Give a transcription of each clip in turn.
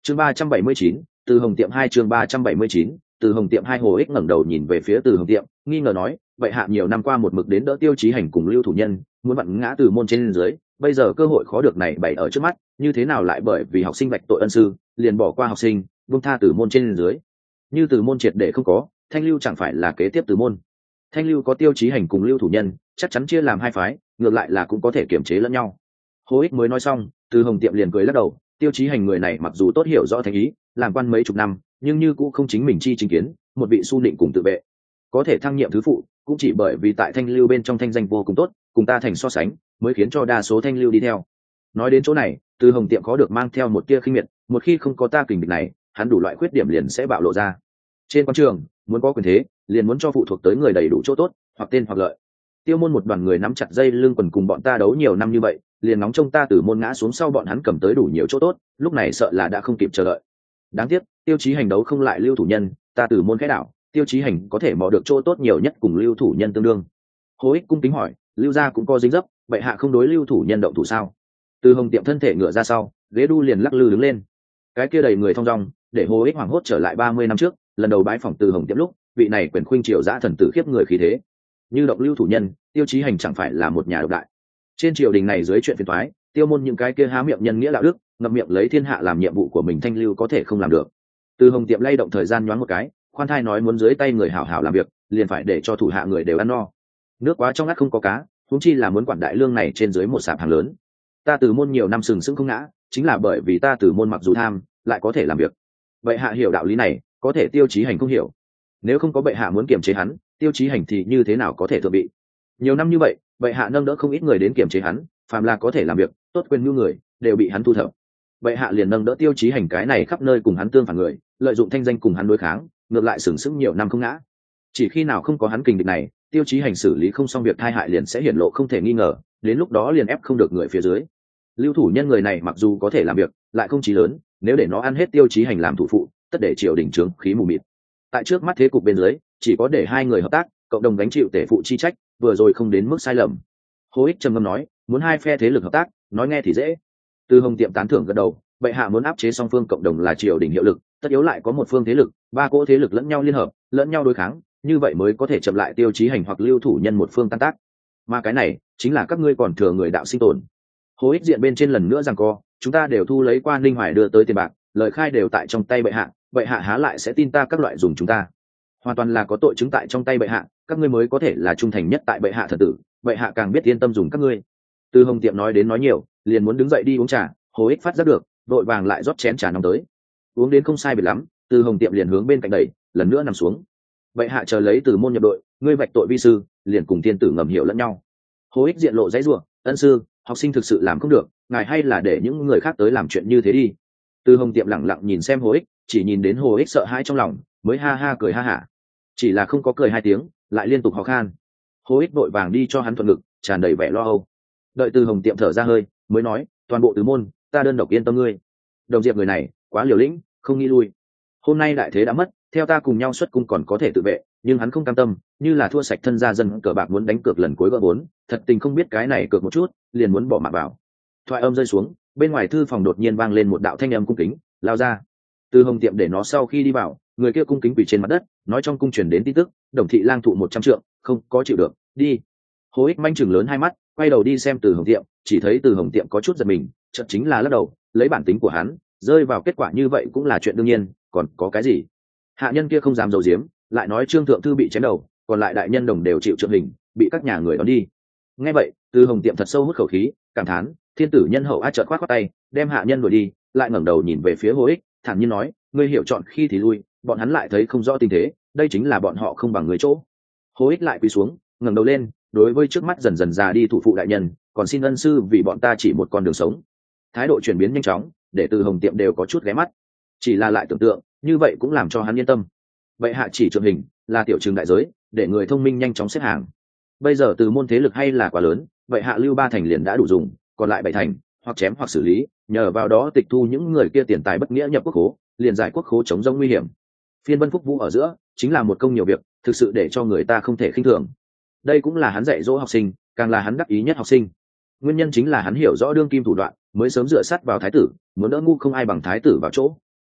Chương 379, từ Hồng Tiệm 2 chương 379, từ Hồng Tiệm 2. Hồ Ích ngẩng đầu nhìn về phía Từ Hồng Tiệm, nghi ngờ nói, vậy hạ nhiều năm qua một mực đến đỡ Tiêu Chí Hành cùng Lưu Thủ Nhân, muốn vặn ngã Từ môn trên dưới, bây giờ cơ hội khó được này bày ở trước mắt, như thế nào lại bởi vì học sinh vạch tội ân sư, liền bỏ qua học sinh, buông tha Từ môn trên dưới. Như Từ môn triệt để không có, Thanh Lưu chẳng phải là kế tiếp Từ môn. Thanh Lưu có Tiêu Chí Hành cùng Lưu Thủ Nhân, chắc chắn chia làm hai phái, ngược lại là cũng có thể kiềm chế lẫn nhau. Hồ Ích mới nói xong, Từ Hồng Tiệm liền cười lắc đầu, Tiêu Chí Hành người này mặc dù tốt hiểu rõ thành ý, làm quan mấy chục năm, nhưng như cũng không chính mình chi chính kiến, một vị su định cùng tự vệ, có thể thăng nhiệm thứ phụ, cũng chỉ bởi vì tại Thanh Lưu bên trong thanh danh vô cùng tốt, cùng ta thành so sánh, mới khiến cho đa số Thanh Lưu đi theo. Nói đến chỗ này, Từ Hồng Tiệm có được mang theo một tia khinh miệt, một khi không có ta kình địch này, hắn đủ loại khuyết điểm liền sẽ bạo lộ ra. Trên quan trường, muốn có quyền thế, liền muốn cho phụ thuộc tới người đầy đủ chỗ tốt, hoặc tên hoặc lợi. Tiêu môn một đoàn người nắm chặt dây lưng quần cùng bọn ta đấu nhiều năm như vậy, liền nóng trông ta Từ môn ngã xuống sau bọn hắn cầm tới đủ nhiều chỗ tốt, lúc này sợ là đã không kịp chờ đợi. Đáng tiếc, Tiêu Chí Hành đấu không lại Lưu Thủ Nhân, ta Từ môn khẽ đảo, Tiêu Chí Hành có thể mò được chỗ tốt nhiều nhất cùng Lưu Thủ Nhân tương đương. Hồ Ích cung kính hỏi, Lưu gia cũng có dính dấp, vậy hạ không đối Lưu Thủ Nhân động thủ sao? Từ Hồng Tiệm thân thể ngựa ra sau, ghế đu liền lắc lư đứng lên. Cái kia đầy người thong dong, để Hồ Ích hoảng hốt trở lại 30 năm trước, lần đầu bái phỏng Từ Hồng Tiệm lúc, vị này quyền khuynh triều dã thần tử khiếp người khí thế. Như động Lưu Thủ Nhân, Tiêu Chí Hành chẳng phải là một nhà độc đại. Trên triều đình này dưới chuyện phiền toái, tiêu môn những cái kia há miệng nhân nghĩa đạo đức, ngậm miệng lấy thiên hạ làm nhiệm vụ của mình Thanh Lưu có thể không làm được. Từ Hồng Tiệm lay động thời gian nhoáng một cái, khoan thai nói muốn dưới tay người hảo hảo làm việc, liền phải để cho thủ hạ người đều ăn no. Nước quá trong ngắt không có cá, huống chi là muốn quản đại lương này trên dưới một sạp hàng lớn. Ta Từ môn nhiều năm sừng sững không ngã, chính là bởi vì ta Từ môn mặc dù tham, lại có thể làm việc. Vậy hạ hiểu đạo lý này, có thể Tiêu Chí Hành không hiểu. Nếu không có bệ hạ muốn kiềm chế hắn, Tiêu Chí Hành thì như thế nào có thể thượng vị? Nhiều năm như vậy, bệ hạ nâng đỡ không ít người đến kiềm chế hắn, phàm là có thể làm việc, tốt quyền nhu người, đều bị hắn thu thập. Bệ hạ liền nâng đỡ Tiêu Chí Hành cái này khắp nơi cùng hắn tương phản người, lợi dụng thanh danh cùng hắn đối kháng, ngược lại sừng sững nhiều năm không ngã. Chỉ khi nào không có hắn kình địch này, Tiêu Chí Hành xử lý không xong việc tai hại liền sẽ hiển lộ không thể nghi ngờ, đến lúc đó liền ép không được người phía dưới. Lưu Thủ Nhân người này mặc dù có thể làm việc, lại không chí lớn, nếu để nó ăn hết Tiêu Chí Hành làm thủ phụ, tất để triều đình trướng khí mù mịt. Tại trước mắt thế cục bên dưới, chỉ có để hai người hợp tác, cộng đồng gánh chịu tể phụ chi trách, vừa rồi không đến mức sai lầm. Hồ Ích trầm ngâm nói, muốn hai phe thế lực hợp tác, nói nghe thì dễ. Từ Hồng Tiệm tán thưởng gật đầu, bệ hạ muốn áp chế song phương cộng đồng là triều đình hiệu lực, tất yếu lại có một phương thế lực, ba cỗ thế lực lẫn nhau liên hợp, lẫn nhau đối kháng, như vậy mới có thể chậm lại Tiêu Chí Hành hoặc Lưu Thủ Nhân một phương tan tác. Mà cái này chính là các ngươi còn thừa người đạo sinh tồn. Hồ Ích diện bên trên lần nữa rằng co, chúng ta đều thu lấy qua Ninh Hoài đưa tới tiền bạc, lời khai đều tại trong tay bệ hạ há lại sẽ tin ta các loại dùng chúng ta? Hoàn toàn là có tội chứng tại trong tay bệ hạ, các ngươi mới có thể là trung thành nhất tại bệ hạ thần tử, bệ hạ càng biết yên tâm dùng các ngươi. Từ Hồng Tiệm nói đến nói nhiều, liền muốn đứng dậy đi uống trà, Hồ Ích phát giác được, vội vàng lại rót chén trà nóng tới. Uống đến không sai biệt lắm, Từ Hồng Tiệm liền hướng bên cạnh đẩy, lần nữa nằm xuống. Bệ hạ chờ lấy Từ môn nhập đội, ngươi vạch tội vi sư, liền cùng thiên tử ngầm hiểu lẫn nhau. Hồ Ích diện lộ dãy rủa, ân sư, học sinh thực sự làm không được, ngài hay là để những người khác tới làm chuyện như thế đi. Từ Hồng Tiệm lẳng lặng nhìn xem Hồ Ích, chỉ nhìn đến Hồ Ích sợ hãi trong lòng, mới ha ha cười ha hả. Chỉ là không có cười hai tiếng, lại liên tục ho khan. Hồ Ích vội vàng đi cho hắn thuận ngực, tràn đầy vẻ lo âu. Đợi Từ Hồng Tiệm thở ra hơi, mới nói, toàn bộ Từ môn, ta đơn độc yên tâm ngươi. Đồng Diệp người này quá liều lĩnh, không nghĩ lui. Hôm nay đại thế đã mất, theo ta cùng nhau xuất cung còn có thể tự vệ, nhưng hắn không cam tâm, như là thua sạch thân gia dân cờ bạc muốn đánh cược lần cuối gỡ vốn, thật tình không biết cái này cược một chút, liền muốn bỏ mạng vào. Thoại âm rơi xuống, bên ngoài thư phòng đột nhiên vang lên một đạo thanh âm cung kính, lao ra. Từ Hồng Tiệm để nó sau khi đi vào, người kia cung kính quỳ trên mặt đất, nói trong cung truyền đến tin tức, Đồng thị lang thụ 100 trượng, không có chịu được, đi. Hồ Ích manh chừng lớn hai mắt, quay đầu đi xem Từ Hồng Tiệm, chỉ thấy Từ Hồng Tiệm có chút giật mình, chợt chính là lắc đầu, lấy bản tính của hắn, rơi vào kết quả như vậy cũng là chuyện đương nhiên, còn có cái gì? Hạ nhân kia không dám giấu giếm, lại nói Trương thượng thư bị chém đầu, còn lại đại nhân đồng đều chịu trượng hình, bị các nhà người đón đi. Nghe vậy, Từ Hồng Tiệm thật sâu hút khẩu khí, cảm thán, thiên tử nhân hậu a, chợt khoát tay, đem hạ nhân đuổi đi, lại ngẩng đầu nhìn về phía Hồ Ích, thản nhiên nói, ngươi hiểu chọn khi thì lui, bọn hắn lại thấy không rõ tình thế, đây chính là bọn họ không bằng người chỗ. Hồ Ích lại quỳ xuống, ngẩng đầu lên, đối với trước mắt dần dần già đi thủ phụ đại nhân, còn xin ân sư vì bọn ta chỉ một con đường sống. Thái độ chuyển biến nhanh chóng, để Từ Hồng Tiệm đều có chút ghé mắt. Chỉ là lại tưởng tượng, như vậy cũng làm cho hắn yên tâm. Vậy hạ chỉ trượng hình, là tiểu trường đại giới, để người thông minh nhanh chóng xếp hàng. Bây giờ Từ môn thế lực hay là quá lớn, vậy hạ lưu 3 thành liền đã đủ dùng, còn lại 7 thành, hoặc chém hoặc xử lý, nhờ vào đó tịch thu những người kia tiền tài bất nghĩa nhập quốc khố, liền giải quốc khố chống rông nguy hiểm. Phiên Vân Phúc Vũ ở giữa, chính là một công nhiều việc, thực sự để cho người ta không thể khinh thường. Đây cũng là hắn dạy dỗ học sinh, càng là hắn đắc ý nhất học sinh. Nguyên nhân chính là hắn hiểu rõ đương kim thủ đoạn, mới sớm dựa sát vào thái tử, muốn đỡ ngu không ai bằng thái tử vào chỗ,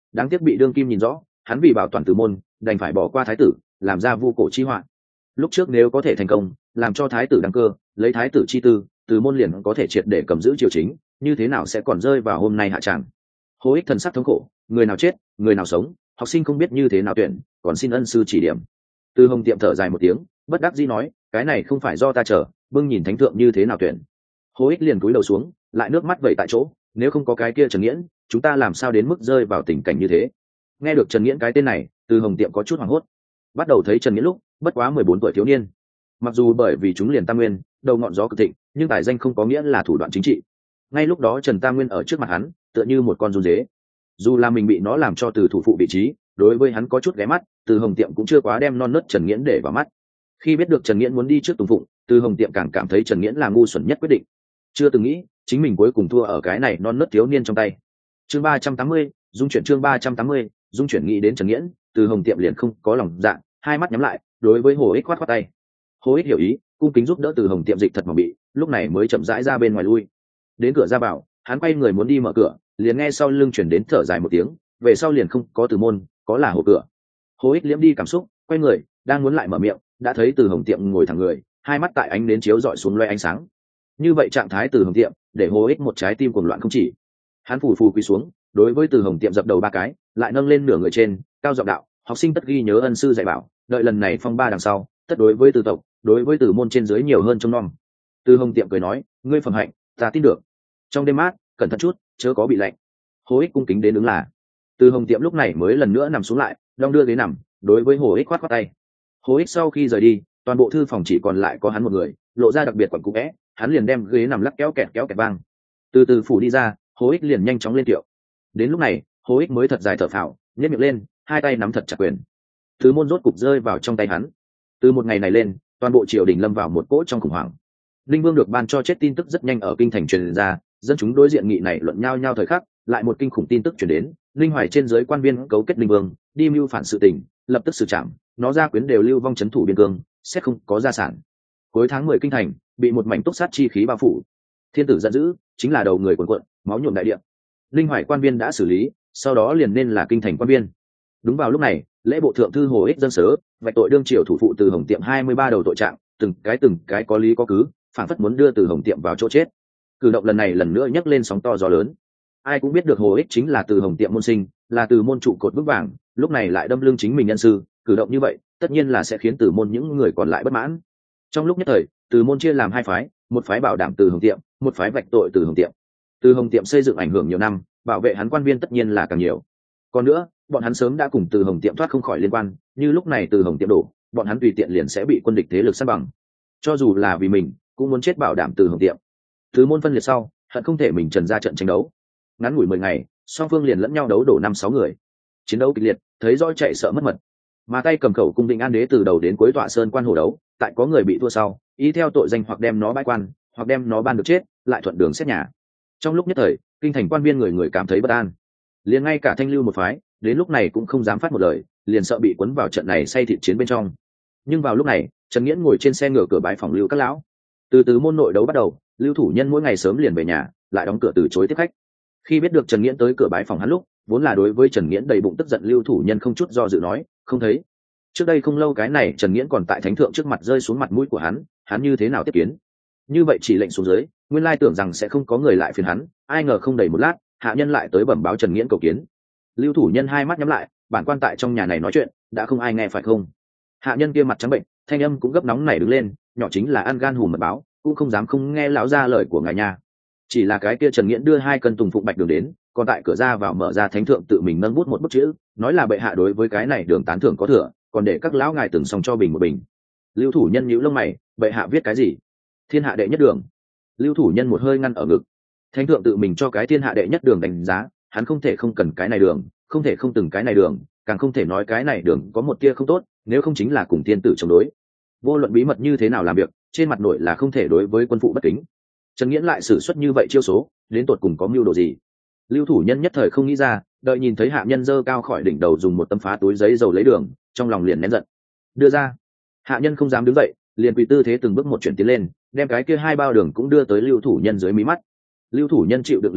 đáng tiếc bị đương kim nhìn rõ, hắn vì bảo toàn Từ môn đành phải bỏ qua thái tử, làm ra vu cổ chi họa. Lúc trước nếu có thể thành công làm cho thái tử đăng cơ, lấy thái tử chi tư, Từ môn liền có thể triệt để cầm giữ triều chính, như thế nào sẽ còn rơi vào hôm nay hạ tràng. Hồ Ích thần sắc thống khổ, người nào chết người nào sống, học sinh không biết như thế nào tuyển, còn xin ân sư chỉ điểm. Từ Hồng Tiệm thở dài một tiếng, bất đắc dĩ nói, cái này không phải do ta chờ, bưng nhìn thánh thượng như thế nào tuyển. Hồ Ích liền cúi đầu xuống, lại nước mắt vẩy tại chỗ, nếu không có cái kia Trần Nghiễn, chúng ta làm sao đến mức rơi vào tình cảnh như thế. Nghe được Trần Nghiễn cái tên này, Từ Hồng Tiệm có chút hoảng hốt. Bắt đầu thấy Trần Nghiễn lúc bất quá 14 tuổi thiếu niên, mặc dù bởi vì chúng liền Tam Nguyên đầu ngọn gió cực thịnh, nhưng tài danh không có nghĩa là thủ đoạn chính trị. Ngay lúc đó Trần Tam Nguyên ở trước mặt hắn tựa như một con run dế, dù là mình bị nó làm cho từ thủ phụ vị trí, đối với hắn có chút ghé mắt, Từ Hồng Tiệm cũng chưa quá đem non nớt Trần Nghiễn để vào mắt. Khi biết được Trần Nghiễn muốn đi trước Tùng Phụng, Từ Hồng Tiệm càng cảm thấy Trần Nghiễn là ngu xuẩn nhất quyết định, chưa từng nghĩ chính mình cuối cùng thua ở cái này non nớt thiếu niên trong tay. Chương 380, dung chuyển. Chương 380, dung chuyển. Nghĩ đến Trần Nghiễn, Từ Hồng Tiệm liền không có lòng dạ, hai mắt nhắm lại, đối với Hồ Ích khoát khoát tay. Hồ Ích hiểu ý, cung kính giúp đỡ Từ Hồng Tiệm dịch thật mà bị, lúc này mới chậm rãi ra bên ngoài lui. Đến cửa ra vào, hắn quay người muốn đi mở cửa, liền nghe sau lưng chuyển đến thở dài một tiếng, về sau liền không có Từ môn, có là Hồ cửa. Hồ Ích liễm đi cảm xúc, quay người đang muốn lại mở miệng, đã thấy Từ Hồng Tiệm ngồi thẳng người, hai mắt tại ánh nến chiếu dọi xuống loe ánh sáng. Như vậy trạng thái Từ Hồng Tiệm để Hồ Ích một trái tim cuồng loạn không chỉ. Hắn phù phù quỳ xuống, đối với Từ Hồng Tiệm dập đầu ba cái, lại nâng lên nửa người trên, cao giọng đạo, học sinh tất ghi nhớ ân sư dạy bảo, đợi lần này phong ba đằng sau, tất đối với Từ tộc, đối với Từ môn trên dưới nhiều hơn trông nom. Từ Hồng Tiệm cười nói, ngươi phẩm hạnh ta tin được, trong đêm mát cẩn thận chút, chớ có bị lạnh. Hồ Ích cung kính đến đứng là. Từ Hồng Tiệm lúc này mới lần nữa nằm xuống lại, đong đưa ghế nằm, đối với Hồ Ích khoát khoát tay. Hồ Ích sau khi rời đi, toàn bộ thư phòng chỉ còn lại có hắn một người, lộ ra đặc biệt quẩn cũ vẽ, hắn liền đem ghế nằm lắc kéo kẹt vang. Từ từ phủ đi ra, Hồ Ích liền nhanh chóng lên tiệu. Đến lúc này, Hồ Ích mới thật dài thở phào, nhếch miệng lên, hai tay nắm thật chặt quyền. Thứ môn rốt cục rơi vào trong tay hắn. Từ một ngày này lên, toàn bộ triều đình lâm vào một cỗ trong khủng hoảng. Linh Vương được ban cho chết tin tức rất nhanh ở kinh thành truyền ra, dân chúng đối diện nghị này luận nhau nhau thời khắc, lại một kinh khủng tin tức truyền đến, Linh Hoài trên dưới quan viên cấu kết Linh Vương, đi mưu phản sự tình, lập tức xử trảm, nó ra quyến đều lưu vong trấn thủ biên cương, sẽ không có gia sản. Cuối tháng 10 kinh thành bị một mảnh túc sát chi khí bao phủ. Thiên tử giận dữ, chính là đầu người cuồn cuộn, máu nhuộm đại địa. Linh Hoài quan viên đã xử lý, sau đó liền nên là kinh thành quan viên. Đúng vào lúc này, lễ bộ thượng thư Hồ Ích dân sớ, vạch tội đương triều thủ phụ Từ Hồng Tiệm 23 đầu tội trạng, từng cái có lý có cứ, phản phất muốn đưa Từ Hồng Tiệm vào chỗ chết. Cử động lần này lần nữa nhấc lên sóng to gió lớn. Ai cũng biết được Hồ Ích chính là Từ Hồng Tiệm môn sinh, là Từ môn trụ cột vững vàng, lúc này lại đâm lưng chính mình nhân sư, cử động như vậy, tất nhiên là sẽ khiến Từ môn những người còn lại bất mãn. Trong lúc nhất thời, Từ môn chia làm hai phái, một phái bảo đảm Từ Hồng Tiệm, một phái vạch tội Từ Hồng Tiệm. Từ Hồng Tiệm xây dựng ảnh hưởng nhiều năm, bảo vệ hắn quan viên tất nhiên là càng nhiều. Còn nữa, bọn hắn sớm đã cùng Từ Hồng Tiệm thoát không khỏi liên quan, như lúc này Từ Hồng Tiệm đổ, bọn hắn tùy tiện liền sẽ bị quân địch thế lực san bằng. Cho dù là vì mình, cũng muốn chết bảo đảm Từ Hồng Tiệm. Từ môn phân liệt sau, hận không thể mình trần ra trận tranh đấu. Ngắn ngủi 10 ngày, song phương liền lẫn nhau đấu đổ 5-6 người. Chiến đấu kịch liệt, thấy rõ chạy sợ mất mật. Mà tay cầm khẩu cung Định An Đế từ đầu đến cuối tọa sơn quan hồ đấu, tại có người bị thua sau, ý theo tội danh hoặc đem nó bãi quan, hoặc đem nó ban được chết, lại thuận đường xét nhà. Trong lúc nhất thời, kinh thành quan viên người người cảm thấy bất an. Liền ngay cả Thanh Lưu một phái, đến lúc này cũng không dám phát một lời, liền sợ bị cuốn vào trận này say thịt chiến bên trong. Nhưng vào lúc này, Trần Nghiễn ngồi trên xe ngựa cửa bái phòng Lưu các lão. Từ môn nội đấu bắt đầu, Lưu thủ nhân mỗi ngày sớm liền về nhà, lại đóng cửa từ chối tiếp khách. Khi biết được Trần Nghiễn tới cửa bái phòng hắn lúc, vốn là đối với Trần Nghiễn đầy bụng tức giận Lưu thủ nhân không chút do dự nói, không thấy. Trước đây không lâu cái này Trần Nghiễn còn tại thánh thượng trước mặt rơi xuống mặt mũi của hắn như thế nào tiếp kiến? Như vậy chỉ lệnh xuống dưới, nguyên lai tưởng rằng sẽ không có người lại phiền hắn, ai ngờ không đầy một lát, hạ nhân lại tới bẩm báo Trần Nghiễn cầu kiến. Lưu thủ nhân hai mắt nhắm lại, bản quan tại trong nhà này nói chuyện, đã không ai nghe phải không? Hạ nhân kia mặt trắng bệnh, thanh âm cũng gấp nóng nảy đứng lên, nhỏ chính là ăn gan hùm mật báo, cũng không dám không nghe lão ra lời của ngài nha. Chỉ là cái kia Trần Nghiễn đưa 2 cân tùng phụng bạch đường đến, còn tại cửa ra vào mở ra thánh thượng tự mình nâng bút một bút chữ, nói là bệ hạ đối với cái này đường tán thưởng có thừa, còn để các lão ngài từng xong cho bình một bình. Lưu thủ nhân nhíu lông mày, bệ hạ viết cái gì? Thiên hạ đệ nhất đường. Lưu thủ nhân một hơi ngăn ở ngực. Thánh thượng tự mình cho cái thiên hạ đệ nhất đường đánh giá, hắn không thể không cần cái này đường, không thể không từng cái này đường, càng không thể nói cái này đường có một tia không tốt, nếu không chính là cùng thiên tử chống đối. Vô luận bí mật như thế nào làm việc, trên mặt nội là không thể đối với quân phụ bất kính. Trần Nghiễn lại sử xuất như vậy chiêu số, đến tột cùng có mưu đồ gì? Lưu thủ nhân nhất thời không nghĩ ra, đợi nhìn thấy hạ nhân dơ cao khỏi đỉnh đầu dùng một tấm phá túi giấy dầu lấy đường, trong lòng liền nén giận. Đưa ra. Hạ nhân không dám đứng dậy, liền quỳ tư thế từng bước một chuyển tiến lên, đem cái kia 2 bao đường cũng đưa tới lưu thủ nhân dưới mí mắt. Lưu thủ nhân chịu đựng lửa giận,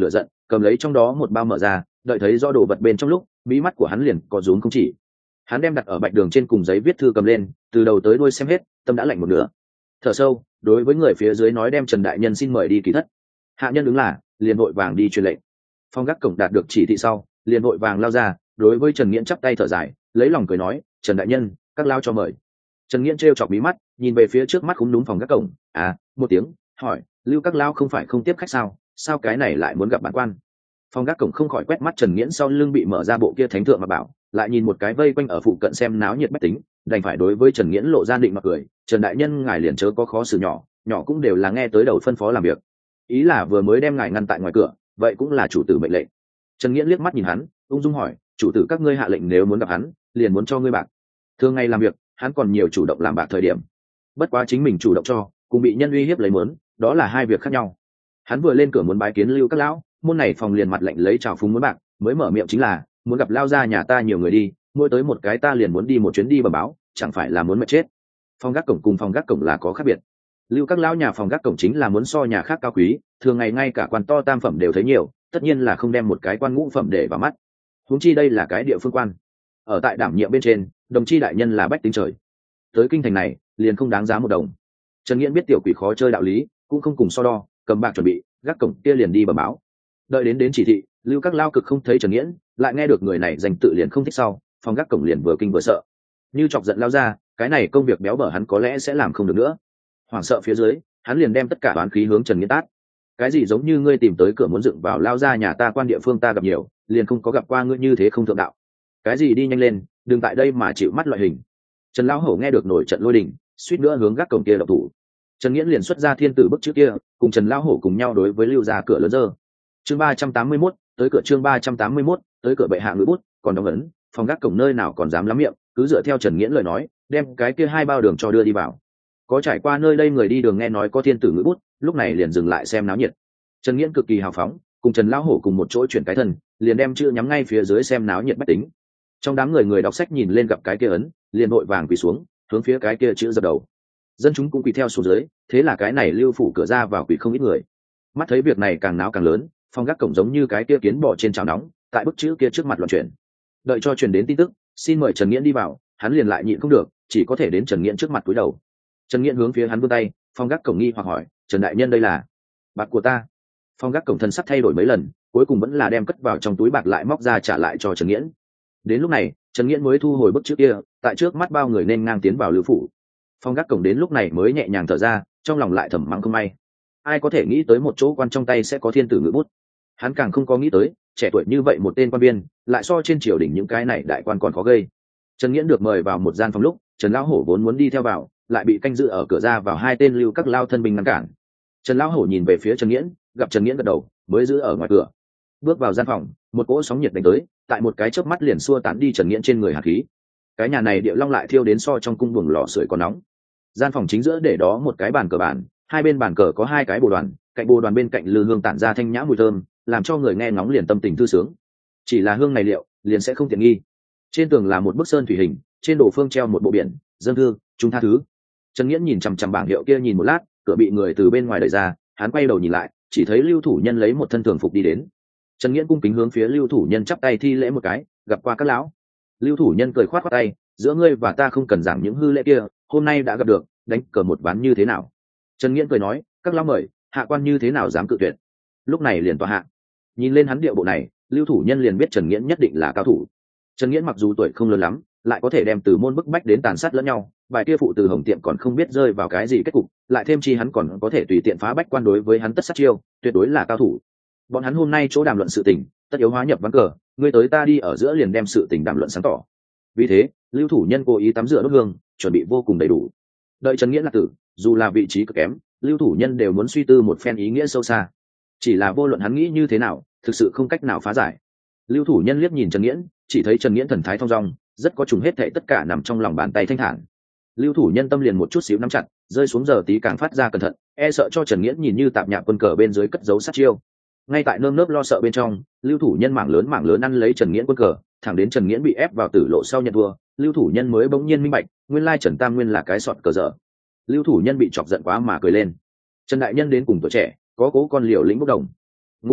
cầm lấy trong đó một bao mở ra, đợi thấy rõ đồ vật bên trong lúc mí mắt của hắn liền có rúm không chỉ. Hắn đem đặt ở bạch đường trên cùng giấy viết thư cầm lên, từ đầu tới đuôi xem hết, tâm đã lạnh một nửa. Thở sâu, đối với người phía dưới nói đem Trần đại nhân xin mời đi kỳ thất. Hạ nhân ứng là liền vội vàng đi truyền lệnh. Phong gác cổng đạt được chỉ thị sau liền vội vàng lao ra, đối với Trần Nghiễn chắp tay thở dài, lấy lòng cười nói, Trần đại nhân, các lao cho mời. Trần Nghiễn trêu chọc mí mắt, nhìn về phía trước mắt khúm núm phòng gác cổng, một tiếng, hỏi, lưu các lao không phải không tiếp khách sao, sao cái này lại muốn gặp bản quan? Phòng gác cổng không khỏi quét mắt Trần Nghiễn sau lưng bị mở ra bộ kia thánh thượng mà bảo, lại nhìn một cái vây quanh ở phụ cận xem náo nhiệt bách tính, đành phải đối với Trần Nghiễn lộ ra định mặt cười, Trần đại nhân ngài liền chớ có khó xử nhỏ, nhỏ cũng đều là nghe tới đầu phân phó làm việc, ý là vừa mới đem ngài ngăn tại ngoài cửa, vậy cũng là chủ tử mệnh lệnh. Trần Nghiễn liếc mắt nhìn hắn, ung dung hỏi, chủ tử các ngươi hạ lệnh nếu muốn gặp hắn, liền muốn cho ngươi bạc. Thường ngày làm việc, hắn còn nhiều chủ động làm bạc thời điểm, bất quá chính mình chủ động cho, cùng bị nhân uy hiếp lấy muốn, đó là hai việc khác nhau. Hắn vừa lên cửa muốn bái kiến lưu các lão, môn này phòng liền mặt lệnh lấy chào phúng muốn bạc, mới mở miệng chính là muốn gặp lao ra nhà ta nhiều người đi, mỗi tới một cái ta liền muốn đi một chuyến đi bẩm báo, chẳng phải là muốn mệt chết. Phòng gác cổng cùng phòng gác cổng là có khác biệt. Lưu các lão nhà phòng gác cổng chính là muốn so nhà khác cao quý, thường ngày ngay cả quan to tam phẩm đều thấy nhiều, tất nhiên là không đem một cái quan ngũ phẩm để vào mắt. Huống chi đây là cái địa phương quan, ở tại đảm nhiệm bên trên, đồng chi đại nhân là bách tính trời, tới kinh thành này liền không đáng giá một đồng. Trần Nghiễn biết tiểu quỷ khó chơi đạo lý, cũng không cùng so đo, cầm bạc chuẩn bị, gác cổng kia liền đi bẩm báo. Đợi đến chỉ thị, lưu các lao cực không thấy Trần Nghiễn, lại nghe được người này danh tự liền không thích sau, phòng gác cổng liền vừa kinh vừa sợ, như chọc giận lao ra, cái này công việc béo bở hắn có lẽ sẽ làm không được nữa. Hoảng sợ phía dưới, hắn liền đem tất cả oán khí hướng Trần Nghiễn tát. Cái gì giống như ngươi tìm tới cửa muốn dựng vào lao ra nhà ta quan địa phương ta gặp nhiều, liền không có gặp qua ngươi như thế không thượng đạo. Cái gì đi nhanh lên, đừng tại đây mà chịu mắt loại hình. Trần lão hổ nghe được nổi trận lôi đình, suýt nữa hướng gác cổng kia độc thủ. Trần Nghiễn liền xuất ra thiên tử bức trước kia, cùng Trần lão hổ cùng nhau đối với lưu ra cửa lớn dơ. Chương 381, tới cửa chương 381, tới cửa bệ hạ ngữ bút, còn đóng ấn, phòng gác cổng nơi nào còn dám lắm miệng, cứ dựa theo Trần Nghiễn lời nói, đem cái kia hai bao đường cho đưa đi vào. Có trải qua nơi đây người đi đường nghe nói có thiên tử ngữ bút, lúc này liền dừng lại xem náo nhiệt. Trần Nghiễn cực kỳ hào phóng, cùng Trần lão hổ cùng một chỗ chuyển cái thân, liền đem chữ nhắm ngay phía dưới xem náo nhiệt bách tính. Trong đám người đọc sách nhìn lên gặp cái kia ấn, liền vội vàng quỳ xuống, hướng phía cái kia chữ dập đầu. Dân chúng cũng quỳ theo xuống dưới, thế là cái này lưu phủ cửa ra vào quỳ không ít người. Mắt thấy việc này càng náo càng lớn, phòng gác cổng giống như cái kia kiến bò trên chảo nóng, tại bức chữ kia trước mặt loạn chuyển. Đợi cho truyền đến tin tức, xin mời Trần Nghiễn đi vào, hắn liền lại nhịn không được, chỉ có thể đến Trần Nghiễn trước mặt cúi đầu. Trần Nghiễn hướng phía hắn vươn tay, phòng gác cổng nghi hoặc hỏi, Trần đại nhân đây là bạc của ta. Phòng gác cổng thân sắc thay đổi mấy lần, cuối cùng vẫn là đem cất vào trong túi bạc lại móc ra trả lại cho Trần Nghiễn. Đến lúc này, Trần Nghiễn mới thu hồi bức chữ kia, tại trước mắt bao người nên ngang tiến vào lưu phủ. Phòng gác cổng đến lúc này mới nhẹ nhàng thở ra, trong lòng lại thầm mắng không may. Ai có thể nghĩ tới một chỗ quan trong tay sẽ có thiên tử ngữ bút? Hắn càng không có nghĩ tới, trẻ tuổi như vậy một tên quan biên, lại so trên triều đình những cái này đại quan còn khó gây. Trần Nghiễn được mời vào một gian phòng lúc, Trần lão hổ vốn muốn đi theo vào, lại bị canh giữ ở cửa ra vào hai tên lưu các lao thân binh ngăn cản. Trần lão hổ nhìn về phía Trần Nghiễn, gặp Trần Nghiễn gật đầu, mới giữ ở ngoài cửa. Bước vào gian phòng, một cỗ sóng nhiệt đánh tới, tại một cái chớp mắt liền xua tán đi Trần Nghiễn trên người hạt khí. Cái nhà này địa long lại thiêu đến so trong cung buồng lò sưởi còn nóng. Gian phòng chính giữa để đó một cái bàn cờ bản, hai bên bàn cờ có hai cái bồ đoàn, cạnh bồ đoàn bên cạnh lư hương tản ra thanh nhã mùi thơm, làm cho người nghe ngóng liền tâm tình thư sướng. Chỉ là hương này liệu liền sẽ không tiện nghi. Trên tường là một bức sơn thủy hình, trên đồ phương treo một bộ biển, dâng thư, chúng tha thứ. Trần Nghiễn nhìn chằm chằm bảng hiệu kia nhìn một lát, cửa bị người từ bên ngoài đẩy ra, hắn quay đầu nhìn lại, chỉ thấy lưu thủ nhân lấy một thân thường phục đi đến. Trần Nghiễn cung kính hướng phía lưu thủ nhân chắp tay thi lễ một cái, gặp qua các lão. Lưu thủ nhân cười khoát khoát tay, giữa ngươi và ta không cần giảng những hư lễ kia, hôm nay đã gặp được, đánh cờ một ván như thế nào? Trần Nghiễn cười nói, các lão mời, hạ quan như thế nào dám cự tuyệt? Lúc này liền tòa hạ. Nhìn lên hắn điệu bộ này, lưu thủ nhân liền biết Trần Nghiễn nhất định là cao thủ. Trần Nghiễn mặc dù tuổi không lớn lắm, lại có thể đem từ môn bức bách đến tàn sát lẫn nhau, bài kia phụ từ Hồng Tiệm còn không biết rơi vào cái gì kết cục, lại thêm chi hắn còn có thể tùy tiện phá bách quan đối với hắn tất sát chiêu, tuyệt đối là cao thủ. Bọn hắn hôm nay chỗ đàm luận sự tình, tất yếu hóa nhập ván cờ, ngươi tới ta đi ở giữa liền đem sự tình đàm luận sáng tỏ. Vì thế, lưu thủ nhân cố ý tắm rửa đốt hương, chuẩn bị vô cùng đầy đủ. Đợi Trần Nghiễn là tử, dù là vị trí cực kém, lưu thủ nhân đều muốn suy tư một phen ý nghĩa sâu xa. Chỉ là vô luận hắn nghĩ như thế nào, thực sự không cách nào phá giải. Lưu thủ nhân liếc nhìn Trần Nghiễn, chỉ thấy Trần Nghiễn thần thái thong dong, rất có trùng hết thảy tất cả nằm trong lòng bàn tay thanh thản. Lưu thủ nhân tâm liền một chút xíu nắm chặt, rơi xuống giờ tí càng phát ra cẩn thận, e sợ cho Trần Nghiễn nhìn như tạp nhạp quân cờ bên dưới cất giấu sát chiêu. Ngay tại nơm nớp lo sợ bên trong, lưu thủ nhân mảng lớn ăn lấy Trần Nghiễn quân cờ, thẳng đến Trần Nghiễn bị ép vào tử lộ sau nhận thua, lưu thủ nhân mới bỗng nhiên minh bạch, nguyên lai Trần Tam Nguyên là cái sọt cờ dở. Lưu thủ nhân bị chọc giận quá mà cười lên. Trần đại nhân đến cùng tuổi trẻ, có cố con liều lĩnh bốc đồng. Ngụ ý,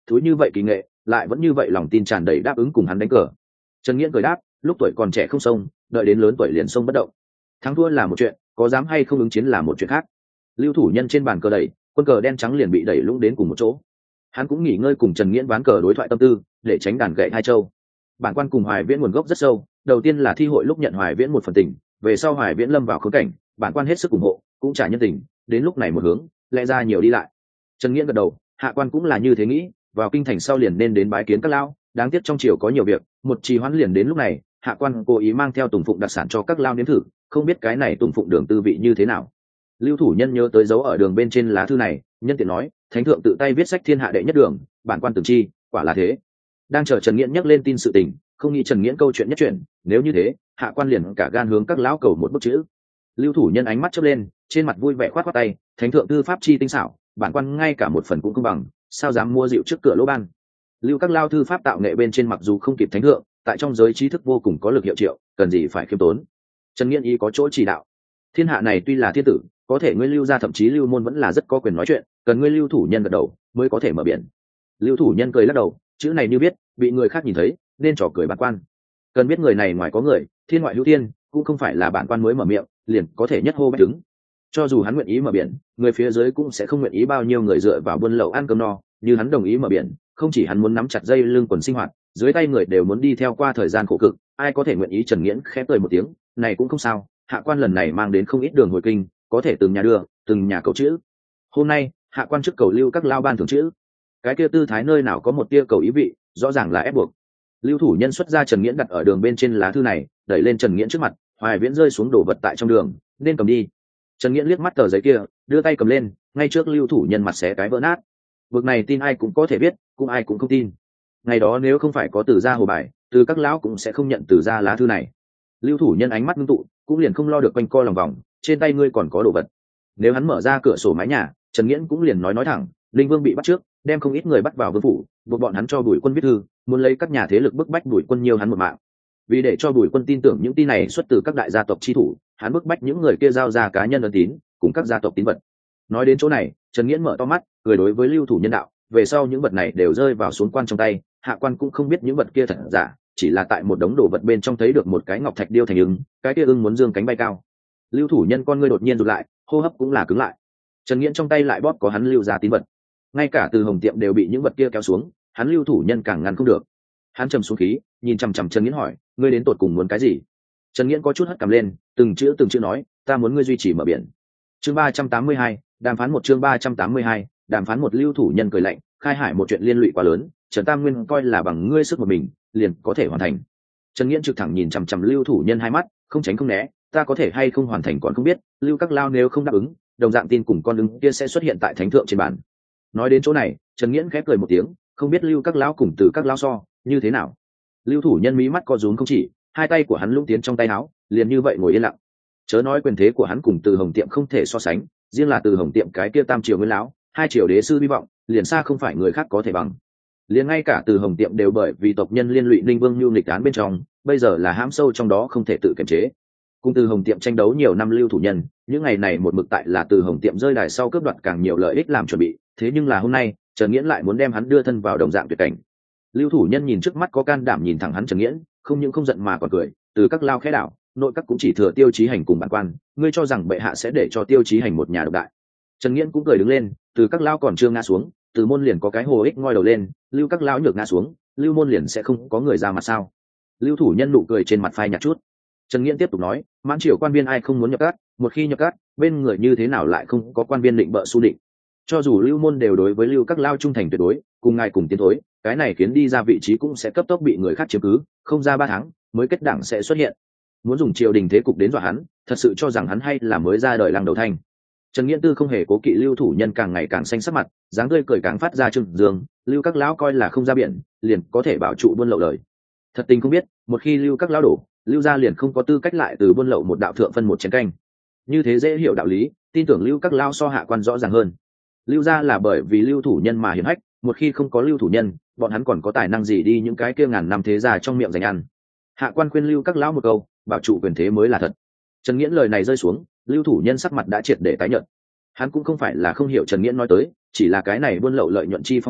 thúi như vậy kỳ nghệ lại vẫn như vậy lòng tin tràn đầy đáp ứng cùng hắn đánh cờ. Trần Nghiễn cười đáp, lúc tuổi còn trẻ không xông, đợi đến lớn tuổi liền xông bất động. Thắng thua là một chuyện, có dám hay không ứng chiến là một chuyện khác. Lưu thủ nhân trên bàn cờ đẩy, quân cờ đen trắng liền bị đẩy lũng đến cùng một chỗ. Hắn cũng nghỉ ngơi cùng Trần Nghiễn ván cờ đối thoại tâm tư, để tránh đàn gậy hai châu. Bản quan cùng Hoài Viễn nguồn gốc rất sâu, đầu tiên là thi hội lúc nhận Hoài Viễn một phần tình, về sau Hoài Viễn lâm vào khốn cảnh, bản quan hết sức ủng hộ, cũng trả nhân tình, đến lúc này một hướng, lẽ ra nhiều đi lại. Trần Nghiễn gật đầu, hạ quan cũng là như thế nghĩ, vào kinh thành sau liền nên đến bái kiến các lao, đáng tiếc trong triều có nhiều việc, một trì hoãn liền đến lúc này, hạ quan cố ý mang theo tùng phụng đặc sản cho các lao nếm thử, không biết cái này tùng phụng đường tư vị như thế nào. Lưu thủ nhân nhớ tới dấu ở đường bên trên lá thư này, nhân tiện nói, thánh thượng tự tay viết sách thiên hạ đệ nhất đường, bản quan từng chi, quả là thế. Đang chờ Trần Nghiễn nhắc lên tin sự tình, không nghĩ Trần Nghiễn câu chuyện nhất chuyện, nếu như thế, hạ quan liền cả gan hướng các lão cầu một bức chữ. Lưu thủ nhân ánh mắt chớp lên, trên mặt vui vẻ khoát khoát tay, thánh thượng tư pháp chi tinh xảo, bản quan ngay cả một phần cũng không bằng, sao dám mua rượu trước cửa lỗ ban. Lưu các lao thư pháp tạo nghệ bên trên mặc dù không kịp thánh thượng, tại trong giới trí thức vô cùng có lực hiệu triệu, cần gì phải khiêm tốn. Trần Nghiễn ý có chỗ chỉ đạo, thiên hạ này tuy là thiên tử, có thể ngươi Lưu gia thậm chí Lưu môn vẫn là rất có quyền nói chuyện, cần ngươi Lưu thủ nhân gật đầu mới có thể mở biển. Lưu thủ nhân cười lắc đầu, chữ này như biết, bị người khác nhìn thấy, nên trò cười bản quan. Cần biết người này ngoài có người, thiên ngoại hữu thiên, cũng không phải là bản quan mới mở miệng, liền có thể nhất hô bách đứng. Cho dù hắn nguyện ý mở biển, người phía dưới cũng sẽ không nguyện ý bao nhiêu người dựa vào buôn lậu ăn cơm no, như hắn đồng ý mở biển, không chỉ hắn muốn nắm chặt dây lưng quần sinh hoạt, dưới tay người đều muốn đi theo qua thời gian khổ cực, ai có thể nguyện ý. Trần Nghiễn khẽ cười một tiếng, này cũng không sao, hạ quan lần này mang đến không ít đường hồi kinh, có thể từng nhà đưa, từng nhà cầu chữ. Hôm nay, hạ quan trước cầu Lưu các lao ban thưởng chữ. Cái kia tư thái nơi nào có một tia cầu ý vị, rõ ràng là ép buộc. Lưu thủ nhân xuất ra Trần Nghiễn đặt ở đường bên trên lá thư này, đẩy lên Trần Nghiễn trước mặt, Hoài Viễn rơi xuống đổ vật tại trong đường, nên cầm đi. Trần Nghiễn liếc mắt tờ giấy kia, đưa tay cầm lên, ngay trước Lưu thủ nhân mặt xé cái vỡ nát. Vực này tin ai cũng có thể biết, cũng ai cũng không tin. Ngày đó nếu không phải có Từ gia hồ bài, Từ các lão cũng sẽ không nhận Từ gia lá thư này. Lưu thủ nhân ánh mắt ngưng tụ, cũng liền không lo được quanh co lòng vòng, trên tay ngươi còn có đồ vật. Nếu hắn mở ra cửa sổ mái nhà, Trần Nghiễn cũng liền nói thẳng, Linh Vương bị bắt trước, đem không ít người bắt vào vương phủ, buộc bọn hắn cho Bùi Quân viết thư, muốn lấy các nhà thế lực bức bách Bùi Quân nhiều hắn một mạng. Vì để cho Bùi Quân tin tưởng những tin này xuất từ các đại gia tộc chi thủ, hắn bức bách những người kia giao ra cá nhân ân tín, cùng các gia tộc tín vật. Nói đến chỗ này, Trần Nghiễn mở to mắt, cười đối với Lưu thủ nhân đạo, về sau những vật này đều rơi vào xuống quan trong tay, hạ quan cũng không biết những vật kia thật giả, chỉ là tại một đống đồ vật bên trong thấy được một cái ngọc thạch điêu thành ưng, cái kia ưng muốn dương cánh bay cao. Lưu thủ nhân con ngươi đột nhiên rụt lại, hô hấp cũng là cứng lại. Trần Nghiễn trong tay lại bóp có hắn lưu ra tín vật, ngay cả Từ Hồng tiệm đều bị những vật kia kéo xuống, hắn Lưu thủ nhân càng ngăn không được. Hắn trầm xuống khí, nhìn chằm chằm Trần Nghiễn hỏi, ngươi đến tột cùng muốn cái gì? Trần Nghiễn có chút hất cằm lên, từng chữ nói, ta muốn ngươi duy trì mở biển. Chương 382, đàm phán một. Chương 382, đàm phán một. Lưu thủ nhân cười lạnh, khai hải một chuyện liên lụy quá lớn, Trần Tam Nguyên coi là bằng ngươi sức một mình liền có thể hoàn thành. Trần Nghiễn trực thẳng nhìn chằm chằm Lưu thủ nhân hai mắt, không tránh không né, ta có thể hay không hoàn thành còn không biết, Lưu các lao nếu không đáp ứng, đồng dạng tin cùng con ứng kia sẽ xuất hiện tại thánh thượng trên bàn. Nói đến chỗ này, Trần Nghiễn khép cười một tiếng, không biết Lưu các lão cùng Từ các lão so như thế nào. Lưu thủ nhân mí mắt co rúm không chỉ, hai tay của hắn lũng tiến trong tay áo, liền như vậy ngồi yên lặng. Chớ nói quyền thế của hắn cùng Từ Hồng tiệm không thể so sánh, riêng là Từ Hồng tiệm cái kia tam triều nguyên lão, hai triều đế sư hy vọng, liền xa không phải người khác có thể bằng. Liền ngay cả Từ Hồng tiệm đều bởi vì tộc nhân liên lụy Ninh Vương nhu nghịch án bên trong, bây giờ là hãm sâu trong đó không thể tự kiềm chế. Cùng Từ Hồng tiệm tranh đấu nhiều năm Lưu thủ nhân, những ngày này một mực tại là Từ Hồng tiệm rơi đài sau cướp đoạt càng nhiều lợi ích làm chuẩn bị, thế nhưng là hôm nay, Trần Nghiễn lại muốn đem hắn đưa thân vào đồng dạng tuyệt cảnh. Lưu thủ nhân nhìn trước mắt có can đảm nhìn thẳng hắn Trần Nghiễn, không những không giận mà còn cười, Từ các lao khẽ đảo, nội các cũng chỉ thừa Tiêu Chí Hành cùng bản quan, ngươi cho rằng bệ hạ sẽ để cho Tiêu Chí Hành một nhà độc đại? Trần Nghiễn cũng cười đứng lên, Từ các lao còn chưa ngã xuống, Từ môn liền có cái hồ ích ngoi đầu lên, Lưu các lão nhược ngã xuống, Lưu môn liền sẽ không có người ra mặt sao? Lưu thủ nhân nụ cười trên mặt phai nhạt chút. Trần Nghiễn tiếp tục nói, mãn triều quan viên ai không muốn nhập cát, một khi nhập cát, bên người như thế nào lại không có quan viên định bợ su định. Cho dù Lưu môn đều đối với Lưu các lao trung thành tuyệt đối, cùng ngài cùng tiến thối, cái này khiến đi ra vị trí cũng sẽ cấp tốc bị người khác chiếm cứ, không ra 3 tháng mới kết đảng sẽ xuất hiện. Muốn dùng triều đình thế cục đến dọa hắn, thật sự cho rằng hắn hay là mới ra đời lăng đầu thanh. Trần Nghiễn Tư không hề cố kỵ Lưu thủ nhân càng ngày càng xanh sắc mặt, dáng tươi cười càng phát ra trưng dương, Lưu các lão coi là không ra biển, liền có thể bảo trụ buôn lậu lời. Thật tình không biết, một khi Lưu các lão đổ, Lưu gia liền không có tư cách lại từ buôn lậu một đạo thượng phân một chén canh. Như thế dễ hiểu đạo lý, tin tưởng Lưu các lão so hạ quan rõ ràng hơn. Lưu gia là bởi vì Lưu thủ nhân mà hiển hách, một khi không có Lưu thủ nhân, bọn hắn còn có tài năng gì đi những cái kia ngàn năm thế gia trong miệng dành ăn. Hạ quan khuyên Lưu các lão một câu, bảo trụ quyền thế mới là thật. Trần Nghiễn lời này rơi xuống, Lưu thủ nhân sắc mặt đã triệt để tái nhợt. Hắn cũng không phải là không hiểu Trần Nghiễn nói tới, chỉ là cái này buôn lậu lợi nhuận chi phong phú,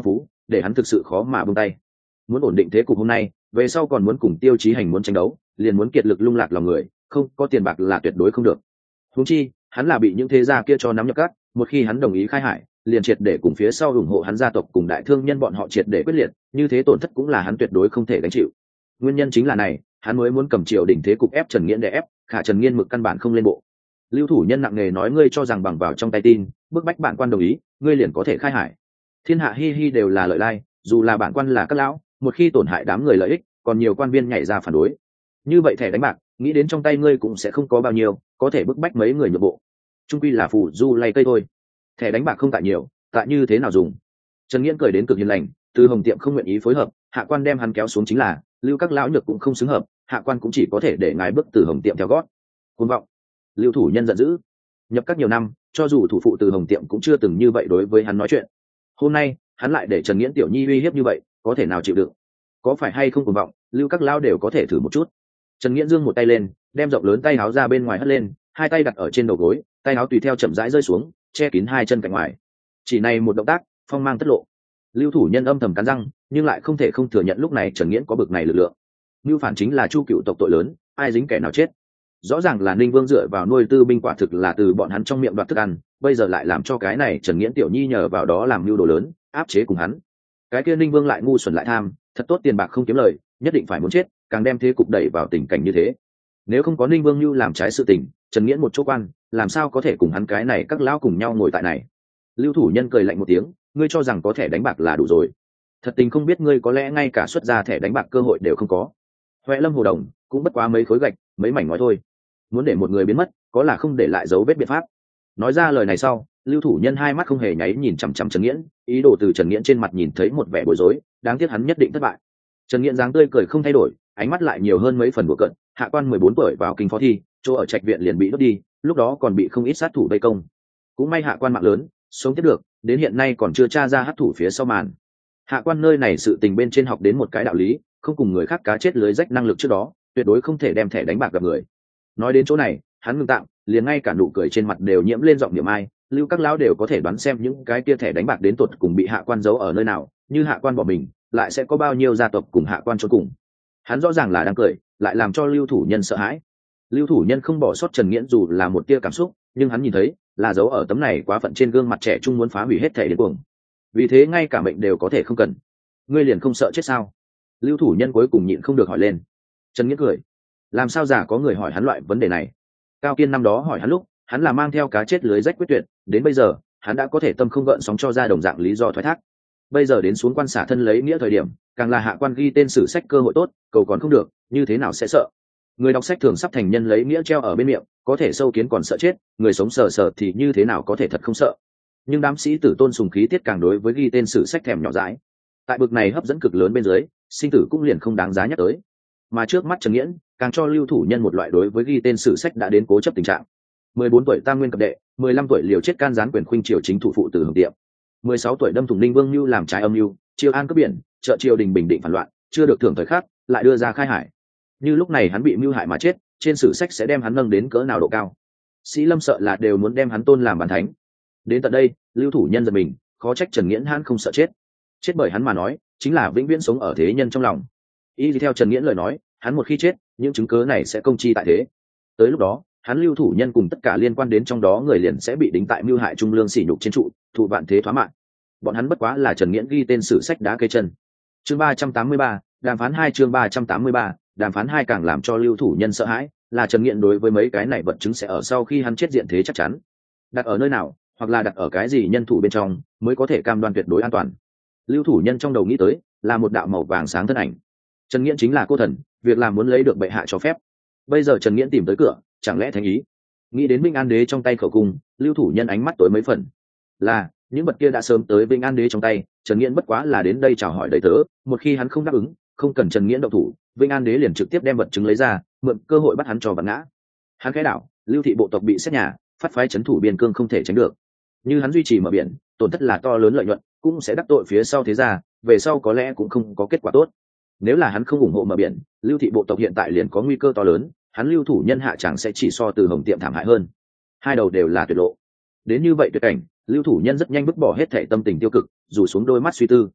để hắn thực sự khó mà buông tay. Muốn ổn định thế cục hôm nay, về sau còn muốn cùng Tiêu Chí Hành muốn tranh đấu, liền muốn kiệt lực lung lạc lòng người, không có tiền bạc là tuyệt đối không được. Huống chi hắn là bị những thế gia kia cho nắm nhập cát, một khi hắn đồng ý khai hải, liền triệt để cùng phía sau ủng hộ hắn gia tộc cùng đại thương nhân bọn họ triệt để quyết liệt, như thế tổn thất cũng là hắn tuyệt đối không thể gánh chịu. Nguyên nhân chính là này, hắn mới muốn cầm triều đình thế cục ép Trần Nghiễn để ép, khả Trần Nghiên mực căn bản không lên bộ. Lưu Thủ Nhân nặng nề nói, ngươi cho rằng bằng vào trong tay tin, bức bách bản quan đồng ý, ngươi liền có thể khai hải. Thiên hạ hi hi đều là lợi lai, dù là bản quan là các lão, một khi tổn hại đám người lợi ích, còn nhiều quan viên nhảy ra phản đối. Như vậy thẻ đánh bạc, nghĩ đến trong tay ngươi cũng sẽ không có bao nhiêu, có thể bức bách mấy người nhượng bộ. Trung quy là phù du lay cây thôi. Thẻ đánh bạc không tại nhiều, tại như thế nào dùng? Trần Nghiễn cười đến cực hiền lành, Từ Hồng Tiệm không nguyện ý phối hợp, hạ quan đem hắn kéo xuống chính là, Lưu các lão nhược cũng không xứng hợp, hạ quan cũng chỉ có thể để ngài bước Từ Hồng Tiệm theo gót. Cuồng vọng! Lưu Thủ Nhân giận dữ. Nhập các nhiều năm, cho dù thủ phụ Từ Hồng Tiệm cũng chưa từng như vậy đối với hắn nói chuyện. Hôm nay, hắn lại để Trần Nghiễn tiểu nhi uy hiếp như vậy, có thể nào chịu đựng? Có phải hay không cuồng vọng, Lưu các lão đều có thể thử một chút. Trần Nghiễn giương một tay lên, đem rộng lớn tay áo ra bên ngoài hất lên, hai tay đặt ở trên đầu gối, tay áo tùy theo chậm rãi rơi xuống, che kín hai chân cạnh ngoài. Chỉ này một động tác, phong mang tất lộ. Lưu Thủ Nhân âm thầm cắn răng, nhưng lại không thể không thừa nhận lúc này Trần Nghiễn có bực này lực lượng. Mưu phản chính là Chu cựu tộc tội lớn, ai dính kẻ nào chết. Rõ ràng là Ninh Vương dựa vào nuôi tư binh quả thực là từ bọn hắn trong miệng đoạt thức ăn, bây giờ lại làm cho cái này Trần Nghiễn tiểu nhi nhờ vào đó làm mưu đồ lớn, áp chế cùng hắn. Cái kia Ninh Vương lại ngu xuẩn lại tham, thật tốt tiền bạc không kiếm lời, nhất định phải muốn chết, càng đem thế cục đẩy vào tình cảnh như thế. Nếu không có Ninh Vương Nhu làm trái sự tình, Trần Nghiễn một chỗ quan, làm sao có thể cùng hắn cái này các lão cùng nhau ngồi tại này? Lưu Thủ Nhân cười lạnh một tiếng, ngươi cho rằng có thẻ đánh bạc là đủ rồi? Thật tình không biết ngươi có lẽ ngay cả xuất ra thẻ đánh bạc cơ hội đều không có. Huệ Lâm Hồ Đồng cũng bất quá mấy khối gạch, mấy mảnh ngói thôi. Muốn để một người biến mất, có là không để lại dấu vết biện pháp. Nói ra lời này sau, Lưu Thủ Nhân hai mắt không hề nháy nhìn chằm chằm Trần Nghiễn, ý đồ từ Trần Nghiễn trên mặt nhìn thấy một vẻ bối rối, đáng tiếc hắn nhất định thất bại. Trần Nghiễn dáng tươi cười không thay đổi, ánh mắt lại nhiều hơn mấy phần đùa cợt. Hạ quan 14 tuổi vào kinh phó thi, chỗ ở trạch viện liền bị đốt đi, lúc đó còn bị không ít sát thủ vây công. Cũng may hạ quan mạng lớn, sống tiếp được, đến hiện nay còn chưa tra ra hắc thủ phía sau màn. Hạ quan nơi này sự tình bên trên học đến một cái đạo lý, không cùng người khác cá chết lưới rách năng lực trước đó, tuyệt đối không thể đem thẻ đánh bạc gặp người. Nói đến chỗ này, hắn ngừng tạm, liền ngay cả nụ cười trên mặt đều nhiễm lên giọng niệm ai. Lưu các lão đều có thể đoán xem những cái kia thẻ đánh bạc đến tột cùng bị hạ quan giấu ở nơi nào, như hạ quan bỏ mình, lại sẽ có bao nhiêu gia tộc cùng hạ quan chôn cùng. Hắn rõ ràng là đang cười, lại làm cho Lưu Thủ Nhân sợ hãi. Lưu Thủ Nhân không bỏ sót Trần Nghiễn dù là một tia cảm xúc, nhưng hắn nhìn thấy là dấu ở tấm này quá phận trên gương mặt trẻ trung muốn phá hủy hết thảy đến cuồng. Vì thế ngay cả mệnh đều có thể không cần. Ngươi liền không sợ chết sao? Lưu Thủ Nhân cuối cùng nhịn không được hỏi lên. Trần Nghiễn cười. Làm sao giả có người hỏi hắn loại vấn đề này? Cao Kiên năm đó hỏi hắn lúc, hắn là mang theo cá chết lưới rách quyết tuyệt, đến bây giờ, hắn đã có thể tâm không gợn sóng cho ra đồng dạng lý do thoái thác. Bây giờ đến xuống quan xả thân lấy nghĩa thời điểm, càng là hạ quan ghi tên sử sách cơ hội tốt, cầu còn không được, như thế nào sẽ sợ? Người đọc sách thường sắp thành nhân lấy nghĩa treo ở bên miệng, có thể sâu kiến còn sợ chết, người sống sờ sờ thì như thế nào có thể thật không sợ? Nhưng đám sĩ tử tôn sùng khí tiết càng đối với ghi tên sử sách thèm nhỏ dãi. Tại bực này hấp dẫn cực lớn bên dưới, sinh tử cũng liền không đáng giá nhắc tới. Mà trước mắt Trần Nghiễn, càng cho Lưu Thủ Nhân một loại đối với ghi tên sử sách đã đến cố chấp tình trạng. 14 tuổi tam nguyên cập đệ, 15 tuổi liều chết can gián quyền khuynh triều chính thủ phụ Từ Hồng Tiệm. 16 tuổi đâm thủng Ninh Vương Nhu làm trái âm mưu, triều an cướp biển, trợ triều đình bình định phản loạn, chưa được thưởng thời khắc, lại đưa ra khai hải. Như lúc này hắn bị mưu hại mà chết, trên sử sách sẽ đem hắn nâng đến cỡ nào độ cao? Sĩ Lâm sợ là đều muốn đem hắn tôn làm bàn thánh. Đến tận đây, Lưu Thủ Nhân giật mình, khó trách Trần Nghiễn hắn không sợ chết. Chết bởi hắn mà nói, chính là vĩnh viễn sống ở thế nhân trong lòng. Y theo Trần Nghiễn lời nói, hắn một khi chết, những chứng cớ này sẽ công chi tại thế. Tới lúc đó, hắn Lưu Thủ Nhân cùng tất cả liên quan đến trong đó người liền sẽ bị đính tại mưu hại trung lương sỉ nhục trên trụ, thụ vạn thế thoá mạng. Bọn hắn bất quá là Trần Nghiễn ghi tên sử sách đá cây chân. Chương 383, đàm phán 2 chương 383, đàm phán 2 càng làm cho Lưu Thủ Nhân sợ hãi, là Trần Nghiễn đối với mấy cái này vật chứng sẽ ở sau khi hắn chết diện thế chắc chắn. Đặt ở nơi nào, hoặc là đặt ở cái gì nhân thủ bên trong, mới có thể cam đoan tuyệt đối an toàn. Lưu Thủ Nhân trong đầu nghĩ tới, là một đạo màu vàng sáng thân ảnh. Trần Nghiễn chính là cô thần, việc làm muốn lấy được bệ hạ cho phép. Bây giờ Trần Nghiễn tìm tới cửa, chẳng lẽ thành ý? Nghĩ đến Vinh An Đế trong tay khẩu cung, Lưu Thủ Nhân ánh mắt tối mấy phần. Là, những vật kia đã sớm tới Vinh An Đế trong tay, Trần Nghiễn bất quá là đến đây chào hỏi đầy tớ, một khi hắn không đáp ứng, không cần Trần Nghiễn động thủ, Vinh An Đế liền trực tiếp đem vật chứng lấy ra, mượn cơ hội bắt hắn cho vặn ngã. Hắn khẽ đảo, Lưu thị bộ tộc bị xét nhà, phát phái trấn thủ biên cương không thể tránh được. Như hắn duy trì mở biển, tổn thất là to lớn lợi nhuận, cũng sẽ đắc tội phía sau thế gia, về sau có lẽ cũng không có kết quả tốt. Nếu là hắn không ủng hộ mở biển, Lưu thị bộ tộc hiện tại liền có nguy cơ to lớn, hắn Lưu Thủ Nhân hạ chẳng sẽ chỉ so Từ Hồng Tiệm thảm hại hơn. Hai đầu đều là tuyệt lộ. Đến như vậy tuyệt cảnh, Lưu Thủ Nhân rất nhanh vứt bỏ hết thảy tâm tình tiêu cực, rủ xuống đôi mắt suy tư.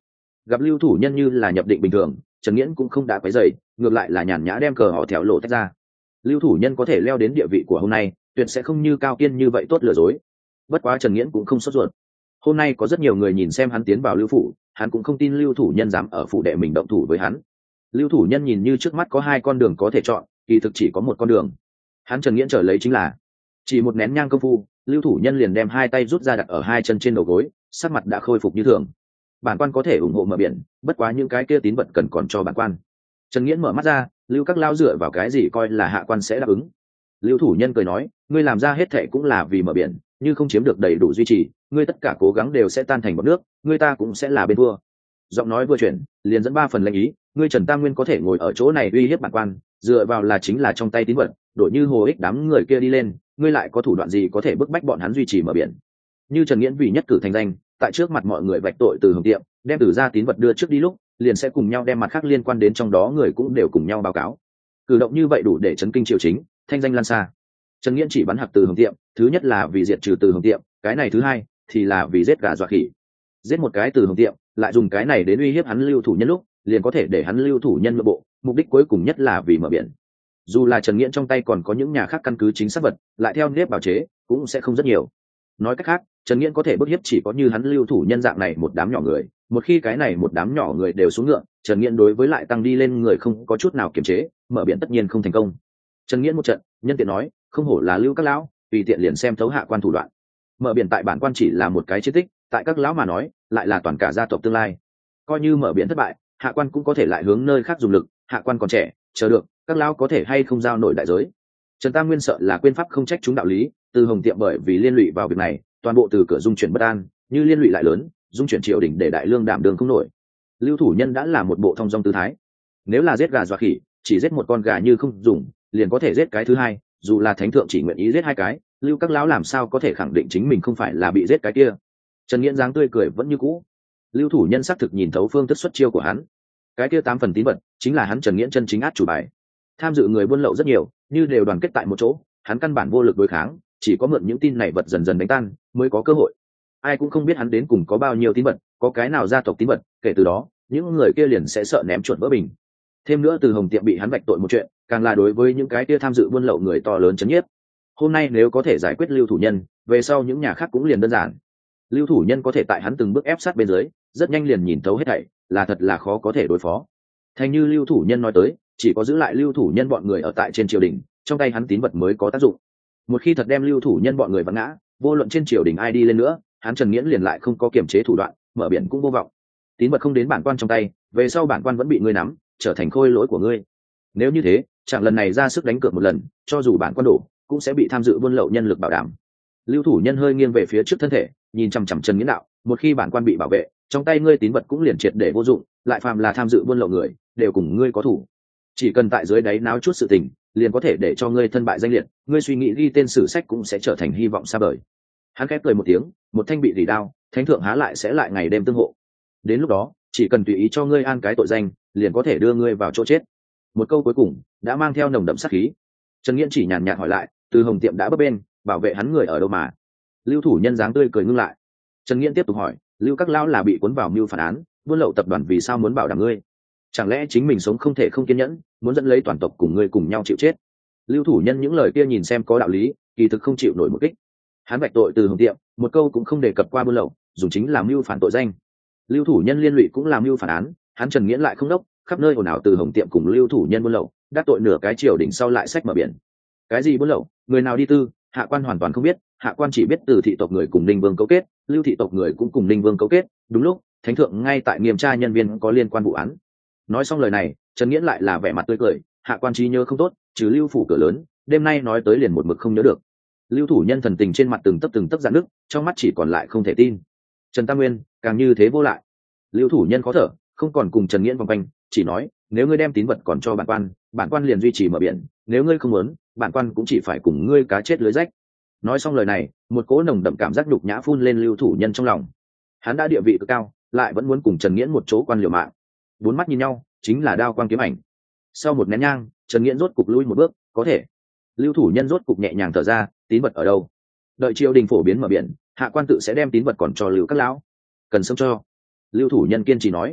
Gặp lưu thủ nhân như là nhập định bình thường, Trần Nghiễn cũng không đã quấy rầy, ngược lại là nhàn nhã đem cờ họ thẻo lộ tách ra. Lưu thủ nhân có thể leo đến địa vị của hôm nay, tuyệt sẽ không như Cao Kiên như vậy tốt lừa dối. Bất quá Trần Nghiễn cũng không sốt ruột. Hôm nay có rất nhiều người nhìn xem hắn tiến vào lưu phủ, hắn cũng không tin lưu thủ nhân dám ở phủ đệ mình động thủ với hắn. Lưu thủ nhân nhìn như trước mắt có hai con đường có thể chọn, kỳ thực chỉ có một con đường. Hắn Trần Nghiễn trở lấy chính là chỉ một nén nhang công phu, lưu thủ nhân liền đem hai tay rút ra đặt ở hai chân trên đầu gối, sắc mặt đã khôi phục như thường. Bản quan có thể ủng hộ Mở Biển, bất quá những cái kia tín vật cần còn cho bản quan. Trần Nghiễn mở mắt ra, lưu các lao dựa vào cái gì coi là hạ quan sẽ đáp ứng? Lưu thủ nhân cười nói, ngươi làm ra hết thệ cũng là vì Mở Biển, như không chiếm được đầy đủ duy trì, ngươi tất cả cố gắng đều sẽ tan thành bọt nước, ngươi ta cũng sẽ là bên thua. Giọng nói vừa chuyển, liền dẫn ba phần lệnh ý, ngươi Trần Tam Nguyên có thể ngồi ở chỗ này uy hiếp bản quan, dựa vào là chính là trong tay tín vật, đổi như Hồ Ích đám người kia đi lên, ngươi lại có thủ đoạn gì có thể bức bách bọn hắn duy trì Mở Biển? Như Trần Nghiễn vì nhất cử thành danh, tại trước mặt mọi người vạch tội Từ Hồng Tiệm, đem Từ gia tín vật đưa trước đi lúc, liền sẽ cùng nhau đem mặt khác liên quan đến trong đó người cũng đều cùng nhau báo cáo. Cử động như vậy đủ để chấn kinh triều chính, thanh danh lan xa. Trần Nghiễn chỉ bắn hặc Từ Hồng Tiệm, thứ nhất là vì diệt trừ Từ Hồng Tiệm, cái này thứ hai thì là vì giết gà dọa khỉ. Giết một cái Từ Hồng Tiệm, lại dùng cái này đến uy hiếp hắn lưu thủ nhân lúc, liền có thể để hắn lưu thủ nhân nội bộ, mục đích cuối cùng nhất là vì Mở Biển. Dù là Trần Nghiễn trong tay còn có những nhà khác căn cứ chính xác vật, lại theo nếp bào chế, cũng sẽ không rất nhiều. Nói cách khác, Trần Nghiễn có thể bức hiếp chỉ có như hắn lưu thủ nhân dạng này một đám nhỏ người, một khi cái này một đám nhỏ người đều xuống ngựa, Trần Nghiễn đối với lại tăng đi lên người không có chút nào kiềm chế, Mở Biển tất nhiên không thành công. Trần Nghiễn một trận, nhân tiện nói, không hổ là lưu các lão, tùy tiện liền xem thấu hạ quan thủ đoạn. Mở Biển tại bản quan chỉ là một cái chiến tích, tại các lão mà nói, lại là toàn cả gia tộc tương lai. Coi như Mở Biển thất bại, hạ quan cũng có thể lại hướng nơi khác dùng lực, hạ quan còn trẻ, chờ được, các lão có thể hay không giao nổi đại giới. Trần Tam Nguyên sợ là quên pháp không trách chúng đạo lý, Từ Hồng Tiệm bởi vì liên lụy vào việc này, toàn bộ từ cửa dung chuyển bất an, như liên lụy lại lớn, dung chuyển triều đình để đại lương đảm đường không nổi. Lưu thủ nhân đã là một bộ thông dong tư thái. Nếu là giết gà dọa khỉ, chỉ giết một con gà như không dùng, liền có thể giết cái thứ hai, dù là thánh thượng chỉ nguyện ý giết hai cái, lưu các lão làm sao có thể khẳng định chính mình không phải là bị giết cái kia. Trần Nghiễn dáng tươi cười vẫn như cũ. Lưu thủ nhân xác thực nhìn thấu phương thức xuất chiêu của hắn. Cái kia 8 phần tín vật chính là hắn Trần Nghiễn chân chính át chủ bài. Tham dự người buôn lậu rất nhiều, như đều đoàn kết tại một chỗ, hắn căn bản vô lực đối kháng, chỉ có mượn những tin này vật dần dần đánh tan mới có cơ hội. Ai cũng không biết hắn đến cùng có bao nhiêu tín vật, có cái nào gia tộc tín vật, kể từ đó những người kia liền sẽ sợ ném chuột vỡ bình. Thêm nữa Từ Hồng Tiệm bị hắn vạch tội một chuyện, càng là đối với những cái kia tham dự buôn lậu người to lớn chấn nhiếp. Hôm nay nếu có thể giải quyết lưu thủ nhân, về sau những nhà khác cũng liền đơn giản. Lưu thủ nhân có thể tại hắn từng bước ép sát bên dưới, rất nhanh liền nhìn thấu hết thảy, là thật là khó có thể đối phó. Thành như lưu thủ nhân nói tới, chỉ có giữ lại lưu thủ nhân bọn người ở tại trên triều đình, trong tay hắn tín vật mới có tác dụng. Một khi thật đem lưu thủ nhân bọn người vặn ngã, vô luận trên triều đình ai đi lên nữa, hắn Trần Nghiễn liền lại không có kiểm chế thủ đoạn, Mở Biển cũng vô vọng. Tín vật không đến bản quan trong tay, về sau bản quan vẫn bị ngươi nắm, trở thành khôi lỗi của ngươi. Nếu như thế, chẳng lần này ra sức đánh cược một lần, cho dù bản quan đổ, cũng sẽ bị tham dự buôn lậu nhân lực bảo đảm. Lưu thủ nhân hơi nghiêng về phía trước thân thể, nhìn chằm chằm Trần Nghiễn đạo, một khi bản quan bị bảo vệ, trong tay ngươi tín vật cũng liền triệt để vô dụng, lại phàm là tham dự buôn lậu người, đều cùng ngươi có thủ. Chỉ cần tại dưới đáy náo chút sự tình, liền có thể để cho ngươi thân bại danh liệt, ngươi suy nghĩ ghi tên sử sách cũng sẽ trở thành hy vọng xa vời. Hắn khép cười một tiếng, một thanh bị rỉ đao, thánh thượng há lại sẽ lại ngày đêm tương hộ. Đến lúc đó, chỉ cần tùy ý cho ngươi an cái tội danh, liền có thể đưa ngươi vào chỗ chết. Một câu cuối cùng đã mang theo nồng đậm sát khí. Trần Nghiễn chỉ nhàn nhạt hỏi lại, Từ Hồng Tiệm đã bấp bên, bảo vệ hắn người ở đâu mà? Lưu thủ nhân dáng tươi cười ngưng lại. Trần Nghiễn tiếp tục hỏi, Lưu các lão là bị cuốn vào mưu phản án, buôn lậu tập đoàn vì sao muốn bảo đảm ngươi? Chẳng lẽ chính mình sống không thể không kiên nhẫn, muốn dẫn lấy toàn tộc cùng ngươi cùng nhau chịu chết? Lưu thủ nhân những lời kia nhìn xem có đạo lý, kỳ thực không chịu nổi một kích. Hắn vạch tội Từ Hồng Tiệm, một câu cũng không đề cập qua buôn lậu, dùng chính là mưu phản tội danh. Lưu thủ nhân liên lụy cũng làm mưu phản án, hắn Trần Nghiễn lại không đốc, khắp nơi ồn ào Từ Hồng Tiệm cùng lưu thủ nhân buôn lậu, đắc tội nửa cái triều đỉnh sau lại sách Mở Biển. Cái gì buôn lậu, người nào đi tư, hạ quan hoàn toàn không biết, hạ quan chỉ biết Từ thị tộc người cùng Ninh Vương cấu kết, Lưu thị tộc người cũng cùng Ninh Vương cấu kết, đúng lúc, thánh thượng ngay tại nghiêm tra nhân viên có liên quan vụ án. Nói xong lời này, Trần Nghiễn lại là vẻ mặt tươi cười, hạ quan trí nhớ không tốt, trừ Lưu phủ cửa lớn, đêm nay nói tới liền một mực không nhớ được. Lưu thủ nhân thần tình trên mặt từng tấc rạn nứt, trong mắt chỉ còn lại không thể tin. Trần Tam Nguyên càng như thế vô lại. Lưu thủ nhân khó thở, không còn cùng Trần Nghiễn vòng quanh, chỉ nói, nếu ngươi đem tín vật còn cho bản quan liền duy trì Mở Biển, nếu ngươi không muốn, bản quan cũng chỉ phải cùng ngươi cá chết lưới rách. Nói xong lời này, một cỗ nồng đậm cảm giác nhục nhã phun lên lưu thủ nhân trong lòng. Hắn đã địa vị cực cao, lại vẫn muốn cùng Trần Nghiễn một chỗ quan liều mạng. Bốn mắt nhìn nhau, chính là đao quang kiếm ảnh. Sau một nén nhang, Trần Nghiễn rốt cục lui một bước, có thể. Lưu thủ nhân rốt cục nhẹ nhàng thở ra, tín vật ở đâu? Đợi triều đình phổ biến Mở Biển, hạ quan tự sẽ đem tín vật còn cho Lưu các lão. Cần sớm cho. Lưu thủ nhân kiên trì nói.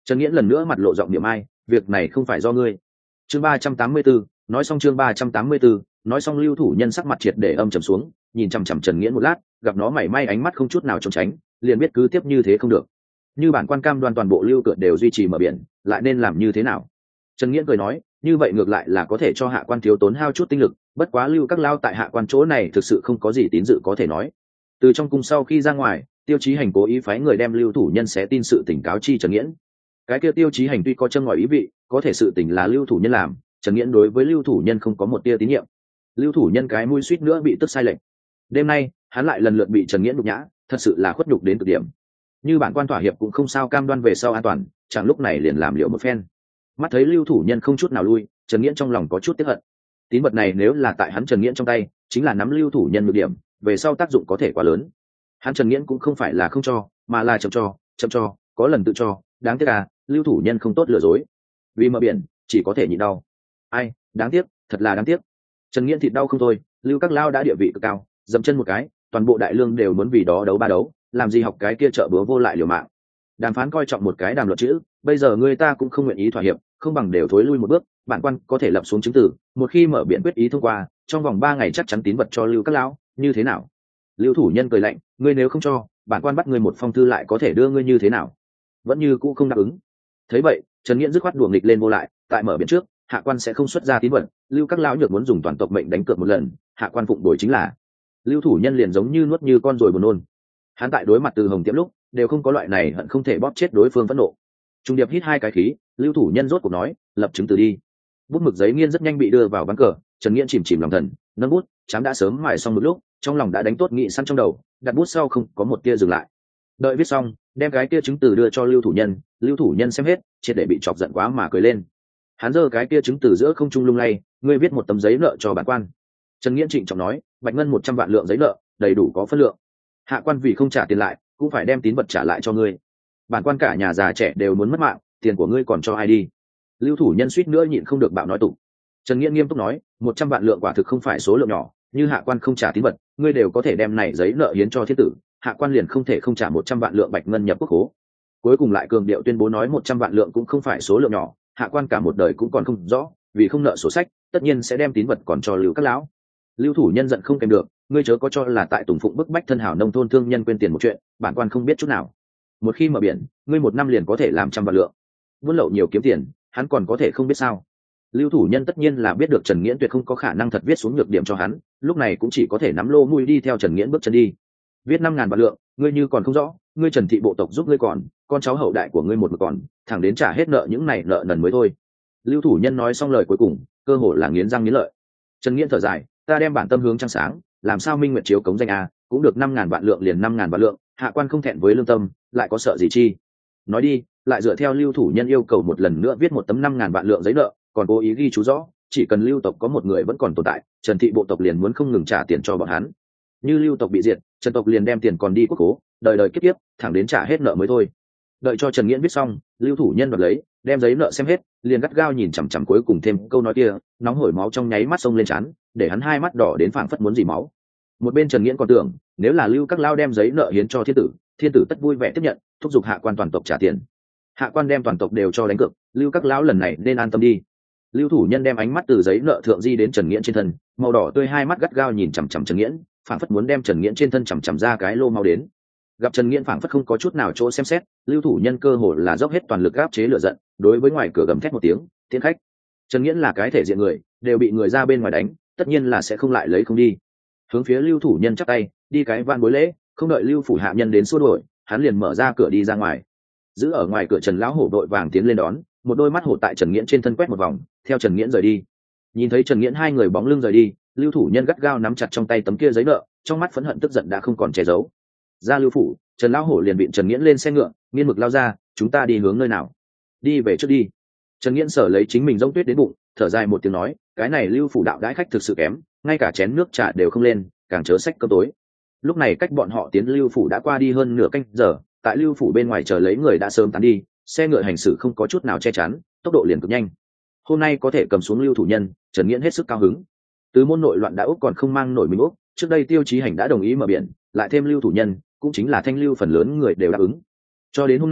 Trần Nghiễn lần nữa mặt lộ giọng niệm ai, việc này không phải do ngươi. Chương 384, nói xong chương 384, nói xong Lưu Thủ Nhân sắc mặt triệt để âm trầm xuống, nhìn chằm chằm Trần Nghiễn một lát, gặp nó mảy may ánh mắt không chút nào trốn tránh, liền biết cứ tiếp như thế không được. Như bản quan cam đoan toàn bộ Lưu Cửa đều duy trì mở biển, lại nên làm như thế nào? Trần Nghiễn cười nói, như vậy ngược lại là có thể cho hạ quan thiếu tốn hao chút tinh lực, bất quá Lưu các lao tại hạ quan chỗ này thực sự không có gì tín dự có thể nói. Từ trong cung sau khi ra ngoài, Tiêu Chí Hành cố ý phái người đem Lưu Thủ Nhân xé tin sự tình cáo chi Trần Nghiễn. Cái kia Tiêu Chí Hành tuy có châm ngòi ý vị, có thể sự tình là Lưu Thủ Nhân làm, Trần Nghiễn đối với Lưu Thủ Nhân không có một tia tín nhiệm. Lưu Thủ Nhân cái mũi suýt nữa bị tức sai lệch. Đêm nay hắn lại lần lượt bị Trần Nghiễn nhục nhã, thật sự là khuất nhục đến cực điểm. Như bản quan thỏa hiệp cũng không sao cam đoan về sau an toàn, chẳng lúc này liền làm liệu một phen. Mắt thấy Lưu Thủ Nhân không chút nào lui, Trần Nghiễn trong lòng có chút tiếc hận. Tín vật này nếu là tại hắn Trần Nghiễn trong tay, chính là nắm Lưu Thủ Nhân nhược điểm, về sau tác dụng có thể quá lớn. Hắn Trần Nghiễn cũng không phải là không cho, mà là chậm cho, có lần tự cho, đáng tiếc à, Lưu Thủ Nhân không tốt lừa dối. Vì mở biển, chỉ có thể nhịn đau. Ai, đáng tiếc, thật là đáng tiếc. Trần Nghiễn thịt đau không thôi, Lưu các lao đã địa vị cực cao, dậm chân một cái, toàn bộ đại lương đều muốn vì đó đấu ba đấu, làm gì học cái kia trợ búa vô lại liều mạng. Đàm phán coi trọng một cái đàm luật chữ, bây giờ người ta cũng không nguyện ý thỏa hiệp, không bằng đều thối lui một bước, bản quan có thể lập xuống chứng từ, một khi mở biển quyết ý thông qua, trong vòng 3 ngày chắc chắn tín vật cho Lưu các lão, như thế nào? Lưu Thủ Nhân cười lạnh, ngươi nếu không cho, bản quan bắt ngươi một phong thư lại có thể đưa ngươi như thế nào? Vẫn như cũ không đáp ứng. Thấy vậy, Trần Nghiễn dứt khoát đuổi nghịch lên vô lại, tại mở biển trước, hạ quan sẽ không xuất ra tín vật, Lưu các lão nhược muốn dùng toàn tộc mệnh đánh cược một lần, hạ quan phụng đổi chính là. Lưu Thủ Nhân liền giống như nuốt như con rồi buồn nôn. Hắn tại đối mặt Từ Hồng Tiệm lúc, đều không có loại này hận không thể bóp chết đối phương phẫn nộ. Trung điệp hít 2 cái khí, Lưu Thủ Nhân rốt cuộc nói, lập chứng từ đi. Bút mực giấy nghiên rất nhanh bị đưa vào ván cờ, Trần Nghiễn chìm lòng thần, nâng bút, chám đã sớm mài xong một lúc, trong lòng đã đánh tốt nghị săn trong đầu, đặt bút sau không có một tia dừng lại. Đợi viết xong, đem cái kia chứng từ đưa cho Lưu Thủ Nhân xem hết, triệt để bị chọc giận quá mà cười lên. Hắn giơ cái kia chứng từ giữa không trung lung lay, ngươi viết một tấm giấy nợ cho bản quan. Trần Nghiễn trịnh trọng nói, bạch ngân 100 vạn lượng giấy nợ, đầy đủ có phân lượng. Hạ quan vì không trả tiền lại, cũng phải đem tín vật trả lại cho ngươi. Bản quan cả nhà già trẻ đều muốn mất mạng, tiền của ngươi còn cho ai đi? Lưu Thủ Nhân suýt nữa nhịn không được bạo nói tục. Trần Nghiễn nghiêm túc nói, 100 vạn lượng quả thực không phải số lượng nhỏ, như hạ quan không trả tín vật, ngươi đều có thể đem này giấy nợ hiến cho thiết tử, hạ quan liền không thể không trả 100 vạn lượng bạch ngân nhập quốc khố. Cuối cùng lại cường điệu tuyên bố nói 100 vạn lượng cũng không phải số lượng nhỏ, hạ quan cả một đời cũng còn không rõ, vì không nợ sổ sách, tất nhiên sẽ đem tín vật còn cho Lưu các lão. Lưu Thủ Nhân giận không kèm được, ngươi chớ có cho là tại Tùng Phụng bức bách thân hảo nông thôn thương nhân quên tiền một chuyện, bản quan không biết chút nào. Một khi mở biển, ngươi 1 năm liền có thể làm 100 vạn lượng. Buôn lậu nhiều kiếm tiền, hắn còn có thể không biết sao? Lưu Thủ Nhân tất nhiên là biết được Trần Nghiễn tuyệt không có khả năng thật viết xuống nhược điểm cho hắn, lúc này cũng chỉ có thể nắm lô mùi đi theo Trần Nghiễn bước chân đi. Viết 5.000 vạn lượng, ngươi như còn không rõ, ngươi Trần thị bộ tộc giúp ngươi còn, con cháu hậu đại của ngươi một mực còn, thẳng đến trả hết nợ những này nợ nần mới thôi. Lưu Thủ Nhân nói xong lời cuối cùng, cơ hồ là nghiến răng nghiến lợi. Trần Nghiễn thở dài, ta đem bản tâm hướng trăng sáng, làm sao minh nguyệt chiếu cống danh a, cũng được 5.000 vạn lượng liền 5.000 vạn lượng, hạ quan không thẹn với lương tâm, lại có sợ gì chi? Nói đi, lại dựa theo Lưu Thủ Nhân yêu cầu một lần nữa viết một tấm 5.000 vạn lượng giấy nợ, còn cố ý ghi chú rõ, chỉ cần Lưu tộc có một người vẫn còn tồn tại, Trần thị bộ tộc liền muốn không ngừng trả tiền cho bọn hắn. Như Lưu tộc bị diệt, Trần tộc liền đem tiền còn đi quốc khố, đời đời kiếp kiếp, thẳng đến trả hết nợ mới thôi. Đợi cho Trần Nghiễn viết xong, Lưu Thủ Nhân đoạt lấy, đem giấy nợ xem hết, liền gắt gao nhìn chằm chằm cuối cùng thêm câu nói kia, nóng hổi máu trong nháy mắt xông lên trán, để hắn 2 mắt đỏ đến phảng phất muốn dỉ máu. Một bên Trần Nghiễn còn tưởng, nếu là Lưu các lao đem giấy nợ hiến cho thiên tử tất vui vẻ tiếp nhận, thúc giục hạ quan toàn tộc trả tiền. Hạ quan đem toàn tộc đều cho đánh cược, Lưu các lão lần này nên an tâm đi. Lưu Thủ Nhân đem ánh mắt từ giấy nợ thượng di đến Trần Nghiễn trên thân, màu đỏ tươi 2 mắt gắt gao nhìn chằm chằm Trần Nghiễn, phảng phất muốn đem Trần Nghiễn trên thân chằm ra cái lô máu đến. Gặp Trần Nghiễn phảng phất không có chút nào chỗ xem xét, Lưu Thủ Nhân cơ hồ là dốc hết toàn lực áp chế lửa giận, đối với ngoài cửa gầm thét một tiếng, "Tiến khách!" Trần Nghiễn là cái thể diện người, đều bị người ra bên ngoài đánh, tất nhiên là sẽ không lại lấy không đi. Hướng phía Lưu Thủ Nhân chắp tay, đi cái van bối lễ, không đợi Lưu phủ hạ nhân đến xua đuổi, hắn liền mở ra cửa đi ra ngoài. Giữ ở ngoài cửa Trần lão hổ đội vàng tiến lên đón, một đôi mắt hổ tại Trần Nghiễn trên thân quét một vòng, theo Trần Nghiễn rời đi. Nhìn thấy Trần Nghiễn 2 người bóng lưng rời đi, Lưu Thủ Nhân gắt gao nắm chặt trong tay tấm kia giấy nợ, trong mắt phẫn hận tức giận đã không còn che giấu. Ra Lưu phủ, Trần lão hổ liền bị Trần Nghiễn lên xe ngựa, nghiên mực lao ra, chúng ta đi hướng nơi nào? Đi về trước đi. Trần Nghiễn sở lấy chính mình rỗng tuyết đến bụng, thở dài một tiếng nói, cái này Lưu phủ đạo đãi khách thực sự kém, ngay cả chén nước trà đều không lên, càng chớ sách cơm tối. Lúc này cách bọn họ tiến Lưu phủ đã qua đi hơn nửa canh giờ, tại Lưu phủ bên ngoài chờ lấy người đã sớm tán đi, xe ngựa hành xử không có chút nào che chắn, tốc độ liền cực nhanh. Hôm nay có thể cầm xuống Lưu Thủ Nhân, Trần Nghiễn hết sức cao hứng. Từ môn nội loạn đã Úc còn không mang nổi mình Úc, trước đây Tiêu Chí Hành đã đồng ý mở biển, lại thêm Lưu Thủ Nhân, cũng chính là Thanh Lưu phần lớn người đều đáp ứng. Cho đến hôm nay,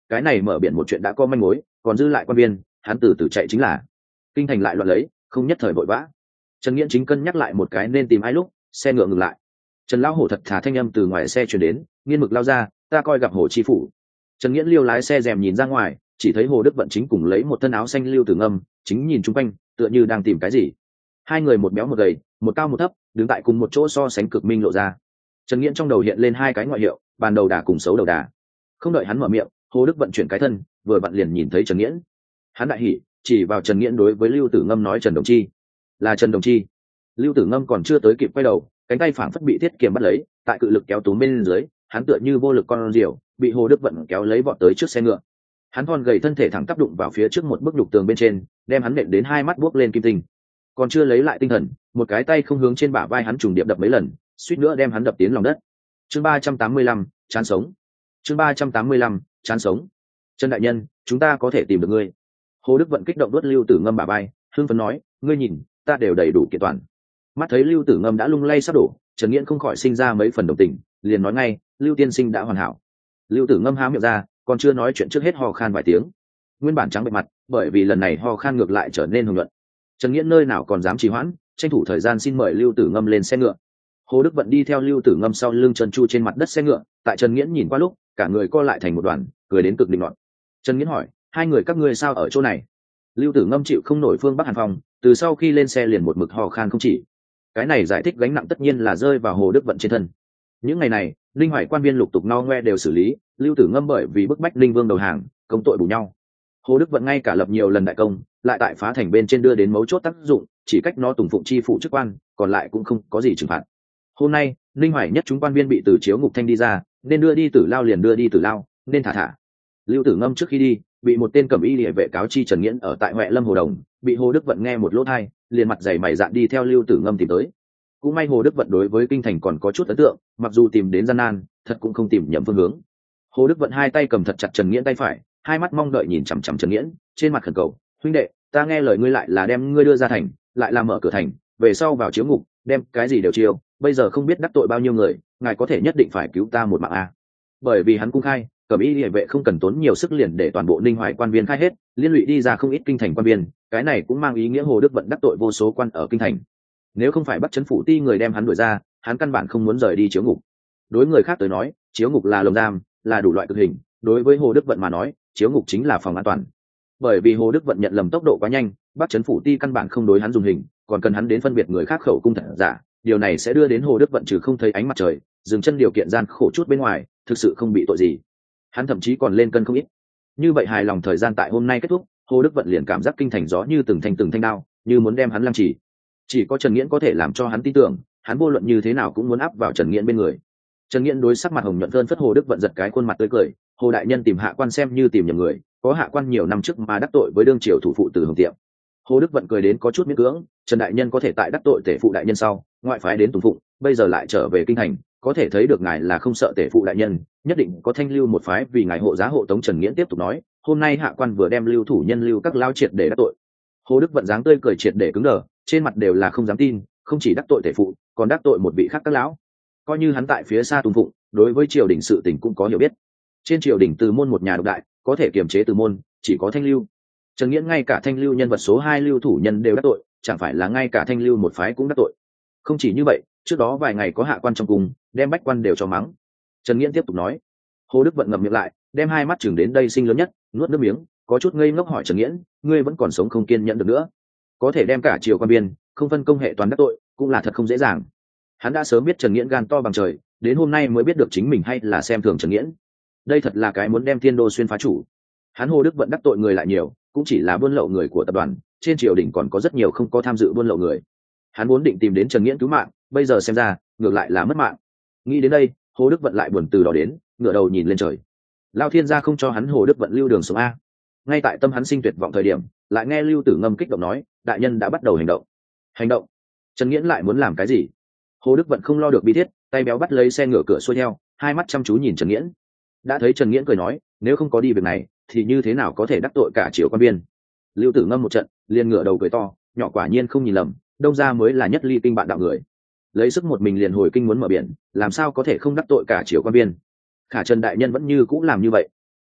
cái này mở biển một chuyện đã có manh mối, còn dư lại quan viên hắn từ từ chạy chính là. Kinh thành lại loạn lấy, không nhất thời vội vã. Trần Nghiễn chính cân nhắc lại một cái nên tìm ai lúc xe ngựa ngừng lại. Trần lão hổ thật thà thanh âm từ ngoài xe truyền đến, nghiên mực lao ra, ta coi gặp Hồ chi phủ. Trần Nghiễn liêu lái xe rèm nhìn ra ngoài, chỉ thấy Hồ Đức Vận chính cùng lấy một thân áo xanh Lưu Tử Ngâm, chính nhìn chung quanh, tựa như đang tìm cái gì. Hai người một béo một gầy, một cao một thấp, đứng tại cùng một chỗ so sánh cực minh lộ ra. Trần Nghiễn trong đầu hiện lên hai cái ngoại hiệu, bàn đầu đà cùng xấu đầu đà. Không đợi hắn mở miệng, Hồ Đức Vận chuyển cái thân, vừa vặn liền nhìn thấy Trần Nghiễn. Hắn đại hỉ, chỉ vào Trần Nghiễn đối với Lưu Tử Ngâm nói Trần đồng chi. Là Trần đồng chi. Lưu Tử Ngâm còn chưa tới kịp quay đầu, cánh tay phảng phất bị thiết kiềm bắt lấy, tại cự lực kéo túm bên dưới, hắn tựa như vô lực con diều, bị Hồ Đức Vận kéo lấy vọt tới trước xe ngựa. Hắn thon gầy thân thể thẳng tắp đụng vào phía trước một bức đục tường bên trên, đem hắn nện đến hai mắt buốc lên kim tinh. Còn chưa lấy lại tinh thần, một cái tay không hướng trên bả vai hắn trùng điệp đập mấy lần, suýt nữa đem hắn đập tiến lòng đất. Chương 385, chán sống. Chương 385, chán sống. Trần đại nhân, chúng ta có thể tìm được ngươi. Hồ Đức Vận kích động đuốt Lưu Tử Ngâm bả vai, hưng phấn nói, ngươi nhìn, ta đều đầy đủ kiện toàn. Mắt thấy Lưu Tử Ngâm đã lung lay sắp đổ, Trần Nghiễn không khỏi sinh ra mấy phần đồng tình, liền nói ngay, Lưu tiên sinh đã hoàn hảo. Lưu Tử Ngâm há miệng ra, còn chưa nói chuyện trước hết ho khan vài tiếng. Nguyên bản trắng bệch mặt, bởi vì lần này ho khan ngược lại trở nên hùng luận. Trần Nghiễn nơi nào còn dám trì hoãn, tranh thủ thời gian xin mời Lưu Tử Ngâm lên xe ngựa. Hồ Đức Vận đi theo Lưu Tử Ngâm sau lưng trơn tru trên mặt đất xe ngựa, tại Trần Nghiễn nhìn qua lúc, cả người co lại thành một đoàn, cười đến cực định ngọn. Trần Nghiễn hỏi, hai người các ngươi sao ở chỗ này? Lưu Tử Ngâm chịu không nổi phương Bắc Hàn Phong, từ sau khi lên xe liền một mực ho khan không chỉ. Cái này giải thích gánh nặng tất nhiên là rơi vào Hồ Đức Vận trên thân. Những ngày này, linh hoài quan viên lục tục no ngoe đều xử lý, Lưu Tử Ngâm bởi vì bức bách Linh Vương đầu hàng, công tội bù nhau. Hồ Đức Vận ngay cả lập nhiều lần đại công, lại tại phá thành bên trên đưa đến mấu chốt tác dụng, chỉ cách nó tùng phụng chi phụ chức quan, còn lại cũng không có gì trừng phạt. Hôm nay, linh hoài nhất chúng quan viên bị từ chiếu ngục thanh đi ra, nên đưa đi tử lao liền đưa đi tử lao, nên thả thả. Lưu Tử Ngâm trước khi đi, bị một tên cẩm y liề vệ cáo chi Trần Nghiễn ở tại Huệ Lâm Hồ Đồng, bị Hồ Đức Vận nghe một lỗ tai, liền mặt dày mày dạn đi theo Lưu Tử Ngâm tìm tới. Cũng may Hồ Đức Vận đối với kinh thành còn có chút ấn tượng, mặc dù tìm đến gian nan, thật cũng không tìm nhầm phương hướng. Hồ Đức Vận hai tay cầm thật chặt Trần Nghiễn tay phải, hai mắt mong đợi nhìn chằm chằm Trần Nghiễn, trên mặt khẩn cầu, huynh đệ, ta nghe lời ngươi lại là đem ngươi đưa ra thành, lại là mở cửa thành, về sau vào chiếu ngục, đem cái gì đều chiêu, bây giờ không biết đắc tội bao nhiêu người, ngài có thể nhất định phải cứu ta một mạng a. Bởi vì hắn cung khai, cẩm y liề vệ không cần tốn nhiều sức liền để toàn bộ Ninh Hoài quan viên khai hết, liên lụy đi ra không ít kinh thành quan viên, cái này cũng mang ý nghĩa Hồ Đức Vận đắc tội vô số quan ở kinh thành. Nếu không phải bắt trấn phủ ti người đem hắn đuổi ra, hắn căn bản không muốn rời đi chiếu ngục. Đối người khác tới nói, chiếu ngục là lồng giam, là đủ loại cực hình, đối với Hồ Đức Vận mà nói, chiếu ngục chính là phòng an toàn. Bởi vì Hồ Đức Vận nhận lầm tốc độ quá nhanh, bắt trấn phủ ti căn bản không đối hắn dùng hình, còn cần hắn đến phân biệt người khác khẩu cung thật giả, điều này sẽ đưa đến Hồ Đức Vận trừ không thấy ánh mặt trời, dừng chân điều kiện gian khổ chút bên ngoài, thực sự không bị tội gì. Hắn thậm chí còn lên cân không ít. Như vậy hài lòng thời gian tại hôm nay kết thúc, Hồ Đức Vận liền cảm giác kinh thành gió như từng thanh đao, như muốn đem hắn lăng trì. Chỉ có Trần Nghiễn có thể làm cho hắn tin tưởng, hắn vô luận như thế nào cũng muốn áp vào Trần Nghiễn bên người. Trần Nghiễn đối sắc mặt hồng nhuận phơn phất Hồ Đức Vận giật cái khuôn mặt tươi cười, Hồ đại nhân tìm hạ quan xem như tìm nhầm người, có hạ quan nhiều năm trước mà đắc tội với đương triều thủ phụ Từ Hồng Tiệm. Hồ Đức Vận cười đến có chút miễn cưỡng, Trần đại nhân có thể tại đắc tội tể phụ đại nhân sau, ngoại phái đến tùng phụng, bây giờ lại trở về kinh thành, có thể thấy được ngài là không sợ tể phụ đại nhân, nhất định có thanh lưu một phái vì ngài hộ giá hộ tống. Trần Nghiễn tiếp tục nói, hôm nay hạ quan vừa đem lưu thủ nhân lưu các lao triệt để đắc tội. Hồ Đức Vận dáng tươi cười triệt để cứng đờ, trên mặt đều là không dám tin, không chỉ đắc tội tể phụ, còn đắc tội một vị khác các lão. Coi như hắn tại phía xa tùng phụng, đối với triều đình sự tình cũng có hiểu biết. Trên triều đình Từ môn một nhà độc đại, có thể kiềm chế Từ môn chỉ có thanh lưu. Trần Nghiễn ngay cả thanh lưu nhân vật số 2 lưu thủ nhân đều đắc tội, chẳng phải là ngay cả thanh lưu một phái cũng đắc tội. Không chỉ như vậy, trước đó vài ngày có hạ quan trong cung đem bách quan đều cho mắng. Trần Nghiễn tiếp tục nói. Hồ Đức Vận ngậm miệng lại, đem hai mắt chừng đến đây sinh lớn nhất, nuốt nước miếng, có chút ngây ngốc hỏi Trần Nghiễn, ngươi vẫn còn sống không kiên nhẫn được nữa? Có thể đem cả triều quan biên không phân công hệ toàn đắc tội, cũng là thật không dễ dàng. Hắn đã sớm biết Trần Nghiễn gan to bằng trời, đến hôm nay mới biết được chính mình hay là xem thường Trần Nghiễn. Đây thật là cái muốn đem thiên đô xuyên phá chủ. Hắn Hồ Đức Vận đắc tội người lại nhiều, cũng chỉ là buôn lậu người của tập đoàn, trên triều đình còn có rất nhiều không có tham dự buôn lậu người. Hắn vốn định tìm đến Trần Nghiễn cứu mạng, bây giờ xem ra ngược lại là mất mạng. Nghĩ đến đây, Hồ Đức Vận lại buồn từ đó đến, ngửa đầu nhìn lên trời. Lao thiên gia không cho hắn Hồ Đức Vận lưu đường sống a. Ngay tại tâm hắn sinh tuyệt vọng thời điểm, lại nghe Lưu Tử Ngâm kích động nói, đại nhân đã bắt đầu hành động. Hành động? Trần Nghiễn lại muốn làm cái gì? Hồ Đức Vận không lo được bi thiết, tay béo bắt lấy xe ngựa cửa xuôi theo, hai mắt chăm chú nhìn Trần Nghiễn. Đã thấy Trần Nghiễn cười nói, nếu không có đi việc này, thì như thế nào có thể đắc tội cả triều quan biên? Lưu Tử Ngâm một trận, liền ngửa đầu cười to, nhỏ quả nhiên không nhìn lầm, đông gia mới là nhất ly kinh bạn đạo người. Lấy sức một mình liền hồi kinh muốn mở biển, làm sao có thể không đắc tội cả triều quan biên? Khả Trần đại nhân vẫn như cũng làm như vậy.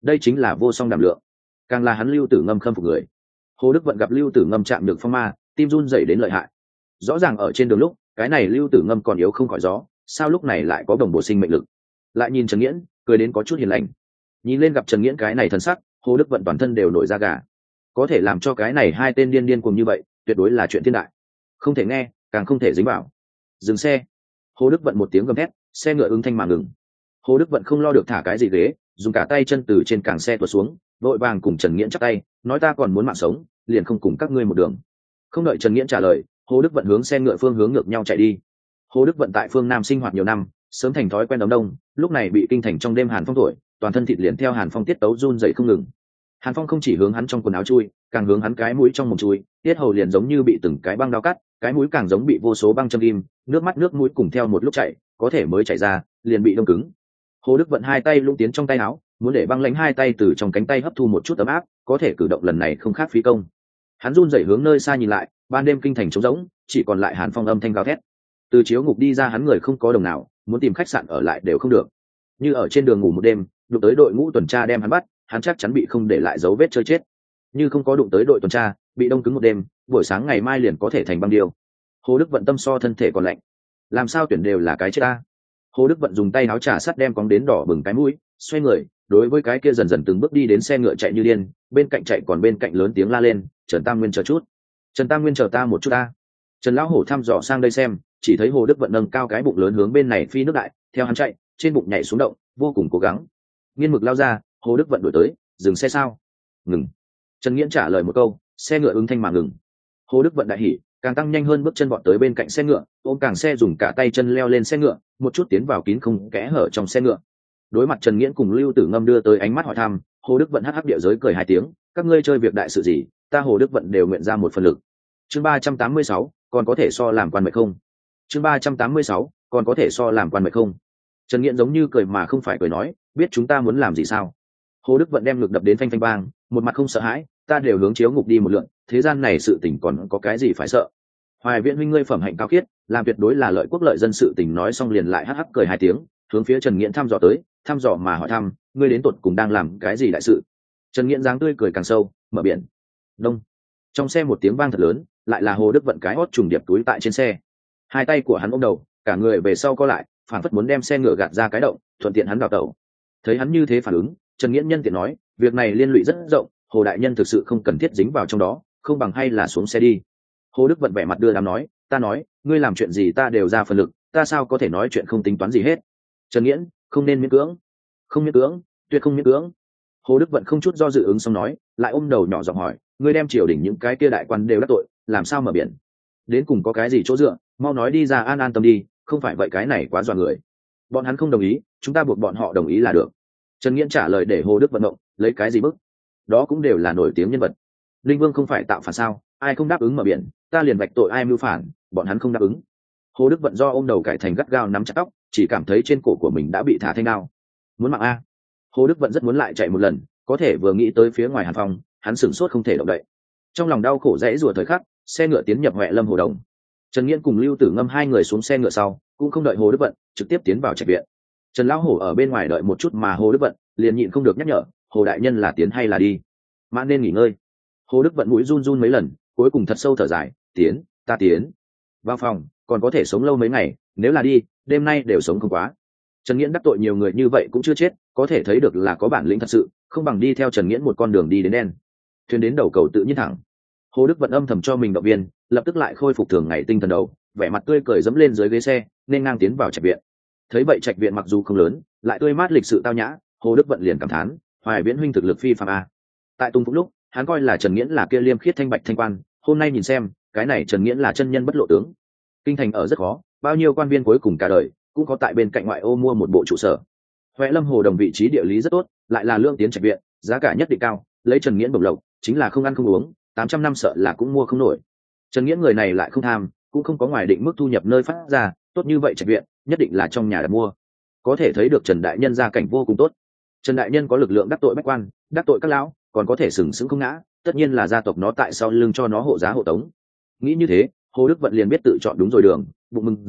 đây chính là vô song đảm lượng. Càng là hắn Lưu Tử Ngâm khâm phục người. Hồ Đức Vận gặp Lưu Tử Ngâm chạm được phong ma, tim run rẩy đến lợi hại. Rõ ràng ở trên đường lúc cái này Lưu Tử Ngâm còn yếu không khỏi gió, sao lúc này lại có đồng bộ sinh mệnh lực. Lại nhìn Trần Nghiễn cười đến có chút hiền lành. Nhìn lên gặp Trần Nghiễn cái này thần sắc, Hồ Đức Vận toàn thân đều nổi da gà. Có thể làm cho cái này hai tên điên điên cuồng như vậy tuyệt đối là chuyện thiên đại, không thể nghe càng không thể dính vào. Dừng xe. Hồ Đức Vận một tiếng gầm thét, xe ngựa ứng thanh mà ngừng. Hồ Đức Vận không lo được thả cái gì ghế, dùng cả tay chân từ trên càng xe tuột xuống, vội vàng cùng Trần Nghiễn chắp tay, nói ta còn muốn mạng sống, liền không cùng các ngươi một đường. Không đợi Trần Nghiễn trả lời, Hồ Đức Vận hướng xe ngựa phương hướng ngược nhau chạy đi. Hồ Đức Vận tại phương Nam sinh hoạt nhiều năm, sớm thành thói quen đóng đông, lúc này bị kinh thành trong đêm hàn phong thổi, toàn thân thịt liền theo hàn phong tiết tấu run dậy không ngừng. Hàn phong không chỉ hướng hắn trong quần áo chui, càng hướng hắn cái mũi trong mồm chui, tiết hầu liền giống như bị từng cái băng đao cắt, cái mũi càng giống bị vô số băng châm kim, nước mắt nước mũi cùng theo một lúc chảy, có thể mới chảy ra, liền bị đông cứng. Hồ Đức Vận hai tay lung tiến trong tay áo, muốn để băng lãnh hai tay từ trong cánh tay hấp thu một chút ấm áp, có thể cử động lần này không khác phí công. Hắn run rẩy hướng nơi xa nhìn lại, ban đêm kinh thành trống rỗng, chỉ còn lại hàn phong âm thanh gào thét. Từ chiếu ngục đi ra hắn người không có đồng nào, muốn tìm khách sạn ở lại đều không được. Như ở trên đường ngủ một đêm, đụng tới đội ngũ tuần tra đem hắn bắt, hắn chắc chắn bị không để lại dấu vết chơi chết. Như không có đụng tới đội tuần tra, bị đông cứng một đêm, buổi sáng ngày mai liền có thể thành băng điêu. Hồ Đức Vận tâm so thân thể còn lạnh, làm sao tuyển đều là cái chết ta. Hồ Đức Vận dùng tay áo trà sắt đem cóng đến đỏ bừng cái mũi, xoay người, đối với cái kia dần dần từng bước đi đến xe ngựa chạy như điên, bên cạnh chạy còn bên cạnh lớn tiếng la lên, Trần Tam Nguyên chờ chút, Trần Tam Nguyên chờ ta một chút ta. Trần lão hổ thăm dò sang đây xem, chỉ thấy Hồ Đức Vận nâng cao cái bụng lớn hướng bên này phi nước đại, theo hắn chạy, trên bụng nhảy xuống động, vô cùng cố gắng. Nghiên Mực lao ra, Hồ Đức Vận đuổi tới, dừng xe sao? Ngừng. Trần Nghiễn trả lời một câu, xe ngựa ứng thanh mà ngừng. Hồ Đức Vận đại hỉ, càng tăng nhanh hơn bước chân vọt tới bên cạnh xe ngựa, ôm càng xe dùng cả tay chân leo lên xe ngựa, một chút tiến vào kín không kẽ hở trong xe ngựa. Đối mặt Trần Nghiễn cùng Lưu Tử Ngâm đưa tới ánh mắt hỏi thăm, Hồ Đức Vận hắc hắc địa giới cười hai tiếng, các ngươi chơi việc đại sự gì, ta Hồ Đức Vận đều nguyện ra một phần lực. Chương 386, còn có thể so làm quan mệnh không? Chương 386, còn có thể so làm quan mệnh không? Trần Nghiễn giống như cười mà không phải cười nói, biết chúng ta muốn làm gì sao? Hồ Đức Vận đem ngực đập đến phanh phanh bang, một mặt không sợ hãi, ta đều hướng chiếu ngục đi một lượt, thế gian này sự tình còn có cái gì phải sợ? Hoài Viễn huynh ngươi phẩm hạnh cao khiết, làm tuyệt đối là lợi quốc lợi dân sự tình, nói xong liền lại hắc hắc cười hai tiếng, hướng phía Trần Nghiễn thăm dò tới, thăm dò mà hỏi thăm, ngươi đến tột cùng đang làm cái gì đại sự? Trần Nghiễn dáng tươi cười càng sâu, mở biển. Đông. Trong xe một tiếng vang thật lớn, lại là Hồ Đức Vận cái hót trùng điệp túi tại trên xe. Hai tay của hắn ôm đầu, cả người về sau co lại, phản phất muốn đem xe ngựa gạt ra cái động, thuận tiện hắn đào tẩu. Thấy hắn như thế phản ứng, Trần Nghiễn nhân tiện nói, việc này liên lụy rất rộng, Hồ đại nhân thực sự không cần thiết dính vào trong đó, không bằng hay là xuống xe đi. Hồ Đức Vận vẻ mặt đưa đám nói, ta nói, ngươi làm chuyện gì ta đều ra phần lực, ta sao có thể nói chuyện không tính toán gì hết. Trần Nghiễn, không nên miễn cưỡng. Không miễn cưỡng, tuyệt không miễn cưỡng. Hồ Đức Vận không chút do dự ứng xong nói, lại ôm đầu nhỏ giọng hỏi, ngươi đem triều đình những cái kia đại quan đều đắc tội, làm sao mở biển? Đến cùng có cái gì chỗ dựa, mau nói đi ra an an tâm đi, không phải vậy cái này quá dọa người. Bọn hắn không đồng ý, chúng ta buộc bọn họ đồng ý là được. Trần Nghiễn trả lời để Hồ Đức Vận động, lấy cái gì bức? Đó cũng đều là nổi tiếng nhân vật. Linh Vương không phải tạo phản sao, ai không đáp ứng mở biển, ta liền vạch tội ai mưu phản, bọn hắn không đáp ứng. Hồ Đức Vận do ôm đầu cải thành gắt gao nắm chặt tóc, chỉ cảm thấy trên cổ của mình đã bị thả thanh đao. Muốn mạng a? Hồ Đức Vận rất muốn lại chạy một lần, có thể vừa nghĩ tới phía ngoài Hàn Phong, hắn sửng sốt không thể động đậy. Trong lòng đau khổ dãy rủa thời khắc, xe ngựa tiến nhập Huệ Lâm Hồ Đồng. Trần Nghiễn cùng Lưu Tử Ngâm hai người xuống xe ngựa sau, cũng không đợi Hồ Đức Vận, trực tiếp tiến vào trạch viện. Trần lão hổ ở bên ngoài đợi một chút mà Hồ Đức Vận liền nhịn không được nhắc nhở, Hồ đại nhân là tiến hay là đi? Mã nên nghỉ ngơi. Hồ Đức Vận mũi run run mấy lần, cuối cùng thật sâu thở dài, tiến, ta tiến. Vào phòng, còn có thể sống lâu mấy ngày, nếu là đi, đêm nay đều sống không quá. Trần Nghiễn đắc tội nhiều người như vậy cũng chưa chết, có thể thấy được là có bản lĩnh thật sự, không bằng đi theo Trần Nghiễn một con đường đi đến đen. Thuyền đến đầu cầu tự nhiên thẳng. Hồ Đức Vận âm thầm cho mình động viên, lập tức lại khôi phục thường ngày tinh thần đầu, vẻ mặt tươi cười dẫm lên dưới ghế xe, nên ngang tiến vào trạch viện. Thấy vậy trạch viện mặc dù không lớn, lại tươi mát lịch sự tao nhã, Hồ Đức Vận liền cảm thán, Hoài Viễn huynh thực lực phi phàm a. Tại Tung Phúc lúc, hắn coi là Trần Nghiễn là kia liêm khiết thanh bạch thanh quan, hôm nay nhìn xem, cái này Trần Nghiễn là chân nhân bất lộ tướng. Kinh thành ở rất khó, bao nhiêu quan viên cuối cùng cả đời cũng có tại bên cạnh ngoại ô mua một bộ trụ sở. Huệ Lâm Hồ Đồng vị trí địa lý rất tốt, lại là lương tiến trạch viện, giá cả nhất định cao, lấy Trần Nghiễn bổng lộc, chính là không ăn không uống, 800 năm sợ là cũng mua không nổi. Trần Nghiễn người này lại không tham, cũng không có ngoài định mức thu nhập nơi phát ra, tốt như vậy trạch viện, nhất định là trong nhà đặt mua. Có thể thấy được Trần đại nhân gia cảnh vô cùng tốt. Trần đại nhân có lực lượng đắc tội bách quan, đắc tội các lão, còn có thể sừng sững không ngã, tất nhiên là gia tộc nó tại sau lưng cho nó hộ giá hộ tống. Nghĩ như thế, Hồ Đức Vận liền biết tự chọn đúng rồi đường, bụng mừng rỡ,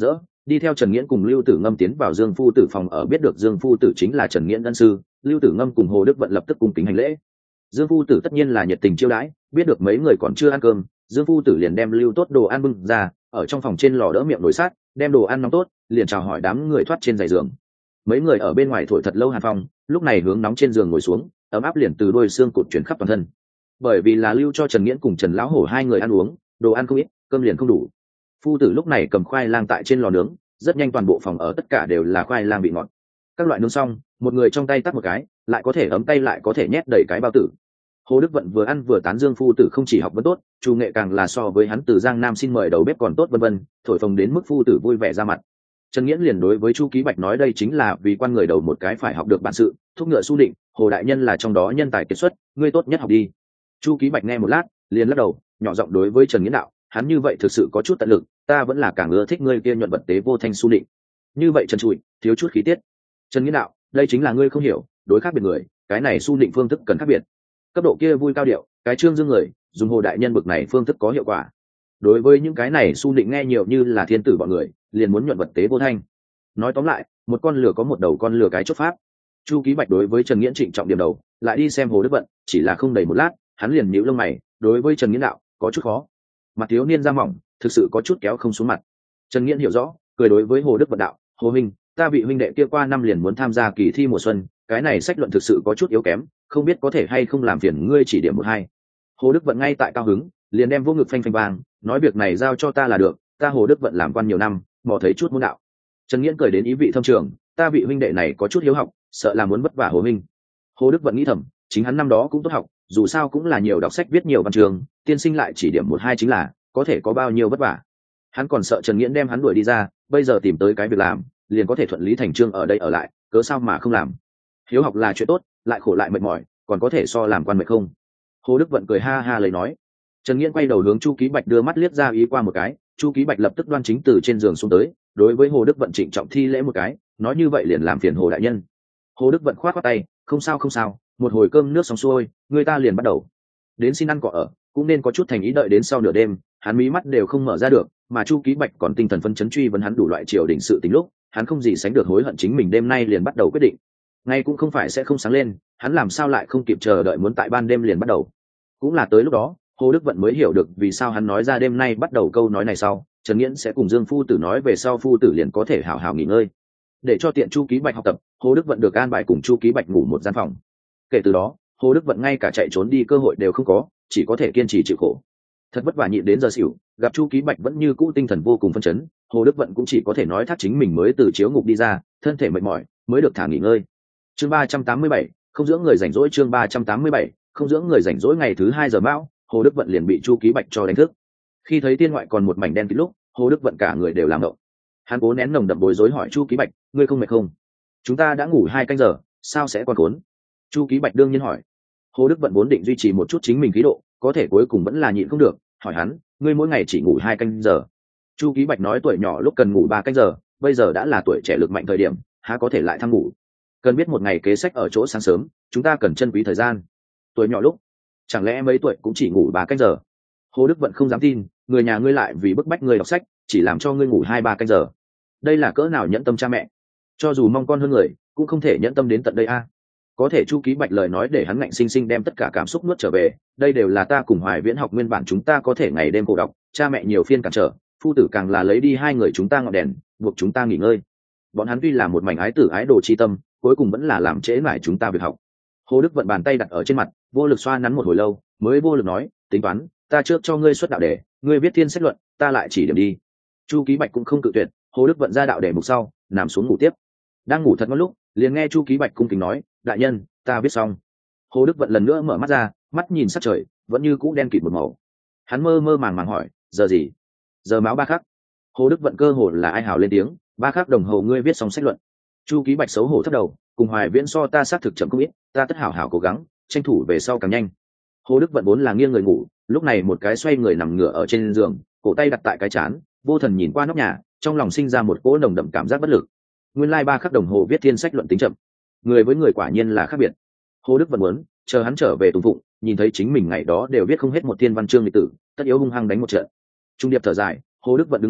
Đi theo Trần Nghiễn cùng Lưu Tử Ngâm tiến vào Dương Phu Tử phòng ở, biết được Dương Phu Tử chính là Trần Nghiễn ân sư, Lưu Tử Ngâm cùng Hồ Đức Vận lập tức cung kính hành lễ. Dương Phu Tử tất nhiên là nhiệt tình chiêu đãi, biết được mấy người còn chưa ăn cơm, Dương Phu Tử liền đem lưu tốt đồ ăn bưng ra, ở trong phòng trên lò đỡ miệng nồi sát, đem đồ ăn nóng tốt, liền chào hỏi đám người thoát trên giày giường. Mấy người ở bên ngoài thổi thật lâu hàn phong, lúc này hướng nóng trên giường ngồi xuống, ấm áp liền từ đôi xương cột chuyển khắp toàn thân. Bởi vì là lưu cho Trần Nghiễn cùng Trần Lão Hổ hai người ăn uống, đồ ăn không ít, cơm liền không đủ. Phu Tử lúc này cầm khoai lang tại trên lò nướng, rất nhanh toàn bộ phòng ở tất cả đều là khoai lang vị ngọt. Các loại nướng xong, một người trong tay tắt một cái, lại có thể ấm tay lại có thể nhét đầy cái bao tử. Hồ Đức Vận vừa ăn vừa tán Dương Phu Tử không chỉ học vấn tốt, chủ nghệ càng là so với hắn từ Giang Nam xin mời đầu bếp còn tốt vân vân, thổi phồng đến mức Phu Tử vui vẻ ra mặt. Trần Nghiễn liền đối với Chu Ký Bạch nói đây chính là vì quan người đầu một cái phải học được bản sự, thúc ngựa su định, Hồ đại nhân là trong đó nhân tài kiệt xuất, ngươi tốt nhất học đi. Chu Ký Bạch nghe một lát, liền lắc đầu, nhỏ giọng đối với Trần Nghiễn đạo, hắn như vậy thực sự có chút tận lực, ta vẫn là càng ưa thích ngươi kia nhuận vật tế vô thanh su định. Như vậy Trần Trụi, thiếu chút khí tiết. Trần Nghiễn đạo, đây chính là ngươi không hiểu, đối khác biệt người, cái này su định phương thức cần khác biệt. Cấp độ kia vui cao điệu, cái trương dương người, dùng Hồ đại nhân bực này phương thức có hiệu quả. Đối với những cái này su định nghe nhiều như là thiên tử bọn người, liền muốn nhuận vật tế vô thanh. Nói tóm lại, một con lừa có một đầu, con lừa cái chốt pháp. Chu Ký Bạch đối với Trần Nghiễn trịnh trọng điểm đầu, lại đi xem Hồ Đức Vận, chỉ là không đầy một lát, hắn liền nhíu lông mày, đối với Trần Nghiễn đạo, có chút khó. Mặt thiếu niên da mỏng, thực sự có chút kéo không xuống mặt. Trần Nghiễn hiểu rõ, cười đối với Hồ Đức Vận đạo, Hồ huynh, ta vị huynh đệ kia qua năm liền muốn tham gia kỳ thi mùa xuân, cái này sách luận thực sự có chút yếu kém, không biết có thể hay không làm phiền ngươi chỉ điểm một hai. Hồ Đức Vận ngay tại cao hứng, liền đem vô ngực phanh phanh vang, nói việc này giao cho ta là được, ta Hồ Đức Vận làm quan nhiều năm, mò thấy chút môn đạo. Trần Nghiễn cười đến ý vị thâm trường, ta vị huynh đệ này có chút hiếu học, sợ là muốn vất vả Hồ huynh. Hồ Đức Vận nghĩ thầm, chính hắn năm đó cũng tốt học, dù sao cũng là nhiều đọc sách viết nhiều văn trường, tiên sinh lại chỉ điểm một hai chính là, có thể có bao nhiêu vất vả. Hắn còn sợ Trần Nghiễn đem hắn đuổi đi ra, bây giờ tìm tới cái việc làm, liền có thể thuận lý thành chương ở đây ở lại, cớ sao mà không làm. Hiếu học là chuyện tốt, lại khổ lại mệt mỏi, còn có thể so làm quan mệt không? Hồ Đức Vận cười ha ha lời nói. Trần Nghiễn quay đầu hướng Chu Ký Bạch đưa mắt liếc ra ý qua một cái, Chu Ký Bạch lập tức đoan chính từ trên giường xuống tới, đối với Hồ Đức Vận trịnh trọng thi lễ một cái, nói như vậy liền làm phiền Hồ đại nhân. Hồ Đức Vận khoát khoát tay, không sao không sao, một hồi cơm nước xong xuôi, người ta liền bắt đầu. Đến xin ăn cỏ ở, cũng nên có chút thành ý, đợi đến sau nửa đêm, hắn mí mắt đều không mở ra được, mà Chu Ký Bạch còn tinh thần phấn chấn truy vấn hắn đủ loại triều đình sự tình lúc, hắn không gì sánh được hối hận chính mình đêm nay liền bắt đầu quyết định. Ngay cũng không phải sẽ không sáng lên, hắn làm sao lại không kịp chờ đợi muốn tại ban đêm liền bắt đầu. Cũng là tới lúc đó, Hồ Đức Vận mới hiểu được vì sao hắn nói ra đêm nay bắt đầu câu nói này sau, Trần Nghiễn sẽ cùng Dương Phu Tử nói về sau Phu Tử liền có thể hảo hảo nghỉ ngơi. Để cho tiện Chu Ký Bạch học tập, Hồ Đức Vận được an bài cùng Chu Ký Bạch ngủ một gian phòng. Kể từ đó, Hồ Đức Vận ngay cả chạy trốn đi cơ hội đều không có, chỉ có thể kiên trì chịu khổ. Thật vất vả nhịn đến giờ xỉu, gặp Chu Ký Bạch vẫn như cũ tinh thần vô cùng phấn chấn, Hồ Đức Vận cũng chỉ có thể nói thác chính mình mới từ chiếu ngục đi ra, thân thể mệt mỏi, mới được thả nghỉ ngơi. Chương 387, không dưỡng người rảnh rỗi. Chương 387, không dưỡng người rảnh rỗi. Ngày thứ 2 giờ mão, Hồ Đức Vận liền bị Chu Ký Bạch cho đánh thức. Khi thấy tiên ngoại còn một mảnh đen kịt lúc, Hồ Đức Vận cả người đều làm động. Hắn cố nén nồng đậm bối rối hỏi Chu Ký Bạch, ngươi không mệt không? Chúng ta đã ngủ 2 canh giờ, sao sẽ còn khốn? Chu Ký Bạch đương nhiên hỏi. Hồ Đức Vận vốn định duy trì một chút chính mình khí độ, có thể cuối cùng vẫn là nhịn không được, hỏi hắn, ngươi mỗi ngày chỉ ngủ 2 canh giờ? Chu Ký Bạch nói tuổi nhỏ lúc cần ngủ 3 canh giờ, bây giờ đã là tuổi trẻ lực mạnh thời điểm, há có thể lại thăng ngủ. Cần biết một ngày kế sách ở chỗ sáng sớm, chúng ta cần trân quý thời gian. Tuổi nhỏ lúc, chẳng lẽ mấy tuổi cũng chỉ ngủ 3 canh giờ? Hồ Đức Vận không dám tin, người nhà ngươi lại vì bức bách ngươi đọc sách, chỉ làm cho ngươi ngủ 2-3 canh giờ. Đây là cỡ nào nhẫn tâm cha mẹ? Cho dù mong con hơn người, cũng không thể nhẫn tâm đến tận đây a. Có thể Chu Ký Bạch lời nói để hắn ngạnh sinh sinh đem tất cả cảm xúc nuốt trở về, đây đều là ta cùng Hoài Viễn học nguyên bản chúng ta có thể ngày đêm khổ đọc, cha mẹ nhiều phiên cản trở, phu tử càng là lấy đi 2 người chúng ta ngọn đèn, buộc chúng ta nghỉ ngơi. Bọn hắn tuy là một mảnh ái tử ái đồ chi tâm, cuối cùng vẫn là làm trễ nải chúng ta việc học. Hồ Đức Vận bàn tay đặt ở trên mặt, vô lực xoa nắn một hồi lâu, mới vô lực nói, tính toán, ta trước cho ngươi xuất đạo đề, ngươi viết thiên sách luận, ta lại chỉ điểm đi. Chu Ký Bạch cũng không cự tuyệt, Hồ Đức Vận ra đạo đề mục sau, nằm xuống ngủ tiếp. Đang ngủ thật ngon lúc, liền nghe Chu Ký Bạch cung kính nói, đại nhân, ta viết xong. Hồ Đức Vận lần nữa mở mắt ra, mắt nhìn sát trời, vẫn như cũ đen kịt một màu. Hắn mơ mơ màng màng hỏi, giờ gì? Giờ máu 3 khắc. Hồ Đức Vận cơ hồ là ai hào lên tiếng, 3 khắc đồng hồ ngươi viết xong sách luận. Chu Ký Bạch xấu hổ thấp đầu, cùng Hoài Viễn so ta xác thực chậm không ít, ta tất hảo hảo cố gắng, tranh thủ về sau càng nhanh. Hồ Đức Vận vốn là nghiêng người ngủ, lúc này một cái xoay người nằm ngửa ở trên giường, cổ tay đặt tại cái trán, vô thần nhìn qua nóc nhà, trong lòng sinh ra một cỗ nồng đậm cảm giác bất lực. Nguyên lai 3 khắc đồng hồ viết thiên sách luận tính chậm, người với người quả nhiên là khác biệt. Hồ Đức Vận muốn chờ hắn trở về Tùng Phụng, nhìn thấy chính mình ngày đó đều viết không hết một thiên văn chương lịch tử, tất yếu hung hăng đánh một trận. Trung điệp thở dài, Hồ Đức Vận đứng lên,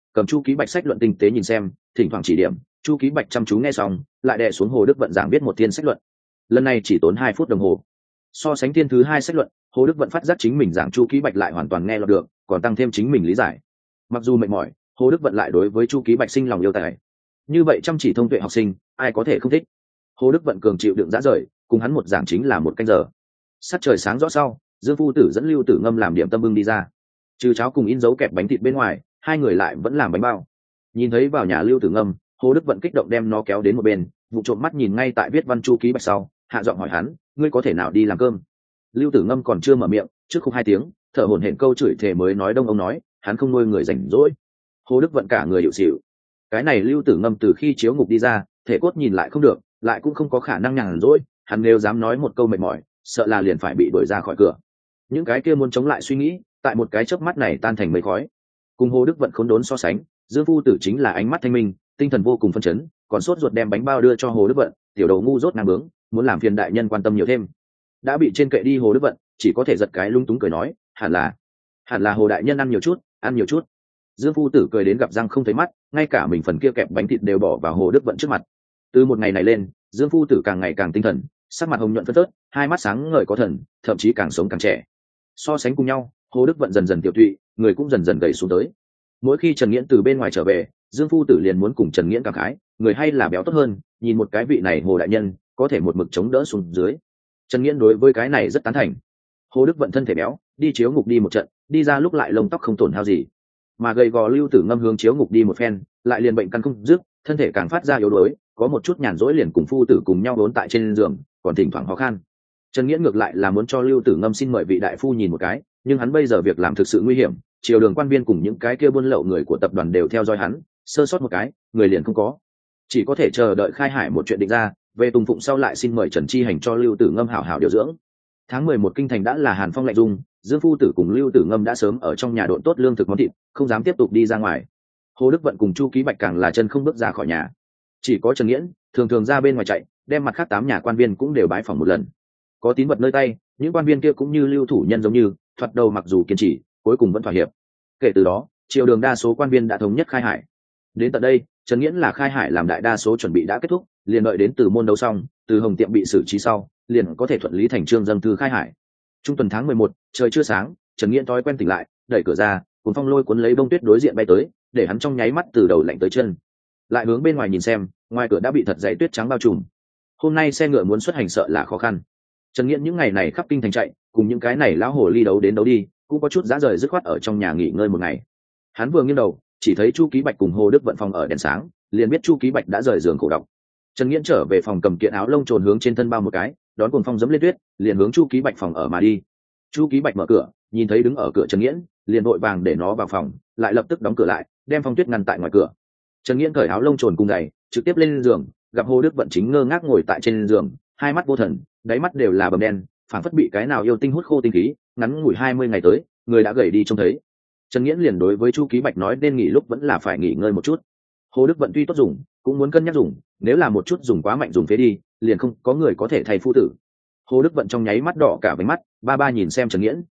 cầm Chu Ký Bạch sách luận tinh tế nhìn xem, thỉnh thoảng chỉ điểm. Chu Ký Bạch chăm chú nghe xong, lại đè xuống Hồ Đức Vận giảng viết một thiên sách luận. Lần này chỉ tốn 2 phút đồng hồ. So sánh thiên thứ 2 sách luận, Hồ Đức Vận phát giác chính mình giảng Chu Ký Bạch lại hoàn toàn nghe lọt được, còn tăng thêm chính mình lý giải. Mặc dù mệt mỏi, Hồ Đức Vận lại đối với Chu Ký Bạch sinh lòng yêu tài. Như vậy chăm chỉ thông tuệ học sinh, ai có thể không thích. Hồ Đức Vận cường chịu đựng dã rời, cùng hắn một giảng chính là 1 canh giờ. Sát trời sáng rõ sau, Dương phu tử dẫn Lưu Tử Ngâm làm điểm tâm bưng đi ra. Trừ cháo cùng in dấu kẹp bánh thịt bên ngoài, hai người lại vẫn làm bánh bao. Nhìn thấy vào nhà Lưu Tử Ngâm, Hồ Đức Vận kích động đem nó kéo đến một bên, vụ trộm mắt nhìn ngay tại viết văn Chu Ký Bạch sau, hạ giọng hỏi hắn, ngươi có thể nào đi làm cơm? Lưu Tử Ngâm còn chưa mở miệng, trước khúc 2 tiếng, thở hổn hển câu chửi thề mới nói đông ông nói, hắn không nuôi người rảnh rỗi. Hồ Đức Vận cả người hiệu xỉu. Cái này Lưu Tử Ngâm từ khi chiếu ngục đi ra, thể cốt nhìn lại không được, lại cũng không có khả năng nhàn rỗi, hắn nếu dám nói một câu mệt mỏi, sợ là liền phải bị đuổi ra khỏi cửa. Những cái kia muốn chống lại suy nghĩ, tại một cái chớp mắt này tan thành mây khói. Cùng Hồ Đức Vận khốn đốn so sánh, Dương phu tử chính là ánh mắt thanh minh, tinh thần vô cùng phấn chấn, còn sốt ruột đem bánh bao đưa cho Hồ Đức Vận, tiểu đầu ngu dốt ngang bướng, muốn làm phiền đại nhân quan tâm nhiều thêm. Đã bị trên kệ đi Hồ Đức Vận, chỉ có thể giật cái lung túng cười nói, hẳn là Hồ đại nhân ăn nhiều chút. Dương phu tử cười đến gặp răng không thấy mắt, ngay cả mình phần kia kẹp bánh thịt đều bỏ vào Hồ Đức Vận trước mặt. Từ một ngày này lên, Dương phu tử càng ngày càng tinh thần, sắc mặt hồng nhuận phấn phớt, hai mắt sáng ngời có thần, thậm chí càng sống càng trẻ. So sánh cùng nhau, Hồ Đức Vận dần dần tiểu tụy, người cũng dần dần gầy xuống tới. Mỗi khi Trần Nghiễn từ bên ngoài trở về, Dương phu tử liền muốn cùng Trần Nghiễn cảm khái, người hay là béo tốt hơn, nhìn một cái vị này Hồ đại nhân, có thể một mực chống đỡ xuống dưới. Trần Nghiễn đối với cái này rất tán thành. Hồ Đức Vận thân thể béo, đi chiếu ngục đi một trận, đi ra lúc lại lông tóc không tổn hao gì, mà gầy gò Lưu Tử Ngâm hướng chiếu ngục đi một phen, lại liền bệnh căn không dứt, thân thể càng phát ra yếu đuối, có một chút nhàn rỗi liền cùng phu tử cùng nhau vốn tại trên giường, còn thỉnh thoảng ho khan. Trần Nghiễn ngược lại là muốn cho Lưu Tử Ngâm xin mời vị đại phu nhìn một cái, nhưng hắn bây giờ việc làm thực sự nguy hiểm, triều đường quan viên cùng những cái kia buôn lậu người của tập đoàn đều theo dõi hắn, sơ sót một cái, người liền không có. Chỉ có thể chờ đợi khai hải một chuyện định ra, về Tùng Phụng sau lại xin mời Trần Chi Hành cho Lưu Tử Ngâm hảo hảo điều dưỡng. Tháng 11 kinh thành đã là hàn phong lạnh dung, Dương phu tử cùng Lưu Tử Ngâm đã sớm ở trong nhà độn tốt lương thực món thịt, không dám tiếp tục đi ra ngoài. Hồ Đức Vận cùng Chu Ký Bạch càng là chân không bước ra khỏi nhà. Chỉ có Trần Nghiễn thường thường ra bên ngoài chạy, đem mặt khác 8 nhà quan viên cũng đều bái phỏng một lần. Có tín vật nơi tay, những quan viên kia cũng như lưu thủ nhân giống như, thoạt đầu mặc dù kiên trì, cuối cùng vẫn thỏa hiệp. Kể từ đó, triều đường đa số quan viên đã thống nhất khai hải. Đến tận đây, Trần Nghiễn là khai hải làm đại đa số chuẩn bị đã kết thúc, liền đợi đến Từ môn đấu xong, Từ Hồng Tiệm bị xử trí sau, liền có thể thuận lý thành trương dâng thư khai hải. Trung tuần tháng 11, trời chưa sáng, Trần Nghiễn thói quen tỉnh lại, đẩy cửa ra, cuốn phong lôi cuốn lấy bông tuyết đối diện bay tới, để hắn trong nháy mắt từ đầu lạnh tới chân. Lại hướng bên ngoài nhìn xem, ngoài cửa đã bị thật dày tuyết trắng bao trùm. Hôm nay xe ngựa muốn xuất hành sợ là khó khăn. Trần Nghiễn những ngày này khắp kinh thành chạy, cùng những cái này lão hồ ly đấu đến đấu đi, cũng có chút dã rời dứt khoát ở trong nhà nghỉ ngơi một ngày. Hắn vừa nghiêng đầu, chỉ thấy Chu Ký Bạch cùng Hồ Đức Vận phòng ở đèn sáng, liền biết Chu Ký Bạch đã rời giường khổ độc. Trần Nghiễn trở về phòng cầm kiện áo lông trồn hướng trên thân bao một cái, đón cuồng phong dẫm lên tuyết, liền hướng Chu Ký Bạch phòng ở mà đi. Chu Ký Bạch mở cửa, nhìn thấy đứng ở cửa Trần Nghiễn, liền vội vàng để nó vào phòng, lại lập tức đóng cửa lại, đem phong tuyết ngăn tại ngoài cửa. Trần Nghiễn cởi áo lông trồn cùng giày, trực tiếp lên giường, gặp Hồ Đức Vận chính ngơ ngác ngồi tại trên giường, hai mắt vô thần, đáy mắt đều là bầm đen, phảng phất bị cái nào yêu tinh hút khô tinh khí, ngắn ngủi 20 ngày tới, người đã gầy đi trông thấy. Trần Nghiễn liền đối với Chu Ký Bạch nói nên nghỉ lúc vẫn là phải nghỉ ngơi một chút. Hồ Đức Vận tuy tốt dùng, cũng muốn cân nhắc dùng, nếu là một chút dùng quá mạnh dùng phế đi, liền không có người có thể thay phu tử. Hồ Đức Vận trong nháy mắt đỏ cả váy mắt, ba nhìn xem Trần Nghiễn.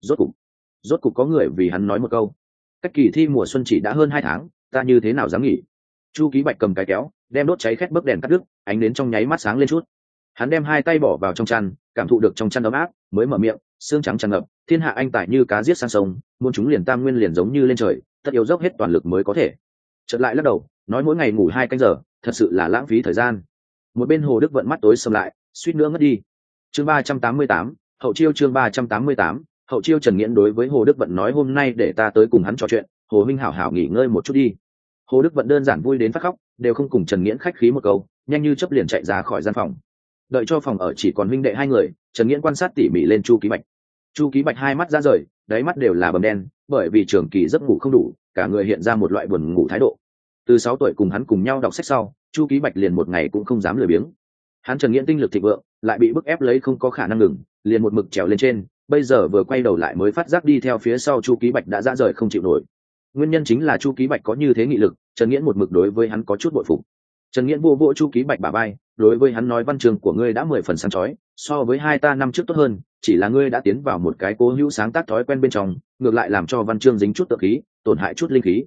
Rốt cục có người vì hắn nói một câu. Cách kỳ thi mùa xuân chỉ đã hơn 2 tháng, ta như thế nào dám nghỉ? Chu Ký Bạch cầm cái kéo, đem đốt cháy khét bấc đèn cắt đứt, ánh đến trong nháy mắt sáng lên chút. Hắn đem 2 tay bỏ vào trong chăn, cảm thụ được trong chăn ấm áp, mới mở miệng, xương trắng tràn ngập, thiên hạ anh tài như cá giết sang sông, muôn chúng liền tam nguyên liền giống như lên trời, tất yếu dốc hết toàn lực mới có thể. Chợt lại lắc đầu, nói mỗi ngày ngủ 2 canh giờ, thật sự là lãng phí thời gian. Một bên Hồ Đức Vận mắt tối sầm lại, suýt nữa ngất đi. Chương 388, hậu chiêu chương 388, hậu chiêu. Trần Nghiễn đối với Hồ Đức Vận nói hôm nay để ta tới cùng hắn trò chuyện, Hồ huynh hảo hảo nghỉ ngơi một chút đi. Hồ Đức Vận đơn giản vui đến phát khóc, đều không cùng Trần Nghiễn khách khí một câu, nhanh như chớp liền chạy ra khỏi gian phòng. Đợi cho phòng ở chỉ còn huynh đệ 2 người, Trần Nghiễn quan sát tỉ mỉ lên Chu Ký Bạch. Chu Ký Bạch hai mắt ra rời, đáy mắt đều là bầm đen, bởi vì trường kỳ giấc ngủ không đủ, cả người hiện ra một loại buồn ngủ thái độ. Từ 6 tuổi cùng hắn cùng nhau đọc sách sau, Chu Ký Bạch liền một ngày cũng không dám lười biếng. Hắn Trần Nghiễn tinh lực thịnh vượng, lại bị bức ép lấy không có khả năng ngừng, liền một mực trèo lên trên, bây giờ vừa quay đầu lại mới phát giác đi theo phía sau Chu Ký Bạch đã ra rời không chịu nổi. Nguyên nhân chính là Chu Ký Bạch có như thế nghị lực, Trần Nghiễn một mực đối với hắn có chút bội phục. Trần Nghiễn vô vỗ Chu Ký Bạch bả vai, đối với hắn nói văn chương của ngươi đã 10 phần sáng chói, so với 2 ta năm trước tốt hơn, chỉ là ngươi đã tiến vào một cái cố hữu sáng tác thói quen bên trong, ngược lại làm cho văn chương dính chút tự khí, tổn hại chút linh khí.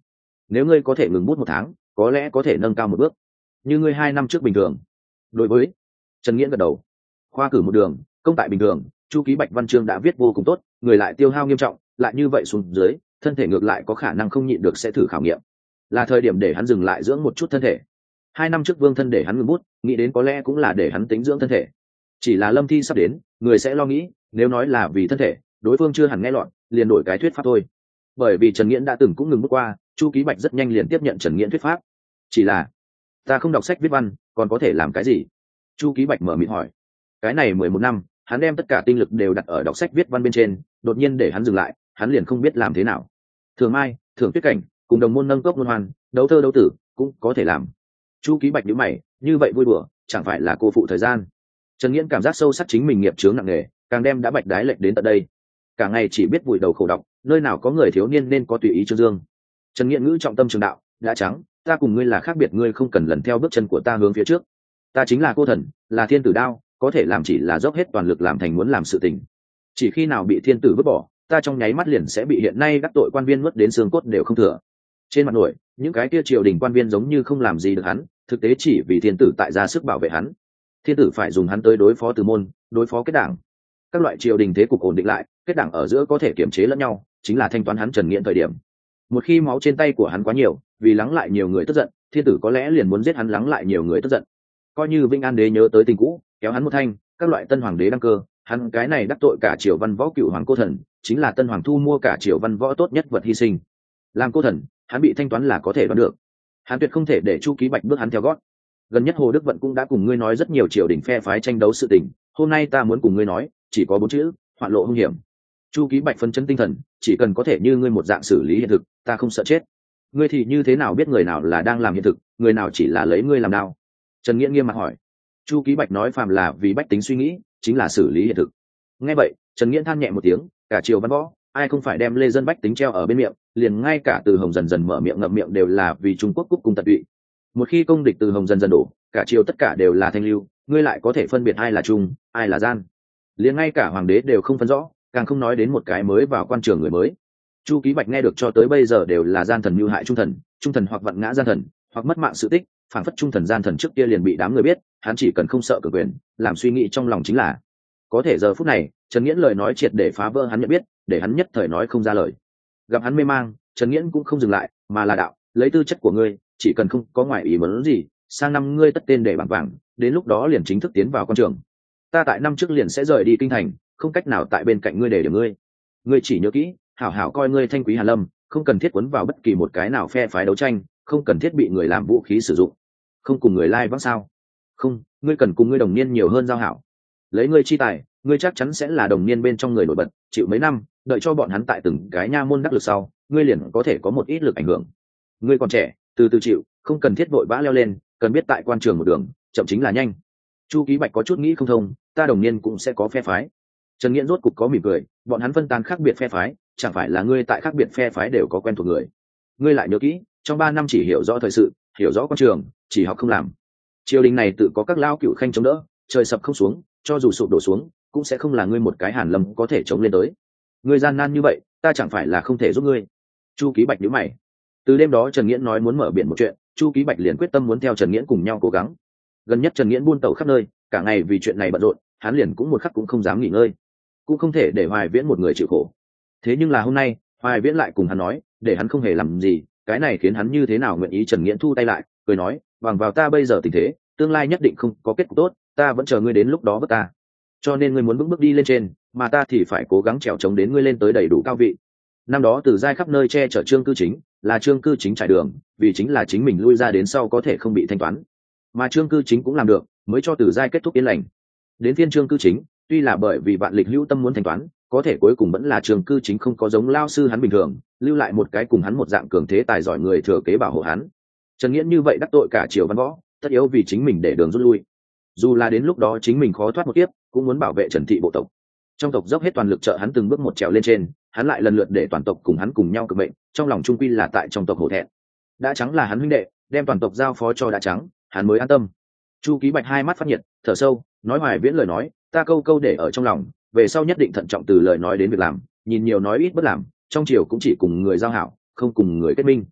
nếu ngươi có thể ngừng bút 1 tháng, có lẽ có thể nâng cao một bước như ngươi 2 năm trước bình thường. Đối với Trần Nghiễn gật đầu. Khoa cử một đường, công tại bình thường, chu ký bạch văn chương đã viết vô cùng tốt, người lại tiêu hao nghiêm trọng, lại như vậy xuống dưới, thân thể ngược lại có khả năng không nhịn được sẽ thử khảo nghiệm. Là thời điểm để hắn dừng lại dưỡng một chút thân thể. 2 năm trước Vương Thân để hắn ngừng bút, nghĩ đến có lẽ cũng là để hắn tính dưỡng thân thể. Chỉ là lâm thi sắp đến, người sẽ lo nghĩ, nếu nói là vì thân thể, đối phương chưa hẳn nghe lọt, liền đổi cái thuyết pháp thôi. Bởi vì Trần Nghiễn đã từng cũng ngừng bút qua, chu ký bạch rất nhanh liền tiếp nhận Trần Nghiễn thuyết pháp. Chỉ là ta không đọc sách viết văn, còn có thể làm cái gì? Chu ký bạch mở miệng hỏi. Cái này 11 năm, hắn đem tất cả tinh lực đều đặt ở đọc sách viết văn bên trên, đột nhiên để hắn dừng lại, hắn liền không biết làm thế nào. Thường Mai, Thường Tuyết Cảnh, cùng đồng môn nâng cốc luân hoan, đấu thơ đấu tử, cũng có thể làm. Chu ký bạch nhíu mày, như vậy vui đùa, chẳng phải là cô phụ thời gian. Trần Nghiễn cảm giác sâu sắc chính mình nghiệp chướng nặng nề, càng đem đã bạch đái lệch đến tận đây. Cả ngày chỉ biết vùi đầu khổ đọc, nơi nào có người thiếu niên nên có tùy ý trương dương. Trần Nghiễn ngữ trọng tâm trường đạo, đã trắng, ta cùng ngươi là khác biệt, ngươi không cần lần theo bước chân của ta hướng phía trước. Ta chính là cô thần, là thiên tử đao, có thể làm chỉ là dốc hết toàn lực làm thành muốn làm sự tình. Chỉ khi nào bị thiên tử vứt bỏ, ta trong nháy mắt liền sẽ bị hiện nay đắc tội quan viên nuốt đến xương cốt đều không thừa. Trên mặt nổi, những cái kia triều đình quan viên giống như không làm gì được hắn, thực tế chỉ vì thiên tử tại ra sức bảo vệ hắn. Thiên tử phải dùng hắn tới đối phó Từ Môn, đối phó kết đảng. Các loại triều đình thế cục ổn định lại, kết đảng ở giữa có thể kiểm chế lẫn nhau, chính là thanh toán hắn Trần Nghiễn thời điểm. Một khi máu trên tay của hắn quá nhiều, vì lắng lại nhiều người tức giận, thiên tử có lẽ liền muốn giết hắn lắng lại nhiều người tức giận. Coi như Vinh An đế nhớ tới tình cũ, kéo hắn một thanh, các loại tân hoàng đế đăng cơ, hắn cái này đắc tội cả triều văn võ cựu hoàng cô thần, chính là tân hoàng thu mua cả triều văn võ tốt nhất vật hy sinh. Làm cô thần, hắn bị thanh toán là có thể đoán được. Hắn tuyệt không thể để chu ký bạch bước hắn theo gót. Gần nhất Hồ Đức Vận cũng đã cùng ngươi nói rất nhiều triều đình phe phái tranh đấu sự tình, hôm nay ta muốn cùng ngươi nói, chỉ có 4 chữ: hoạn lộ hung hiểm. Chu ký bạch phân chấn tinh thần, chỉ cần có thể như ngươi một dạng xử lý hiện thực, ta không sợ chết. Ngươi thì như thế nào biết người nào là đang làm hiện thực, người nào chỉ là lấy ngươi làm đao? Trần Nghiễn nghiêm mặt hỏi. Chu ký bạch nói phàm là vì bách tính suy nghĩ, chính là xử lý hiện thực. Nghe vậy, Trần Nghiễn than nhẹ một tiếng, cả triều văn võ, ai không phải đem lê dân bách tính treo ở bên miệng, liền ngay cả Từ Hồng dần dần mở miệng ngậm miệng đều là vì Trung Quốc cúc cung tận tụy. Một khi công địch Từ Hồng dần dần đổ, cả triều tất cả đều là thanh lưu, ngươi lại có thể phân biệt ai là trung, ai là gian? Liền ngay cả hoàng đế đều không phân rõ, càng không nói đến một cái mới vào quan trường người mới. Chu ký bạch nghe được cho tới bây giờ đều là gian thần mưu hại trung thần hoặc vặn ngã gian thần, hoặc mất mạng sự tích, phản phất trung thần gian thần trước kia liền bị đám người biết, hắn chỉ cần không sợ cường quyền, làm suy nghĩ trong lòng chính là. Có thể giờ phút này, Trần Nghiễn lời nói triệt để phá vỡ hắn nhận biết, để hắn nhất thời nói không ra lời. Gặp hắn mê mang, Trần Nghiễn cũng không dừng lại, mà là đạo, lấy tư chất của ngươi, chỉ cần không có ngoại ý muốn gì, sang năm ngươi tất tên để bảng vàng, đến lúc đó liền chính thức tiến vào quan trường. Ta tại năm trước liền sẽ rời đi kinh thành, không cách nào tại bên cạnh ngươi để điểm ngươi. Ngươi chỉ nhớ kỹ, hảo hảo coi ngươi thanh quý Hàn Lâm, không cần thiết quấn vào bất kỳ một cái nào phe phái đấu tranh, không cần thiết bị người làm vũ khí sử dụng. Không cùng người lai vãng sao? Không, ngươi cần cùng ngươi đồng niên nhiều hơn giao hảo. Lấy ngươi chi tài, ngươi chắc chắn sẽ là đồng niên bên trong người nổi bật, chịu mấy năm, đợi cho bọn hắn tại từng cái nha môn đắc lực sau, ngươi liền có thể có một ít lực ảnh hưởng. Ngươi còn trẻ, từ từ chịu, không cần thiết vội vã leo lên, cần biết tại quan trường một đường, chậm chính là nhanh. Chu ký bạch có chút nghĩ không thông, ta đồng niên cũng sẽ có phe phái. Trần Nghiễn rốt cục có mỉm cười, bọn hắn phân tán khác biệt phe phái, chẳng phải là ngươi tại khác biệt phe phái đều có quen thuộc người. Ngươi lại nhớ kỹ, trong 3 năm chỉ hiểu rõ thời sự, hiểu rõ quan trường, chỉ học không làm. Triều đình này tự có các lao cựu khanh chống đỡ, trời sập không xuống, cho dù sụp đổ xuống, cũng sẽ không là ngươi một cái Hàn Lâm có thể chống lên tới. Ngươi gian nan như vậy, ta chẳng phải là không thể giúp ngươi. Chu ký bạch nhíu mày. Từ đêm đó Trần Nghiễn nói muốn mở biển một chuyện, Chu ký bạch liền quyết tâm muốn theo Trần Nghiễn cùng nhau cố gắng. Gần nhất Trần Nghiễn buôn tẩu khắp nơi, cả ngày vì chuyện này bận rộn, hắn liền cũng một khắc cũng không dám nghỉ ngơi, cũng không thể để Hoài Viễn một người chịu khổ. Thế nhưng là hôm nay, Hoài Viễn lại cùng hắn nói, để hắn không hề làm gì, cái này khiến hắn như thế nào nguyện ý. Trần Nghiễn thu tay lại, cười nói, bằng vào ta bây giờ tình thế, tương lai nhất định không có kết cục tốt, ta vẫn chờ ngươi đến lúc đó vất ta. Cho nên ngươi muốn bước bước đi lên trên, mà ta thì phải cố gắng trèo chống đến ngươi lên tới đầy đủ cao vị. Năm đó Từ Giai khắp nơi che chở Trương Cư Chính, là Trương Cư Chính trải đường, vì chính là chính mình lui ra đến sau có thể không bị thanh toán, mà Trương Cư Chính cũng làm được, mới cho Từ Giai kết thúc yên lành. Đến phiên Trương Cư Chính, tuy là bởi vì Vạn Lịch hữu tâm muốn thanh toán, có thể cuối cùng vẫn là Trương Cư Chính không có giống lao sư hắn bình thường, lưu lại một cái cùng hắn một dạng cường thế tài giỏi người thừa kế bảo hộ hắn. Trần Nghiễn như vậy đắc tội cả triều văn võ, tất yếu vì chính mình để đường rút lui. Dù là đến lúc đó chính mình khó thoát một kiếp, cũng muốn bảo vệ Trần thị bộ tộc. Trong tộc dốc hết toàn lực trợ hắn từng bước một trèo lên trên, hắn lại lần lượt để toàn tộc cùng hắn cùng nhau cực mệnh, trong lòng trung quy là tại trong tộc hổ thẹn. Đã Trắng là hắn huynh đệ, đem toàn tộc giao phó cho Đã Trắng, hắn mới an tâm. Chu ký bạch hai mắt phát nhiệt, thở sâu, nói Hoài Viễn lời nói, ta câu câu để ở trong lòng, về sau nhất định thận trọng từ lời nói đến việc làm, nhìn nhiều nói ít bất làm, trong triều cũng chỉ cùng người giao hảo, không cùng người kết minh.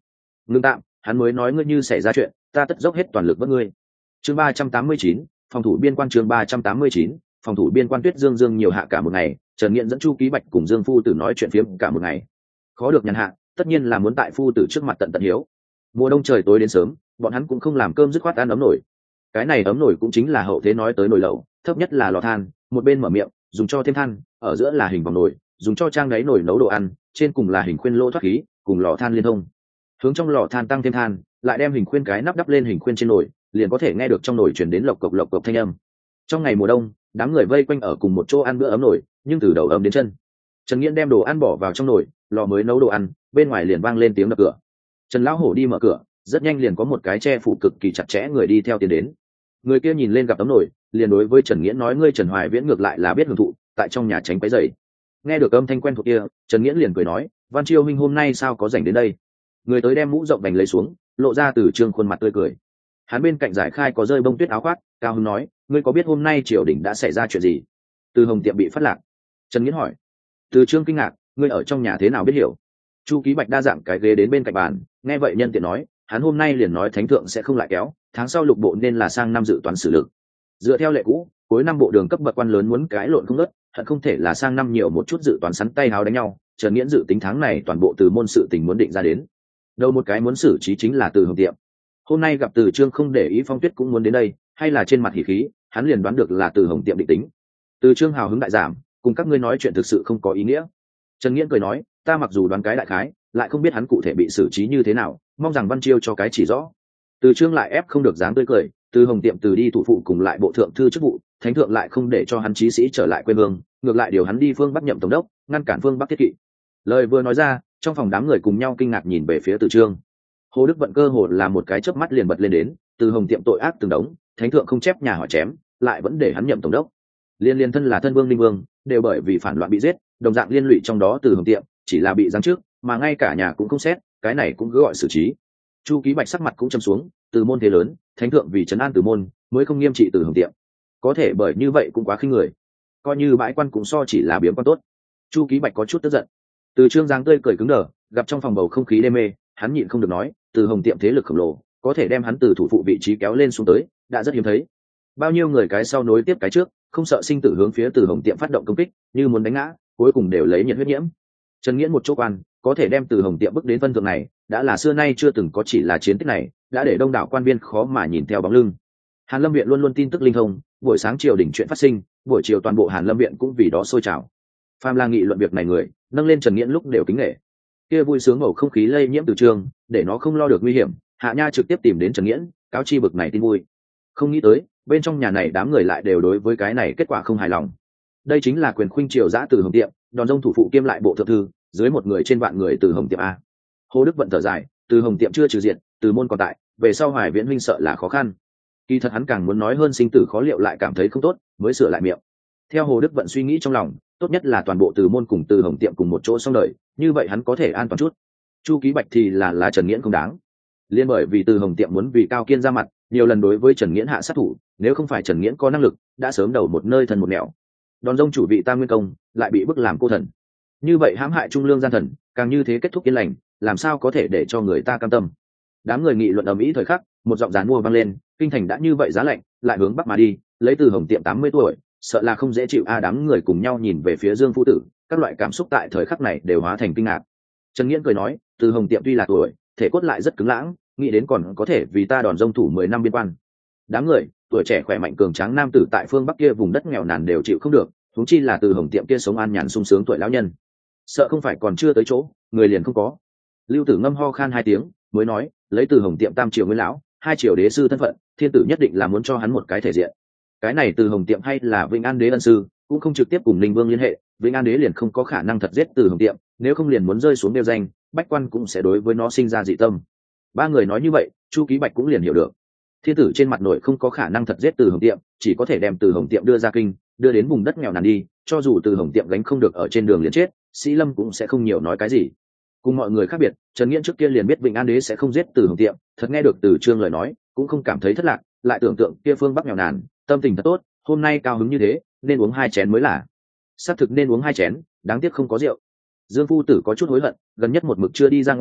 ngưng tạm, hắn mới nói ngươi như xảy ra chuyện ta tất dốc hết toàn lực với ngươi. Chương 389, phòng thủ biên quan. Chương 389, phòng thủ biên quan. Tuyết Dương Dương nhiều hạ cả một ngày, Trần Nghiện dẫn Chu Ký Bạch cùng Dương Phu Tử nói chuyện phiếm cả một ngày. Khó được nhàn hạ, tất nhiên là muốn tại Phu Tử trước mặt tận tận hiếu. Mùa đông trời tối đến sớm, bọn hắn cũng không làm cơm dứt khoát ăn ấm nổi. Cái này ấm nổi cũng chính là hậu thế nói tới nồi lẩu, thấp nhất là lò than, một bên mở miệng, dùng cho thêm than, ở giữa là hình vòng nồi, dùng cho trang đáy nồi nấu đồ ăn, trên cùng là hình khuyên lỗ thoát khí, cùng lò than liên thông. Hướng trong lò than tăng thêm than, lại đem hình khuyên cái nắp đắp lên hình khuyên trên nồi, liền có thể nghe được trong nồi truyền đến lộc cộc thanh âm. Trong ngày mùa đông, đám người vây quanh ở cùng một chỗ ăn bữa ấm nồi, nhưng từ đầu ấm đến chân. Trần Nghiễn đem đồ ăn bỏ vào trong nồi, lò mới nấu đồ ăn, bên ngoài liền vang lên tiếng đập cửa. Trần lão hổ đi mở cửa, rất nhanh liền có một cái che phủ cực kỳ chặt chẽ người đi theo tiến đến. Người kia nhìn lên gặp ấm nồi, liền đối với Trần Nghiễn nói, ngươi Trần Hoài Viễn ngược lại là biết hưởng thụ, tại trong nhà tránh quấy rầy. Nghe được âm thanh quen thuộc kia, Trần Nghiễn liền cười nói, Văn Chiêu huynh hôm nay sao có rảnh đến đây? Người tới đem mũ rộng đành lấy xuống, lộ ra Từ Trương khuôn mặt tươi cười. Hắn bên cạnh giải khai có rơi bông tuyết áo khoác, cao hứng nói, ngươi có biết hôm nay triều đình đã xảy ra chuyện gì? Từ Hồng Tiệm bị phát lạc. Trần Nghiễn hỏi. Từ Trương kinh ngạc, ngươi ở trong nhà thế nào biết hiểu? Chu Ký Bạch đa dạng cái ghế đến bên cạnh bàn, nghe vậy nhân tiện nói, hắn hôm nay liền nói thánh thượng sẽ không lại kéo, tháng sau lục bộ nên là sang năm dự toán xử lực. Dựa theo lệ cũ, cuối năm bộ đường cấp bậc quan lớn muốn cái lộn không ngớt, hận không thể là sang năm nhiều một chút dự toán sắn tay háo đánh nhau. Trần Nghiễn dự tính tháng này toàn bộ từ môn sự tình muốn định ra đến. Đầu một cái muốn xử trí chính là Từ Hồng Tiệm. Hôm nay gặp Từ Trương không để ý, Phong Tuyết cũng muốn đến đây, hay là trên mặt hỉ khí, hắn liền đoán được là Từ Hồng Tiệm định tính. Từ Trương hào hứng đại giảm, cùng các ngươi nói chuyện thực sự không có ý nghĩa. Trần Nghiễn cười nói, ta mặc dù đoán cái đại khái, lại không biết hắn cụ thể bị xử trí như thế nào, mong rằng Văn Chiêu cho cái chỉ rõ. Từ Trương lại ép không được dáng tươi cười, Từ Hồng Tiệm từ đi thủ phụ cùng lại bộ thượng thư chức vụ, thánh thượng lại không để cho hắn chí sĩ trở lại quê hương, ngược lại điều hắn đi phương Bắc nhậm tổng đốc, ngăn cản phương Bắc thiết kỵ. Lời vừa nói ra, trong phòng đám người cùng nhau kinh ngạc nhìn về phía Từ Trương. Hồ Đức Vận cơ hồ là một cái chớp mắt liền bật lên đến, Từ Hồng Tiệm tội ác từng đống, thánh thượng không chép nhà họ chém, lại vẫn để hắn nhậm tổng đốc. Liên thân là thân vương linh vương, đều bởi vì phản loạn bị giết, đồng dạng liên lụy trong đó Từ Hồng Tiệm, chỉ là bị giáng trước, mà ngay cả nhà cũng không xét, cái này cũng cứ gọi xử trí. Chu Ký Bạch sắc mặt cũng trầm xuống, Từ môn thế lớn, thánh thượng vì trấn an Từ môn, mới không nghiêm trị Từ Hồng Tiệm. Có thể bởi như vậy cũng quá khinh người, coi như bãi quan cũng so chỉ là biếm quan tốt. Chu Ký Bạch có chút tức giận. Từ Trương giáng tươi cười cứng đờ, gặp trong phòng bầu không khí đê mê, hắn nhịn không được nói, Từ Hồng Tiệm thế lực khổng lồ, có thể đem hắn từ thủ phụ vị trí kéo lên xuống tới, đã rất hiếm thấy. Bao nhiêu người cái sau nối tiếp cái trước, không sợ sinh tử hướng phía Từ Hồng Tiệm phát động công kích, như muốn đánh ngã, cuối cùng đều lấy nhiệt huyết nhiễm. Trần Nghiễn một chỗ quan, có thể đem Từ Hồng Tiệm bước đến phân thượng này, đã là xưa nay chưa từng có, chỉ là chiến tích này, đã để đông đảo quan viên khó mà nhìn theo bóng lưng. Hàn Lâm viện luôn luôn tin tức linh thông, buổi sáng triều đình chuyện phát sinh, buổi chiều toàn bộ Hàn Lâm viện cũng vì đó sôi trào. Phàm là nghị luận việc này người, nâng lên Trần Nghiễn lúc đều kính nể. Kia vui sướng bầu không khí lây nhiễm Từ Trương, để nó không lo được nguy hiểm, Hạ Nha trực tiếp tìm đến Trần Nghiễn, cáo chi bực này tin vui. Không nghĩ tới, bên trong nhà này đám người lại đều đối với cái này kết quả không hài lòng. Đây chính là quyền khuynh triều dã Từ Hồng Tiệm, đòn rông thủ phụ kiêm lại bộ thượng thư, dưới một người trên vạn người Từ Hồng Tiệm a. Hồ Đức Vận thở dài, Từ Hồng Tiệm chưa trừ diện, Từ môn còn tại, về sau Hoài Viễn huynh sợ là khó khăn. Kỳ thật hắn càng muốn nói hơn sinh tử khó liệu, lại cảm thấy không tốt, mới sửa lại miệng. Theo Hồ Đức Vận suy nghĩ trong lòng, tốt nhất là toàn bộ Từ môn cùng Từ Hồng Tiệm cùng một chỗ xong đời, như vậy hắn có thể an toàn chút. Chu Ký Bạch thì là Trần Nghiễn không đáng. Liên bởi vì Từ Hồng Tiệm muốn vì Cao Kiên ra mặt, nhiều lần đối với Trần Nghiễn hạ sát thủ, nếu không phải Trần Nghiễn có năng lực, đã sớm đầu một nơi thân một nẻo. Đòn rông chủ vị Tam Nguyên Công, lại bị bức làm cô thần. Như vậy hãm hại trung lương gian thần, càng như thế kết thúc yên lành, làm sao có thể để cho người ta cam tâm. Đám người nghị luận ầm ĩ thời khắc, một giọng giàn mua vang lên, kinh thành đã như vậy giá lạnh, lại hướng bắc mà đi, lấy Từ Hồng Tiệm 80 tuổi, sợ là không dễ chịu a. Đám người cùng nhau nhìn về phía Dương Phu Tử, các loại cảm xúc tại thời khắc này đều hóa thành kinh ngạc. Trần Nghiễn cười nói, Từ Hồng Tiệm tuy là tuổi, thể cốt lại rất cứng lãng, nghĩ đến còn có thể vì ta đòn rông thủ 10 năm biên quan. Đám người, tuổi trẻ khỏe mạnh cường tráng nam tử tại phương bắc kia vùng đất nghèo nàn đều chịu không được, huống chi là Từ Hồng Tiệm kia sống an nhàn sung sướng tuổi lão nhân. Sợ không phải còn chưa tới chỗ, người liền không có. Lưu Tử Ngâm ho khan 2 tiếng, mới nói, lấy Từ Hồng Tiệm tam triều nguyên lão, 2 triều đế sư thân phận, thiên tử nhất định là muốn cho hắn một cái thể diện. Cái này Từ Hồng Tiệm hay là Vĩnh An đế ân sư, cũng không trực tiếp cùng Ninh Vương liên hệ, Vĩnh An đế liền không có khả năng thật giết Từ Hồng Tiệm, nếu không liền muốn rơi xuống đeo danh, bách quan cũng sẽ đối với nó sinh ra dị tâm. 3 người nói như vậy, Chu Ký Bạch cũng liền hiểu được. Thiên tử trên mặt nội không có khả năng thật giết Từ Hồng Tiệm, chỉ có thể đem Từ Hồng Tiệm đưa ra kinh, đưa đến vùng đất nghèo nàn đi, cho dù Từ Hồng Tiệm gánh không được ở trên đường liền chết, Sĩ Lâm cũng sẽ không nhiều nói cái gì. Cùng mọi người khác biệt, Trần Nghiễn trước kia liền biết Vĩnh An đế sẽ không giết Từ Hồng Tiệm, thật nghe được Từ Trương lời nói, cũng không cảm thấy thất lạc, lại tưởng tượng kia phương bắc nghèo nàn, tâm tình thật tốt, hôm nay cao hứng như thế, nên uống 2 chén mới là. Xác thực nên uống 2 chén, đáng tiếc không có rượu. Dương Phu Tử có chút hối hận, gần nhất một mực chưa đi ra ngoài,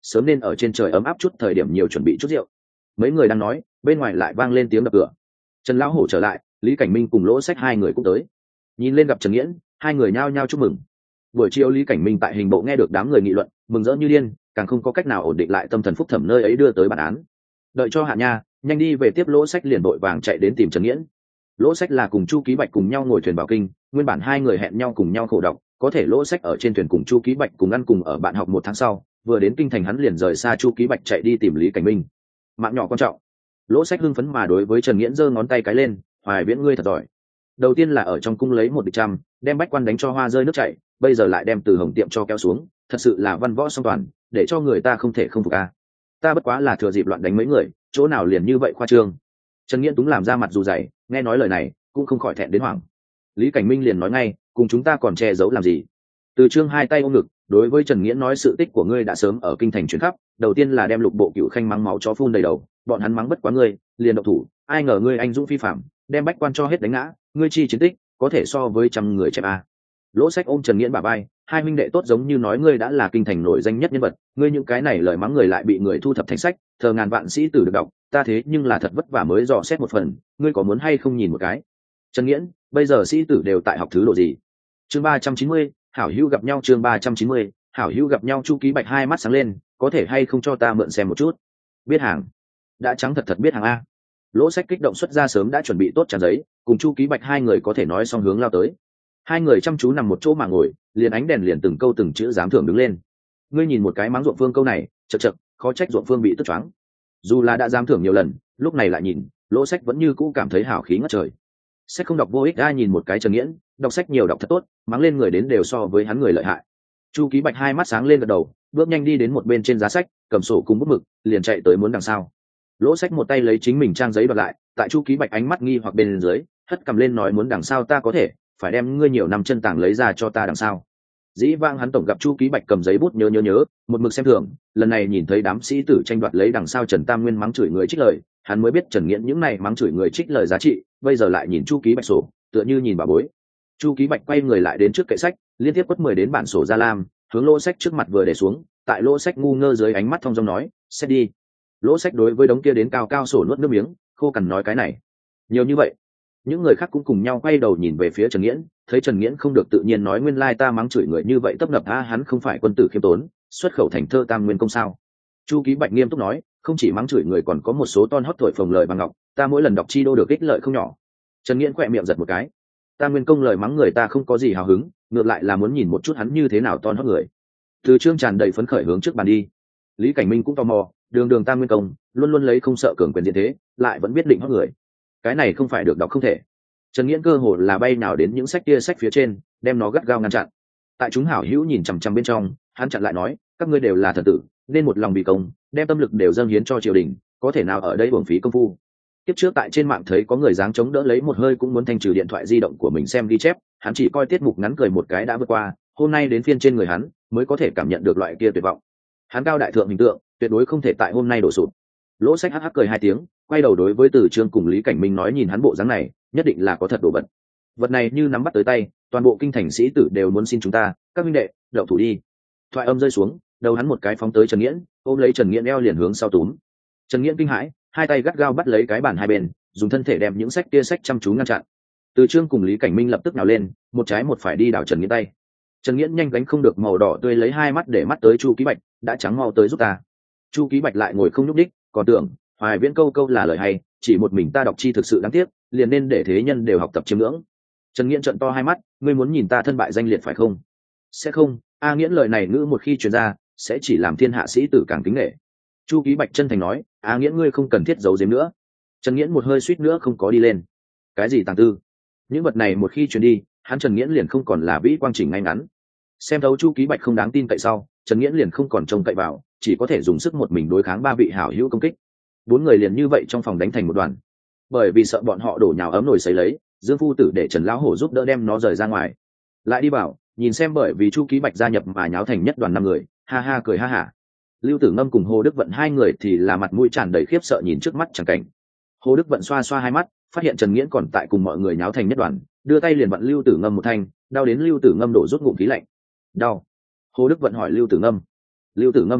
sớm nên ở trên trời ấm áp chút thời điểm nhiều chuẩn bị chút rượu. Mấy người đang nói, bên ngoài lại vang lên tiếng đập cửa. Trần lão hổ trở lại, Lý Cảnh Minh cùng Lỗ Sách hai người cũng tới. Nhìn lên gặp Trần Nghiễn, hai người nhao nhao chúc mừng. Buổi chiều Lý Cảnh Minh tại hình bộ nghe được đám người nghị luận, mừng rỡ như điên, càng không có cách nào ổn định lại tâm thần phúc thẩm nơi ấy đưa tới bản án. Đợi cho hạ nha, nhanh đi về tiếp Lỗ Sách liền vội vàng chạy đến tìm Trần Nghiễn. Lỗ Sách là cùng Chu Ký Bạch cùng nhau ngồi thuyền vào kinh, nguyên bản hai người hẹn nhau cùng nhau khổ độc, có thể Lỗ Sách ở trên thuyền cùng Chu Ký Bạch cùng ăn cùng ở bạn học một tháng sau, vừa đến kinh thành hắn liền rời xa Chu Ký Bạch chạy đi tìm Lý Cảnh Minh. Mạng nhỏ quan trọng. Lỗ Sách hưng phấn mà đối với Trần Nghiễn giơ ngón tay cái lên, Hoài Viễn ngươi thật giỏi. Đầu tiên là ở trong cung lấy một địch trăm, đem bách quan đánh cho hoa rơi nước chảy, bây giờ lại đem Từ Hồng tiệm cho kéo xuống, thật sự là văn võ song toàn, để cho người ta không thể không phục a. Ta bất quá là thừa dịp loạn đánh mấy người, chỗ nào liền như vậy khoa trương. Trần Nghiễn túng làm ra mặt dù dày, nghe nói lời này cũng không khỏi thẹn đến hoảng. Lý Cảnh Minh liền nói ngay, cùng chúng ta còn che giấu làm gì. Từ Chương hai tay ôm ngực, đối với Trần Nghiễn nói sự tích của ngươi đã sớm ở kinh thành truyền khắp, đầu tiên là đem Lục Bộ Cửu Khanh mắng máu chó phun đầy đầu, bọn hắn mắng bất quá ngươi, liền động thủ, ai ngờ ngươi anh dũng phi phạm, đem bách quan cho hết đánh ngã, ngươi chi chiến tích có thể so với trăm người chém a. Lỗ Sách ôm Trần Nghiễn bả vai, hai huynh đệ tốt giống như nói ngươi đã là kinh thành nổi danh nhất nhân vật, ngươi những cái này lời mắng người lại bị người thu thập thành sách, thờ ngàn vạn sĩ tử được đọc, ta thế nhưng là thật vất vả mới dò xét một phần, ngươi có muốn hay không nhìn một cái. Trần Nghiễn, bây giờ sĩ tử đều tại học thứ độ gì? Chương 390, hảo hữu gặp nhau. Chương 390, hảo hữu gặp nhau. Chu Ký Bạch hai mắt sáng lên, có thể hay không cho ta mượn xem một chút? Biết hàng? Đã trắng thật biết hàng a. Lỗ Sách kích động xuất ra sớm đã chuẩn bị tốt trang giấy, cùng Chu Ký Bạch hai người có thể nói song hướng lao tới. Hai người chăm chú nằm một chỗ mà ngồi, liền ánh đèn liền từng câu từng chữ giám thưởng đứng lên. Ngươi nhìn một cái mắng ruộng phương câu này, chậc chậc, khó trách ruộng phương bị tức choáng. Dù là đã giám thưởng nhiều lần, lúc này lại nhìn, Lỗ Sách vẫn như cũ cảm thấy hào khí ngất trời. Sách không đọc vô ích, ai nhìn một cái Trần Nghiễn, đọc sách nhiều đọc thật tốt, mắng lên người đến đều so với hắn người lợi hại. Chu Ký Bạch hai mắt sáng lên gật đầu, bước nhanh đi đến một bên trên giá sách, cầm sổ cùng bút mực, liền chạy tới muốn đằng sau. Lỗ Sách một tay lấy chính mình trang giấy đoạt lại, tại Chu Ký Bạch ánh mắt nghi hoặc bên dưới, hất cầm lên nói muốn đằng sau ta có thể, phải đem ngươi nhiều năm chân tàng lấy ra cho ta đằng sau. Dĩ vãng hắn tổng gặp Chu Ký Bạch cầm giấy bút nhớ, một mực xem thường, lần này nhìn thấy đám sĩ tử tranh đoạt lấy đằng sau Trần Tam Nguyên mắng chửi người trích lời, hắn mới biết Trần Nghiễn những này mắng chửi người trích lời giá trị, bây giờ lại nhìn Chu Ký Bạch sổ, tựa như nhìn bà bối. Chu Ký Bạch quay người lại đến trước kệ sách, liên tiếp quất 10 đến bản sổ ra lam, hướng Lỗ Sách trước mặt vừa để xuống, tại Lỗ Sách ngu ngơ dưới ánh mắt thông dong nói, "Xét đi." Lỗ Sách đối với đống kia đến cao cao sổ nuốt nước miếng, khô cằn nói cái này, nhiều như vậy. Những người khác cũng cùng nhau quay đầu nhìn về phía Trần Nghiễn, thấy Trần Nghiễn không được tự nhiên nói nguyên lai ta mắng chửi người như vậy tấp nập a, hắn không phải quân tử khiêm tốn, xuất khẩu thành thơ tam nguyên công sao? Chu Ký Bạch nghiêm túc nói, không chỉ mắng chửi người còn có một số ton hót thổi phồng lời bằng ngọc, ta mỗi lần đọc chi đô được ích lợi không nhỏ. Trần Nghiễn khẽ miệng giật một cái, tam nguyên công lời mắng người ta không có gì hào hứng, ngược lại là muốn nhìn một chút hắn như thế nào ton hót người. Từ Chương tràn đầy phấn khởi hướng trước bàn đi. Lý Cảnh Minh cũng tò mò, đường tam nguyên công, luôn luôn lấy không sợ cường quyền diện thế, lại vẫn biết định hót người. Cái này không phải được đọc không thể. Trần Nghiễn cơ hồ là bay nào đến những sách kia sách phía trên, đem nó gắt gao ngăn chặn. Tại chúng hảo hữu nhìn chằm chằm bên trong, hắn chặn lại nói, các ngươi đều là thần tử, nên một lòng vì công, đem tâm lực đều dâng hiến cho triều đình, có thể nào ở đây uổng phí công phu. Tiếp trước tại trên mạng thấy có người dáng chống đỡ lấy một hơi cũng muốn thanh trừ điện thoại di động của mình xem ghi chép, hắn chỉ coi tiết mục ngắn cười một cái đã vượt qua, hôm nay đến phiên trên người hắn mới có thể cảm nhận được loại kia tuyệt vọng. Hắn cao đại thượng hình tượng, tuyệt đối không thể tại hôm nay đổ sụp. Lỗ Sách hắc hắc cười hai tiếng, quay đầu đối với Từ Chương cùng Lý Cảnh Minh nói nhìn hắn bộ dáng này, nhất định là có thật đồ vật. Vật này như nắm bắt tới tay, toàn bộ kinh thành sĩ tử đều muốn xin chúng ta, các minh đệ, động thủ đi. Thoại âm rơi xuống, đầu hắn một cái phóng tới Trần Nghiễn, ôm lấy Trần Nghiễn eo liền hướng sau túm. Trần Nghiễn kinh hãi, hai tay gắt gao bắt lấy cái bàn hai bên, dùng thân thể đem những sách kia sách chăm chú ngăn chặn. Từ Chương cùng Lý Cảnh Minh lập tức nào lên, một trái một phải đi đảo Trần Nghiễn tay. Trần Nghiễn nhanh gánh không được màu đỏ tươi lấy hai mắt để mắt tới Chu Ký Bạch, đã trắng mau tới giúp ta. Chu Ký Bạch lại ngồi không nhúc đích, còn tưởng Hoài Viễn câu là lời hay, chỉ một mình ta đọc chi thực sự đáng tiếc, liền nên để thế nhân đều học tập chiêm ngưỡng. Trần Nghiễn trợn to hai mắt, ngươi muốn nhìn ta thân bại danh liệt phải không? Sẽ không, A Nghiễn lời này ngữ một khi truyền ra, sẽ chỉ làm thiên hạ sĩ tử càng kính nể. Chu Ký Bạch chân thành nói, A Nghiễn ngươi không cần thiết giấu giếm nữa. Trần Nghiễn một hơi suýt nữa không có đi lên. Cái gì tàng tư? Những vật này một khi truyền đi, hắn Trần Nghiễn liền không còn là vĩ quang chỉnh ngay ngắn. Xem thấu Chu Ký Bạch không đáng tin cậy sau, Trần Nghiễn liền không còn trông cậy vào, chỉ có thể dùng sức một mình đối kháng ba vị hảo hữu công kích. Bốn người liền như vậy trong phòng đánh thành một đoàn. Bởi vì sợ bọn họ đổ nhào ấm nồi sấy lấy, Dương phu tử để Trần lão hổ giúp đỡ đem nó rời ra ngoài. Lại đi bảo, nhìn xem bởi vì Chu Ký Bạch gia nhập mà nháo thành nhất đoàn 5 người, ha ha cười ha hả. Lưu Tử Ngâm cùng Hồ Đức Vận hai người thì là mặt mũi tràn đầy khiếp sợ nhìn trước mắt chẳng cảnh. Hồ Đức Vận xoa xoa hai mắt, phát hiện Trần Nghiễn còn tại cùng mọi người nháo thành nhất đoàn, đưa tay liền vặn Lưu Tử Ngâm một thanh, đau đến Lưu Tử Ngâm đổ rút ngụm khí lạnh. Đau. Hồ Đức Vận hỏi Lưu Tử Ngâm. Lưu Tử Ngâm gật đầu,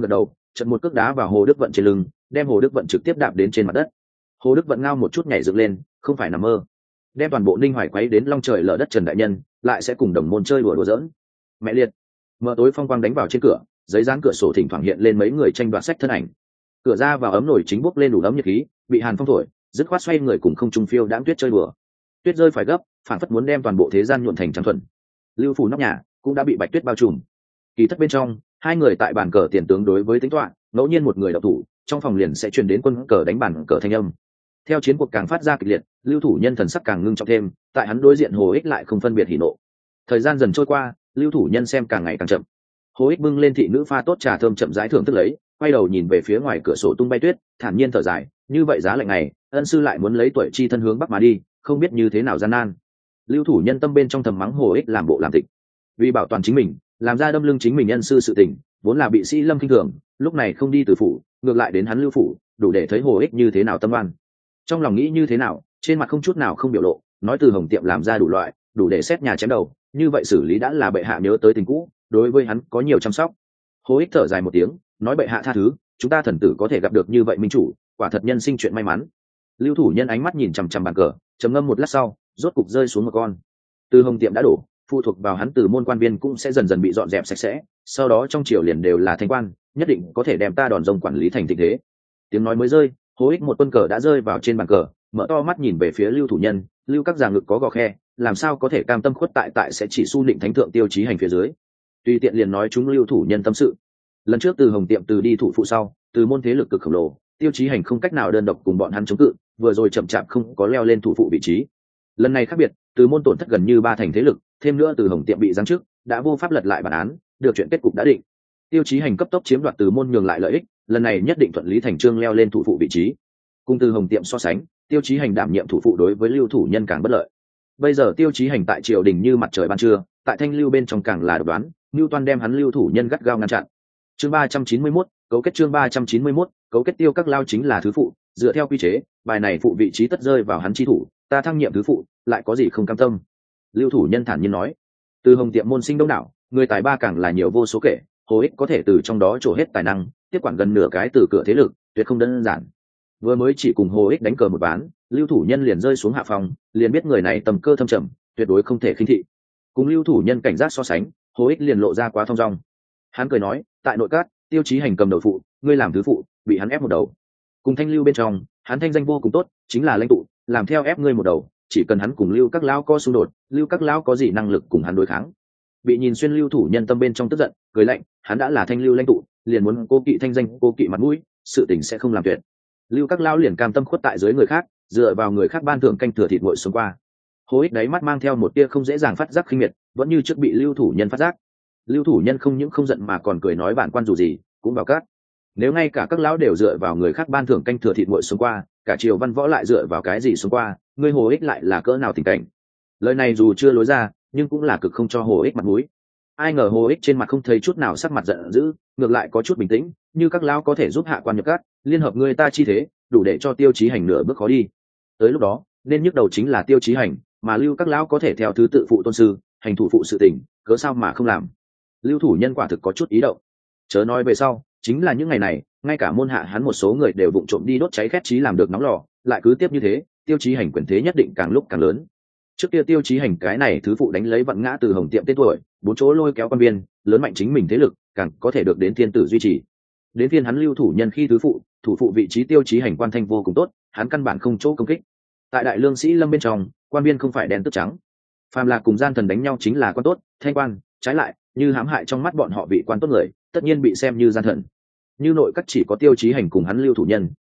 chật một cước đá vào Hồ Đức Vận trên lưng, đem Hồ Đức Vận trực tiếp đạp đến trên mặt đất. Hồ Đức Vận ngao một chút nhảy dựng lên, không phải nằm mơ, đem toàn bộ Ninh Hoài quấy đến long trời lở đất. Trần đại nhân lại sẽ cùng đồng môn chơi đùa giỡn. Mẹ liệt. Mở tối phong quang đánh vào trên cửa, giấy dán cửa sổ thỉnh thoảng hiện lên mấy người tranh đoạt sách thân ảnh. Cửa ra vào ấm nổi chính bốc lên đủ ấm nhiệt khí, bị hàn phong thổi, dứt khoát xoay người cùng không trung phiêu đãng tuyết chơi đùa. Tuyết rơi phải gấp, phản phất muốn đem toàn bộ thế gian nhuộn thành trắng thuần. Lưu phủ nóc nhà cũng đã bị bạch tuyết bao trùm. Kỳ thất bên trong, hai người tại bàn cờ tiền tướng đối với tính toán, ngẫu nhiên một người đậu thủ, trong phòng liền sẽ truyền đến quân cờ đánh bàn cờ thanh âm. Theo chiến cuộc càng phát ra kịch liệt, Lưu thủ nhân thần sắc càng ngưng trọng thêm, tại hắn đối diện Hồ Ích lại không phân biệt hỉ nộ. Thời gian dần trôi qua, Lưu thủ nhân xem càng ngày càng chậm. Hồ Ích bưng lên thị nữ pha tốt trà thơm chậm rãi thưởng thức lấy, quay đầu nhìn về phía ngoài cửa sổ tung bay tuyết, thản nhiên thở dài, như vậy giá lạnh này, ân sư lại muốn lấy tuổi chi thân hướng bắc mà đi, không biết như thế nào gian nan. Lưu thủ nhân tâm bên trong thầm mắng Hồ Ích làm bộ làm tịch, vì bảo toàn chính mình, làm ra đâm lưng chính mình nhân sư sự tình, vốn là bị Sĩ Lâm khinh thường, lúc này không đi từ phủ, ngược lại đến hắn Lưu phủ, đủ để thấy Hồ Ích như thế nào tâm oan. Trong lòng nghĩ như thế nào, trên mặt không chút nào không biểu lộ, nói từ Hồng Tiệm làm ra đủ loại, đủ để xét nhà chém đầu, như vậy xử lý đã là bệ hạ nhớ tới tình cũ, đối với hắn có nhiều chăm sóc. Hồ Ích thở dài một tiếng, nói bệ hạ tha thứ, chúng ta thần tử có thể gặp được như vậy minh chủ, quả thật nhân sinh chuyện may mắn. Lưu thủ nhân ánh mắt nhìn chằm chằm bàn cờ, trầm ngâm một lát sau, rốt cục rơi xuống một con. Từ Hồng Tiệm đã đổ, phụ thuộc vào hắn từ môn quan viên cũng sẽ dần dần bị dọn dẹp sạch sẽ, sau đó trong triều liền đều là thanh quan, nhất định có thể đem ta đòn rông quản lý thành tình thế. Tiếng nói mới rơi, Hồ Ích một quân cờ đã rơi vào trên bàn cờ, mở to mắt nhìn về phía Lưu thủ nhân, Lưu các già ngực có gò khe, làm sao có thể cam tâm khuất tại sẽ chỉ su định thánh thượng Tiêu Chí Hành phía dưới. Tùy tiện liền nói chúng Lưu thủ nhân tâm sự. Lần trước từ Hồng Tiệm từ đi thủ phụ sau, từ môn thế lực cực khổng lồ, Tiêu Chí Hành không cách nào đơn độc cùng bọn hắn chống cự, vừa rồi chậm chạp không có leo lên thủ phụ vị trí. Lần này khác biệt, từ môn tổn thất gần như ba thành thế lực, thêm nữa từ Hồng Tiệm bị giáng chức, đã vô pháp lật lại bản án, được chuyện kết cục đã định. Tiêu Chí Hành cấp tốc chiếm đoạt từ môn nhường lại lợi ích, lần này nhất định thuận lý thành chương leo lên thủ phụ vị trí. Cùng từ Hồng Tiệm so sánh, Tiêu Chí Hành đảm nhiệm thủ phụ đối với Lưu thủ nhân càng bất lợi. Bây giờ Tiêu Chí Hành tại triều đình như mặt trời ban trưa, tại thanh lưu bên trong càng là độc đoán, Lưu Toan đem hắn Lưu thủ nhân gắt gao ngăn chặn. Chương 391, cấu kết chương 391, cấu kết Tiêu các lao chính là thứ phụ, dựa theo quy chế, bài này phụ vị trí tất rơi vào hắn chi thủ, ta thăng nhiệm thứ phụ, lại có gì không cam tâm. Lưu thủ nhân thản nhiên nói. Từ Hồng Tiệm môn sinh đông đảo, người tài ba càng là nhiều vô số kể, Hồ Ích có thể từ trong đó trổ hết tài năng, tiếp quản gần nửa cái từ cửa thế lực, tuyệt không đơn giản. Vừa mới chỉ cùng Hồ Ích đánh cờ một ván, Lưu thủ nhân liền rơi xuống hạ phòng, liền biết người này tầm cơ thâm trầm, tuyệt đối không thể khinh thị. Cùng Lưu thủ nhân cảnh giác so sánh, Hồ Ích liền lộ ra quá thong dong. Hắn cười nói, tại nội các, Tiêu Chí Hành cầm đầu phụ, ngươi làm thứ phụ, bị hắn ép một đầu. Cùng thanh lưu bên trong, hắn thanh danh vô cùng tốt, chính là lãnh tụ, làm theo ép ngươi một đầu, chỉ cần hắn cùng Lưu các lão có xung đột, Lưu các lão có gì năng lực cùng hắn đối kháng. Bị nhìn xuyên Lưu thủ nhân tâm bên trong tức giận, cười lạnh, hắn đã là thanh lưu lãnh tụ, liền muốn cô kỵ thanh danh, cô kỵ mặt mũi, sự tình sẽ không làm tuyệt. Lưu các lão liền cam tâm khuất tại dưới người khác, dựa vào người khác ban thưởng canh thừa thịt nguội xuống qua. Hồ Ích đáy mắt mang theo một tia không dễ dàng phát giác khinh miệt, vẫn như trước bị Lưu thủ nhân phát giác. Lưu thủ nhân không những không giận mà còn cười nói bản quan dù gì cũng vào cát. Nếu ngay cả các lão đều dựa vào người khác ban thưởng canh thừa thịt nguội xuống qua, cả triều văn võ lại dựa vào cái gì xuống qua, ngươi Hồ Ích lại là cỡ nào tình cảnh. Lời này dù chưa lối ra, nhưng cũng là cực không cho Hồ Ích mặt mũi. Ai ngờ Hồ Ích trên mặt không thấy chút nào sắc mặt giận dữ, ngược lại có chút bình tĩnh, như các lão có thể giúp hạ quan nhập cát, liên hợp người ta chi thế, đủ để cho Tiêu Chí Hành nửa bước khó đi. Tới lúc đó, nên nhức đầu chính là Tiêu Chí Hành, mà Lưu các lão có thể theo thứ tự phụ tôn sư, hành thủ phụ sự tình, cớ sao mà không làm. Lưu thủ nhân quả thực có chút ý động. Chớ nói về sau, chính là những ngày này, ngay cả môn hạ hắn một số người đều vụng trộm đi đốt cháy khét chí làm được nóng lò, lại cứ tiếp như thế, Tiêu Chí Hành quyền thế nhất định càng lúc càng lớn. Trước kia Tiêu Chí Hành cái này thứ phụ đánh lấy vận ngã từ Hồng Tiệm tên tuổi, bốn chỗ lôi kéo quan viên, lớn mạnh chính mình thế lực, càng có thể được đến thiên tử duy trì. Đến phiên hắn Lưu thủ nhân khi thứ phụ, thủ phụ vị trí Tiêu Chí Hành quan thanh vô cùng tốt, hắn căn bản không chỗ công kích. Tại đại lương sĩ lâm bên trong, quan viên không phải đen tức trắng, phàm là cùng gian thần đánh nhau chính là quan tốt, thanh quan, trái lại, như hãm hại trong mắt bọn họ vị quan tốt người, tất nhiên bị xem như gian thần. Như nội các chỉ có Tiêu Chí Hành cùng hắn Lưu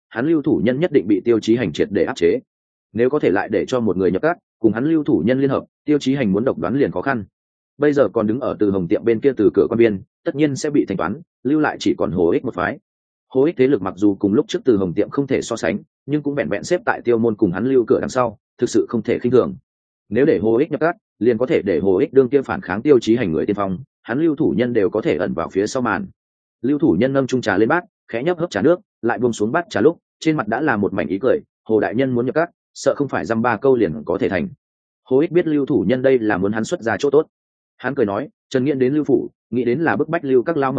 thủ nhân nhất định bị Tiêu Chí Hành triệt để áp chế. Nếu có thể lại để cho một người nhập các, cùng hắn Lưu thủ nhân liên hợp, Tiêu Chí Hành muốn độc đoán liền khó khăn. Bây giờ còn đứng ở từ Hồng Tiệm bên kia từ cửa quan biên, tất nhiên sẽ bị thanh toán, lưu lại chỉ còn Hồ Ích một phái. Hồ Ích thế lực mặc dù cùng lúc trước từ Hồng Tiệm không thể so sánh, nhưng cũng vẹn vẹn xếp tại Tiêu môn cùng hắn Lưu cửa đằng sau, thực sự không thể khinh thường. Nếu để Hồ Ích nhập các, liền có thể để Hồ Ích đương kia phản kháng Tiêu Chí Hành người tiên phong, hắn Lưu thủ nhân đều có thể ẩn vào phía sau màn. Lưu thủ nhân nâng chung trà lên bát, khẽ nhấp hớp trà nước, lại buông xuống bát trà lúc, trên mặt đã là một mảnh ý cười, Hồ đại nhân muốn nhập các, sợ không phải dăm ba câu liền có thể thành. Hồ Ích biết Lưu thủ nhân đây là muốn hắn xuất ra chỗ tốt. Hắn cười nói, Trần Nghiễn đến Lưu phủ, nghĩ đến là bức bách Lưu các lao mở biển,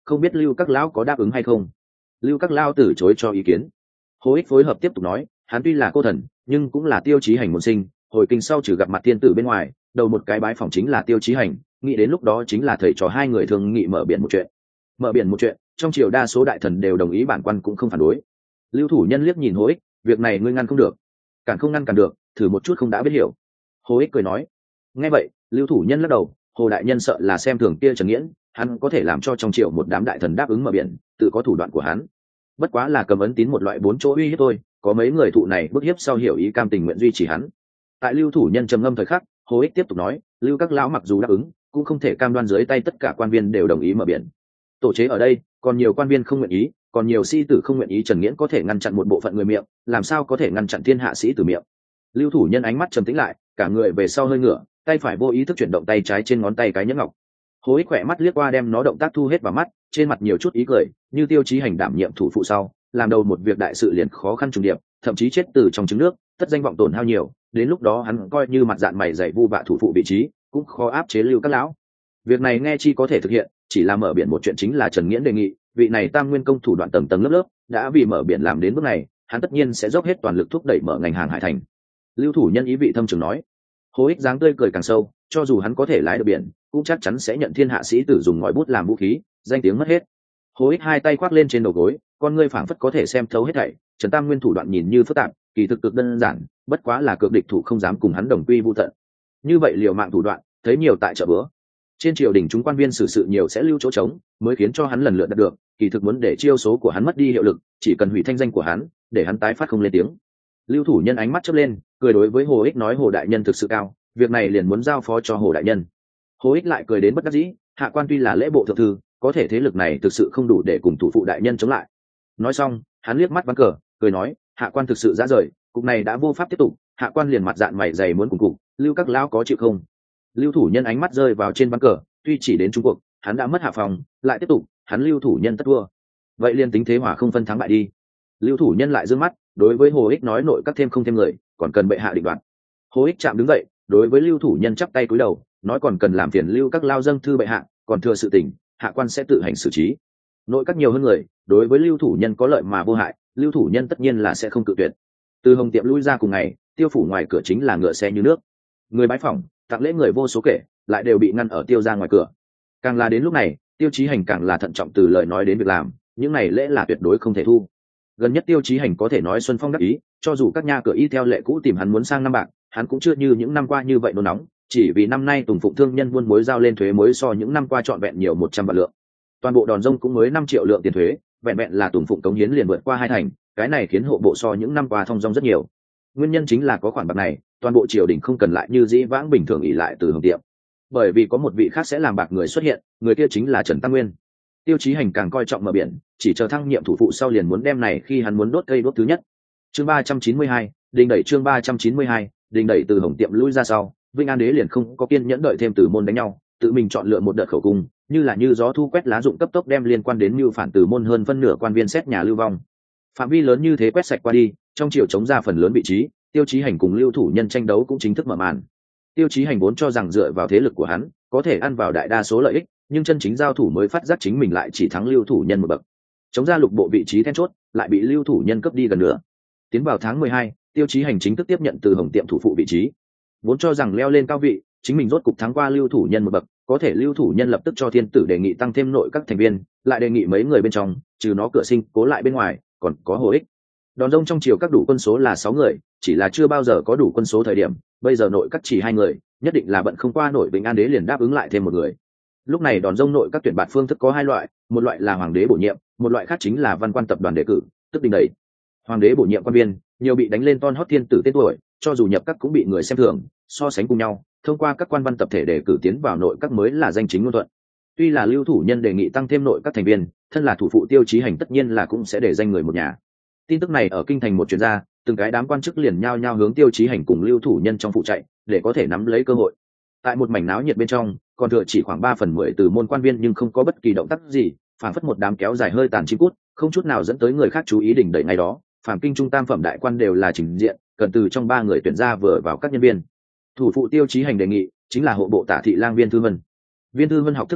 không biết lưu các lão có đáp ứng hay không. Lưu các lão từ chối cho ý kiến. Hồ Ích phối hợp tiếp tục nói, hắn tuy là cô thần nhưng cũng là Tiêu Chí Hành môn sinh, hồi kinh sau trừ gặp mặt tiên tử bên ngoài, đầu một cái bái phỏng chính là Tiêu Chí Hành, nghĩ đến lúc đó chính là thầy trò hai người thương nghị mở biển một chuyện. Mở biển một chuyện, trong triều đa số đại thần đều đồng ý, bản quan cũng không phản đối. Lưu Thủ Nhân liếc nhìn Hồ Ích, việc này ngươi ngăn không được. Cản không ngăn cản được, thử một chút không đã biết hiểu. Hồ Ích cười nói. Nghe vậy, Lưu Thủ Nhân lắc đầu, Hồ đại nhân sợ là xem thường kia Trần Nghiễn, hắn có thể làm cho trong triều một đám đại thần đáp ứng mở biển, tự có thủ đoạn của hắn. Bất quá là cầm ấn tín một loại 4 chỗ uy hiếp thôi, có mấy người thụ này bức hiếp sau hiểu ý cam tình nguyện duy trì hắn. Tại Lưu Thủ Nhân trầm ngâm thời khắc, Hồ Ích tiếp tục nói, Lưu các lão mặc dù đáp ứng, cũng không thể cam đoan dưới tay tất cả quan viên đều đồng ý mở biển. Tổ chế ở đây, còn nhiều quan viên không nguyện ý, còn nhiều sĩ tử không nguyện ý, Trần Nghiễn có thể ngăn chặn một bộ phận người miệng, làm sao có thể ngăn chặn thiên hạ sĩ tử miệng. Lưu Thủ Nhân ánh mắt trầm tĩnh lại, cả người về sau hơi ngửa, tay phải vô ý thức chuyển động tay trái trên ngón tay cái nhẫn ngọc. Hồ Ích khỏe mắt liếc qua đem nó động tác thu hết vào mắt, trên mặt nhiều chút ý cười, như Tiêu Chí Hành đảm nhiệm thủ phụ sau, làm đầu một việc đại sự liền khó khăn trùng điệp, thậm chí chết từ trong trứng nước, tất danh vọng tổn hao nhiều, đến lúc đó hắn coi như mặt dạng mày dày vu vạ thủ phụ vị trí, cũng khó áp chế Lưu các lão. Việc này nghe chi có thể thực hiện, chỉ là mở biển một chuyện chính là Trần Nghiễn đề nghị, vị này Tam Nguyên công thủ đoạn tầng tầng lớp lớp, đã vì mở biển làm đến bước này, hắn tất nhiên sẽ dốc hết toàn lực thúc đẩy mở ngành hàng hải thành. Lưu Thủ Nhân ý vị thâm trường nói. Hồ Ích dáng tươi cười càng sâu, cho dù hắn có thể lái được biển, cũng chắc chắn sẽ nhận thiên hạ sĩ tử dùng ngòi bút làm vũ khí, danh tiếng mất hết. Hồ Ích hai tay khoác lên trên đầu gối, con ngươi phảng phất có thể xem thấu hết thảy. Trần Tam Nguyên thủ đoạn nhìn như phức tạp, kỳ thực cực đơn giản, bất quá là cược địch thủ không dám cùng hắn đồng quy vu tận. Như vậy liều mạng thủ đoạn, thấy nhiều tại chợ bữa. Trên triều đình chúng quan viên xử sự nhiều sẽ lưu chỗ trống, mới khiến cho hắn lần lượt đạt được, kỳ thực muốn để chiêu số của hắn mất đi hiệu lực, chỉ cần hủy thanh danh của hắn, để hắn tái phát không lên tiếng. Lưu Thủ Nhân ánh mắt chớp lên, cười đối với Hồ Ích nói, Hồ đại nhân thực sự cao, việc này liền muốn giao phó cho Hồ đại nhân. Hồ Ích lại cười đến bất đắc dĩ, hạ quan tuy là lễ bộ thượng thư, có thể thế lực này thực sự không đủ để cùng thủ phụ đại nhân chống lại. Nói xong, hắn liếc mắt ván cờ, cười nói, hạ quan thực sự ra rời, cục này đã vô pháp tiếp tục, hạ quan liền mặt dạn mày dày muốn cùng cục, Lưu các lão có chịu không? Lưu Thủ Nhân ánh mắt rơi vào trên ván cờ, tuy chỉ đến Trung Quốc, hắn đã mất hạ phòng, lại tiếp tục, hắn Lưu Thủ Nhân tất thua. Vậy liền tính thế hòa không phân thắng bại đi. Lưu Thủ Nhân lại giương mắt, đối với Hồ Ích nói, nội các thêm không thêm người, còn cần bệ hạ định đoạt. Hồ Ích chạm đứng dậy, đối với Lưu Thủ Nhân chắp tay cúi đầu, nói còn cần làm phiền Lưu các lao dâng thư bệ hạ, còn thừa sự tình, hạ quan sẽ tự hành xử trí. Nội các nhiều hơn người, đối với Lưu Thủ Nhân có lợi mà vô hại, Lưu Thủ Nhân tất nhiên là sẽ không cự tuyệt. Từ Hồng Tiệm lui ra cùng ngày, Tiêu phủ ngoài cửa chính là ngựa xe như nước, người bái phỏng, tặng lễ người vô số kể, lại đều bị ngăn ở Tiêu ra ngoài cửa. Càng là đến lúc này, Tiêu Chí Hành càng là thận trọng từ lời nói đến việc làm, những này lễ là tuyệt đối không thể thu. Gần nhất Tiêu Chí Hành có thể nói xuân phong đắc ý, cho dù các nha cửa y theo lệ cũ tìm hắn muốn sang năm bạc, hắn cũng chưa như những năm qua như vậy nôn nóng, chỉ vì năm nay Tùng Phụng thương nhân buôn muối giao lên thuế muối so những năm qua trọn vẹn nhiều 100 vạn lượng. Toàn bộ đòn rông cũng mới 5 triệu lượng tiền thuế, vẹn vẹn là Tùng Phụng cống hiến liền vượt qua 2 thành, cái này khiến hộ bộ so những năm qua thông dong rất nhiều. Nguyên nhân chính là có khoản bạc này, toàn bộ triều đình không cần lại như dĩ vãng bình thường ỷ lại Từ Hồng Tiệm, bởi vì có một vị khác sẽ làm bạc người xuất hiện, người kia chính là Trần Tam Nguyên. Tiêu Chí Hành càng coi trọng mở biển, chỉ chờ thăng nhiệm thủ phụ sau liền muốn đem này khi hắn muốn đốt cây đốt thứ nhất. Chương 392, đình đẩy chương 392, đình đẩy Từ Hồng Tiệm lui ra sau, Vinh An Đế liền không có kiên nhẫn đợi thêm Từ môn đánh nhau, tự mình chọn lựa một đợt khẩu cung, như là như gió thu quét lá dụng cấp tốc đem liên quan đến mưu phản Từ môn hơn phân nửa quan viên xét nhà lưu vong. Phạm vi lớn như thế quét sạch qua đi, trong triều chống ra phần lớn vị trí, Tiêu Chí Hành cùng Lưu Thủ Nhân tranh đấu cũng chính thức mở màn. Tiêu Chí Hành vốn cho rằng dựa vào thế lực của hắn, có thể ăn vào đại đa số lợi ích, nhưng chân chính giao thủ mới phát giác chính mình lại chỉ thắng Lưu Thủ Nhân một bậc. Chống ra lục bộ vị trí then chốt, lại bị Lưu Thủ Nhân cướp đi gần nữa. Tiến vào tháng 12, Tiêu Chí Hành chính thức tiếp nhận Từ Hồng Tiệm thủ phụ vị trí. Vốn cho rằng leo lên cao vị, chính mình rốt cục thắng qua Lưu Thủ Nhân một bậc, có thể Lưu Thủ Nhân lập tức cho thiên tử đề nghị tăng thêm nội các thành viên, lại đề nghị mấy người bên trong, trừ nó Cửa Sinh, Cố lại bên ngoài, còn có Hồ Ích. Đòn rông trong triều các đủ quân số là 6 người, chỉ là chưa bao giờ có đủ quân số thời điểm, bây giờ nội các chỉ 2 người, nhất định là bận không qua nổi, Vĩnh An Đế liền đáp ứng lại thêm một người. Lúc này đòn rông nội các tuyển bạt phương thức có 2 loại, một loại là hoàng đế bổ nhiệm, một loại khác chính là văn quan tập đoàn đề cử, tức đình đẩy. Hoàng đế bổ nhiệm quan viên, nhiều bị đánh lên ton hót thiên tử tên tuổi, cho dù nhập các cũng bị người xem thường, so sánh cùng nhau, thông qua các quan văn tập thể đề cử tiến vào nội các mới là danh chính ngôn thuận. Tuy là Lưu Thủ Nhân đề nghị tăng thêm nội các thành viên, thân là thủ phụ Tiêu Chí Hành tất nhiên là cũng sẽ để danh người một nhà. Tin tức này ở kinh thành một chuyến ra, từng cái đám quan chức liền nhao nhao hướng Tiêu Chí Hành cùng Lưu Thủ Nhân trong phụ chạy, để có thể nắm lấy cơ hội. Tại một mảnh náo nhiệt bên trong, còn thừa chỉ khoảng 3/10 từ môn quan viên nhưng không có bất kỳ động tác gì, phản phất một đám kéo dài hơi tàn chim cút, không chút nào dẫn tới người khác chú ý đỉnh đẩy ngày đó. Phàm kinh trung tam phẩm đại quan đều là trình diện, cần từ trong 3 người tuyển ra vừa vào các nhân viên. Thủ phụ Tiêu Chí Hành đề nghị chính là hộ bộ Tả thị lang Viên Thư Vân. Viên Thư Vân học thức bên bác,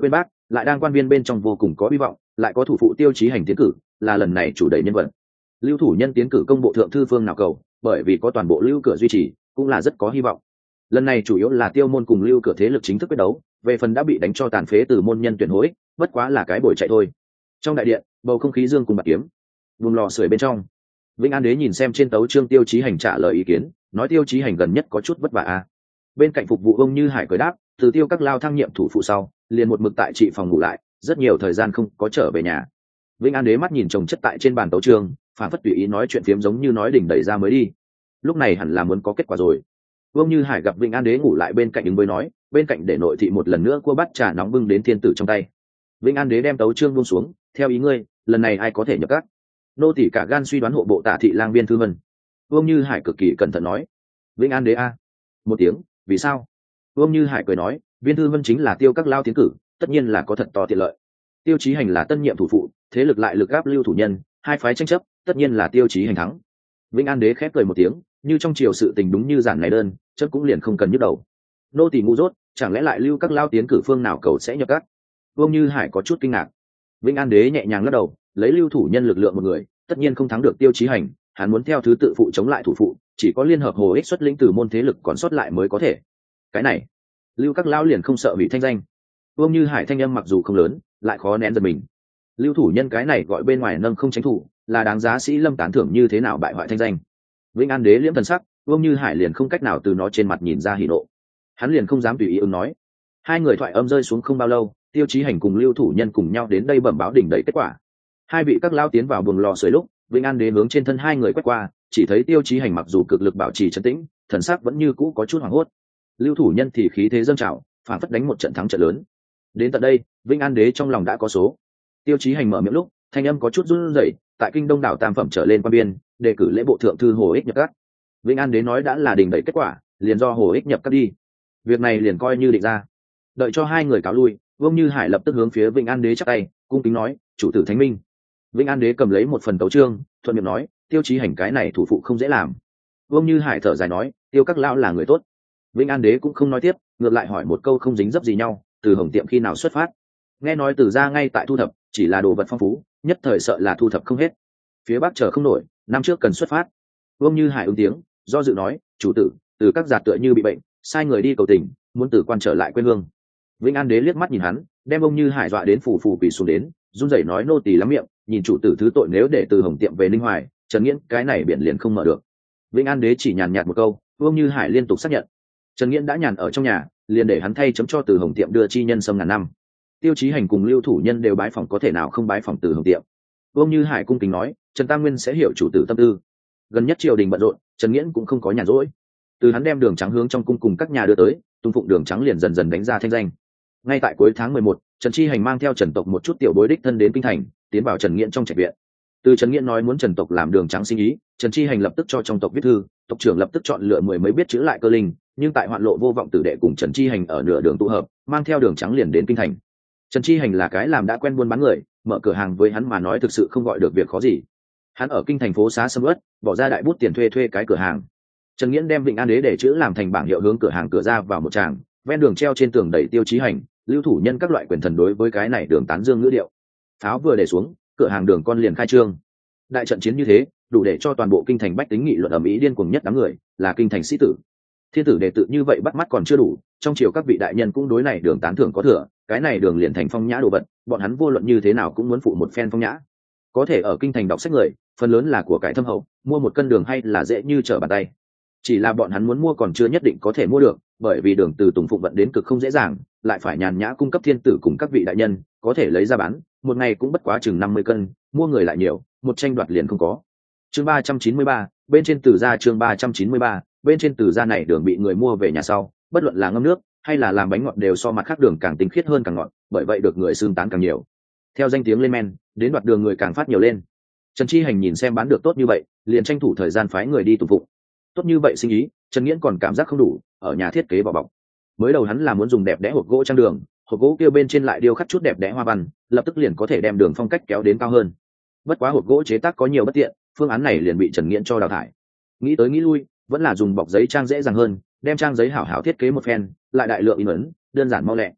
lại đang quan viên bên trong vô cùng có hy vọng, lại có thủ phụ Tiêu Chí Hành tiến cử, là lần này chủ đề nhân vật. Lưu thủ nhân tiến cử công bộ thượng thư phương nào cầu, bởi vì có toàn bộ lưu cửa duy trì, cũng là rất có hy vọng. Lần này chủ yếu là Tiêu môn cùng lưu cửa thế lực chính thức quyết đấu, về phần đã bị đánh cho tàn phế từ môn nhân tuyển hối, bất quá là cái bồi chạy thôi. Trong đại điện, bầu không khí dương cùng bạc kiếm. Vùng lò sưởi bên trong, Vĩnh An Đế nhìn xem trên tấu chương Tiêu Chí Hành trả lời ý kiến, nói Tiêu Chí Hành gần nhất có chút vất vả a. Bên cạnh phục vụ ông Như Hải cười đáp, từ Tiêu các lao thăng nhiệm thủ phụ sau, liền một mực tại trị phòng ngủ lại, rất nhiều thời gian không có trở về nhà. Vĩnh An Đế mắt nhìn chồng chất tại trên bàn tấu chương, phản phất tùy ý nói chuyện phiếm giống như nói đỉnh đẩy ra mới đi. Lúc này hẳn là muốn có kết quả rồi. Vương Như Hải gặp Vĩnh An Đế ngủ lại bên cạnh ứng với nói, bên cạnh để nội thị một lần nữa cua bát trà nóng bưng đến thiên tử trong tay. Vĩnh An Đế đem tấu chương buông xuống, theo ý ngươi, lần này ai có thể nhập các? Nô tỳ cả gan suy đoán hộ bộ Tạ thị lang Viên Thư Vân. Vương Như Hải cực kỳ cẩn thận nói. Vĩnh An Đế a. Một tiếng, vì sao? Vương Như Hải cười nói, Viên Thư Vân chính là Tiêu các lao tiến cử, tất nhiên là có thật to tiện lợi. Tiêu Chí Hành là tân nhiệm thủ phụ, thế lực lại lực áp lưu thủ nhân, hai phái tranh chấp, tất nhiên là Tiêu Chí Hành thắng. Vĩnh An Đế khép cười một tiếng, như trong triều sự tình đúng như giản này đơn, chớ cũng liền không cần nhức đầu. Nô tỳ ngu dốt, chẳng lẽ lại lưu các lao tiến cử phương nào cầu sẽ nhập các? Vương Như Hải có chút kinh ngạc. Vĩnh An Đế nhẹ nhàng lắc đầu, lấy lưu thủ nhân lực lượng một người, tất nhiên không thắng được Tiêu Chí Hành, hắn muốn theo thứ tự phụ chống lại thủ phụ, chỉ có liên hợp Hồ Ích xuất lĩnh từ môn thế lực còn sót lại mới có thể. Cái này, lưu các lao liền không sợ hủy thanh danh. Vương Như Hải thanh âm mặc dù không lớn, lại khó nén giật mình. Lưu thủ nhân cái này gọi bên ngoài nâng không tránh thủ, là đáng giá sĩ lâm tán thưởng như thế nào bại hoại thanh danh. Vĩnh An Đế liễm thần sắc, Vương Như Hải liền không cách nào từ nó trên mặt nhìn ra hỉ nộ. Hắn liền không dám tùy ý ứng nói. Hai người thoại âm rơi xuống không bao lâu, Tiêu Chí Hành cùng lưu thủ nhân cùng nhau đến đây bẩm báo đỉnh đẩy kết quả. Hai vị các lao tiến vào buồng lò sưởi lúc, Vĩnh An Đế hướng trên thân hai người quét qua, chỉ thấy Tiêu Chí Hành mặc dù cực lực bảo trì trấn tĩnh, thần sắc vẫn như cũ có chút hoảng hốt. Lưu thủ nhân thì khí thế dâng trào, phản phất đánh một trận thắng trận lớn. Đến tận đây, Vĩnh An Đế trong lòng đã có số. Tiêu Chí Hành mở miệng lúc, thanh âm có chút run rẩy, tại kinh đông đảo tam phẩm trở lên quan biên, đề cử lễ bộ thượng thư Hồ Ích nhập các. Vĩnh An Đế nói đã là đình đẩy kết quả, liền do Hồ Ích nhập các đi. Việc này liền coi như định ra. Đợi cho hai người cáo lui, Vương Như Hải lập tức hướng phía Vĩnh An Đế chắp tay, cung kính nói, chủ tử thánh minh. Vĩnh An Đế cầm lấy một phần tấu chương, thuận miệng nói, Tiêu Chí Hành cái này thủ phụ không dễ làm. Vương Như Hải thở dài nói, Tiêu các lão là người tốt. Vĩnh An Đế cũng không nói tiếp, ngược lại hỏi một câu không dính dấp gì nhau, từ Hồng Tiệm khi nào xuất phát? Nghe nói từ ra ngay tại thu thập, chỉ là đồ vật phong phú, nhất thời sợ là thu thập không hết. Phía bắc chờ không nổi, năm trước cần xuất phát. Vương Như Hải ứng tiếng, do dự nói, chủ tử, từ các giạt tựa như bị bệnh, sai người đi cầu tình, muốn từ quan trở lại quê hương. Vĩnh An Đế liếc mắt nhìn hắn, đem ông Như Hải dọa đến phù phù quỳ xuống đến, run rẩy nói nô tỳ lắm miệng, nhìn chủ tử thứ tội nếu để từ Hồng Tiệm về Ninh Hoài, Trần Nghiễn cái này biển liền không mở được. Vĩnh An Đế chỉ nhàn nhạt một câu, Vương Như Hải liên tục xác nhận. Trần Nghiễn đã nhàn ở trong nhà, liền để hắn thay chấm cho từ Hồng Tiệm đưa chi nhân sâm ngàn năm. Tiêu Chí Hành cùng lưu thủ nhân đều bái phỏng, có thể nào không bái phỏng từ Hồng Tiệm. Vương Như Hải cung kính nói, Trần Tam Nguyên sẽ hiểu chủ tử tâm tư. Gần nhất triều đình bận rộn, Trần Nghiễn cũng không có nhàn rỗi. Từ hắn đem đường trắng hướng trong cung cùng các nhà đưa tới, tung phụng đường trắng liền dần dần đánh ra thanh danh. Ngay tại cuối tháng 11, Trần Chi Hành mang theo Trần tộc một chút tiểu bối đích thân đến kinh thành, tiến vào Trần Nghiễn trong trạch viện. Từ Trần Nghiễn nói muốn Trần tộc làm đường trắng sinh ý, Trần Chi Hành lập tức cho trong tộc viết thư, tộc trưởng lập tức chọn lựa mười mấy biết chữ lại cơ linh, nhưng tại hoạn lộ vô vọng tử đệ cùng Trần Chi Hành ở nửa đường tụ hợp, mang theo đường trắng liền đến kinh thành. Trần Chi Hành là cái làm đã quen buôn bán người, mở cửa hàng với hắn mà nói thực sự không gọi được việc khó gì. Hắn ở kinh thành phố xá sầm uất, bỏ ra đại bút tiền thuê cái cửa hàng. Trần Nghiễn đem Vịnh An Đế để chữ làm thành bảng hiệu hướng cửa hàng cửa ra vào một tràng, ven đường treo trên tường đầy Tiêu Chí Hành, lưu thủ nhân các loại quyền thần đối với cái này đường tán dương ngữ điệu. Pháo vừa để xuống, cửa hàng đường con liền khai trương. Đại trận chiến như thế, đủ để cho toàn bộ kinh thành bách tính nghị luận ầm ĩ điên cuồng nhất đám người, là kinh thành sĩ tử. Thiên tử đệ tự như vậy bắt mắt còn chưa đủ, trong triều các vị đại nhân cũng đối này đường tán thưởng có thừa, cái này đường liền thành phong nhã đồ vật, bọn hắn vô luận như thế nào cũng muốn phụ một phen phong nhã. Có thể ở kinh thành đọc sách người, phần lớn là của cải thâm hậu, mua một cân đường hay là dễ như trở bàn tay. Chỉ là bọn hắn muốn mua còn chưa nhất định có thể mua được, bởi vì đường từ Tùng Phụng vận đến cực không dễ dàng, lại phải nhàn nhã cung cấp thiên tử cùng các vị đại nhân, có thể lấy ra bán, một ngày cũng bất quá chừng 50 cân, mua người lại nhiều, một tranh đoạt liền không có. Chương 393, bên trên từ gia chương 393, bên trên từ gia này đường bị người mua về nhà sau, bất luận là ngâm nước hay là làm bánh ngọt đều so mặt khác đường càng tinh khiết hơn càng ngọt, bởi vậy được người xưng tán càng nhiều. Theo danh tiếng lên men, đến đoạt đường người càng phát nhiều lên. Trần Chi Hành nhìn xem bán được tốt như vậy, liền tranh thủ thời gian phái người đi tụng phụng. Tốt như vậy sinh ý, Trần Nghiễn còn cảm giác không đủ, ở nhà thiết kế vỏ bọc. Mới đầu hắn là muốn dùng đẹp đẽ hộp gỗ trang đường, hộp gỗ kia bên trên lại điêu khắc chút đẹp đẽ hoa văn, lập tức liền có thể đem đường phong cách kéo đến cao hơn. Bất quá hộp gỗ chế tác có nhiều bất tiện, phương án này liền bị Trần Nghiễn cho đào thải. Nghĩ tới nghĩ lui, vẫn là dùng bọc giấy trang dễ dàng hơn, đem trang giấy hảo hảo thiết kế một phen, lại đại lượng in ấn, đơn giản mau lẹ.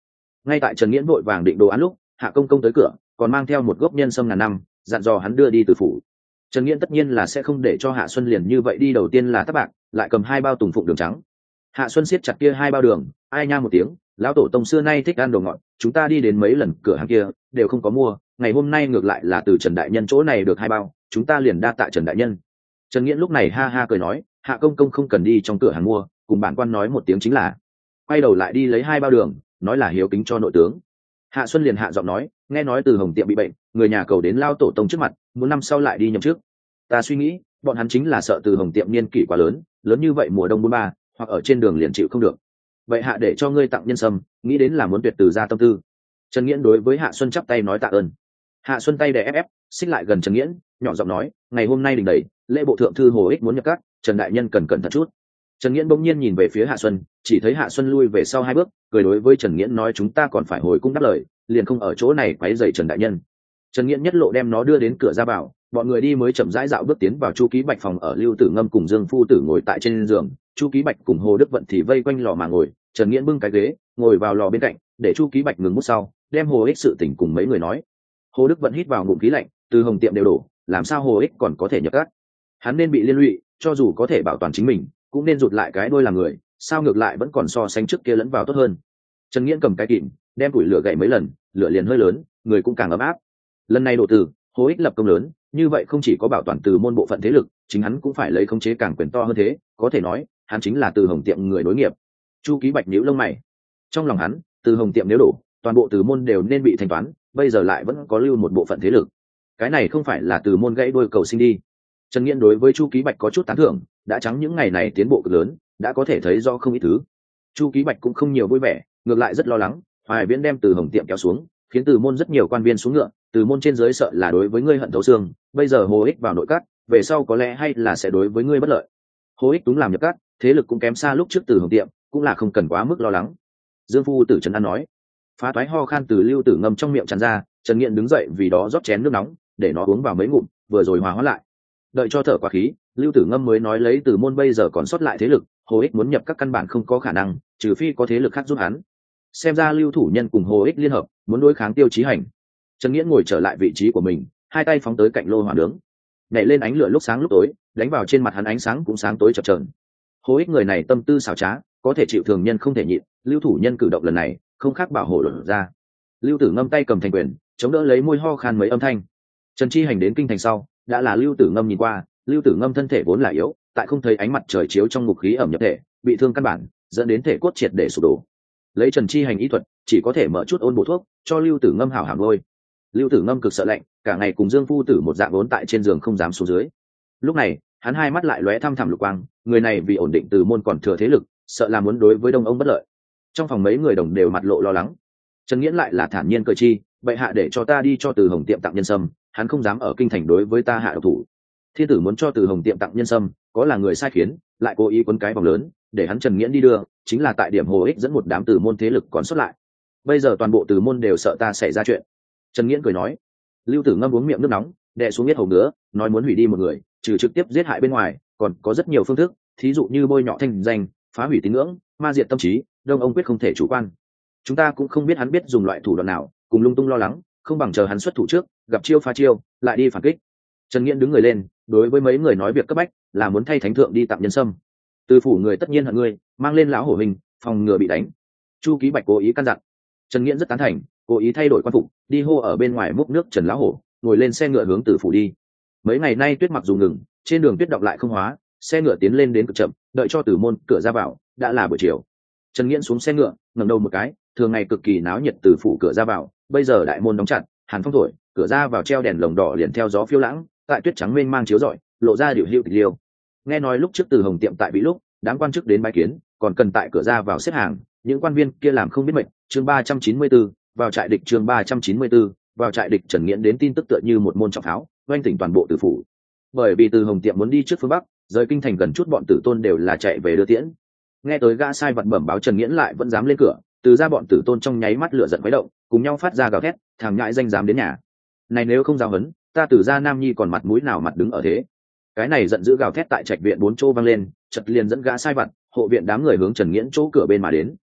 Ngay tại Trần Nghiễn vội vàng định đồ án lúc, Hạ Công Công tới cửa, còn mang theo một gốc nhân sâm ngàn năm, dặn dò hắn đưa đi từ phủ. Trần Nghiễn tất nhiên là sẽ không để cho Hạ Xuân liền như vậy đi, đầu tiên là thất bạc, lại cầm 2 bao tùng phụng đường trắng. Hạ Xuân siết chặt kia 2 bao đường, ai nha một tiếng, lão tổ tông xưa nay thích ăn đồ ngọt, chúng ta đi đến mấy lần cửa hàng kia đều không có mua, ngày hôm nay ngược lại là từ Trần đại nhân chỗ này được 2 bao, chúng ta liền đa tạ Trần đại nhân. Trần Nghiễn lúc này ha ha cười nói, Hạ Công Công không cần đi trong cửa hàng mua, cùng bản quan nói một tiếng chính là. Quay đầu lại đi lấy 2 bao đường, nói là hiếu kính cho nội tướng. Hạ Xuân liền hạ giọng nói, nghe nói từ Hồng Tiệm bị bệnh, người nhà cầu đến lao tổ tông trước mặt, muốn năm sau lại đi nhậm chức. Ta suy nghĩ, bọn hắn chính là sợ từ Hồng Tiệm niên kỷ quá lớn, lớn như vậy mùa đông 43, hoặc ở trên đường liền chịu không được. Vậy hạ để cho ngươi tặng nhân sâm, nghĩ đến là muốn tuyệt từ ra tâm tư. Trần Nghiễn đối với Hạ Xuân chắp tay nói tạ ơn. Hạ Xuân tay đè ép, xích lại gần Trần Nghiễn, nhỏ giọng nói, ngày hôm nay đình đầy, lễ bộ thượng thư Hồ Ích muốn nhập các, Trần đại nhân cần cẩn thận chút. Trần Nghiễn bỗng nhiên nhìn về phía Hạ Xuân, chỉ thấy Hạ Xuân lui về sau 2 bước, cười đối với Trần Nghiễn nói, chúng ta còn phải hồi cung đáp lời, liền không ở chỗ này quấy rầy Trần đại nhân. Trần Nghiễn nhất lộ đem nó đưa đến cửa ra vào, bọn người đi mới chậm rãi dạo bước tiến vào Chu Ký Bạch phòng. Ở Lưu Tử Ngâm cùng Dương Phu Tử ngồi tại trên giường, Chu Ký Bạch cùng Hồ Đức Vận thì vây quanh lò mà ngồi. Trần Nghiễn bưng cái ghế ngồi vào lò bên cạnh, để Chu Ký Bạch ngừng bút sau, đem Hồ Ích sự tình cùng mấy người nói. Hồ Đức Vận hít vào ngụm khí lạnh, từ Hồng Tiệm đều đổ, làm sao Hồ Ích còn có thể nhập các? Hắn nên bị liên lụy, cho dù có thể bảo toàn chính mình, cũng nên rụt lại cái đôi làm người, sao ngược lại vẫn còn so sánh trước kia lẫn vào tốt hơn. Trần Nghiễn cầm cái kìm, đem củi lửa gậy mấy lần, lửa liền hơi lớn, người cũng càng ấm áp. Lần này đổ từ, Hồ Ích lập công lớn, như vậy không chỉ có bảo toàn từ môn bộ phận thế lực, chính hắn cũng phải lấy khống chế càng quyền to hơn thế, có thể nói, hắn chính là từ Hồng Tiệm người đối nghiệp. Chu Ký Bạch nhíu lông mày. Trong lòng hắn, từ Hồng Tiệm nếu đổ, toàn bộ từ môn đều nên bị thanh toán, bây giờ lại vẫn có lưu một bộ phận thế lực. Cái này không phải là từ môn gãy đôi cầu sinh đi. Trần Nghiễn đối với Chu Ký Bạch có chút tán thưởng, đã trắng những ngày này tiến bộ cực lớn, đã có thể thấy do không ít thứ. Chu Ký Bạch cũng không nhiều vui vẻ, ngược lại rất lo lắng, Hoài Viễn đem từ Hồng Tiệm kéo xuống, khiến từ môn rất nhiều quan viên xuống ngựa, từ môn trên dưới sợ là đối với ngươi hận thấu xương, bây giờ Hồ Ích vào nội các, về sau có lẽ hay là sẽ đối với ngươi bất lợi. Hồ Ích đúng làm nhập các, thế lực cũng kém xa lúc trước từ Hồng Tiệm, cũng là không cần quá mức lo lắng. Dương Phu Tử Trần An nói. Phá toái ho khan từ Lưu Tử Ngâm trong miệng tràn ra, Trần Nghiễn đứng dậy vì đó rót chén nước nóng, để nó uống vào mấy ngụm, vừa rồi hòa hoãn lại. Đợi cho thở qua khí, Lưu Tử Ngâm mới nói, lấy từ môn bây giờ còn sót lại thế lực, Hồ Ích muốn nhập các căn bản không có khả năng, trừ phi có thế lực khác giúp hắn. Xem ra Lưu thủ nhân cùng Hồ Ích liên hợp, muốn đối kháng Tiêu Chí Hành. Trần Nghiễn ngồi trở lại vị trí của mình, hai tay phóng tới cạnh lô hỏa nướng, nhảy lên ánh lửa lúc sáng lúc tối, đánh vào trên mặt hắn ánh sáng cũng sáng tối chập chờn. Hồ Ích người này tâm tư xảo trá, có thể chịu thường nhân không thể nhịn, Lưu thủ nhân cử động lần này không khác bảo hộ luận ra. Lưu Tử Ngâm tay cầm thành quyền, chống đỡ lấy môi ho khan mấy âm thanh. Trần Chi Hành đến kinh thành sau, đã là Lưu Tử Ngâm nhìn qua, Lưu Tử Ngâm thân thể vốn là yếu, tại không thấy ánh mặt trời chiếu trong ngục khí ẩm nhập thể, bị thương căn bản, dẫn đến thể cốt triệt để sụp đổ. Lấy Trần Chi Hành y thuật, chỉ có thể mở chút ôn bổ thuốc, cho Lưu Tử Ngâm hảo hảo nuôi. Lưu Tử Ngâm cực sợ lạnh, cả ngày cùng Dương Phu Tử một dạng vốn tại trên giường không dám xuống dưới. Lúc này, hắn hai mắt lại lóe thăm thẳm lục quang, người này vì ổn định từ môn còn thừa thế lực, sợ là muốn đối với Đông ông bất lợi. Trong phòng mấy người đồng đều mặt lộ lo lắng. Trần Nghiễn lại là thản nhiên cười chi, bệ hạ để cho ta đi cho Từ Hồng Tiệm tặng nhân sâm, hắn không dám ở kinh thành đối với ta hạ độc thủ. Thiên tử muốn cho Từ Hồng Tiệm tặng nhân sâm, có là người sai khiến, lại cố ý quấn cái vòng lớn, để hắn Trần Nghiễn đi đưa, chính là tại điểm Hồ Ích dẫn một đám từ môn thế lực còn sót lại. Bây giờ toàn bộ từ môn đều sợ ta xảy ra chuyện. Trần Nghiễn cười nói. Lưu Tử Ngâm uống miệng nước nóng, đè xuống yết hầu ngứa, nói muốn hủy đi một người, trừ trực tiếp giết hại bên ngoài, còn có rất nhiều phương thức, thí dụ như bôi nhọ thanh danh, phá hủy tín ngưỡng, ma diệt tâm trí, Đông ông quyết không thể chủ quan. Chúng ta cũng không biết hắn biết dùng loại thủ đoạn nào, cùng lung tung lo lắng, không bằng chờ hắn xuất thủ trước, gặp chiêu phá chiêu, lại đi phản kích. Trần Nghiễn đứng người lên, đối với mấy người nói việc cấp bách, là muốn thay thánh thượng đi tặng nhân sâm. Từ phủ người tất nhiên hận ngươi, mang lên lão hổ hình, phòng ngừa bị đánh. Chu Ký Bạch cố ý căn dặn. Trần Nghiễn rất tán thành, cố ý thay đổi quan phục, đi hô ở bên ngoài múc nước Trần lão hổ, ngồi lên xe ngựa hướng từ phủ đi. Mấy ngày nay tuyết mặc dù ngừng, trên đường tuyết động lại không hóa, xe ngựa tiến lên đến cực chậm, đợi cho từ môn cửa ra vào, đã là buổi chiều. Trần Nghiễn xuống xe ngựa, ngẩng đầu một cái, thường ngày cực kỳ náo nhiệt từ phủ cửa ra vào, bây giờ đại môn đóng chặt, hàn phong thổi, cửa ra vào treo đèn lồng đỏ liền theo gió phiêu lãng, tại tuyết trắng mênh mang chiếu rọi, lộ ra điều hữu tịch liêu. Nghe nói lúc trước Từ Hồng Tiệm tại bị lúc, đám quan chức đến bái kiến, còn cần tại cửa ra vào xếp hàng, những quan viên kia làm không biết mệnh. Chương 394, vào trại địch. Chương 394, vào trại địch. Trần Nghiễn đến tin tức tựa như một môn trọng pháo, oanh tỉnh toàn bộ Từ phủ. Bởi vì Từ Hồng Tiệm muốn đi trước phương bắc, rời kinh thành gần chút bọn tử tôn đều là chạy về đưa tiễn. Nghe tới gã sai vật bẩm báo Trần Nghiễn lại vẫn dám lên cửa, từ ra bọn tử tôn trong nháy mắt lửa giận khuấy động, cùng nhau phát ra gào thét, thằng nhãi danh dám đến nhà. Này nếu không giao hấn, ta từ ra Nam Nhi còn mặt mũi nào mặt đứng ở thế. Cái này giận dữ gào thét tại trạch viện bốn chỗ vang lên, chợt liền dẫn gã sai vặt, hộ viện đám người hướng Trần Nghiễn chỗ cửa bên mà đến.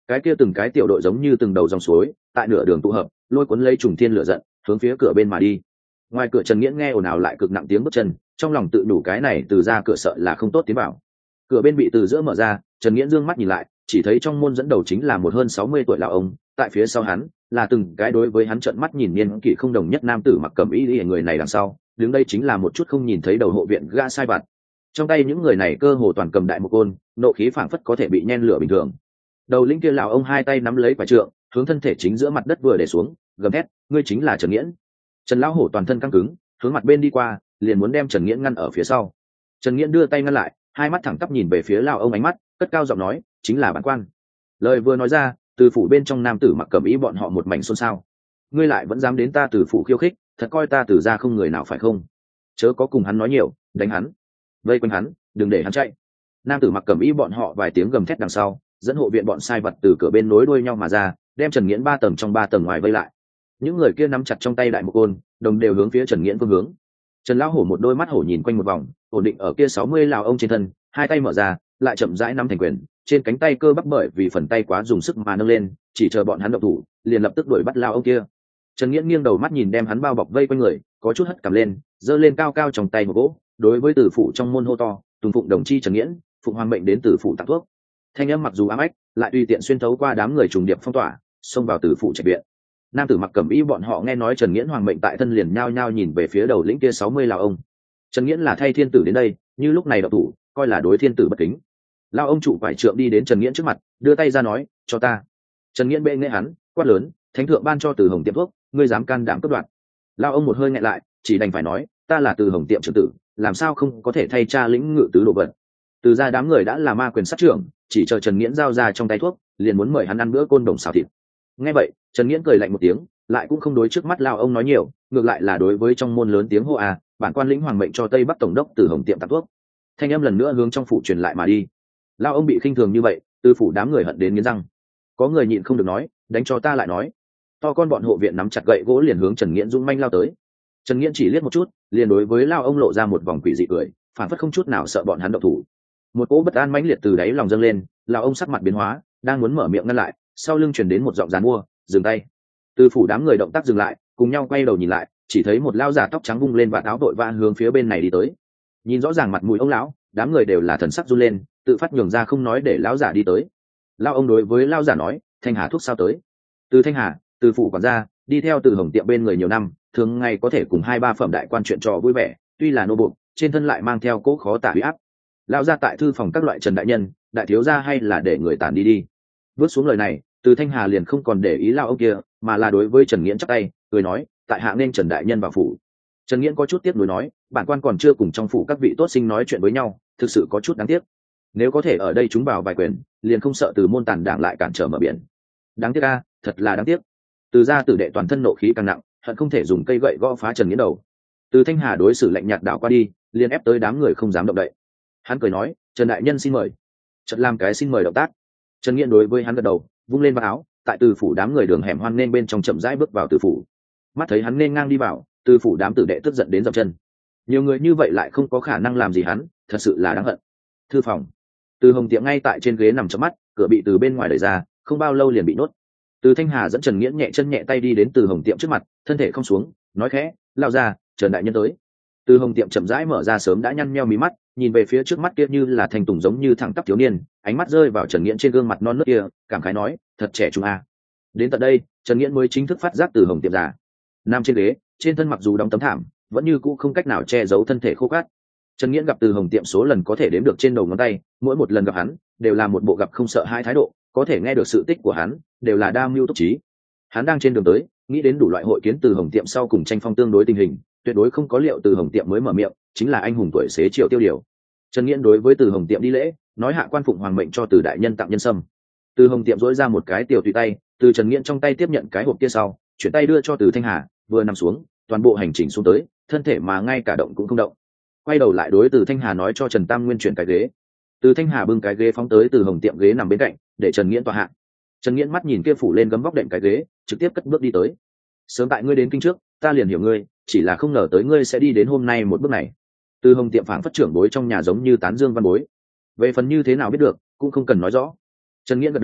cái kia từng cái tiểu đội giống như từng đầu dòng suối tại nửa đường tụ hợp, lôi cuốn lấy trùng thiên lửa giận hướng phía cửa bên mà đi. Ngoài cửa Trần Nghiễn nghe ồn ào lại cực nặng tiếng bước chân, trong lòng tự đủ cái này từ ra cửa sợ là không tốt tiến vào. Cửa bên bị từ giữa mở ra, Trần Nghiễn dương mắt nhìn lại, chỉ thấy trong môn dẫn đầu chính là một hơn 60 tuổi lão ông, tại phía sau hắn là từng cái đối với hắn trợn mắt nhìn niên kỷ không đồng nhất nam tử mặc cẩm y, người này đằng sau đứng đây chính là một chút không nhìn thấy đầu hộ viện gã sai vặt. Trong tay những người này cơ hồ toàn cầm đại một côn, nộ khí phảng phất có thể bị nhen lửa bình thường. Đầu lĩnh kia lão ông hai tay nắm lấy quả trượng, hướng thân thể chính giữa mặt đất vừa để xuống, gầm thét: ngươi chính là Trần Nghiễn. Trần lão hổ toàn thân căng cứng, hướng mặt bên đi qua, liền muốn đem Trần Nghiễn ngăn ở phía sau. Trần Nghiễn đưa tay ngăn lại, hai mắt thẳng tắp nhìn về phía lão ông, ánh mắt cất cao giọng nói: chính là bản quan. Lời vừa nói ra, từ phủ bên trong nam tử mặc cẩm y bọn họ một mảnh xôn xao. Ngươi lại vẫn dám đến ta từ phủ khiêu khích, thật coi ta từ ra không người nào phải không? Chớ có cùng hắn nói nhiều, đánh hắn, vây quanh hắn, đừng để hắn chạy. Nam tử mặc cẩm y bọn họ vài tiếng gầm thét đằng sau, dẫn hộ viện bọn sai vật từ cửa bên nối đuôi nhau mà ra, đem Trần Nghiễn 3 tầng trong 3 tầng ngoài vây lại. Những người kia nắm chặt trong tay đại một côn, đồng đều hướng phía Trần Nghiễn phương hướng. Trần lão hổ một đôi mắt hổ nhìn quanh một vòng, ổn định ở kia 60 lão ông trên thân, hai tay mở ra, lại chậm rãi nắm thành quyền, trên cánh tay cơ bắp bởi vì phần tay quá dùng sức mà nâng lên, chỉ chờ bọn hắn động thủ, liền lập tức đuổi bắt lão ông kia. Trần Nghiễn nghiêng đầu mắt nhìn đem hắn bao bọc vây quanh người, có chút hất cằm lên, giơ lên cao cao trong tay một gỗ, đối với tử phụ trong môn hô to: "Tùng phụng đồng chi Trần Nghiễn, phụng hoàng mệnh đến tử phụ tặng thuốc." Thanh âm mặc dù ám ách, lại tùy tiện xuyên thấu qua đám người trùng điệp phong tỏa, xông vào tử phụ trạch viện. Nam tử mặc cẩm y bọn họ nghe nói Trần Nghiễn hoàng mệnh tại thân, liền nhao nhao nhìn về phía đầu lĩnh kia 60 lão ông. Trần Nghiễn là thay thiên tử đến đây, như lúc này động thủ, coi là đối thiên tử bất kính. Lão ông trụ quải trượng đi đến Trần Nghiễn trước mặt, đưa tay ra nói: "Cho ta." Trần Nghiễn bệ nghệ hắn, quát lớn: "Thánh thượng ban cho Từ Hồng tiệm thuốc, ngươi dám can đảm cướp đoạt?" Lão ông một hơi nghẹn lại, chỉ đành phải nói: "Ta là Từ Hồng tiệm trưởng tử, làm sao không có thể thay cha lĩnh ngự tứ đồ vật." Từ ra đám người đã là ma quyền sát trưởng, chỉ chờ Trần Nghiễn giao ra trong tay thuốc, liền muốn mời hắn ăn bữa côn đồng xào thịt. Nghe vậy, Trần Nghiễn cười lạnh một tiếng, lại cũng không đối trước mắt lão ông nói nhiều, ngược lại là đối với trong môn lớn tiếng hô: "À, bản quan lĩnh hoàng mệnh cho Tây Bắc tổng đốc Từ Hồng tiệm tặng thuốc." Thanh âm lần nữa hướng trong phủ truyền lại mà đi. Lão ông bị khinh thường như vậy, từ phủ đám người hận đến nghiến răng. Có người nhịn không được nói: "Đánh cho ta lại nói." To con bọn hộ viện nắm chặt gậy gỗ liền hướng Trần Nghiễn dũng manh lao tới. Trần Nghiễn chỉ liếc một chút, liền đối với lão ông lộ ra một vòng quỷ dị cười, phản phất không chút nào sợ bọn hắn động thủ. Một cỗ bất an mãnh liệt từ đáy lòng dâng lên, lão ông sắc mặt biến hóa, đang muốn mở miệng ngăn lại, sau lưng truyền đến một giọng giàn mua: "Dừng tay." Từ phủ đám người động tác dừng lại, cùng nhau quay đầu nhìn lại, chỉ thấy một lão giả tóc trắng vung lên vạt áo vội vã hướng phía bên này đi tới. Nhìn rõ ràng mặt mũi ông lão, đám người đều là thần sắc run lên, tự phát nhường ra không nói để lão giả đi tới. Lão ông đối với lão giả nói: "Thanh Hà thuốc sao tới?" Từ Thanh Hà, từ phủ quản gia, đi theo Từ Hồng tiệm bên người nhiều năm, thường ngày có thể cùng 2-3 phẩm đại quan chuyện trò vui vẻ, tuy là nô buộc, trên thân lại mang theo cỗ khó tả uy áp. Lão gia tại thư phòng các loại Trần đại nhân, đại thiếu gia hay là để người tản đi đi. Vớt xuống lời này, Từ Thanh Hà liền không còn để ý lão ông kia, mà là đối với Trần Nghiễn chắp tay, cười nói: "Tại hạ nên Trần đại nhân vào phủ." Trần Nghiễn có chút tiếc nuối nói: "Bản quan còn chưa cùng trong phủ các vị tốt sinh nói chuyện với nhau, thực sự có chút đáng tiếc. Nếu có thể ở đây chúng vào vài quyền, liền không sợ Từ môn tàn đảng lại cản trở mở biển." Đáng tiếc a, thật là đáng tiếc. Từ gia tử đệ toàn thân nộ khí càng nặng, hận không thể dùng cây gậy gõ phá Trần Nghiễn đầu. Từ Thanh Hà đối xử lạnh nhạt đảo qua đi, liền ép tới đám người không dám động đậy. Hắn cười nói: "Trần đại nhân xin mời." Chợt làm cái xin mời động tác. Trần Nghiễn đối với hắn gật đầu, vung lên vào áo, tại từ phủ đám người đường hẻm hoan nên bên trong chậm rãi bước vào từ phủ. Mắt thấy hắn nên ngang đi vào, từ phủ đám tử đệ tức giận đến dậm chân. Nhiều người như vậy lại không có khả năng làm gì hắn, thật sự là đáng hận. Thư phòng, Từ Hồng tiệm ngay tại trên ghế nằm chớp mắt, cửa bị từ bên ngoài đẩy ra, không bao lâu liền bị nuốt. Từ Thanh Hà dẫn Trần Nghiễn nhẹ chân nhẹ tay đi đến Từ Hồng tiệm trước mặt, thân thể không xuống, nói khẽ: "Lao ra, Trần đại nhân tới." Từ Hồng tiệm chậm rãi mở ra sớm đã nhăn nheo mí mắt, nhìn về phía trước mắt kia như là thanh tùng giống như thẳng tắp thiếu niên, ánh mắt rơi vào Trần Nghiễn trên gương mặt non nớt kia, cảm khái nói: "Thật trẻ trung a." Đến tận đây, Trần Nghiễn mới chính thức phát giác Từ Hồng tiệm già. Nằm trên ghế, trên thân mặc dù đóng tấm thảm, vẫn như cũ không cách nào che giấu thân thể khô cát. Trần Nghiễn gặp Từ Hồng tiệm số lần có thể đếm được trên đầu ngón tay, mỗi một lần gặp hắn, đều là một bộ gặp không sợ hai thái độ, có thể nghe được sự tích của hắn, đều là đa mưu túc trí. Hắn đang trên đường tới, nghĩ đến đủ loại hội kiến Từ Hồng tiệm sau cùng tranh phong tương đối tình hình, tuyệt đối không có liệu Từ Hồng tiệm mới mở miệng, chính là anh hùng tuổi xế Triệu Tiêu Điều. Trần Nghiễn đối với Từ Hồng tiệm đi lễ, nói hạ quan phụng hoàng mệnh cho Từ đại nhân tặng nhân sâm. Từ Hồng tiệm dỗi ra một cái tiểu tùy tay, từ Trần Nghiễn trong tay tiếp nhận cái hộp kia sau, chuyển tay đưa cho Từ Thanh Hà, vừa nằm xuống, toàn bộ hành trình xuống tới, thân thể mà ngay cả động cũng không động. Quay đầu lại đối Từ Thanh Hà nói cho Trần Tam Nguyên chuyển cái ghế. Từ Thanh Hà bưng cái ghế phóng tới Từ Hồng tiệm ghế nằm bên cạnh, để Trần Nghiễn tọa hạ. Trần Nghiễn mắt nhìn kia phủ lên gấm vóc đệm cái ghế, trực tiếp cất bước đi tới. "Sớm tại ngươi đến kinh trước, ta liền hiểu ngươi, chỉ là không ngờ tới ngươi sẽ đi đến hôm nay một bước này." Từ Hồng tiệm phảng phất trưởng bối trong nhà giống như tán dương văn bối. Về phần như thế nào biết được, cũng không cần nói rõ. Trần Nghiễn gật đầu,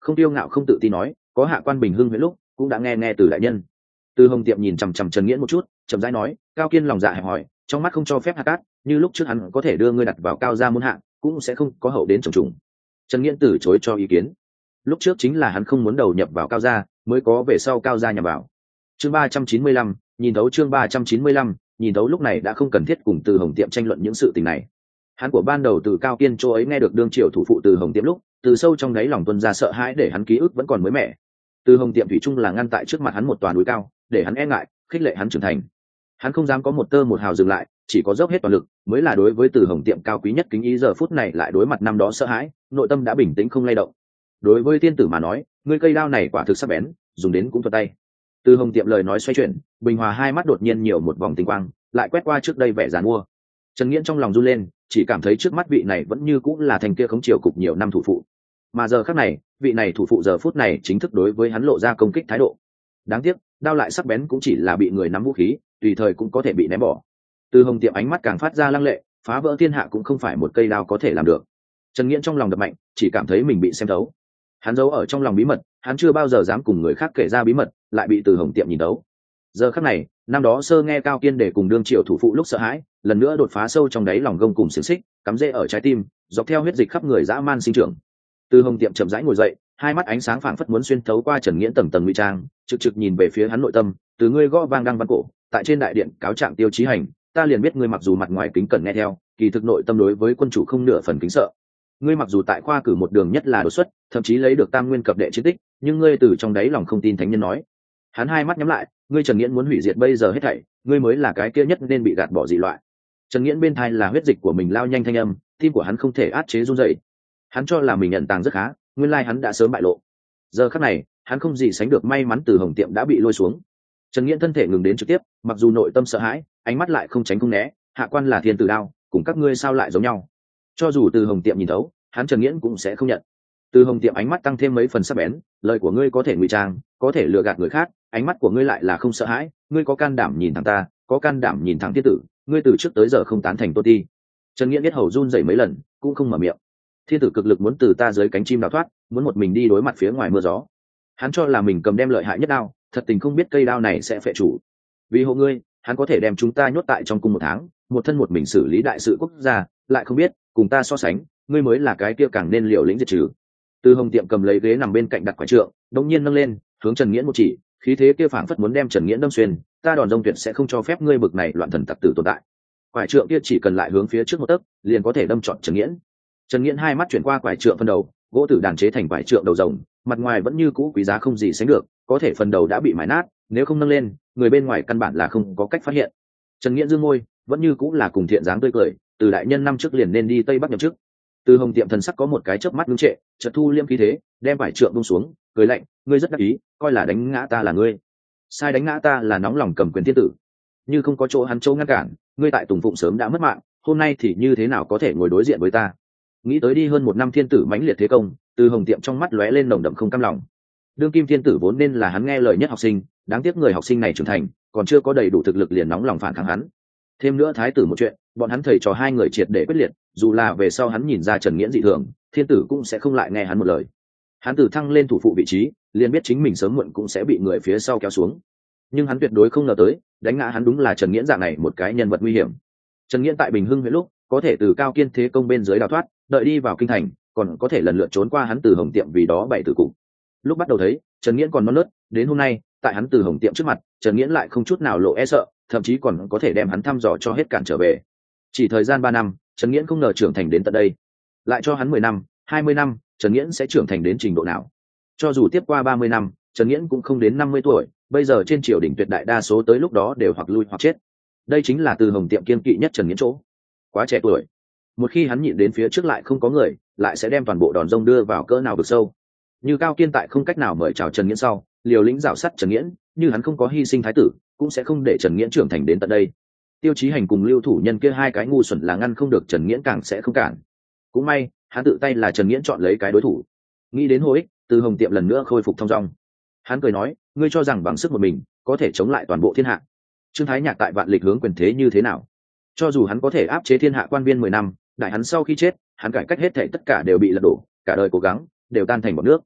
không tiêu ngạo không tự tin nói, có hạ quan bình hưng huyện lúc cũng đã nghe từ đại nhân. Từ Hồng Tiệm nhìn chằm chằm Trần Nghiễn một chút, chậm rãi nói, Cao Kiên lòng dạ hẹp hòi, trong mắt không cho phép hạ cát, như lúc trước hắn có thể đưa ngươi đặt vào cao gia môn hạ, cũng sẽ không có hậu đến trồng trùng. Trần Nghiễn từ chối cho ý kiến. Lúc trước chính là hắn không muốn đầu nhập vào cao gia, mới có về sau cao gia nhập vào. Chương 395, nhìn thấu chương 395, nhìn thấu lúc này đã không cần thiết cùng Từ Hồng Tiệm tranh luận những sự tình này. Hắn của ban đầu từ Cao Kiên chỗ ấy nghe được đương triều thủ phụ Từ Hồng Tiệm lúc, từ sâu trong đáy lòng tuôn ra sợ hãi để hắn ký ức vẫn còn mới mẻ. Từ Hồng Tiệm thủy chung là ngăn tại trước mặt hắn một tòa núi cao, để hắn e ngại, khích lệ hắn trưởng thành. Hắn không dám có một tơ một hào dừng lại, chỉ có dốc hết toàn lực mới là đối với Từ Hồng Tiệm cao quý nhất kính ý. Giờ phút này lại đối mặt năm đó sợ hãi, nội tâm đã bình tĩnh không lay động. Đối với tiên tử mà nói, ngươi cây đao này quả thực sắc bén, dùng đến cũng thuận tay. Từ Hồng Tiệm lời nói xoay chuyển, bình hòa hai mắt đột nhiên nhiều một vòng tinh quang, lại quét qua trước đây vẻ giàn mua. Trần Nghiễn trong lòng run lên, chỉ cảm thấy trước mắt vị này vẫn như cũng là thành kia khống triều cục nhiều năm thủ phụ, mà giờ khắc này vị này thủ phụ giờ phút này chính thức đối với hắn lộ ra công kích thái độ. Đáng tiếc đao lại sắc bén cũng chỉ là bị người nắm vũ khí, tùy thời cũng có thể bị ném bỏ. Từ Hồng Tiệm ánh mắt càng phát ra lăng lệ, phá vỡ thiên hạ cũng không phải một cây đao có thể làm được. Trần Nghiễn trong lòng đập mạnh, chỉ cảm thấy mình bị xem thấu. Hắn giấu ở trong lòng bí mật, hắn chưa bao giờ dám cùng người khác kể ra bí mật, lại bị Từ Hồng Tiệm nhìn thấu. Giờ khắc này, năm đó sơ nghe Cao Kiên để cùng đương triệu thủ phụ lúc sợ hãi, lần nữa đột phá sâu trong đáy lòng gông cùng xiềng xích, cắm rễ ở trái tim, dọc theo huyết dịch khắp người dã man sinh trưởng. Từ Hồng Tiệm chậm rãi ngồi dậy, hai mắt ánh sáng phảng phất muốn xuyên thấu qua Trần Nghiễn tầng tầng ngụy trang, trực trực nhìn về phía hắn nội tâm. Từ ngươi gõ vang đăng văn cổ, tại trên đại điện cáo trạng Tiêu Chí Hành, ta liền biết ngươi mặc dù mặt ngoài kính cẩn nghe theo, kỳ thực nội tâm đối với quân chủ không nửa phần kính sợ. Ngươi mặc dù tại khoa cử một đường nhất là đột xuất, thậm chí lấy được tam nguyên cập đệ chiến tích, nhưng ngươi từ trong đáy lòng không tin thánh nhân nói. Hắn hai mắt nhắm lại, ngươi Trần Nghiễn muốn hủy diệt bây giờ hết thảy, ngươi mới là cái kia nhất nên bị gạt bỏ dị loại. Trần Nghiễn bên tai là huyết dịch của mình lao nhanh thanh âm, tim của hắn không thể át chế run rẩy. Hắn cho là mình nhận tàng rất khá, nguyên lai hắn đã sớm bại lộ. Giờ khắc này, hắn không gì sánh được may mắn Từ Hồng Tiệm đã bị lôi xuống. Trần Nghiễn thân thể ngừng đến trực tiếp, mặc dù nội tâm sợ hãi, ánh mắt lại không tránh không né, hạ quan là thiên tử đao, cùng các ngươi sao lại giống nhau. Cho dù Từ Hồng Tiệm nhìn thấu, hắn Trần Nghiễn cũng sẽ không nhận. Từ Hồng Tiệm ánh mắt tăng thêm mấy phần sắc bén, lời của ngươi có thể ngụy trang, có thể lừa gạt người khác, ánh mắt của ngươi lại là không sợ hãi, ngươi có can đảm nhìn thẳng ta, có can đảm nhìn thẳng thiên tử, ngươi từ trước tới giờ không tán thành Tô Ti. Trần Nghiễn biết hầu run rẩy mấy lần, cũng không mở miệng. Thiên tử cực lực muốn từ ta dưới cánh chim đào thoát, muốn một mình đi đối mặt phía ngoài mưa gió. Hắn cho là mình cầm đem lợi hại nhất đao, thật tình không biết cây đao này sẽ phệ chủ. Vì hộ ngươi, hắn có thể đem chúng ta nhốt tại trong cung 1 tháng, một thân một mình xử lý đại sự quốc gia, lại không biết cùng ta so sánh, ngươi mới là cái kia càng nên liều lĩnh diệt trừ. Từ Hồng Tiệm cầm lấy ghế nằm bên cạnh đặt quải trượng, đống nhiên nâng lên, hướng Trần Nghiễn một chỉ, khí thế kia phảng phất muốn đem Trần Nghiễn đâm xuyên, ta Đòn Rông Tuyệt sẽ không cho phép ngươi bực này loạn thần tặc tử tồn tại. Quải trượng kia chỉ cần lại hướng phía trước một tấc, liền có thể đâm trọn Trần Nghiễn. Trần Nghiễn hai mắt chuyển qua quải trượng phần đầu, gỗ tử đàn chế thành quải trượng đầu rồng, mặt ngoài vẫn như cũ quý giá không gì sánh được, có thể phần đầu đã bị mài nát, nếu không nâng lên, người bên ngoài căn bản là không có cách phát hiện. Trần Nghiễn dương môi, vẫn như cũ là cùng thiện dáng tươi cười, từ đại nhân năm trước liền nên đi Tây Bắc nhậm chức. Từ Hồng Tiệm thần sắc có một cái chớp mắt ngưng trệ, chợt thu liêm khí thế, đem quải trượng buông xuống, cười lạnh, ngươi rất đắc ý, coi là đánh ngã ta là ngươi. Sai đánh ngã ta là nóng lòng cầm quyền thiên tử. Như không có chỗ hắn chỗ ngăn cản, ngươi tại Tùng Phụng sớm đã mất mạng, hôm nay thì như thế nào có thể ngồi đối diện với ta. Nghĩ tới đi hơn 1 năm thiên tử mãnh liệt thế công, Từ Hồng Tiệm trong mắt lóe lên nồng đậm không cam lòng. Đương kim thiên tử vốn nên là hắn nghe lời nhất học sinh, đáng tiếc người học sinh này trưởng thành, còn chưa có đầy đủ thực lực liền nóng lòng phản kháng hắn. Thêm nữa thái tử một chuyện, bọn hắn thầy trò hai người triệt để quyết liệt, dù là về sau hắn nhìn ra Trần Nghiễn dị thường, thiên tử cũng sẽ không lại nghe hắn một lời. Hắn từ thăng lên thủ phụ vị trí, liền biết chính mình sớm muộn cũng sẽ bị người phía sau kéo xuống. Nhưng hắn tuyệt đối không ngờ tới, đánh ngã hắn đúng là Trần Nghiễn dạng này một cái nhân vật nguy hiểm. Trần Nghiễn tại Bình Hưng huyện lúc, có thể từ Cao Kiên thế công bên dưới đào thoát, đợi đi vào kinh thành, còn có thể lần lượt trốn qua hắn Từ Hồng Tiệm vì đó 7 tử cục. Lúc bắt đầu thấy, Trần Nghiễn còn non nớt, đến hôm nay, tại hắn Từ Hồng Tiệm trước mặt, Trần Nghiễn lại không chút nào lộ e sợ, thậm chí còn có thể đem hắn thăm dò cho hết cản trở về. Chỉ thời gian 3 năm, Trần Nghiễn không ngờ trưởng thành đến tận đây. Lại cho hắn 10 năm, 20 năm, Trần Nghiễn sẽ trưởng thành đến trình độ nào? Cho dù tiếp qua 30 năm, Trần Nghiễn cũng không đến 50 tuổi, bây giờ trên triều đình tuyệt đại đa số tới lúc đó đều hoặc lui hoặc chết. Đây chính là Từ Hồng Tiệm kiên kỵ nhất Trần Nghiễn chỗ. Quá trẻ tuổi. Một khi hắn nhịn đến phía trước lại không có người, lại sẽ đem toàn bộ Đòn Rông đưa vào cỡ nào vực sâu. Như Cao Kiên tại không cách nào mời chào Trần Nghiễn sau, liều lĩnh rào sắt Trần Nghiễn, như hắn không có hy sinh thái tử, cũng sẽ không để Trần Nghiễn trưởng thành đến tận đây. Tiêu Chí Hành cùng Lưu Thủ Nhân kia hai cái ngu xuẩn là ngăn không được Trần Nghiễn, càng sẽ không cản. Cũng may, hắn tự tay là Trần Nghiễn chọn lấy cái đối thủ. Nghĩ đến hồi ích, Từ Hồng Tiệm lần nữa khôi phục thông dong. Hắn cười nói, ngươi cho rằng bằng sức một mình có thể chống lại toàn bộ thiên hạ? Trương Thái Nhạc tại Vạn Lịch hướng quyền thế như thế nào? Cho dù hắn có thể áp chế thiên hạ quan viên 10 năm, đại hắn sau khi chết, hắn cải cách hết thảy tất cả đều bị lật đổ, cả đời cố gắng đều tan thành bọt nước.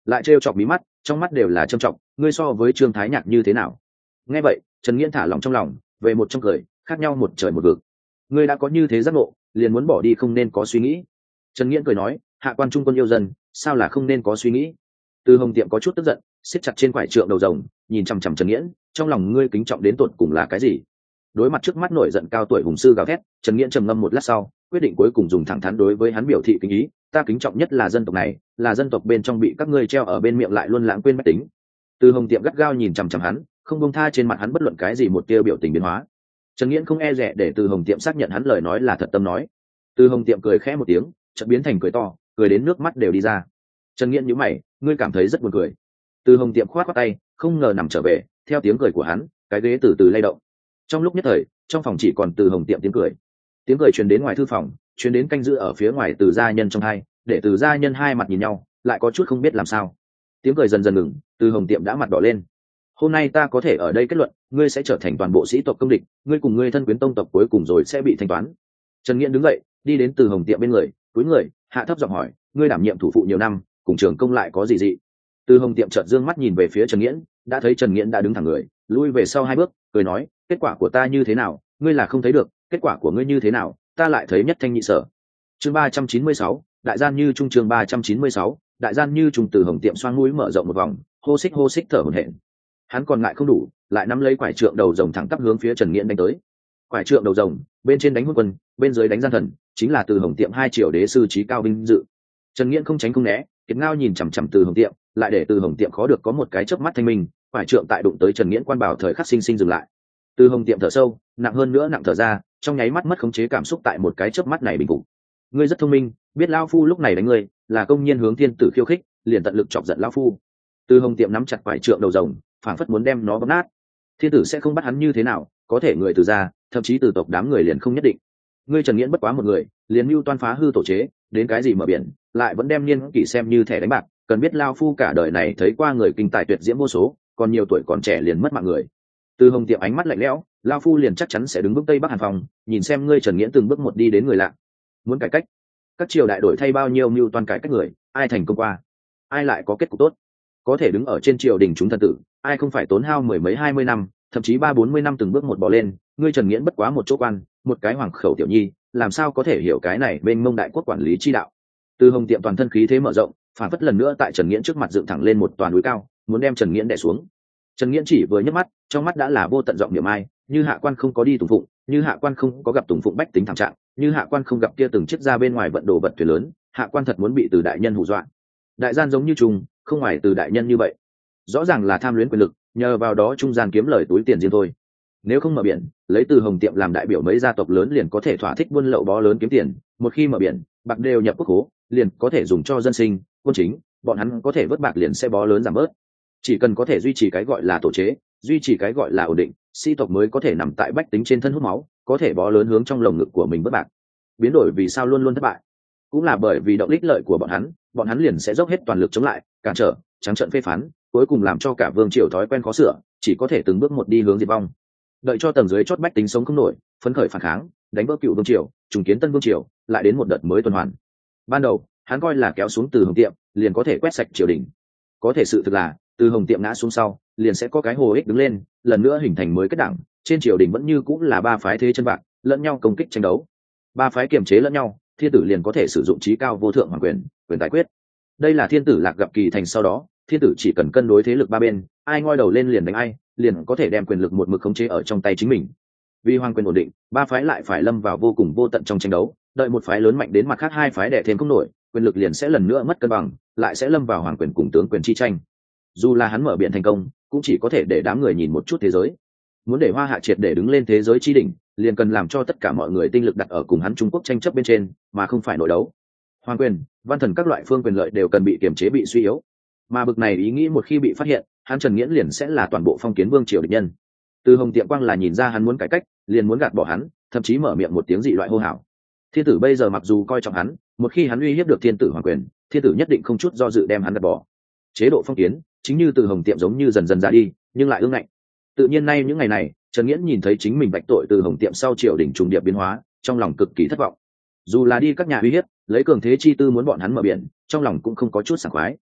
lại trêu chọc mí mắt, trong mắt đều là trâm trọng. Ngươi so với Trương Thái Nhạc như thế nào? Nghe vậy, Trần Nghiễn thả lòng trong lòng, về một trong cười, khác nhau một trời một vực. Ngươi đã có như thế giác ngộ, liền muốn bỏ đi không nên có suy nghĩ. Trần Nghiễn cười nói, hạ quan trung quân yêu dân, sao là không nên có suy nghĩ? Từ Hồng Tiệm có chút tức giận, siết chặt trên quải trượng đầu rồng, nhìn chằm chằm Trần Nghiễn, trong lòng ngươi kính trọng đến tột cùng là cái gì? Đối mặt trước mắt nổi giận cao tuổi hùng sư gào thét, Trần Nghiễn trầm ngâm một lát sau, quyết định cuối cùng dùng thẳng thắn đối với hắn biểu thị kính ý, ta kính trọng nhất là dân tộc này, là dân tộc bên trong bị các ngươi treo ở bên miệng lại luôn lãng quên bách tính. Từ Hồng Tiệm gắt gao nhìn chằm chằm hắn, không buông tha trên mặt hắn bất luận cái gì một tia biểu tình biến hóa. Trần Nghiễn không e dè để Từ Hồng Tiệm xác nhận hắn lời nói là thật tâm nói. Từ Hồng Tiệm cười khẽ một tiếng, chợt biến thành cười to, cười đến nước mắt đều đi ra. Trần Nghiễn nhíu mày, ngươi cảm thấy rất buồn cười. Từ Hồng Tiệm khoát khoát tay, không ngờ nằm trở về, theo tiếng cười của hắn, cái ghế từ từ lay động. Trong lúc nhất thời, trong phòng chỉ còn Từ Hồng Tiệm tiếng cười truyền đến ngoài thư phòng, truyền đến canh giữ ở phía ngoài Từ gia nhân trong hai, để Từ gia nhân hai mặt nhìn nhau, lại có chút không biết làm sao. Tiếng cười dần dần ngừng, Từ Hồng Tiệm đã mặt đỏ lên. Hôm nay ta có thể ở đây kết luận, ngươi sẽ trở thành toàn bộ sĩ tộc công địch, ngươi cùng ngươi thân quyến tông tộc cuối cùng rồi sẽ bị thanh toán. Trần Nghiễn đứng dậy, đi đến Từ Hồng Tiệm bên người, cúi người, hạ thấp giọng hỏi, ngươi đảm nhiệm thủ phụ nhiều năm, cùng trường công lại có gì dị? Từ Hồng Tiệm chợt dương mắt nhìn về phía Trần Nghiễn, đã thấy Trần Nghiễn đã đứng thẳng người, lui về sau hai bước, cười nói, kết quả của ta như thế nào, ngươi là không thấy được, kết quả của ngươi như thế nào, ta lại thấy nhất thanh nhị sở. Chương 396, đại gian như trung, chương 396, đại gian như trung. Từ Hồng Tiệm xoang mũi mở rộng một vòng, hô xích thở hổn hển. Hắn còn ngại không đủ, lại nắm lấy quải trượng đầu rồng thẳng tắp hướng phía Trần Nghiễn đánh tới. Quải trượng đầu rồng, bên trên đánh hôn quân, bên dưới đánh gian thần, chính là Từ Hồng Tiệm hai triều đế sư chí cao vinh dự. Trần Nghiễn không tránh không né, kiệt ngao nhìn chằm chằm Từ Hồng Tiệm, lại để Từ Hồng Tiệm khó được có một cái chớp mắt thanh minh, quải trượng tại đụng tới Trần Nghiễn quan bảo thời khắc sinh sinh dừng lại. Từ Hồng Tiệm thở sâu, nặng hơn nữa nặng thở ra, trong nháy mắt mất khống chế cảm xúc tại một cái chớp mắt này bình phục. Ngươi rất thông minh, biết lão phu lúc này đánh ngươi, là công nhiên hướng thiên tử khiêu khích, liền tận lực chọc giận lão phu. Từ Hồng Tiệm nắm chặt quải trượng đầu rồng, phảng phất muốn đem nó bóp nát. Thiên tử sẽ không bắt hắn như thế nào, có thể người Từ gia, thậm chí Từ tộc đám người liền không nhất định. Ngươi Trần Nghiễn bất quá một người, liền mưu toan phá hư tổ chế, đến cái gì mở biển, lại vẫn đem niên kỷ xem như thẻ đánh bạc, cần biết lao phu cả đời này thấy qua người kinh tài tuyệt diễm vô số, còn nhiều tuổi còn trẻ liền mất mạng người. Từ Hồng Tiệm ánh mắt lạnh lẽo, lao phu liền chắc chắn sẽ đứng bước tây bắc Hàn Phòng, nhìn xem ngươi Trần Nghiễn từng bước một đi đến người lạ. Muốn cải cách, các triều đại đổi thay bao nhiêu mưu toan cải cách người, ai thành công qua, ai lại có kết cục tốt, có thể đứng ở trên triều đình chúng thần tử, ai không phải tốn hao mười mấy 20 năm, thậm chí 30-40 năm từng bước một bỏ lên. Ngươi Trần Nghiễn bất quá một chỗ quan, một cái hoàng khẩu tiểu nhi, làm sao có thể hiểu cái này bên mông đại quốc quản lý chi đạo. Từ Hồng Tiệm toàn thân khí thế mở rộng, phản phất lần nữa tại Trần Nghiễn trước mặt dựng thẳng lên một toàn núi cao, muốn đem Trần Nghiễn đè xuống. Trần Nghiễn chỉ vừa nhấc mắt, trong mắt đã là vô tận giọng niệm ai, như hạ quan không có đi Tùng Phụng, như hạ quan không có gặp Tùng Phụng bách tính thảm trạng, như hạ quan không gặp kia từng chiếc ra bên ngoài vận đồ vật thuyền lớn, hạ quan thật muốn bị Từ đại nhân hù dọa. Đại gian giống như trùng, không ngoài Từ đại nhân như vậy, rõ ràng là tham luyến quyền lực, nhờ vào đó trung gian kiếm lời túi tiền riêng thôi. Nếu không mở biển, lấy Từ Hồng Tiệm làm đại biểu mấy gia tộc lớn liền có thể thỏa thích buôn lậu bó lớn kiếm tiền, một khi mở biển, bạc đều nhập quốc khố, liền có thể dùng cho dân sinh, quân chính, bọn hắn có thể vớt bạc liền sẽ bó lớn giảm bớt. Chỉ cần có thể duy trì cái gọi là tổ chế, duy trì cái gọi là ổn định, sĩ tộc mới có thể nằm tại bách tính trên thân hút máu, có thể bó lớn hướng trong lồng ngực của mình vớt bạc. Biến đổi vì sao luôn luôn thất bại, cũng là bởi vì động ích lợi của bọn hắn liền sẽ dốc hết toàn lực chống lại, cản trở, trắng trợn phê phán, cuối cùng làm cho cả vương triều thói quen khó sửa, chỉ có thể từng bước một đi hướng diệt vong. Đợi cho tầng dưới chót bách tính sống không nổi, phấn khởi phản kháng, đánh vỡ cựu vương triều, trùng kiến tân vương triều, lại đến một đợt mới tuần hoàn. Ban đầu hắn coi là kéo xuống Từ Hồng Tiệm liền có thể quét sạch triều đình, có thể sự thực là Từ Hồng Tiệm ngã xuống sau, liền sẽ có cái Hồ Ích đứng lên, lần nữa hình thành mới kết đảng. Trên triều đình vẫn như cũng là ba phái thế chân bạc, lẫn nhau công kích tranh đấu, ba phái kiềm chế lẫn nhau, thiên tử liền có thể sử dụng trí cao vô thượng hoàng quyền, quyền tài quyết. Đây là thiên tử lạc gặp kỳ thành sau đó, thiên tử chỉ cần cân đối thế lực ba bên, ai ngoi đầu lên liền đánh ai, liền có thể đem quyền lực một mực khống chế ở trong tay chính mình. Vì hoàng quyền ổn định, ba phái lại phải lâm vào vô cùng vô tận trong tranh đấu, đợi một phái lớn mạnh đến mặt khác hai phái đè thêm không nổi, quyền lực liền sẽ lần nữa mất cân bằng, lại sẽ lâm vào hoàng quyền cùng tướng quyền chi tranh. Dù là hắn mở biển thành công, cũng chỉ có thể để đám người nhìn một chút thế giới. Muốn để Hoa Hạ triệt để đứng lên thế giới chi đỉnh, liền cần làm cho tất cả mọi người tinh lực đặt ở cùng hắn Trung Quốc tranh chấp bên trên, mà không phải nội đấu. Hoàng quyền, văn thần các loại phương quyền lợi đều cần bị kiềm chế bị suy yếu. Mà bực này ý nghĩ một khi bị phát hiện, hắn Trần Nghiễn liền sẽ là toàn bộ phong kiến vương triều địch nhân. Từ Hồng Tiệm quang là nhìn ra hắn muốn cải cách, liền muốn gạt bỏ hắn, thậm chí mở miệng một tiếng dị loại hô hào. Thiên tử bây giờ mặc dù coi trọng hắn, một khi hắn uy hiếp được thiên tử hoàng quyền, thiên tử nhất định không chút do dự đem hắn gạt bỏ. Chế độ phong kiến chính như Từ Hồng Tiệm giống như dần dần ra đi, nhưng lại ương ngạnh. Tự nhiên nay những ngày này, Trần Nghiễn nhìn thấy chính mình bạch tội Từ Hồng Tiệm sau triều đình trùng điệp biến hóa, trong lòng cực kỳ thất vọng. Dù là đi các nhà uy hiếp, lấy cường thế chi tư muốn bọn hắn mở biển, trong lòng cũng không có chút sảng khoái.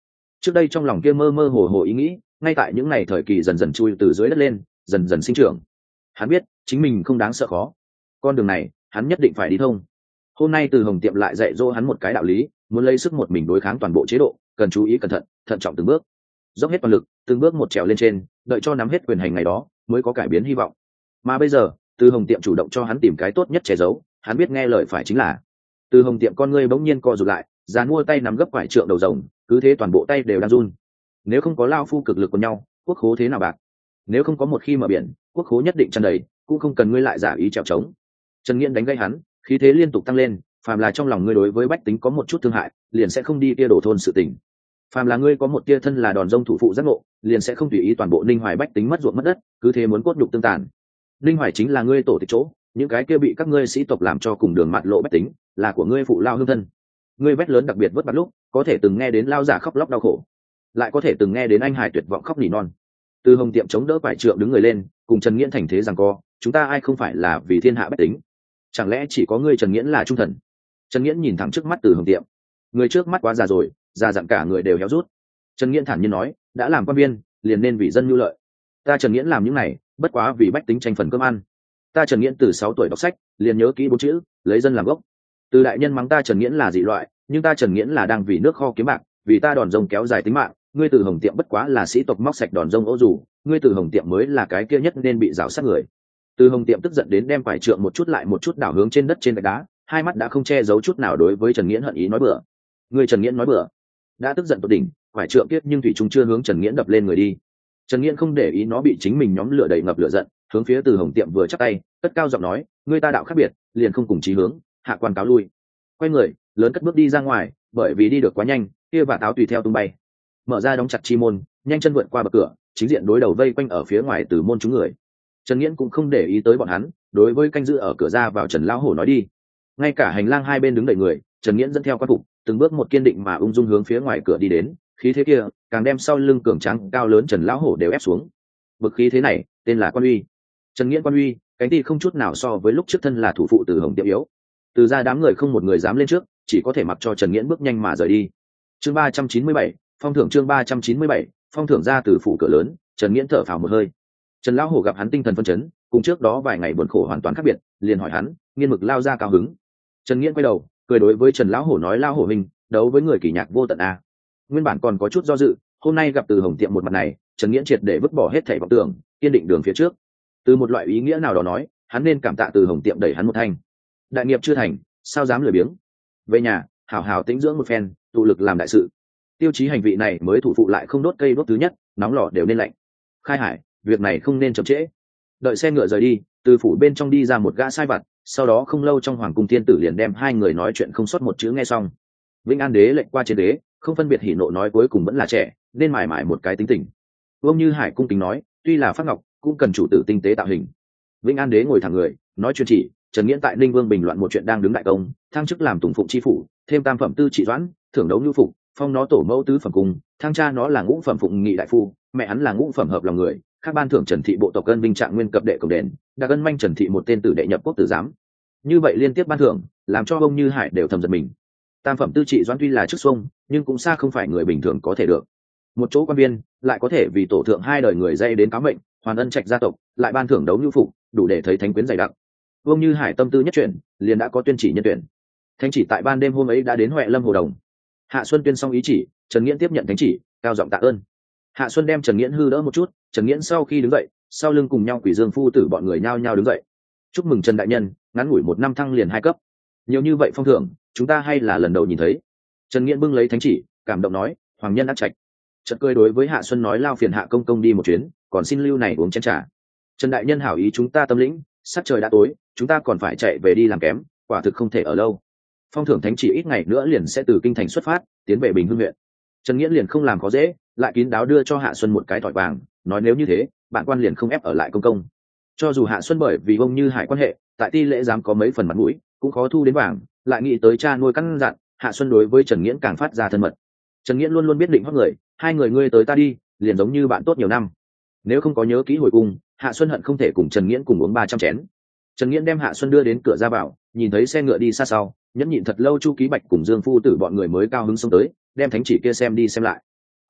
Trước đây trong lòng kia mơ mơ hồ hồ ý nghĩ ngay tại những ngày thời kỳ dần dần chui từ dưới đất lên, dần dần sinh trưởng. Hắn biết chính mình không đáng sợ khó, con đường này hắn nhất định phải đi thông. Hôm nay Từ Hồng Tiệm lại dạy dỗ hắn một cái đạo lý, muốn lấy sức một mình đối kháng toàn bộ chế độ, cần chú ý cẩn thận, thận trọng từng bước, dốc hết toàn lực, từng bước một trèo lên trên, đợi cho nắm hết quyền hành ngày đó mới có cải biến hy vọng. Mà bây giờ Từ Hồng Tiệm chủ động cho hắn tìm cái tốt nhất che giấu, hắn biết nghe lời phải chính là. Từ Hồng Tiệm con ngươi bỗng nhiên co rụt lại, giàn mua tay nắm gấp quải trượng đầu rồng, cứ thế toàn bộ tay đều đang run. Nếu không có lao phu cực lực của nhau, quốc khố thế nào bạc? Nếu không có một khi mở biển, quốc khố nhất định tràn đầy, cũng không cần ngươi lại giả ý trèo trống. Trần Nghiễn đánh gây hắn, khí thế liên tục tăng lên, phàm là trong lòng ngươi đối với bách tính có một chút thương hại, liền sẽ không đi kia đổ thôn sự tình. Phàm là ngươi có một tia thân là đòn rông thủ phụ giác ngộ, liền sẽ không tùy ý toàn bộ Ninh Hoài bách tính mất ruộng mất đất, cứ thế muốn cốt nhục tương tàn. Ninh Hoài chính là ngươi tổ tịch chỗ, những cái kia bị các ngươi sĩ tộc làm cho cùng đường mạt lộ bách tính, là của ngươi phụ lao hương thân. Ngươi vét lớn đặc biệt vất vả lúc, có thể từng nghe đến lao giả khóc lóc đau khổ, lại có thể từng nghe đến anh hải tuyệt vọng khóc nỉ non. Từ Hồng Tiệm chống đỡ quải trượng đứng người lên, cùng Trần Nghiễn thành thế rằng co, chúng ta ai không phải là vì thiên hạ bách tính? Chẳng lẽ chỉ có ngươi Trần Nghiễn là trung thần? Trần Nghiễn nhìn thẳng trước mắt Từ Hồng Tiệm, người trước mắt quá già rồi, già dặn cả người đều héo rút. Trần Nghiễn thản nhiên nói, đã làm quan viên liền nên vì dân nhu lợi. Ta Trần Nghiễn làm những này bất quá vì bách tính tranh phần cơm ăn. Ta Trần Nghiễn từ 6 tuổi đọc sách liền nhớ kỹ 4 chữ, lấy dân làm gốc. Từ đại nhân mắng ta Trần Nghiễn là dị loại, nhưng ta Trần Nghiễn là đang vì nước kho kiếm bạc, vì ta đòn rông kéo dài tính mạng. Ngươi Từ Hồng Tiệm bất quá là sĩ tộc móc sạch đòn rông ố dù, ngươi Từ Hồng Tiệm mới là cái kia nhất nên bị rào sát người. Từ Hồng Tiệm tức giận đến đem quải trượng một chút lại một chút đảo hướng trên đất trên gạch đá, hai mắt đã không che giấu chút nào đối với Trần Nghiễn hận ý nói bừa. Ngươi Trần Nghiễn nói bừa. Đã tức giận tột đỉnh, quải trượng kiết nhưng thủy trung chưa hướng Trần Nghiễn đập lên người đi. Trần Nghiễn không để ý nó bị chính mình nhóm lửa đầy ngập lửa giận, hướng phía Từ Hồng Tiệm vừa chắp tay, cất cao giọng nói, ngươi ta đạo khác biệt, liền không cùng chí hướng, hạ quan cáo lui. Quay người, lớn cất bước đi ra ngoài, bởi vì đi được quá nhanh, kia và táo tùy theo tung bay. Mở ra đóng chặt chi môn, nhanh chân vượt qua bậc cửa, chính diện đối đầu vây quanh ở phía ngoài Từ môn chúng người. Trần Nghiễn cũng không để ý tới bọn hắn, đối với canh giữ ở cửa ra vào Trần lão hổ nói đi. Ngay cả hành lang hai bên đứng đầy người, Trần Nghiễn dẫn theo quan phục, từng bước một kiên định mà ung dung hướng phía ngoài cửa đi đến, khí thế kia càng đem sau lưng cường tráng cao lớn Trần lão hổ đều ép xuống. Bực khí thế này tên là quan uy. Trần Nghiễn quan uy, cánh ti không chút nào so với lúc trước thân là thủ phụ Từ Hồng Tiệm yếu. Từ ra đám người không một người dám lên trước, chỉ có thể mặc cho Trần Nghiễn bước nhanh mà rời đi. Chương 397, phong thưởng chương 397, phong thưởng ra từ phủ cửa lớn, Trần Nghiễn thở phào một hơi. Trần lão hổ gặp hắn tinh thần phân chấn, cùng trước đó vài ngày buồn khổ hoàn toàn khác biệt, liền hỏi hắn, nghiên mực lao ra cao hứng. Trần Nghiễn quay đầu, cười đối với Trần lão hổ nói, lão hổ hình, đấu với người kỳ nhạc vô tận a. Nguyên bản còn có chút do dự, hôm nay gặp Từ Hồng Tiệm một mặt này, Trần Nghiễn triệt để vứt bỏ hết thảy vọng tưởng, kiên định đường phía trước. Từ một loại ý nghĩa nào đó nói, hắn nên cảm tạ Từ Hồng Tiệm đẩy hắn một thanh. Đại nghiệp chưa thành, sao dám lười biếng. Về nhà, hảo hảo tĩnh dưỡng một phen, tụ lực làm đại sự. Tiêu chí hành vị này mới thủ phụ lại không đốt cây đốt thứ nhất, nóng lò đều nên lạnh. Khai hải, việc này không nên chậm trễ. Đợi xe ngựa rời đi, từ phủ bên trong đi ra một gã sai vặt, sau đó không lâu trong hoàng cung thiên tử liền đem hai người nói chuyện không sót một chữ nghe xong. Vĩnh An đế lệnh qua trên đế, không phân biệt hỉ nộ nói cuối cùng vẫn là trẻ, nên mải mải một cái tính tình. Vương Như Hải cung kính nói, tuy là phát ngọc, cũng cần chủ tử tinh tế tạo hình. Vĩnh An đế ngồi thẳng người, nói chuyên chỉ, Trần Nghiễn tại Ninh Vương bình loạn một chuyện đang đứng đại công, thăng chức làm tùng phụng chi phủ, thêm tam phẩm tư trị doãn, thưởng đấu nhu phục, phong nó tổ mẫu tứ phẩm cung, thăng cha nó là ngũ phẩm phụng nghị đại phu, mẹ hắn là ngũ phẩm hợp lòng người, các ban thưởng Trần thị bộ tộc cân vinh trạng nguyên cập đệ cổng đền, đặc ân manh Trần thị một tên tử đệ nhập quốc tử giám. Như vậy liên tiếp ban thưởng, làm cho ông Như Hải đều thầm giật mình. Tam phẩm tư trị doãn tuy là chức xuông, nhưng cũng xa không phải người bình thường có thể được. Một chỗ quan viên lại có thể vì tổ thượng hai đời người dây đến cáo mệnh, hoàn ân trạch gia tộc, lại ban thưởng đấu nhu phục, đủ để thấy thánh quyến dày đặc. Vương Như Hải tâm tư nhất chuyển, liền đã có tuyên chỉ nhân tuyển. Thánh chỉ tại ban đêm hôm ấy đã đến Huệ Lâm Hồ Đồng. Hạ Xuân tuyên xong ý chỉ, Trần Nghiễn tiếp nhận thánh chỉ, cao giọng tạ ơn. Hạ Xuân đem Trần Nghiễn hư đỡ một chút, Trần Nghiễn sau khi đứng dậy, sau lưng cùng nhau Quỷ Dương phu tử bọn người nhao nhao đứng dậy. Chúc mừng Trần đại nhân, ngắn ngủi 1 năm thăng liền 2 cấp. Nhiều như vậy phong thưởng, chúng ta hay là lần đầu nhìn thấy. Trần Nghiễn bưng lấy thánh chỉ, cảm động nói, hoàng nhân ác trạch. Chợt cười đối với Hạ Xuân nói, lao phiền Hạ công công đi một chuyến, còn xin lưu này uống chén trà. Trần đại nhân hảo ý chúng ta tâm lĩnh, sắc trời đã tối, chúng ta còn phải chạy về đi làm kém, quả thực không thể ở lâu. Phong thưởng thánh chỉ ít ngày nữa liền sẽ từ kinh thành xuất phát, tiến về Bình Hưng huyện. Trần Nghiễn liền không làm khó dễ, lại kín đáo đưa cho Hạ Xuân một cái thỏi vàng, nói nếu như thế, bạn quan liền không ép ở lại công công. Cho dù Hạ Xuân bởi vì ông Như Hải quan hệ, tại ti lễ dám có mấy phần mặt mũi, cũng khó thu đến vàng, lại nghĩ tới cha nuôi căn dặn, Hạ Xuân đối với Trần Nghiễn càng phát ra thân mật. Trần Nghiễn luôn luôn biết định hót người, hai người ngươi tới ta đi, liền giống như bạn tốt nhiều năm. Nếu không có nhớ kỹ hồi cung, Hạ Xuân hận không thể cùng Trần Nghiễn cùng uống 300 chén. Trần Nghiễn đem Hạ Xuân đưa đến cửa ra vào, nhìn thấy xe ngựa đi xa sau, nhẫn nhịn thật lâu Chu Ký Bạch cùng Dương phu tử bọn người mới cao hứng xông tới, đem thánh chỉ kia xem đi xem lại.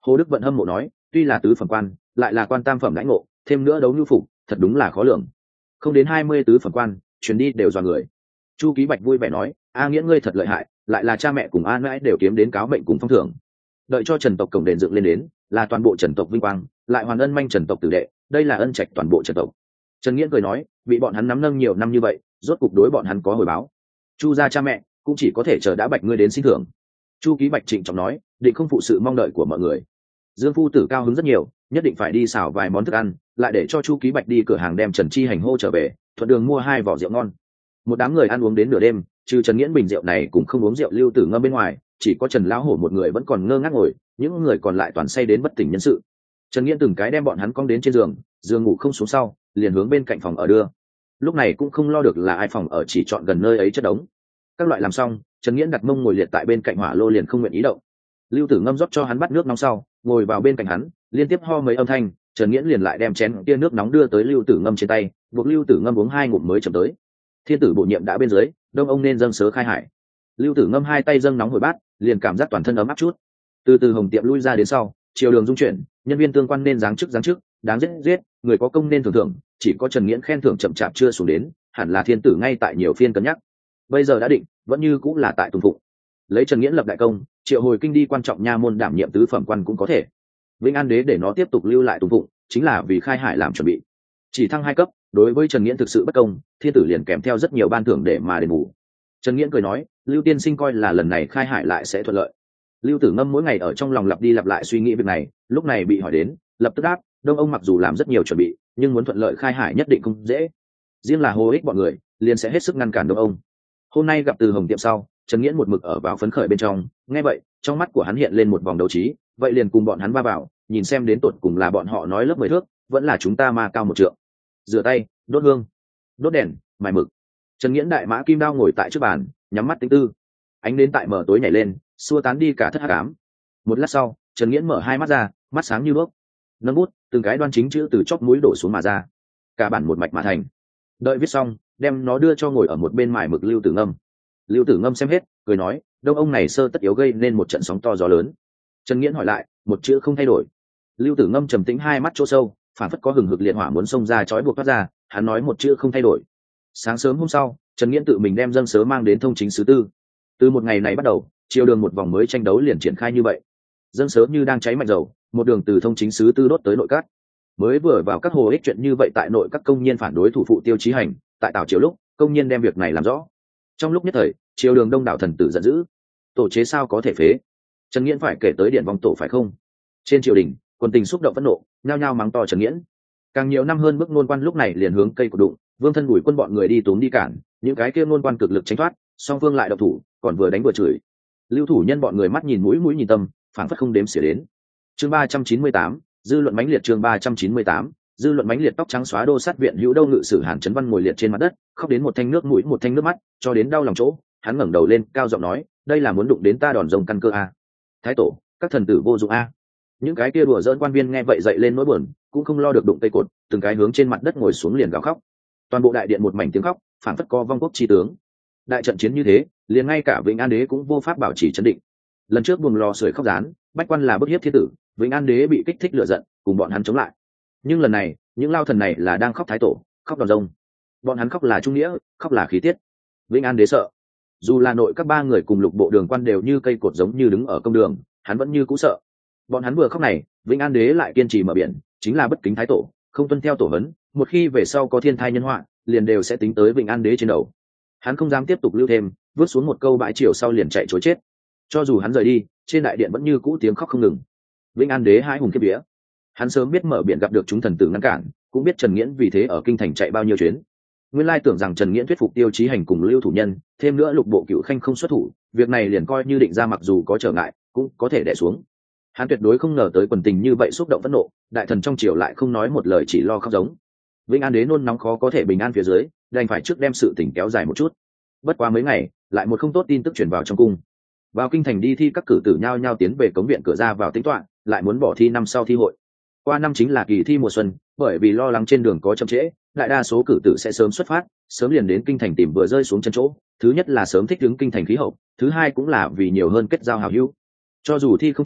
Hồ Đức Vận hâm mộ nói, tuy là tứ phẩm quan, lại là quan tam phẩm đãi ngộ, thêm nữa đấu nhu phục, thật đúng là khó lường. Không đến 20 tứ phẩm quan, chuyến đi đều dọa người. Chu Ký Bạch vui vẻ nói, A Nghĩa ngươi thật lợi hại, lại là cha mẹ cùng An mãi đều kiếm đến cáo mệnh cùng phong thưởng. Đợi cho Trần tộc cổng đền dựng lên đến, là toàn bộ Trần tộc vinh quang, lại hoàn ân manh Trần tộc tử đệ, đây là ân trạch toàn bộ Trần tộc. Trần Nghiễn cười nói, bị bọn hắn nắm nâng nhiều năm như vậy, rốt cục đối bọn hắn có hồi báo. Chu gia cha mẹ cũng chỉ có thể chờ đã Bạch ngươi đến xin thưởng. Chu Ký Bạch trịnh trọng nói, định không phụ sự mong đợi của mọi người. Dương phu tử cao hứng rất nhiều, nhất định phải đi xào vài món thức ăn, lại để cho Chu Ký Bạch đi cửa hàng đem Trần Chi Hành hô trở về, thuận đường mua 2 vỏ rượu ngon. Một đám người ăn uống đến nửa đêm, trừ Trần Nghiễn bình rượu này cũng không uống rượu Lưu Tử Ngâm bên ngoài, chỉ có Trần lão hổ một người vẫn còn ngơ ngác ngồi, những người còn lại toàn say đến bất tỉnh nhân sự. Trần Nghiễn từng cái đem bọn hắn cong đến trên giường, giường ngủ không xuống sau, liền hướng bên cạnh phòng ở đưa. Lúc này cũng không lo được là ai phòng ở, chỉ chọn gần nơi ấy chất đống. Các loại làm xong, Trần Nghiễn đặt mông ngồi liệt tại bên cạnh hỏa lô liền không nguyện ý động. Lưu Tử Ngâm rót cho hắn bát nước nóng sau, ngồi vào bên cạnh hắn, liên tiếp ho mấy âm thanh, Trần Nghiễn liền lại đem chén kia nước nóng đưa tới Lưu Tử Ngâm trên tay, buộc Lưu Tử Ngâm uống 2 ngụm mới chậm tới. Thiên tử bổ nhiệm đã bên dưới, đông ông nên dâng sớ khai hải. Lưu Tử Ngâm 2 tay dâng nóng hồi bát, liền cảm giác toàn thân ấm áp chút. Từ từ Hồng Tiệm lui ra đến sau, chiều đường dung chuyển, nhân viên tương quan nên giáng chức, đáng giết, người có công nên thưởng thưởng, chỉ có Trần Nghiễn khen thưởng chậm chạp chưa xuống đến, hẳn là thiên tử ngay tại nhiều phiên cân nhắc. Bây giờ đã định, vẫn như cũng là tại Tùng Phụng. Lấy Trần Nghiễn lập đại công, triệu hồi kinh đi quan trọng nha môn đảm nhiệm tứ phẩm quan cũng có thể. Vĩnh An đế để nó tiếp tục lưu lại Tùng Phụng, chính là vì khai hải làm chuẩn bị. Chỉ thăng 2 cấp, đối với Trần Nghiễn thực sự bất công, thiên tử liền kèm theo rất nhiều ban thưởng để mà đền bù. Trần Nghiễn cười nói, Lưu tiên sinh coi là lần này khai hải lại sẽ thuận lợi. Lưu Tử Ngâm mỗi ngày ở trong lòng lặp đi lặp lại suy nghĩ việc này, lúc này bị hỏi đến, lập tức đáp, đông ông mặc dù làm rất nhiều chuẩn bị, nhưng muốn thuận lợi khai hải nhất định không dễ. Riêng là Hồ Ích bọn người, liền sẽ hết sức ngăn cản đông ông. Hôm nay gặp Từ Hồng Tiệm sau, Trần Nghiễn một mực ở vào phấn khởi bên trong, nghe vậy, trong mắt của hắn hiện lên một vòng đấu trí, vậy liền cùng bọn hắn va vào, nhìn xem đến tột cùng là bọn họ nói lớp 10 thước, vẫn là chúng ta ma cao 1 trượng. Rửa tay, đốt hương, đốt đèn, mài mực. Trần Nghiễn đại mã kim đao ngồi tại trước bàn, nhắm mắt tính tư. Ánh đến tại mở tối nhảy lên, xua tán đi cả thất hắc ám. Một lát sau, Trần Nghiễn mở 2 mắt ra, mắt sáng như đuốc. Nâng bút, từng cái đoan chính chữ từ chóp mũi đổ xuống mà ra. Cả bản một mạch mà thành. Đợi viết xong, đem nó đưa cho ngồi ở một bên mài mực Lưu Tử Ngâm. Lưu Tử Ngâm xem hết, cười nói, đông ông này sơ tất yếu gây nên một trận sóng to gió lớn. Trần Nghiễn hỏi lại, một chữ không thay đổi. Lưu Tử Ngâm trầm tĩnh 2 mắt chỗ sâu, phản phất có hừng hực liệt hỏa muốn xông ra chói buộc thoát ra, hắn nói một chữ không thay đổi. Sáng sớm hôm sau, Trần Nghiễn tự mình đem dâng sớ mang đến thông chính sứ tư. Từ một ngày này bắt đầu, triều đường một vòng mới tranh đấu liền triển khai như vậy. Dâng sớ như đang cháy mạnh dầu, một đường từ thông chính sứ tư đốt tới nội các. Mới vừa vào các hồ ích chuyện như vậy tại nội các công nhân phản đối thủ phụ Tiêu Chí Hành, tại Tào Triều lúc, công nhân đem việc này làm rõ. Trong lúc nhất thời, triều đường đông đảo thần tử giận dữ. Tổ chế sao có thể phế? Trần Nghiễn phải kể tới điện vong tổ phải không? Trên triều đình, quân tình xúc động phẫn nộ, nhao nhao mắng to Trần Nghiễn. Càng nhiều năm hơn bước nôn quan lúc này liền hướng cây của đụng, Vương Thân Bùi quân bọn người đi túm đi cản, những cái kia nôn quan cực lực tránh thoát, song phương lại động thủ, còn vừa đánh vừa chửi. Lưu thủ nhân bọn người mắt nhìn mũi nhìn tâm, phảng phất không đếm xỉa đến. Chương 398, dư luận mãnh liệt. Chương 398, dư luận mãnh liệt. Tóc trắng xóa đô sát viện hữu đâu ngự sử Hàn Chấn Văn ngồi liệt trên mặt đất, khóc đến một thanh nước mũi một thanh nước mắt, cho đến đau lòng chỗ, hắn ngẩng đầu lên, cao giọng nói, đây là muốn đụng đến ta đòn rồng căn cơ a. Thái tổ, các thần tử vô dụng a. Những cái kia đùa giỡn quan viên nghe vậy dậy lên nỗi buồn, cũng không lo được đụng cây cột, từng cái hướng trên mặt đất ngồi xuống liền gào khóc. Toàn bộ đại điện một mảnh tiếng khóc, phảng phất có vong quốc chi tướng. Đại trận chiến như thế, liền ngay cả Vĩnh An đế cũng vô pháp bảo trì trấn định. Lần trước buồng lò sưởi khóc rán, bách quan là bức hiếp thiên tử, Vĩnh An đế bị kích thích lửa giận, cùng bọn hắn chống lại. Nhưng lần này, những lao thần này là đang khóc thái tổ, khóc đòn rông. Bọn hắn khóc là trung nghĩa, khóc là khí tiết. Vĩnh An đế sợ, dù là nội các 3 người cùng lục bộ đường quan đều như cây cột giống như đứng ở công đường, hắn vẫn như cũ sợ. Bọn hắn vừa khóc này, Vĩnh An đế lại kiên trì mở biển, chính là bất kính thái tổ, không tuân theo tổ huấn, một khi về sau có thiên thai nhân họa, liền đều sẽ tính tới Vĩnh An đế trên đầu. Hắn không dám tiếp tục lưu thêm, vứt xuống một câu bãi chiều sau liền chạy trối chết. Cho dù hắn rời đi, trên đại điện vẫn như cũ tiếng khóc không ngừng. Vĩnh An đế hãi hùng kiếp vía. Hắn sớm biết mở biển gặp được chúng thần tử ngăn cản, cũng biết Trần Nghiễn vì thế ở kinh thành chạy bao nhiêu chuyến. Nguyên lai tưởng rằng Trần Nghiễn thuyết phục Tiêu Chí Hành cùng Lưu thủ nhân, thêm nữa lục bộ cựu khanh không xuất thủ, việc này liền coi như định ra, mặc dù có trở ngại, cũng có thể đè xuống. Hắn tuyệt đối không ngờ tới quần tình như vậy xúc động phẫn nộ, đại thần trong triều lại không nói một lời, chỉ lo khóc giống. Vĩnh An đế nôn nóng khó có thể bình an phía dưới, đành phải trước đem sự tình kéo dài một chút. Bất quá mấy ngày, lại một không tốt tin tức truyền vào trong cung. Vào kinh thành đi thi các cử tử nhao nhao tiến về cống viện cửa ra vào tính toán, lại muốn bỏ thi năm sau thi hội. Qua năm chính là kỳ thi mùa xuân, bởi vì lo lắng trên đường có chậm trễ, đại đa số cử tử sẽ sớm xuất phát, sớm liền đến kinh thành tìm vừa rơi xuống chân chỗ. Thứ nhất là sớm thích ứng kinh thành khí hậu, thứ hai cũng là vì nhiều hơn kết giao hảo hữu. Cho dù thi không trúng,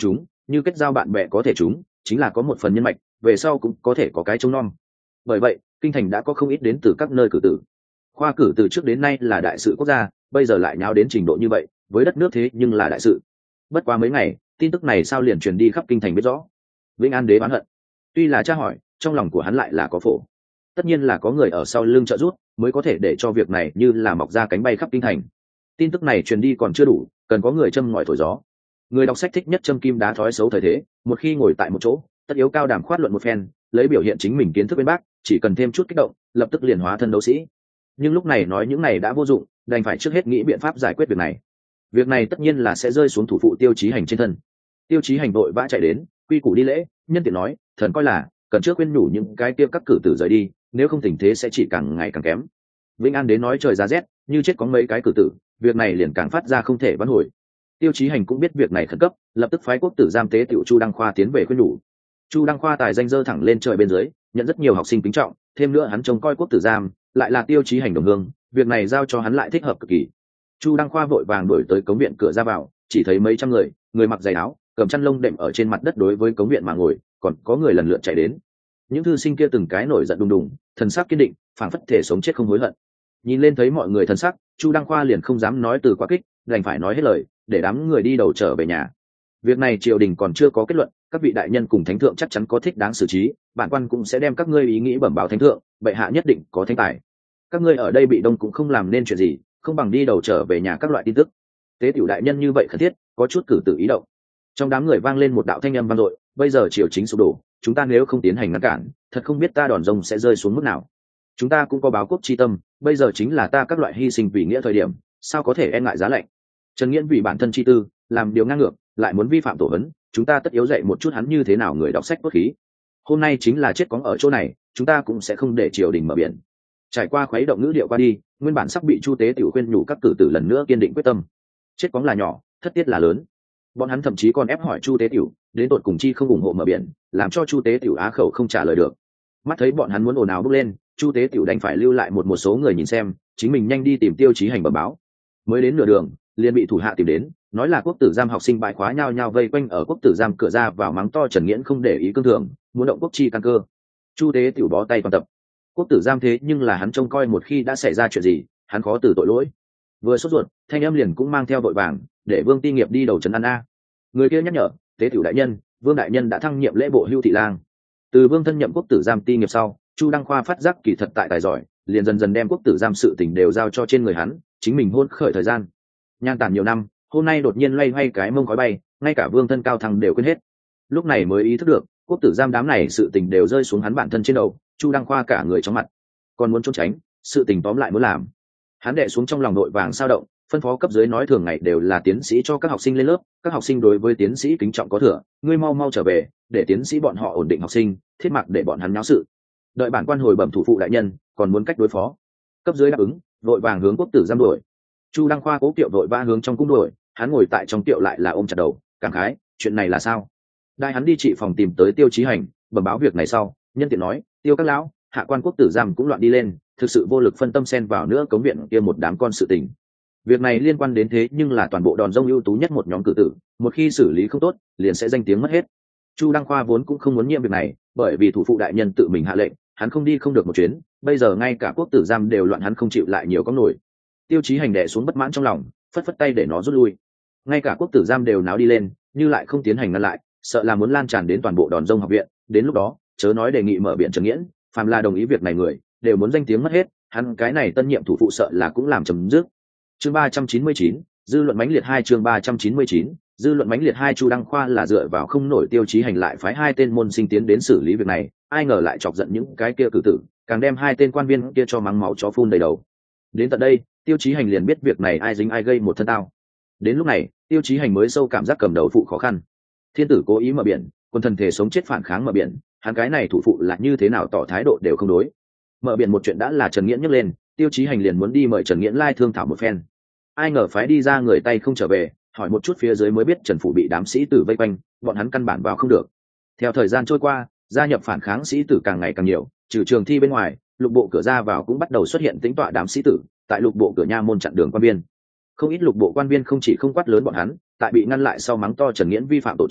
như kết giao bạn bè có thể chúng chính là có một phần nhân mạch, về sau cũng có thể có cái trông nom. Bởi vậy kinh thành đã có không ít đến từ các nơi cử tử. Khoa cử từ trước đến nay là đại sự quốc gia, bây giờ lại nháo đến trình độ như vậy, với đất nước thế nhưng là đại sự. Bất quá mấy ngày, tin tức này sao liền truyền đi khắp kinh thành biết rõ. Vĩnh An đế oán hận, tuy là tra hỏi, trong lòng của hắn lại là có phổ. Tất nhiên là có người ở sau lưng trợ giúp mới có thể để cho việc này như là mọc ra cánh bay khắp kinh thành. Tin tức này truyền đi còn chưa đủ, cần có người châm ngòi thổi gió. Người đọc sách thích nhất châm kim đá thói xấu thời thế, một khi ngồi tại một chỗ, tất yếu cao đàm khoát luận một phen, lấy biểu hiện chính mình kiến thức bên bác, chỉ cần thêm chút kích động, lập tức liền hóa thân đấu sĩ. Nhưng lúc này nói những này đã vô dụng, đành phải trước hết nghĩ biện pháp giải quyết việc này. Việc này tất nhiên là sẽ rơi xuống thủ phụ Tiêu Chí Hành trên thân. Tiêu Chí Hành vội vã chạy đến, quy củ đi lễ, nhân tiện nói, thần coi là cần trước khuyên nhủ những cái kia các cử tử rời đi, nếu không tình thế sẽ chỉ càng ngày càng kém. Vĩnh An đến nói trời giá rét, như chết có mấy cái cử tử, việc này liền càng phát ra không thể vãn hồi. Tiêu Chí Hành cũng biết việc này khẩn cấp, lập tức phái quốc tử giám tế tiểu Chu Đăng Khoa tiến về khuyên nhủ. Chu Đăng Khoa tài danh dơ thẳng lên trời bên dưới, nhận rất nhiều học sinh kính trọng, thêm nữa hắn trông coi quốc tử giám, lại là Tiêu Chí Hành đồng hương, việc này giao cho hắn lại thích hợp cực kỳ. Chu Đăng Khoa vội vàng đuổi tới cống viện cửa ra vào, chỉ thấy mấy trăm người, người mặc giày áo, cầm chăn lông đệm ở trên mặt đất đối với cống viện mà ngồi, còn có người lần lượt chạy đến. Những thư sinh kia từng cái nổi giận đùng đùng, thần sắc kiên định, phảng phất thể sống chết không hối hận. Nhìn lên thấy mọi người thần sắc, Chu Đăng Khoa liền không dám nói từ quá kích, đành phải nói hết lời, để đám người đi đầu trở về nhà. Việc này triều đình còn chưa có kết luận, các vị đại nhân cùng thánh thượng chắc chắn có thích đáng xử trí, bản quan cũng sẽ đem các ngươi ý nghĩ bẩm báo thánh thượng, bệ hạ nhất định có thánh tài. Các ngươi ở đây bị đông cũng không làm nên chuyện gì, không bằng đi đầu trở về nhà các loại tin tức. Tế tiểu đại nhân như vậy khẩn thiết, có chút cử tử ý động. Trong đám người vang lên một đạo thanh âm vang dội, bây giờ triều chính sụp đổ, chúng ta nếu không tiến hành ngăn cản, thật không biết ta đòn rông sẽ rơi xuống mức nào. Chúng ta cũng có báo quốc chi tâm, bây giờ chính là ta các loại hy sinh vì nghĩa thời điểm, sao có thể e ngại giá lạnh. Trần Nghiễn vì bản thân chi tư, làm điều ngang ngược, lại muốn vi phạm tổ hấn, chúng ta tất yếu dạy một chút hắn như thế nào người đọc sách cốt khí. Hôm nay chính là chết cóng ở chỗ này, chúng ta cũng sẽ không để triều đình mở biển. Trải qua khuấy động ngữ điệu qua đi, nguyên bản sắp bị Chu Tế Tiểu khuyên nhủ các cử tử lần nữa kiên định quyết tâm. Chết cóng là nhỏ, thất tiết là lớn. Bọn hắn thậm chí còn ép hỏi Chu Tế Tiểu, đến tột cùng chi không ủng hộ mở biển, làm cho Chu Tế Tiểu á khẩu không trả lời được. Mắt thấy bọn hắn muốn ồn ào bốc lên, Chu Tế Tiểu đành phải lưu lại một số người nhìn xem, chính mình nhanh đi tìm Tiêu Chí Hành bẩm báo. Mới đến nửa đường, liền bị thủ hạ tìm đến, nói là quốc tử giám học sinh bại khóa nhao nhao vây quanh ở quốc tử giám cửa ra vào mắng to Trần Nghiễn không để ý cương thường, muốn động quốc chi căn cơ. Chu Tế Tiểu bó tay toàn tập. Quốc tử giám thế nhưng là hắn trông coi một khi đã xảy ra chuyện gì, hắn khó từ tội lỗi. Vừa sốt ruột, thanh âm liền cũng mang theo vội vàng, để Vương Ti Nghiệp đi đầu trấn an a. Người kia nhắc nhở, Tế Tiểu đại nhân, Vương đại nhân đã thăng nhiệm lễ bộ hưu thị lang. Từ Vương thân nhậm quốc tử giám Ti Nghiệp sau, Chu Đăng Khoa phát giác kỳ thật tại tài giỏi, liền dần dần đem quốc tử giám sự tình đều giao cho trên người hắn, chính mình hôn khởi thời gian. Nhan tản nhiều năm, hôm nay đột nhiên loay hoay cái mông khói bay, ngay cả Vương thân cao thăng đều quên hết. Lúc này mới ý thức được, quốc tử giám đám này sự tình đều rơi xuống hắn bản thân trên đầu. Chu Đăng Khoa cả người chóng mặt, còn muốn trốn tránh, sự tình tóm lại muốn làm. Hắn đệ xuống trong lòng nội vàng sao động, phân phó cấp dưới nói thường ngày đều là tiến sĩ cho các học sinh lên lớp, các học sinh đối với tiến sĩ kính trọng có thừa, ngươi mau mau trở về, để tiến sĩ bọn họ ổn định học sinh, thiết mặc để bọn hắn náo sự. Đợi bản quan hồi bẩm thủ phụ đại nhân, còn muốn cách đối phó. Cấp dưới đáp ứng, vội vàng hướng quốc tử giám đuổi. Chu Đăng Khoa cố kiệu vội vã hướng trong cung đuổi, hắn ngồi tại trong kiệu lại là ôm chặt đầu, cảm khái, chuyện này là sao? Đại hắn đi trị phòng tìm tới Tiêu Chí Hành, bẩm báo việc này sau, nhân tiện nói, Tiêu các lão, hạ quan quốc tử giám cũng loạn đi lên, thực sự vô lực phân tâm xen vào nữa cống viện kia một đám con sự tình. Việc này liên quan đến thế nhưng là toàn bộ đòn rông ưu tú nhất một nhóm cử tử, một khi xử lý không tốt, liền sẽ danh tiếng mất hết. Chu Đăng Khoa vốn cũng không muốn nhiệm việc này, bởi vì thủ phụ đại nhân tự mình hạ lệnh, hắn không đi không được một chuyến, bây giờ ngay cả quốc tử giám đều loạn hắn không chịu lại nhiều có nổi. Tiêu Chí Hành đè xuống bất mãn trong lòng, phất phất tay để nó rút lui. Ngay cả quốc tử giám đều náo đi lên, như lại không tiến hành ngăn lại, sợ là muốn lan tràn đến toàn bộ đòn rông học viện, đến lúc đó, chớ nói đề nghị mở biển Trần Nghiễn, phàm là đồng ý việc này người, đều muốn danh tiếng mất hết, hắn cái này tân nhiệm thủ phụ sợ là cũng làm chấm dứt. Chương 399, dư luận mãnh liệt 2 chương 399, dư luận mãnh liệt 2 Chu Đăng Khoa là dựa vào không nổi Tiêu Chí Hành lại phái hai tên môn sinh tiến đến xử lý việc này, ai ngờ lại chọc giận những cái kia cử tử, càng đem hai tên quan viên kia cho mắng máu chó phun đầy đầu. Đến tận đây, Tiêu Chí Hành liền biết việc này ai dính ai gây một thân tao. Đến lúc này, Tiêu Chí Hành mới sâu cảm giác cầm đầu phụ khó khăn. Thiên tử cố ý mở biển, quân thần thể sống chết phản kháng mở biển, hắn cái này thủ phụ là như thế nào tỏ thái độ đều không đối. Mở biển một chuyện đã là Trần Nghiễn nhắc lên, Tiêu Chí Hành liền muốn đi mời Trần Nghiễn lai thương thảo một phen. Ai ngờ phái đi ra người tay không trở về, hỏi một chút phía dưới mới biết Trần phủ bị đám sĩ tử vây quanh, bọn hắn căn bản vào không được. Theo thời gian trôi qua, gia nhập phản kháng sĩ tử càng ngày càng nhiều, trừ trường thi bên ngoài, lục bộ cửa ra vào cũng bắt đầu xuất hiện tính tọa đám sĩ tử, tại lục bộ cửa nha môn chặn đường quan viên. Không ít lục bộ quan viên không chỉ không quát lớn bọn hắn, tại bị ngăn lại sau mắng to Trần Nghiễn vi phạm tổ chế,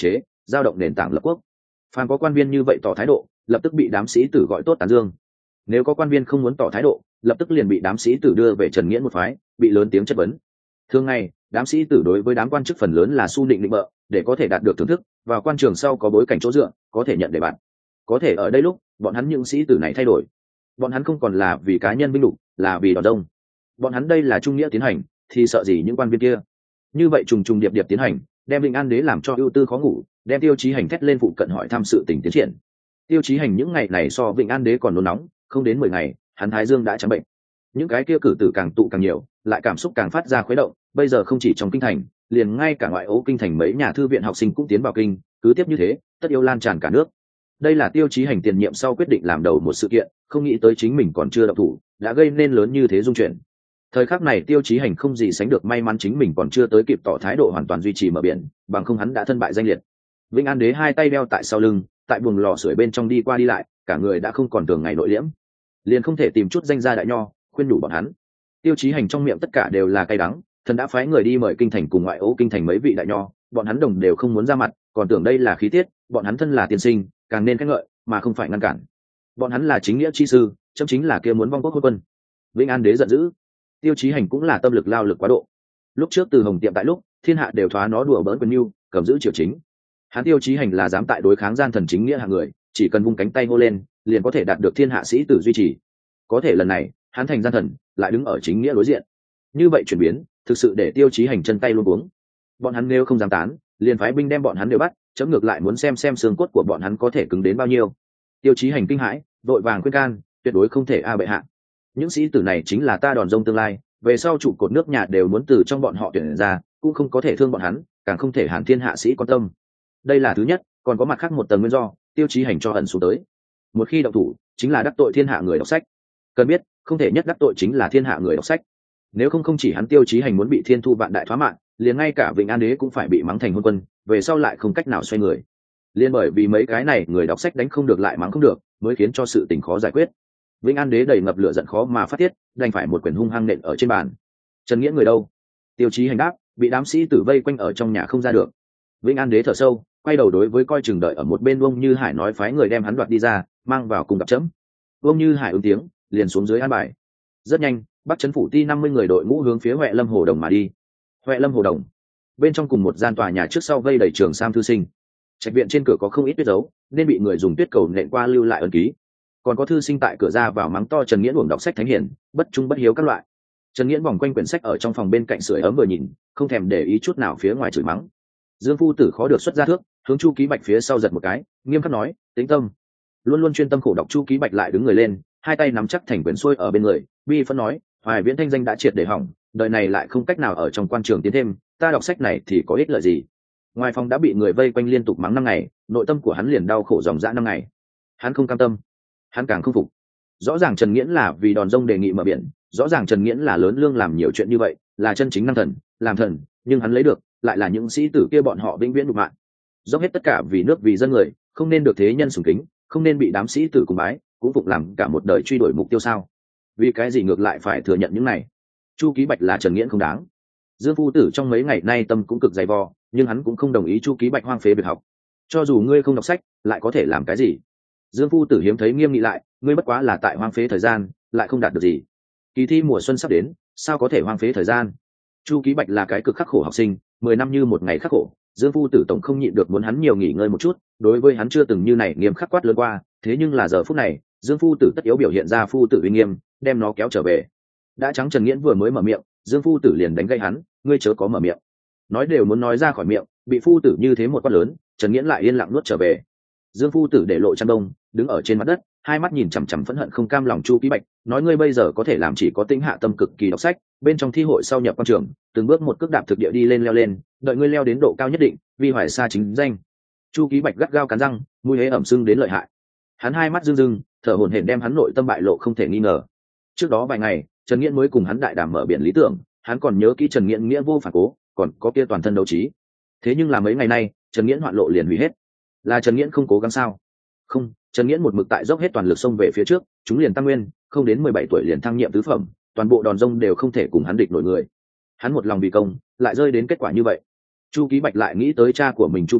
giao động nền tảng lập quốc. Phàm có quan viên như vậy tỏ thái độ, lập tức bị đám sĩ tử gọi tốt tán dương. Nếu có quan viên không muốn tỏ thái độ, lập tức liền bị đám sĩ tử đưa về Trần Nghiễn một phái, bị lớn tiếng chất vấn. Thường ngày, đám sĩ tử đối với đám quan chức phần lớn là su nịnh định bợ, để có thể đạt được thưởng thức, vào quan trường sau có bối cảnh chỗ dựa, có thể nhận đề bạt. Có thể ở đây lúc, bọn hắn những sĩ tử này thay đổi. Bọn hắn không còn là vì cá nhân vinh lục, là vì đòn đông. Bọn hắn đây là trung nghĩa tiến hành, thì sợ gì những quan viên kia. Như vậy trùng trùng điệp điệp tiến hành, đem Vĩnh An Đế làm cho ưu tư khó ngủ, đem Tiêu Chí Hành thét lên phụ cận hỏi thăm sự tình tiến triển. Tiêu Chí Hành những ngày này so Vĩnh An Đế còn nôn nóng, không đến 10 ngày, hắn thái dương đã trắng bệnh. Những cái kia cử tử càng tụ càng nhiều, lại cảm xúc càng phát ra khuấy động, bây giờ không chỉ trong kinh thành, liền ngay cả ngoại ô kinh thành mấy nhà thư viện học sinh cũng tiến vào kinh, cứ tiếp như thế, tất yếu lan tràn cả nước. Đây là Tiêu Chí Hành tiền nhiệm sau quyết định làm đầu một sự kiện, không nghĩ tới chính mình còn chưa động thủ, đã gây nên lớn như thế dung chuyển. Thời khắc này Tiêu Chí Hành không gì sánh được may mắn chính mình còn chưa tới kịp tỏ thái độ hoàn toàn duy trì mở biển, bằng không hắn đã thân bại danh liệt. Vĩnh An Đế hai tay đeo tại sau lưng, tại buồng lò sưởi bên trong đi qua đi lại, cả người đã không còn thường ngày nội liễm, liền không thể tìm chút danh gia đại nho khuyên nhủ bọn hắn. Tiêu Chí Hành trong miệng tất cả đều là cay đắng, thần đã phái người đi mời kinh thành cùng ngoại ô kinh thành mấy vị đại nho, bọn hắn đồng đều không muốn ra mặt, còn tưởng đây là khí tiết, bọn hắn thân là tiên sinh, càng nên khen ngợi mà không phải ngăn cản. Bọn hắn là chính nghĩa chi sư, chấm chính là kia muốn vong quốc hôn quân. Vĩnh An Đế giận dữ. Tiêu Chí Hành cũng là tâm lực lao lực quá độ. Lúc trước từ Hồng Tiệm tại lúc, thiên hạ đều thoá nó đùa bỡn quyền mưu, cầm giữ triều chính. Hắn Tiêu Chí Hành là dám tại đối kháng gian thần chính nghĩa hạng người, chỉ cần vung cánh tay hô lên, liền có thể đạt được thiên hạ sĩ tử duy trì. Có thể lần này, hắn thành gian thần, lại đứng ở chính nghĩa đối diện. Như vậy chuyển biến, thực sự để Tiêu Chí Hành chân tay luống cuống. Bọn hắn nếu không dám tán, liền phái binh đem bọn hắn đều bắt, chấm ngược lại muốn xem xương cốt của bọn hắn có thể cứng đến bao nhiêu. Tiêu Chí Hành kinh hãi, vội vàng khuyên can, tuyệt đối không thể bệ hạ. Những sĩ tử này chính là ta đòn rông tương lai, về sau trụ cột nước nhà đều muốn từ trong bọn họ tuyển ra, cũng không có thể thương bọn hắn, càng không thể hàn thiên hạ sĩ quan tâm. Đây là thứ nhất, còn có mặt khác một tầng nguyên do, Tiêu Chí Hành cho ẩn xuống tới. Một khi động thủ, chính là đắc tội thiên hạ người đọc sách. Cần biết, không thể nhất đắc tội chính là thiên hạ người đọc sách. Nếu không chỉ hắn Tiêu Chí Hành muốn bị thiên thu vạn đại thoá mạng, liền ngay cả Vĩnh An Đế cũng phải bị mắng thành hôn quân, về sau lại không cách nào xoay người. Liên bởi vì mấy cái này người đọc sách đánh không được lại mắng không được, mới khiến cho sự tình khó giải quyết. Vĩnh An Đế đầy ngập lửa giận khó mà phát tiết, đành phải một quyền hung hăng nện ở trên bàn. Trần Nghĩa người đâu? Tiêu Chí Hành đáp, bị đám sĩ tử vây quanh ở trong nhà không ra được. Vĩnh An Đế thở sâu, quay đầu đối với coi chừng đợi ở một bên Vương Như Hải nói phái người đem hắn đoạt đi ra, mang vào cùng gặp chấm. Vương Như Hải ứng tiếng, liền xuống dưới an bài. Rất nhanh, Bắc Trấn phủ ti 50 người đội ngũ hướng phía Huệ Lâm Hồ Đồng mà đi. Huệ Lâm Hồ Đồng, bên trong cùng một gian tòa nhà trước sau vây đầy trường sam thư sinh. Trạch viện trên cửa có không ít tuyết dấu, nên bị người dùng tuyết cầu nện qua lưu lại ấn ký. Còn có thư sinh tại cửa ra vào mắng to Trần Nghiễn uổng đọc sách thánh hiển, bất trung bất hiếu các loại. Trần Nghiễn vòng quanh quyển sách ở trong phòng bên cạnh sưởi ấm vừa nhìn, không thèm để ý chút nào phía ngoài chửi mắng. Dương phu tử khó được xuất ra thước, hướng Chu Ký Bạch phía sau giật một cái, nghiêm khắc nói, tĩnh tâm. Luôn luôn chuyên tâm khổ đọc Chu Ký Bạch lại đứng người lên, hai tay nắm chắc thành quyển xuôi ở bên người, bi phân nói, Hoài Viễn thanh danh đã triệt để hỏng, đời này lại không cách nào ở trong quan trường tiến thêm, ta đọc sách này thì có ích lợi gì? Ngoài phòng đã bị người vây quanh liên tục mắng 5 ngày, nội tâm của hắn liền đau khổ dòng dã 5 ngày. Hắn không cam tâm, hắn càng không phục. Rõ ràng Trần Nghiễn là vì đòn rông đề nghị mở biển, rõ ràng Trần Nghiễn là lớn lương làm nhiều chuyện như vậy, là chân chính năng thần, làm thần, nhưng hắn lấy được lại là những sĩ tử kia bọn họ vĩnh viễn nhục mạ. Dốc hết tất cả vì nước vì dân người, không nên được thế nhân sủng kính, không nên bị đám sĩ tử cùng bái, cũng phục làm cả một đời truy đuổi mục tiêu sao? Vì cái gì ngược lại phải thừa nhận những này? Chu Ký Bạch là Trần Nghiễn không đáng. Dương phu tử trong mấy ngày nay tâm cũng cực dày vò, nhưng hắn cũng không đồng ý Chu Ký Bạch hoang phế việc học. Cho dù ngươi không đọc sách, lại có thể làm cái gì? Dương phu tử hiếm thấy nghiêm nghị lại, ngươi bất quá là tại hoang phế thời gian, lại không đạt được gì. Kỳ thi mùa xuân sắp đến, sao có thể hoang phế thời gian? Chu Ký Bạch là cái cực khắc khổ học sinh, 10 năm như một ngày khắc khổ, Dương phu tử tổng không nhịn được muốn hắn nhiều nghỉ ngơi một chút, đối với hắn chưa từng như này nghiêm khắc quát lớn qua, thế nhưng là giờ phút này, Dương phu tử tất yếu biểu hiện ra phu tử uy nghiêm, đem nó kéo trở về. Đã trắng Trần Nghiễn vừa mới mở miệng, Dương phu tử liền đánh gây hắn, ngươi chớ có mở miệng. Nói đều muốn nói ra khỏi miệng, bị phu tử như thế một quát lớn, Trần Nghiễn lại yên lặng nuốt trở về. Dương phu tử để lộ chăn đông, đứng ở trên mặt đất, hai mắt nhìn chằm chằm phẫn hận không cam lòng Chu Ký Bạch, nói ngươi bây giờ có thể làm chỉ có tĩnh hạ tâm cực kỳ đọc sách, bên trong thi hội sau nhập quan trường, từng bước một cước đạp thực địa đi lên leo lên, đợi ngươi leo đến độ cao nhất định, vi hoài xa chính danh. Chu Ký Bạch gắt gao cắn răng, mũi hế ẩm sưng đến lợi hại. Hắn hai mắt rưng rưng, thở hổn hển đem hắn nội tâm bại lộ không thể nghi ngờ. Trước đó vài ngày, Trần Nghiễn mới cùng hắn đại đàm mở biển lý tưởng, hắn còn nhớ kỹ Trần Nghiễn nghĩa vô phản cố, còn có kia toàn thân đấu trí. Thế nhưng là mấy ngày nay, Trần Nghiễn hoạn lộ liền hủy hết. Là Trần Nghiễn không cố gắng sao? Không, Trần Nghiễn một mực tại dốc hết toàn lực xông về phía trước, chúng liền tăng nguyên, không đến 17 tuổi liền thăng nhiệm tứ phẩm, toàn bộ đòn rông đều không thể cùng hắn địch nổi người. Hắn một lòng vì công, lại rơi đến kết quả như vậy. Chu Ký Bạch lại nghĩ tới cha của mình Chu Vinh,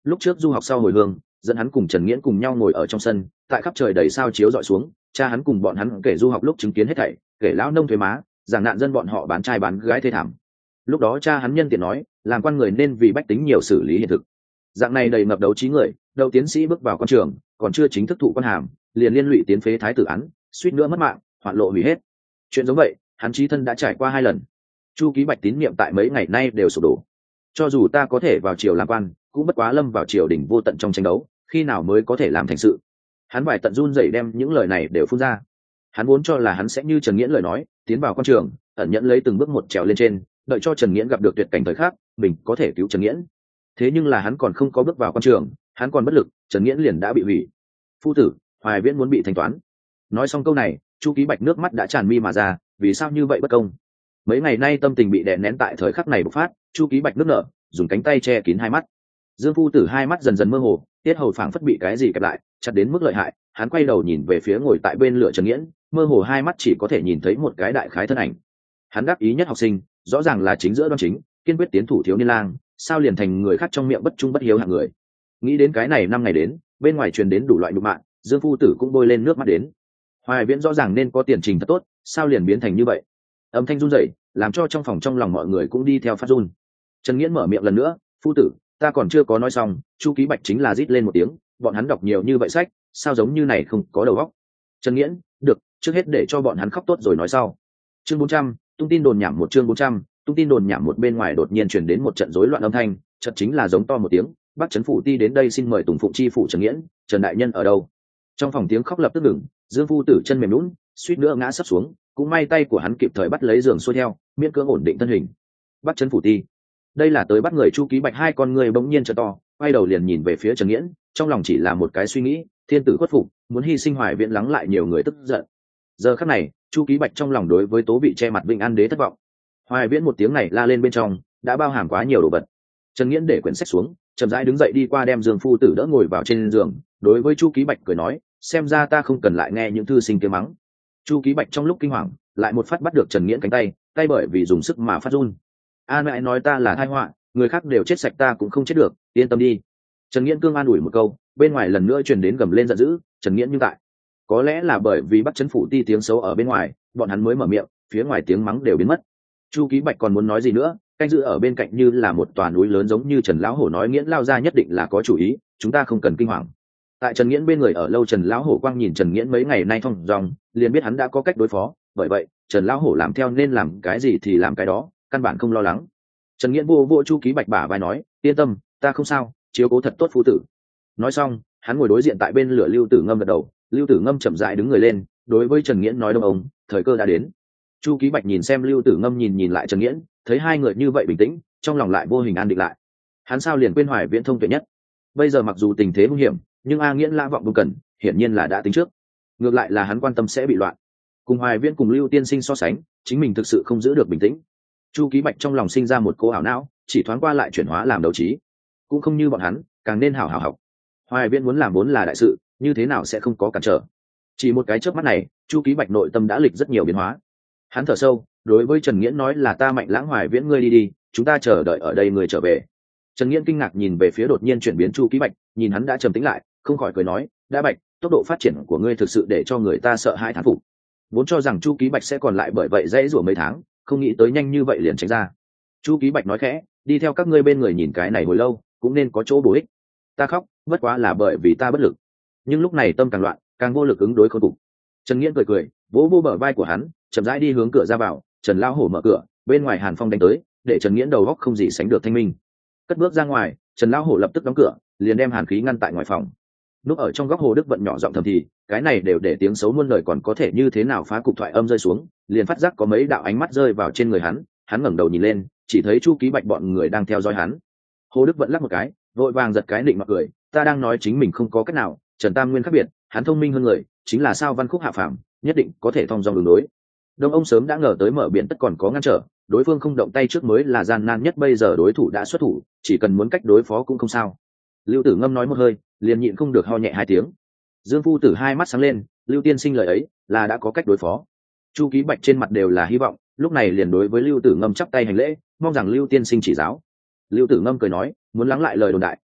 Lúc trước du học sau hồi hương, dẫn hắn cùng Trần Nghiễn cùng nhau ngồi ở trong sân, tại khắp trời đầy sao chiếu dọi xuống, cha hắn cùng bọn hắn kể du học lúc chứng kiến hết thảy, kể lão nông thuế má, giảng nạn dân bọn họ bán trai bán gái thê thảm. Lúc đó cha hắn nhân tiện nói, làm quan người nên vì bách tính nhiều xử lý hiện thực. Dạng này đầy ngập đấu trí người, đầu tiến sĩ bước vào quan trường, còn chưa chính thức thụ quan hàm, liền liên lụy tiến phế thái tử án, suýt nữa mất mạng, hoạn lộ hủy hết. Chuyện giống vậy, hắn chí thân đã trải qua 2 lần. Chu Ký Bạch tín niệm tại mấy ngày nay đều sụp đổ. Cho dù ta có thể vào triều làm quan, cũng bất quá lâm vào triều đình vô tận trong tranh đấu, khi nào mới có thể làm thành sự. Hắn vài tận run rẩy đem những lời này đều phun ra. Hắn vốn cho là hắn sẽ như Trần Nghiễn lời nói, tiến vào quan trường, ẩn nhẫn lấy từng bước một trèo lên trên, đợi cho Trần Nghiễn gặp được tuyệt cảnh thời khắc, mình có thể cứu Trần Nghiễn. Thế nhưng là hắn còn không có bước vào quan trường, hắn còn bất lực, Trần Nghiễn liền đã bị hủy. Phu tử, Hoài Viễn muốn bị thanh toán. Nói xong câu này, Chu Ký Bạch nước mắt đã tràn mi mà ra, vì sao như vậy bất công? Mấy ngày nay tâm tình bị đè nén tại thời khắc này bộc phát, Chu Ký Bạch nước nở, dùng cánh tay che kín 2 mắt. Dương phu tử 2 mắt dần dần mơ hồ, tiết hầu phảng phất bị cái gì kẹp lại, chặt đến mức lợi hại. Hắn quay đầu nhìn về phía ngồi tại bên lửa Trần Nghiễn, mơ hồ 2 mắt chỉ có thể nhìn thấy một cái đại khái thân ảnh. Hắn đáp ý nhất học sinh, rõ ràng là chính giữa đoan chính, kiên quyết tiến thủ thiếu niên lang, sao liền thành người khác trong miệng bất trung bất hiếu hạng người. Nghĩ đến cái này, 5 ngày đến, bên ngoài truyền đến đủ loại nhục mạ, Dương phu tử cũng bôi lên nước mắt đến. Hoài Viễn rõ ràng nên có tiền trình thật tốt, sao liền biến thành như vậy? Âm thanh run rẩy, làm cho trong phòng trong lòng mọi người cũng đi theo phát run. Trần Nghiễn mở miệng lần nữa, phu tử, ta còn chưa có nói xong. Chu Ký Bạch chính là rít lên một tiếng, bọn hắn đọc nhiều như vậy sách, sao giống như này không có đầu óc? Trần Nghiễn, được, trước hết để cho bọn hắn khóc tốt rồi nói sau. Chương 400, tung tin đồn nhảm. Chương 400, tung tin đồn nhảm. Bên ngoài đột nhiên truyền đến một trận rối loạn âm thanh, chợt chính là giống to một tiếng, Bắc Trấn phủ ti đến đây xin mời Tùng Phụng chi phủ Trần Nghiễn, Trần đại nhân ở đâu? Trong phòng tiếng khóc lập tức ngừng, Dương phu tử chân mềm nhũn, suýt nữa ngã sấp xuống, cũng may tay của hắn kịp thời bắt lấy giường xuôi theo, miễn cưỡng ổn định thân hình. Bắc Trấn phủ ti, đây là tới bắt người. Chu Ký Bạch 2 con người bỗng nhiên trợ to, quay đầu liền nhìn về phía Trần Nghiễn, trong lòng chỉ là một cái suy nghĩ, thiên tử khuất phục, muốn hy sinh Hoài Viễn lắng lại nhiều người tức giận. Giờ khắc này, Chu Ký Bạch trong lòng đối với Tố Vị che mặt Vĩnh An đế thất vọng. Hoài Viễn một tiếng này la lên bên trong, đã bao hàm quá nhiều đồ vật. Trần Nghiễn để quyển sách xuống, chậm rãi đứng dậy đi qua đem Dương phu tử đỡ ngồi vào trên giường, đối với Chu Ký Bạch cười nói, xem ra ta không cần lại nghe những thư sinh kia mắng. Chu Ký Bạch trong lúc kinh hoàng, lại một phát bắt được Trần Nghiễn cánh tay, tay bởi vì dùng sức mà phát run. Mẹ nói ta là tai họa, người khác đều chết sạch ta cũng không chết được, yên tâm đi. Trần Nghiễn cương an ủi một câu, bên ngoài lần nữa truyền đến gầm lên giận dữ. Trần Nghiễn nhưng tại, có lẽ là bởi vì Bắc Trấn phủ ti tiếng xấu ở bên ngoài, bọn hắn mới mở miệng, phía ngoài tiếng mắng đều biến mất. Chu Ký Bạch còn muốn nói gì nữa, canh giữ ở bên cạnh như là một tòa núi lớn, giống như Trần lão hổ nói Nghiễn lao ra nhất định là có chủ ý, chúng ta không cần kinh hoàng. Tại Trần Nghiễn bên người ở lâu Trần lão hổ quang nhìn Trần Nghiễn mấy ngày nay thong dong, liền biết hắn đã có cách đối phó, bởi vậy Trần lão hổ làm theo nên làm cái gì thì làm cái đó, căn bản không lo lắng. Trần Nghiễn vô vô Chu Ký Bạch bả vai nói, yên tâm, ta không sao, chiếu cố thật tốt phu tử. Nói xong, hắn ngồi đối diện tại bên lửa Lưu Tử Ngâm gật đầu. Lưu Tử Ngâm chậm rãi đứng người lên, đối với Trần Nghiễn nói, đông ông, thời cơ đã đến. Chu Ký Bạch nhìn xem Lưu Tử Ngâm nhìn lại Trần Nghiễn, thấy 2 người như vậy bình tĩnh, trong lòng lại vô hình an định lại. Hắn sao liền quên Hoài Viễn thông tuệ nhất? Bây giờ mặc dù tình thế hung hiểm, nhưng Nghiễn lã vọng buông cần, hiển nhiên là đã tính trước. Ngược lại là hắn quan tâm sẽ bị loạn. Cùng Hoài Viễn cùng Lưu tiên sinh so sánh, chính mình thực sự không giữ được bình tĩnh. Chu Ký Bạch trong lòng sinh ra một cô ảo não, chỉ thoáng qua lại chuyển hóa làm đấu trí. Cũng không như bọn hắn, càng nên hảo hảo học. Hoài Viễn muốn làm vốn là đại sự, như thế nào sẽ không có cản trở? Chỉ một cái chớp mắt này, Chu Ký Bạch nội tâm đã lịch rất nhiều biến hóa. Hắn thở sâu, đối với Trần Nghiễn nói là ta Mạnh Lãng Hoài Viễn ngươi đi đi, chúng ta chờ đợi ở đây người trở về. Trần Nghiễn kinh ngạc nhìn về phía đột nhiên chuyển biến Chu Ký Bạch, nhìn hắn đã trầm tĩnh lại, không khỏi cười nói, đã Bạch, tốc độ phát triển của ngươi thực sự để cho người ta sợ hãi thán phục. Vốn cho rằng Chu Ký Bạch sẽ còn lại bởi vậy dãy rủa mấy tháng, không nghĩ tới nhanh như vậy liền tránh ra. Chu Ký Bạch nói khẽ, đi theo các ngươi bên người nhìn cái này hồi lâu, cũng nên có chỗ bổ ích. Ta khóc, bất quá là bởi vì ta bất lực. Nhưng lúc này tâm càng loạn, càng vô lực ứng đối khôn cục. Trần Nghiễn cười cười, vỗ vỗ bờ vai của hắn, chậm rãi đi hướng cửa ra vào. Trần lão hổ mở cửa, bên ngoài hàn phong đánh tới, để Trần Nghiễn đầu óc không gì sánh được thanh minh. Cất bước ra ngoài, Trần lão hổ lập tức đóng cửa, liền đem hàn khí ngăn tại ngoài phòng. Núp ở trong góc Hồ Đức Vận nhỏ giọng thầm thì, cái này đều để tiếng xấu muôn lời còn có thể như thế nào phá cục thoại âm rơi xuống, liền phát giác có mấy đạo ánh mắt rơi vào trên người hắn ngẩng đầu nhìn lên, chỉ thấy Chu Ký Bạch bọn người đang theo dõi hắn. Hồ Đức Vận lắc một cái, vội vàng giật cái định mặt cười, ta đang nói chính mình không có cách nào, Trần Tam Nguyên khác biệt, hắn thông minh hơn người, chính là sao văn khúc hạ phàm, nhất định có thể thông dong đường đối. Đông ông sớm đã ngờ tới mở biển tất còn có ngăn trở, đối phương không động tay trước mới là gian nan nhất, bây giờ đối thủ đã xuất thủ, chỉ cần muốn cách đối phó cũng không sao. Lưu Tử Ngâm nói một hơi, liền nhịn không được ho nhẹ 2 tiếng. Dương phu tử 2 mắt sáng lên, Lưu tiên sinh lời ấy là đã có cách đối phó. Chu Ký Bạch trên mặt đều là hy vọng, lúc này liền đối với Lưu Tử Ngâm chắp tay hành lễ, mong rằng Lưu tiên sinh chỉ giáo. Lưu Tử Ngâm cười nói, muốn lắng lại lời đồn đại,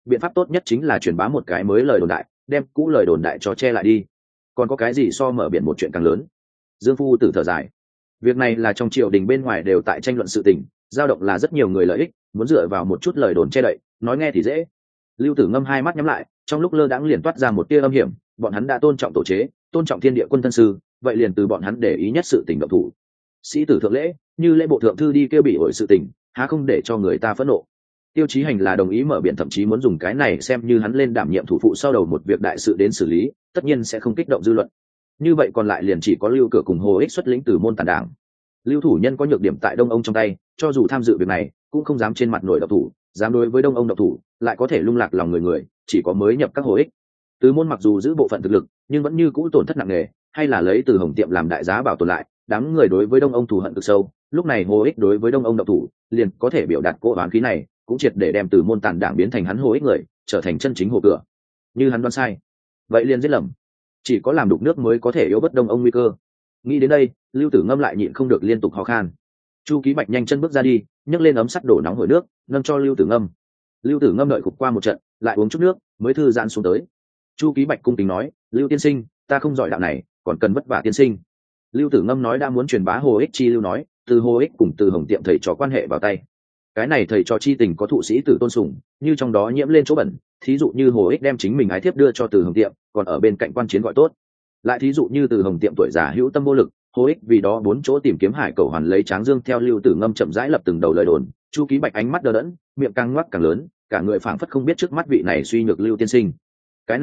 biện pháp tốt nhất chính là truyền bá một cái mới lời đồn đại, đem cũ lời đồn đại cho che lại đi. Còn có cái gì so mở biển một chuyện càng lớn? Dương Phu Tử thở dài. Việc này là trong triều đình bên ngoài đều tại tranh luận sự tình, dao động là rất nhiều người lợi ích, muốn dựa vào một chút lời đồn che đậy, nói nghe thì dễ. Lưu Tử Ngâm hai mắt nhắm lại, trong lúc lơ đãng liền toát ra một tia âm hiểm, bọn hắn đã tôn trọng tổ chế, tôn trọng thiên địa quân thân sư, vậy liền từ bọn hắn để ý nhất sự tình động thủ. Sĩ tử thượng lễ, như lễ bộ thượng thư đi kêu bị hội sự tình, há không để cho người ta phẫn nộ. Tiêu Chí Hành là đồng ý mở biển, thậm chí muốn dùng cái này xem như hắn lên đảm nhiệm thủ phụ sau đầu một việc đại sự đến xử lý, tất nhiên sẽ không kích động dư luận. Như vậy còn lại liền chỉ có Lưu Cửa cùng Hồ Ích xuất lĩnh Từ môn tản đảng. Lưu thủ nhân có nhược điểm tại Đông ông trong tay, cho dù tham dự việc này cũng không dám trên mặt nổi độc thủ, dám đối với Đông ông độc thủ lại có thể lung lạc lòng người, chỉ có mới nhập các Hồ Ích. Từ môn mặc dù giữ bộ phận thực lực nhưng vẫn như cũ tổn thất nặng nề, hay là lấy Từ Hồng Tiệm làm đại giá bảo tồn lại, đám người đối với Đông ông thù hận cực sâu, lúc này Hồ Ích đối với Đông ông độc thủ liền có thể biểu đạt cỗ oán khí này, cũng triệt để đem Từ môn tản đảng biến thành hắn Hồ Ích người, trở thành chân chính Hồ Cửa. Như hắn đoán sai, vậy liền giết lầm, chỉ có làm đục nước mới có thể yếu bất Đông ông nguy cơ. Nghĩ đến đây, Lưu Tử Ngâm lại nhịn không được liên tục ho khan. Chu Ký Bạch nhanh chân bước ra đi, nhấc lên ấm sắt đổ nóng hổi nước nâng cho Lưu Tử Ngâm. Lưu Tử Ngâm đợi cục qua một trận, lại uống chút nước mới thư giãn xuống tới. Chu Ký Bạch cung kính nói, Lưu tiên sinh, ta không giỏi đạo này, còn cần vất vả tiên sinh. Lưu Tử Ngâm nói đã muốn truyền bá Hồ Ích chi lưu, nói từ Hồ Ích cùng Từ Hồng Tiệm thầy trò quan hệ vào tay. Cái này thầy trò chi tình có thụ sĩ tử tôn sùng, như trong đó nhiễm lên chỗ bẩn, thí dụ như Hồ Ích đem chính mình ái thiếp đưa cho Từ Hồng Tiệm, còn ở bên cạnh quan chiến gọi tốt. Lại thí dụ như Từ Hồng Tiệm tuổi già hữu tâm vô lực, Hồ Ích vì đó bốn chỗ tìm kiếm hải cầu hoàn lấy Tráng Dương. Theo Lưu Tử Ngâm chậm rãi lập từng đầu lời đồn, Chu Ký Bạch ánh mắt đờ đẫn, miệng càng ngoác càng lớn, cả người phảng phất không biết trước mắt vị này suy nhược Lưu tiên sinh. Cái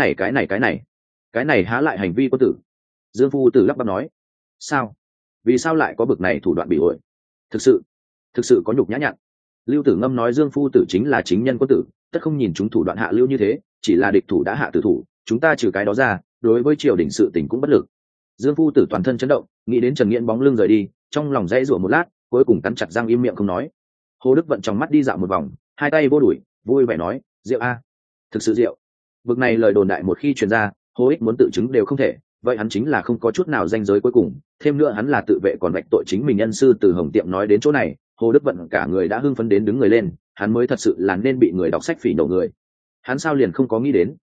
này há lại hành vi quân tử? Dương Phu Tử lắp bắp nói. Sao? Vì sao lại có bực này thủ đoạn bị ổi? Thực sự có nhục nhã nhặn. Lưu Tử Ngâm nói Dương Phu Tử chính là chính nhân quân tử, tất không nhìn chúng thủ đoạn hạ lưu như thế, chỉ là địch thủ đã hạ tử thủ, chúng ta trừ cái đó ra, đối với triều đình sự tình cũng bất lực. Dương Phu Tử toàn thân chấn động, nghĩ đến Trần Nghiễn bóng lưng rời đi, trong lòng dãy rủa một lát, cuối cùng cắn chặt răng im miệng không nói. Hồ Đức Vận trong mắt đi dạo một vòng, hai tay vô đuổi, vui vẻ nói, rượu a, thực sự rượu. Bực này lời đồn đại một khi truyền ra, Hồ Ích muốn tự chứng đều không thể, vậy hắn chính là không có chút nào danh giới cuối cùng, thêm nữa hắn là tự vệ còn vạch tội chính mình. Nhân sư Từ Hồng Tiệm nói đến chỗ này, Hồ Đức Vận cả người đã hưng phấn đến đứng người lên, hắn mới thật sự là nên bị người đọc sách phỉ nổ người. Hắn sao liền không có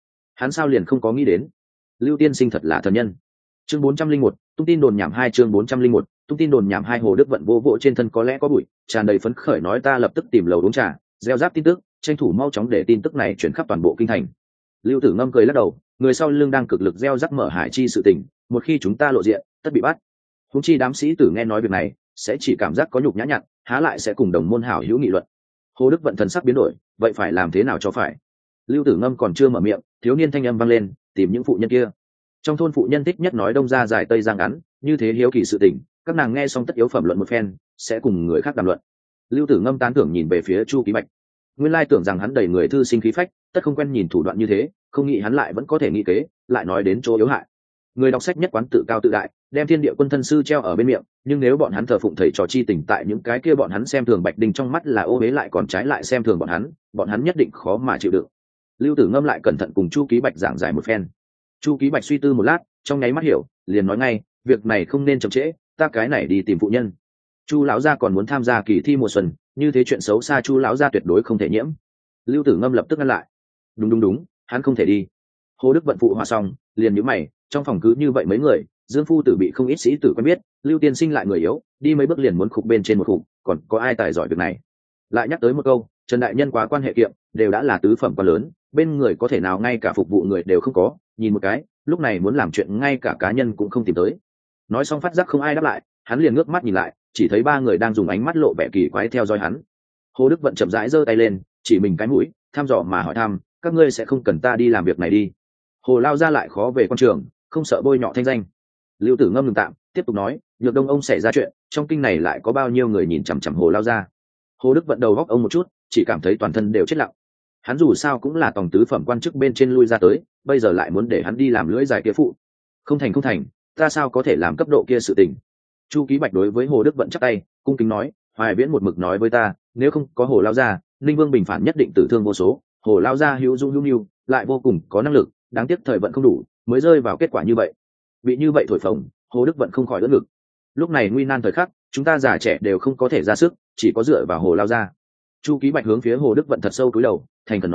nghĩ đến? Lưu tiên sinh thật là thần nhân. Chương 401, tung tin đồn nhảm 2. Chương 401, tung tin đồn nhảm 2. Hồ Đức Vận vô vỗ trên thân có lẽ có bụi, tràn đầy phấn khởi nói, ta lập tức tìm lầu uống trà, gieo ráp tin tức, tranh thủ mau chóng để tin tức này chuyển khắp toàn bộ kinh thành. Lưu Tử Ngâm cười lắc đầu, người sau lưng đang cực lực gieo rắc mở hải chi sự tình, một khi chúng ta lộ diện tất bị bắt. Huống chi đám sĩ tử nghe nói việc này sẽ chỉ cảm giác có nhục nhã nhặn, há lại sẽ cùng đồng môn hảo hữu nghị luận. Hồ Đức Vận thần sắc biến đổi, vậy phải làm thế nào cho phải? Lưu Tử Ngâm còn chưa mở miệng, thiếu niên thanh âm vang lên, tìm những phụ nhân kia. Trong thôn phụ nhân thích nhất nói đông ra dài tây giang ngắn, như thế hiếu kỳ sự tình, các nàng nghe xong tất yếu phẩm luận một phen, sẽ cùng người khác đàm luận. Lưu Tử Ngâm tán thưởng nhìn về phía Chu Ký Bạch, nguyên lai tưởng rằng hắn đầy người thư sinh khí phách, tất không quen nhìn thủ đoạn như thế, không nghĩ hắn lại vẫn có thể nghĩ kế, lại nói đến chỗ yếu hại. Người đọc sách nhất quán tự cao tự đại, đem thiên địa quân thân sư treo ở bên miệng, nhưng nếu bọn hắn thờ phụng thầy trò chi tình tại những cái kia bọn hắn xem thường Bạch Đình trong mắt là ô uế, lại còn trái lại xem thường bọn hắn nhất định khó mà chịu đựng. Lưu Tử Ngâm lại cẩn thận cùng Chu Ký Bạch giảng giải một phen. Chu Ký Bạch suy tư một lát, trong nháy mắt hiểu, liền nói ngay, việc này không nên chậm trễ, ta cái này đi tìm phụ nhân. Chu lão gia còn muốn tham gia kỳ thi mùa xuân, như thế chuyện xấu xa Chu lão gia tuyệt đối không thể nhiễm. Lưu Tử Ngâm lập tức ngăn lại. Đúng, hắn không thể đi. Hồ Đức Vận phụ họa xong, liền nhíu mày, trong phòng cứ như vậy mấy người, Dương Phu Tử bị không ít sĩ tử quen biết, Lưu tiên sinh lại người yếu, đi mấy bước liền muốn khục bên trên một khục, còn có ai tài giỏi việc này? Lại nhắc tới một câu, Trần đại nhân quá quan hệ kiệm, đều đã là tứ phẩm quá lớn, bên người có thể nào ngay cả phục vụ người đều không có, nhìn một cái, lúc này muốn làm chuyện ngay cả cá nhân cũng không tìm tới. Nói xong phát giác không ai đáp lại, hắn liền ngước mắt nhìn lại, chỉ thấy ba người đang dùng ánh mắt lộ vẻ kỳ quái theo dõi hắn. Hồ Đức Vận chậm rãi giơ tay lên, chỉ mình cái mũi, thăm dò mà hỏi thăm, các ngươi sẽ không cần ta đi làm việc này đi? Hồ lao ra lại khó về quan trường, không sợ bôi nhọ thanh danh. Lưu Tử Ngâm ngừng tạm, tiếp tục nói, Nhược Đông ông xảy ra chuyện, trong kinh này lại có bao nhiêu người nhìn chằm chằm Hồ lao ra? Hồ Đức Vận đầu góc ông một chút, chỉ cảm thấy toàn thân đều chết lặng. Hắn dù sao cũng là tòng tứ phẩm quan chức bên trên lui ra tới, bây giờ lại muốn để hắn đi làm lưỡi dài kia phụ. Không thành, ta sao có thể làm cấp độ kia sự tình? Chu Ký Bạch đối với Hồ Đức Vận chắp tay, cung kính nói, Hoài Viễn một mực nói với ta, nếu không có Hồ lao ra, Ninh Vương bình phản nhất định tử thương vô số. Hồ lao ra hữu dung hữu nhu, lại vô cùng có năng lực, đáng tiếc thời vận không đủ, mới rơi vào kết quả như vậy. Bị như vậy thổi phồng, Hồ Đức Vận không khỏi đỡ ngực. Lúc này nguy nan thời khắc, chúng ta già trẻ đều không có thể ra sức, chỉ có dựa vào Hồ lao ra. Chu Ký Bạch hướng phía Hồ Đức Vận thật sâu cúi đầu, thành khẩn nói,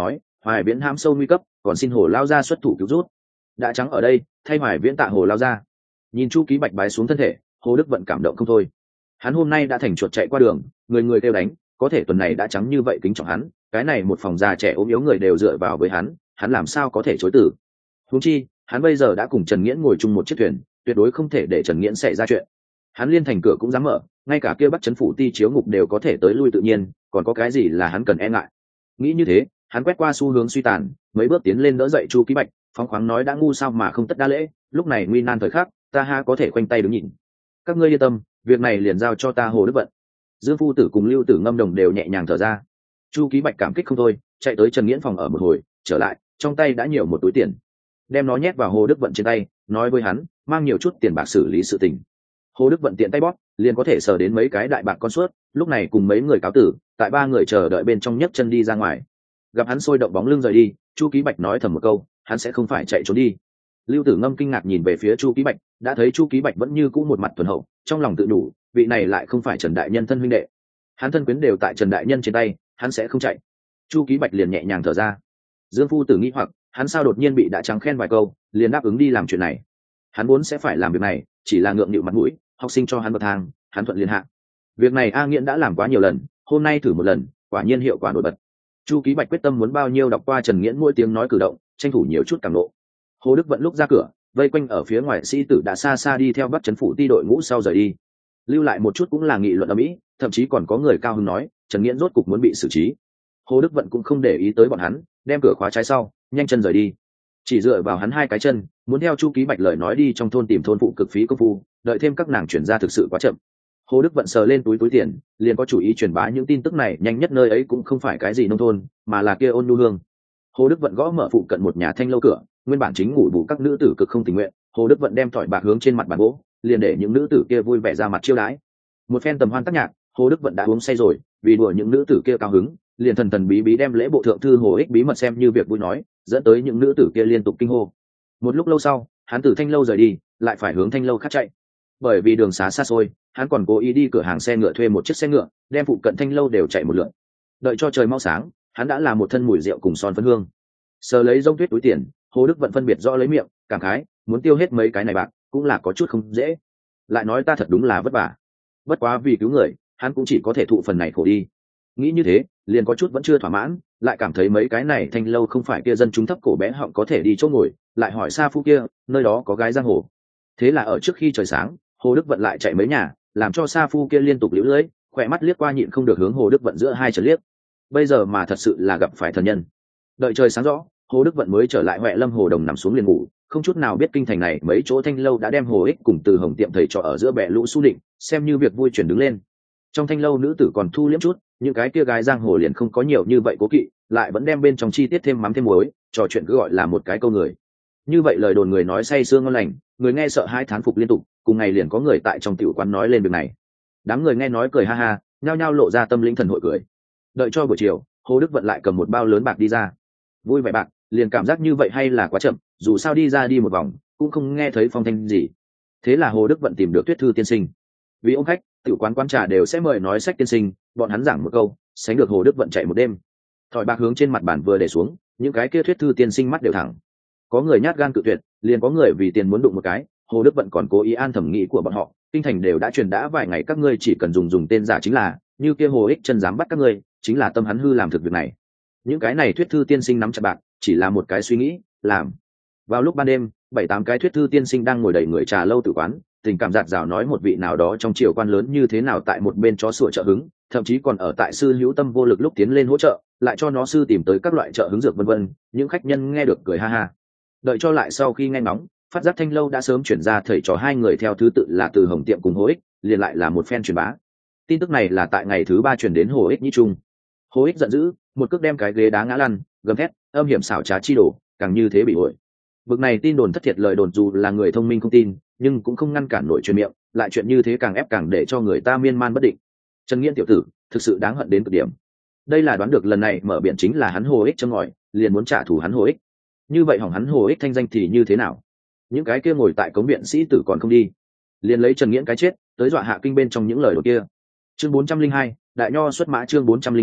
Hoài Viễn hãm sâu nguy cấp, còn xin Hồ lao ra xuất thủ cứu rút. Đã trắng ở đây, thay Hoài Viễn tạ Hồ lao ra. Nhìn Chu Ký Bạch bái xuống thân thể, Hồ Đức Vận cảm động không thôi. Hắn hôm nay đã thành chuột chạy qua đường, người người kêu đánh, có thể tuần này đã trắng như vậy kính trọng hắn, cái này một phòng già trẻ ốm yếu người đều dựa vào với hắn làm sao có thể chối từ. Huống chi, hắn bây giờ đã cùng Trần Nghiễn ngồi chung một chiếc thuyền, tuyệt đối không thể để Trần Nghiễn xảy ra chuyện. Hắn liên thành cửa cũng dám mở, ngay cả kia Bắc Trấn phủ ti chiếu ngục đều có thể tới lui tự nhiên, còn có cái gì là hắn cần e ngại. Nghĩ như thế, hắn quét qua xu hướng suy tàn, mấy bước tiến lên đỡ dậy Chu Ký Bạch, phóng khoáng nói đã ngu sao mà không tất đa lễ, lúc này nguy nan thời khắc, ta ha có thể khoanh tay đứng nhìn. Các ngươi yên tâm, việc này liền giao cho ta Hồ Đức Vận. Dương phu tử cùng Lưu Tử Ngâm Đồng đều nhẹ nhàng thở ra. Chu Ký Bạch cảm kích không thôi, chạy tới Trần Nghiễn phòng ở một hồi, trở lại, trong tay đã nhiều một túi tiền. Đem nó nhét vào Hồ Đức Vận trên tay, nói với hắn, mang nhiều chút tiền bạc xử lý sự tình. Hồ Đức Vận tiện tay bóp, liền có thể sờ đến mấy cái đại bạc con suốt, lúc này cùng mấy người cáo tử, tại ba người chờ đợi bên trong nhấc chân đi ra ngoài. Gặp hắn sôi động bóng lưng rời đi, Chu Ký Bạch nói thầm một câu, hắn sẽ không phải chạy trốn đi. Lưu Tử Ngâm kinh ngạc nhìn về phía Chu Ký Bạch, đã thấy Chu Ký Bạch vẫn như cũ một mặt thuần hậu, trong lòng tự đủ, vị này lại không phải Trần đại nhân thân huynh đệ. Hắn thân quyến đều tại Trần đại nhân trên tay, hắn sẽ không chạy. Chu Ký Bạch liền nhẹ nhàng thở ra. Dương phu tử nghĩ hoặc, hắn sao đột nhiên bị đã trắng khen vài câu, liền đáp ứng đi làm chuyện này. Hắn vốn sẽ phải làm việc này, chỉ là ngượng nghịu mặt mũi, học sinh cho hắn bậc thang, hắn thuận liền hạ. Việc này A Nghiễn đã làm quá nhiều lần, hôm nay thử một lần, quả nhiên hiệu quả nổi bật. Chu Ký Bạch quyết tâm muốn bao nhiêu đọc qua Trần Nghiễn mỗi tiếng nói cử động, tranh thủ nhiều chút cảm nộ. Hồ Đức Vận lúc ra cửa, vây quanh ở phía ngoài sĩ tử đã xa xa đi theo Bắc Trấn phủ ti đội ngũ sau rời đi. Lưu lại một chút cũng là nghị luận ầm ĩ, thậm chí còn có người cao hứng nói, Trần Nghiễn rốt cục muốn bị xử trí. Hồ Đức Vận cũng không để ý tới bọn hắn, đem cửa khóa trái sau, nhanh chân rời đi. Chỉ dựa vào hắn hai cái chân, muốn theo Chu Ký Bạch lời nói đi trong thôn tìm thôn phụ cực phí công phu, đợi thêm các nàng chuyển ra thực sự quá chậm. Hồ Đức Vận sờ lên túi tiền, liền có chủ ý truyền bá những tin tức này nhanh nhất nơi ấy cũng không phải cái gì nông thôn, mà là kia Ôn Nhu Hương. Hồ Đức Vận gõ mở phụ cận một nhà thanh lâu cửa, nguyên bản chính ngủ bù các nữ tử cực không tình nguyện, Hồ Đức Vận đem thỏi bạc hướng trên mặt bàn gỗ, liền để những nữ tử kia vui vẻ ra mặt chiêu đãi. Một phen tầm hoan tác nhạc, Hồ Đức Vận đã uống say rồi, vì đùa những nữ tử kia cao hứng, liền thần thần bí bí đem lễ bộ thượng thư Hồ Ích bí mật xem như việc vui nói, dẫn tới những nữ tử kia liên tục kinh hô. Một lúc lâu sau, hắn từ thanh lâu rời đi, lại phải hướng thanh lâu khác chạy. Bởi vì đường xá xa xôi, hắn còn cố ý đi cửa hàng xe ngựa thuê một chiếc xe ngựa, đem phụ cận thanh lâu đều chạy một lượt. Đợi cho trời mau sáng, hắn đã làm một thân mùi rượu cùng son phấn hương. Sờ lấy rông tuyết túi tiền, Hồ Đức Vận phân biệt rõ lấy miệng, cảm khái, muốn tiêu hết mấy cái này bạc, cũng là có chút không dễ. Lại nói ta thật đúng là vất vả. Bất quá vì cứu người, hắn cũng chỉ có thể thụ phần này khổ đi. Nghĩ như thế, liền có chút vẫn chưa thỏa mãn, lại cảm thấy mấy cái này thanh lâu không phải kia dân chúng thấp cổ bé họng có thể đi chỗ ngồi, lại hỏi Sa Phu kia, nơi đó có gái giang hồ. Thế là ở trước khi trời sáng, Hồ Đức Vận lại chạy mấy nhà, làm cho Sa Phu kia liên tục liễu lưỡi, khỏe mắt liếc qua nhịn không được hướng Hồ Đức Vận giữa hai chân liếc. Bây giờ mà thật sự là gặp phải thần nhân. Đợi trời sáng rõ, Hồ Đức Vận mới trở lại Huệ Lâm Hồ Đồng nằm xuống liền ngủ, không chút nào biết kinh thành này mấy chỗ thanh lâu đã đem Hồ Ích cùng Từ Hồng tiệm thầy trò ở giữa bè lũ su định, xem như việc vui chuyển đứng lên. Trong thanh lâu nữ tử còn thu liếm chút, những cái kia gái giang hồ liền không có nhiều như vậy cố kỵ, lại vẫn đem bên trong chi tiết thêm mắm thêm muối, trò chuyện cứ gọi là một cái câu người. Như vậy lời đồn người nói say sương ngon lành, người nghe sợ hai thán phục liên tục, cùng ngày liền có người tại trong tiểu quán nói lên việc này. Đám người nghe nói cười ha ha, nhao nhao lộ ra tâm linh thần hội cười. Đợi cho buổi chiều, Hồ Đức Vận lại cầm một bao lớn bạc đi ra. Vui vẻ bạc, liền cảm giác như vậy hay là quá chậm, dù sao đi ra đi một vòng, cũng không nghe thấy phong thanh gì. Thế là Hồ Đức Vận tìm được Tuyết Thư tiên sinh. Vì ông khách, tiểu quán quán trà đều sẽ mời nói sách tiên sinh, bọn hắn giảng một câu, sánh được Hồ Đức Vận chạy một đêm. Thỏi bạc hướng trên mặt bàn vừa để xuống, những cái kia Thuyết Thư tiên sinh mắt đều thẳng. Có người nhát gan cự tuyệt, liền có người vì tiền muốn đụng một cái. Hồ Đức Vận còn cố ý an thẩm nghĩ của bọn họ, kinh thành đều đã truyền đã vài ngày, các ngươi chỉ cần dùng tên giả chính là, như kia Hồ Ích chân dám bắt các ngươi, chính là tâm hắn hư làm thực việc này. Những cái này Thuyết Thư tiên sinh nắm chặt bạc, chỉ là một cái suy nghĩ, làm. Vào lúc ban đêm, 7-8 cái Thuyết Thư tiên sinh đang ngồi đầy người trà lâu tử quán, tình cảm giạt rào nói một vị nào đó trong triều quan lớn như thế nào tại một bên chó sủa trợ hứng, thậm chí còn ở tại sư hữu tâm vô lực lúc tiến lên hỗ trợ, lại cho nó sư tìm tới các loại trợ hứng dược vân vân. Những khách nhân nghe được cười ha ha. Đợi cho lại sau khi nghe ngóng, phát giác thanh lâu đã sớm chuyển ra thầy trò hai người theo thứ tự là Từ Hồng tiệm cùng Hồ Ích, liền lại là một phen truyền bá. Tin tức này là tại ngày thứ 3 truyền đến Hồ Ích Nhĩ Trung. Hồ Ích giận dữ, một cước đem cái ghế đá ngã lăn, gầm thét, âm hiểm xảo trá chi đổ, càng như thế bị uội. Bực này tin đồn thất thiệt lời đồn dù là người thông minh không tin, nhưng cũng không ngăn cản nổi truyền miệng, lại chuyện như thế càng ép càng để cho người ta miên man bất định. Trần Nghiễn tiểu tử, thực sự đáng hận đến cực điểm. Đây là đoán được lần này mở biển chính là hắn Hồ Ích châm ngòi, liền muốn trả thù hắn Hồ Ích. Như vậy hỏng hắn Hồ Ích thanh danh thì như thế nào? Những cái kia ngồi tại cống viện sĩ tử còn không đi, liền lấy Trần Nghiễn cái chết tới dọa hạ kinh bên trong những lời đồn kia. Chương 402, đại nho xuất mã. Chương 402,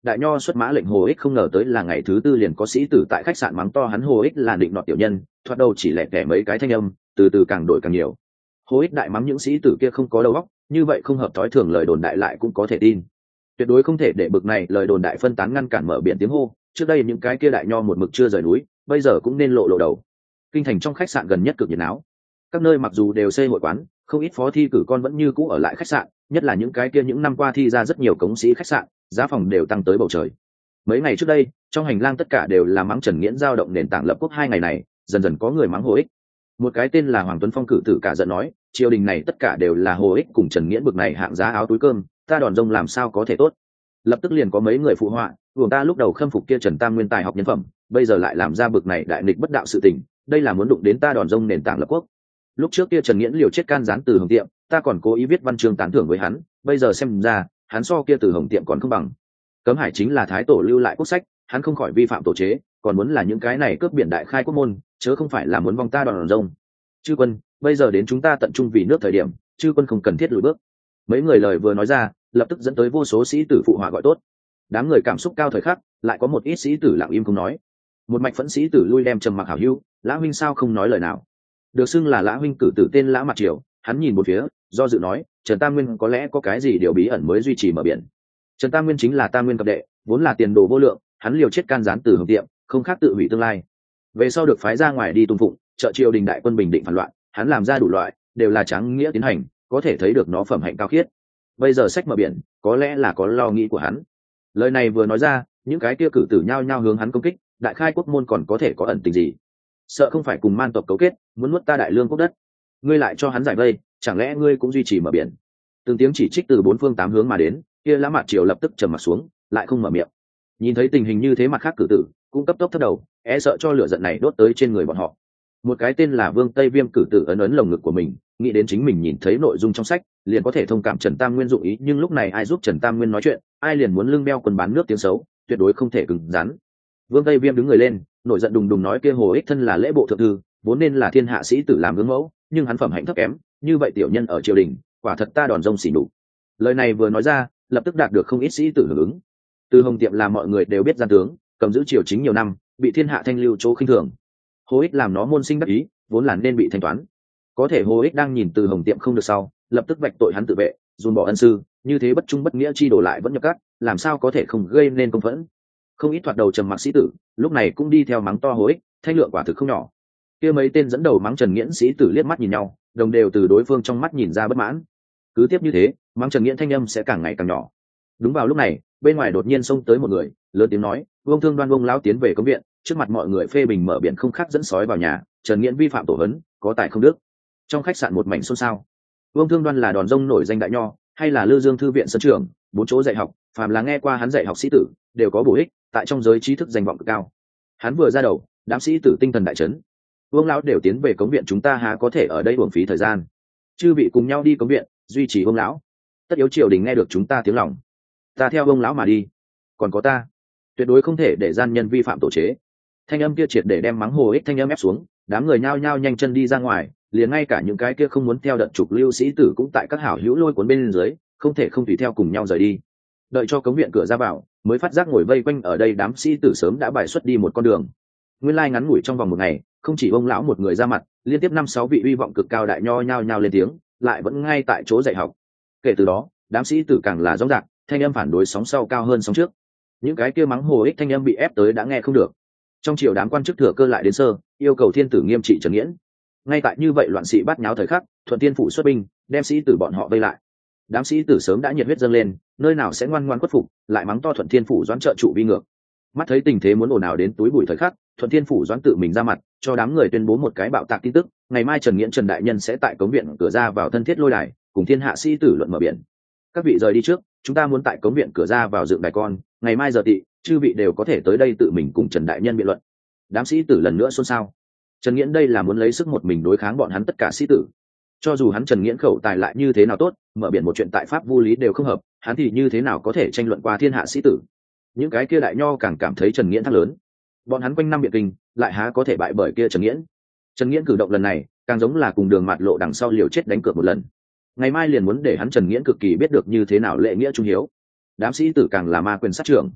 đại nho xuất mã lệnh Hồ Ích không ngờ tới là ngày thứ tư liền có sĩ tử tại khách sạn mắng to hắn Hồ Ích là định nọt tiểu nhân, thoạt đầu chỉ lẻ tẻ mấy cái thanh âm, từ từ càng đổi càng nhiều. Hồ Ích đại mắng những sĩ tử kia không có đầu óc, như vậy không hợp thói thường lời đồn đại lại cũng có thể tin. Tuyệt đối không thể để bực này lời đồn đại phân tán ngăn cản mở biển tiếng hô, trước đây những cái kia đại nho một mực chưa rời núi, bây giờ cũng nên lộ đầu. Kinh thành trong khách sạn gần nhất cực nhiệt náo. Các nơi mặc dù đều xây hội quán, không ít phó thi cử con vẫn như cũ ở lại khách sạn, nhất là những cái kia những năm qua thi ra rất nhiều cống sĩ khách sạn, giá phòng đều tăng tới bầu trời. Mấy ngày trước đây, trong hành lang tất cả đều là mắng Trần Nghiễn dao động nền tảng lập quốc 2 ngày này, dần dần có người mắng Hồ Ích. Một cái tên là Hoàng Tuấn Phong cử tử cả giận nói, triều đình này tất cả đều là Hồ Ích cùng Trần Nghiễn bực này hạng giá áo túi cơm, ta đòn rông làm sao có thể tốt. Lập tức liền có mấy người phụ họa, vùng ta lúc đầu khâm phục kia Trần Tam Nguyên tài học nhân phẩm, bây giờ lại làm ra bực này đại nghịch bất đạo sự tình, đây là muốn đụng đến ta đòn rông nền tảng lập quốc. Lúc trước kia Trần Nghiễn liều chết can gián Từ Hồng Tiệm, ta còn cố ý viết văn chương tán thưởng với hắn, bây giờ xem ra hắn so kia Từ Hồng Tiệm còn không bằng. Cấm Hải chính là thái tổ lưu lại quốc sách, hắn không khỏi vi phạm tổ chế, còn muốn là những cái này cướp biển đại khai quốc môn, chớ không phải là muốn vong ta đòn rông. Chư quân, bây giờ đến chúng ta tận trung vì nước thời điểm, chư quân không cần thiết lùi bước. Mấy người lời vừa nói ra, lập tức dẫn tới vô số sĩ tử phụ họa gọi tốt. Đám người cảm xúc cao thời khắc, lại có một ít sĩ tử lặng im không nói. Một mạch phẫn sĩ tử lui đem trầm mặc hảo hữu, Lã huynh sao không nói lời nào? Được xưng là Lã huynh cử tử tên Lã Mặt Triều, hắn nhìn một phía, do dự nói, Trần Tam Nguyên có lẽ có cái gì điều bí ẩn mới duy trì mở biển. Trần Tam Nguyên chính là Tam Nguyên cập đệ, vốn là tiền đồ vô lượng, hắn liều chết can gián Từ Hồng Tiệm, không khác tự hủy tương lai. Về sau được phái ra ngoài đi tung phụng, trợ triều đình đại quân bình định phản loạn, hắn làm ra đủ loại, đều là tráng nghĩa tiến hành, có thể thấy được nó phẩm hạnh cao khiết. Bây giờ sách mở biển, có lẽ là có lo nghĩ của hắn. Lời này vừa nói ra, những cái kia cử tử nhao nhao hướng hắn công kích, đại khai quốc môn còn có thể có ẩn tình gì? Sợ không phải cùng man tộc cấu kết, muốn nuốt ta đại lương quốc đất. Ngươi lại cho hắn giải vây, chẳng lẽ ngươi cũng duy trì mở biển? Từng tiếng chỉ trích từ 4 phương 8 hướng mà đến, kia Lã Mạt Triều lập tức trầm mặt xuống, lại không mở miệng. Nhìn thấy tình hình như thế, mặt khác cử tử cũng cấp tốc thấp đầu, e sợ cho lửa giận này đốt tới trên người bọn họ. Một cái tên là Vương Tây Viêm cử tử ấn ấn lồng ngực của mình, nghĩ đến chính mình nhìn thấy nội dung trong sách, liền có thể thông cảm Trần Tam Nguyên dụng ý, nhưng lúc này ai giúp Trần Tam Nguyên nói chuyện, ai liền muốn lưng beo quần bán nước tiếng xấu, tuyệt đối không thể cứng rắn. Vương Tây Viêm đứng người lên, nổi giận đùng đùng nói, kia Hồ Ích thân là lễ bộ thượng thư, vốn nên là thiên hạ sĩ tử làm gương mẫu, nhưng hắn phẩm hạnh thấp kém, như vậy tiểu nhân ở triều đình, quả thật ta đòn rông xỉ nhục. Lời này vừa nói ra, lập tức đạt được không ít sĩ tử hưởng ứng. Từ Hồng Tiệm là mọi người đều biết gian tướng, cầm giữ triều chính nhiều năm, bị thiên hạ thanh lưu chỗ khinh thường. Hồ Ích làm nó môn sinh đắc ý, vốn là nên bị thanh toán. Có thể Hồ Ích đang nhìn Từ Hồng Tiệm không được sau, lập tức vạch tội hắn tự vệ, dùn bỏ ân sư, như thế bất trung bất nghĩa chi đổ lại vẫn nhập cát, làm sao có thể không gây nên công phẫn. Không ít thoạt đầu trầm mặc sĩ tử, lúc này cũng đi theo mắng to Hồ Ích, thanh lượng quả thực không nhỏ. Kia mấy tên dẫn đầu mắng Trần Nghiễn sĩ tử liếc mắt nhìn nhau, đồng đều từ đối phương trong mắt nhìn ra bất mãn. Cứ tiếp như thế, mắng Trần Nghiễn thanh âm sẽ càng ngày càng nhỏ. Đúng vào lúc này, bên ngoài đột nhiên xông tới một người, lớn tiếng nói, Vương Thương Đoan Vương lão tiến về cấm viện, trước mặt mọi người phê bình mở biển không khác dẫn sói vào nhà, Trần Nghiễn vi phạm tổ hấn, có tài không đức. Trong khách sạn một mảnh xôn xao. Vương Thương Đoan là đòn rông nổi danh đại nho, hay là Lư Dương thư viện sân trưởng, 4 chỗ dạy học, phàm là nghe qua hắn dạy học sĩ tử, đều có bổ ích, tại trong giới trí thức danh vọng cực cao. Hắn vừa ra đầu, đám sĩ tử tinh thần đại chấn. Vương lão đều tiến về cống viện, chúng ta há có thể ở đây uổng phí thời gian. Chư vị cùng nhau đi cống viện, duy trì Vương lão. Tất yếu triều đình nghe được chúng ta tiếng lòng. Ta theo Vương lão mà đi. Còn có ta, tuyệt đối không thể để gian nhân vi phạm tổ chế. Thanh âm kia triệt để đem mắng Hồ Ích thanh âm ép xuống, đám người nhao nhao nhanh chân đi ra ngoài, liền ngay cả những cái kia không muốn theo đợt trục lưu sĩ tử cũng tại các hảo hữu lôi cuốn bên dưới, không thể không tùy theo cùng nhau rời đi. Đợi cho cống viện cửa ra vào, mới phát giác ngồi vây quanh ở đây đám sĩ tử sớm đã bài xuất đi một con đường. Nguyên lai ngắn ngủi trong vòng một ngày, không chỉ ông lão một người ra mặt, liên tiếp 5-6 vị uy vọng cực cao đại nho nhao nhao lên tiếng, lại vẫn ngay tại chỗ dạy học. Kể từ đó, đám sĩ tử càng là rõ ràng, thanh âm phản đối sóng sau cao hơn sóng trước. Những cái kia mắng Hồ Ích thanh âm bị ép tới đã nghe không được. Trong triều đám quan chức thừa cơ lại đến sơ, yêu cầu thiên tử nghiêm trị Trần Nghiễn. Ngay tại như vậy loạn sĩ bát nháo thời khắc, Thuận Thiên phủ xuất binh, đem sĩ tử bọn họ vây lại. Đám sĩ tử sớm đã nhiệt huyết dâng lên, nơi nào sẽ ngoan ngoãn khuất phục, lại mắng to Thuận Thiên phủ Doãn trợ trụ vi ngược. Mắt thấy tình thế muốn ồn ào đến túi bụi thời khắc, Thuận Thiên phủ Doãn tự mình ra mặt, cho đám người tuyên bố một cái bạo tạc tin tức, ngày mai Trần Nghiễn Trần đại nhân sẽ tại cống viện cửa ra vào thân thiết lôi đài, cùng thiên hạ sĩ tử luận mở biển. Các vị rời đi trước, chúng ta muốn tại cống viện cửa ra vào dựng đài con, ngày mai giờ tị, chư vị đều có thể tới đây tự mình cùng Trần đại nhân biện luận. Đám sĩ tử lần nữa xôn xao. Trần Nghiễn đây là muốn lấy sức một mình đối kháng bọn hắn tất cả sĩ tử. Cho dù hắn Trần Nghiễn khẩu tài lại như thế nào tốt, mở biển một chuyện tại pháp vu lý đều không hợp, hắn thì như thế nào có thể tranh luận qua thiên hạ sĩ tử. Những cái kia đại nho càng cảm thấy Trần Nghiễn thắng lớn. Bọn hắn quanh năm biện kinh, lại há có thể bại bởi kia Trần Nghiễn. Trần Nghiễn cử động lần này, càng giống là cùng Đường Mạt Lộ đằng sau liều chết đánh cược một lần. Ngày mai liền muốn để hắn Trần Nghiễn cực kỳ biết được như thế nào lễ nghĩa trung hiếu. Đám sĩ tử càng là ma quyền sát trưởng.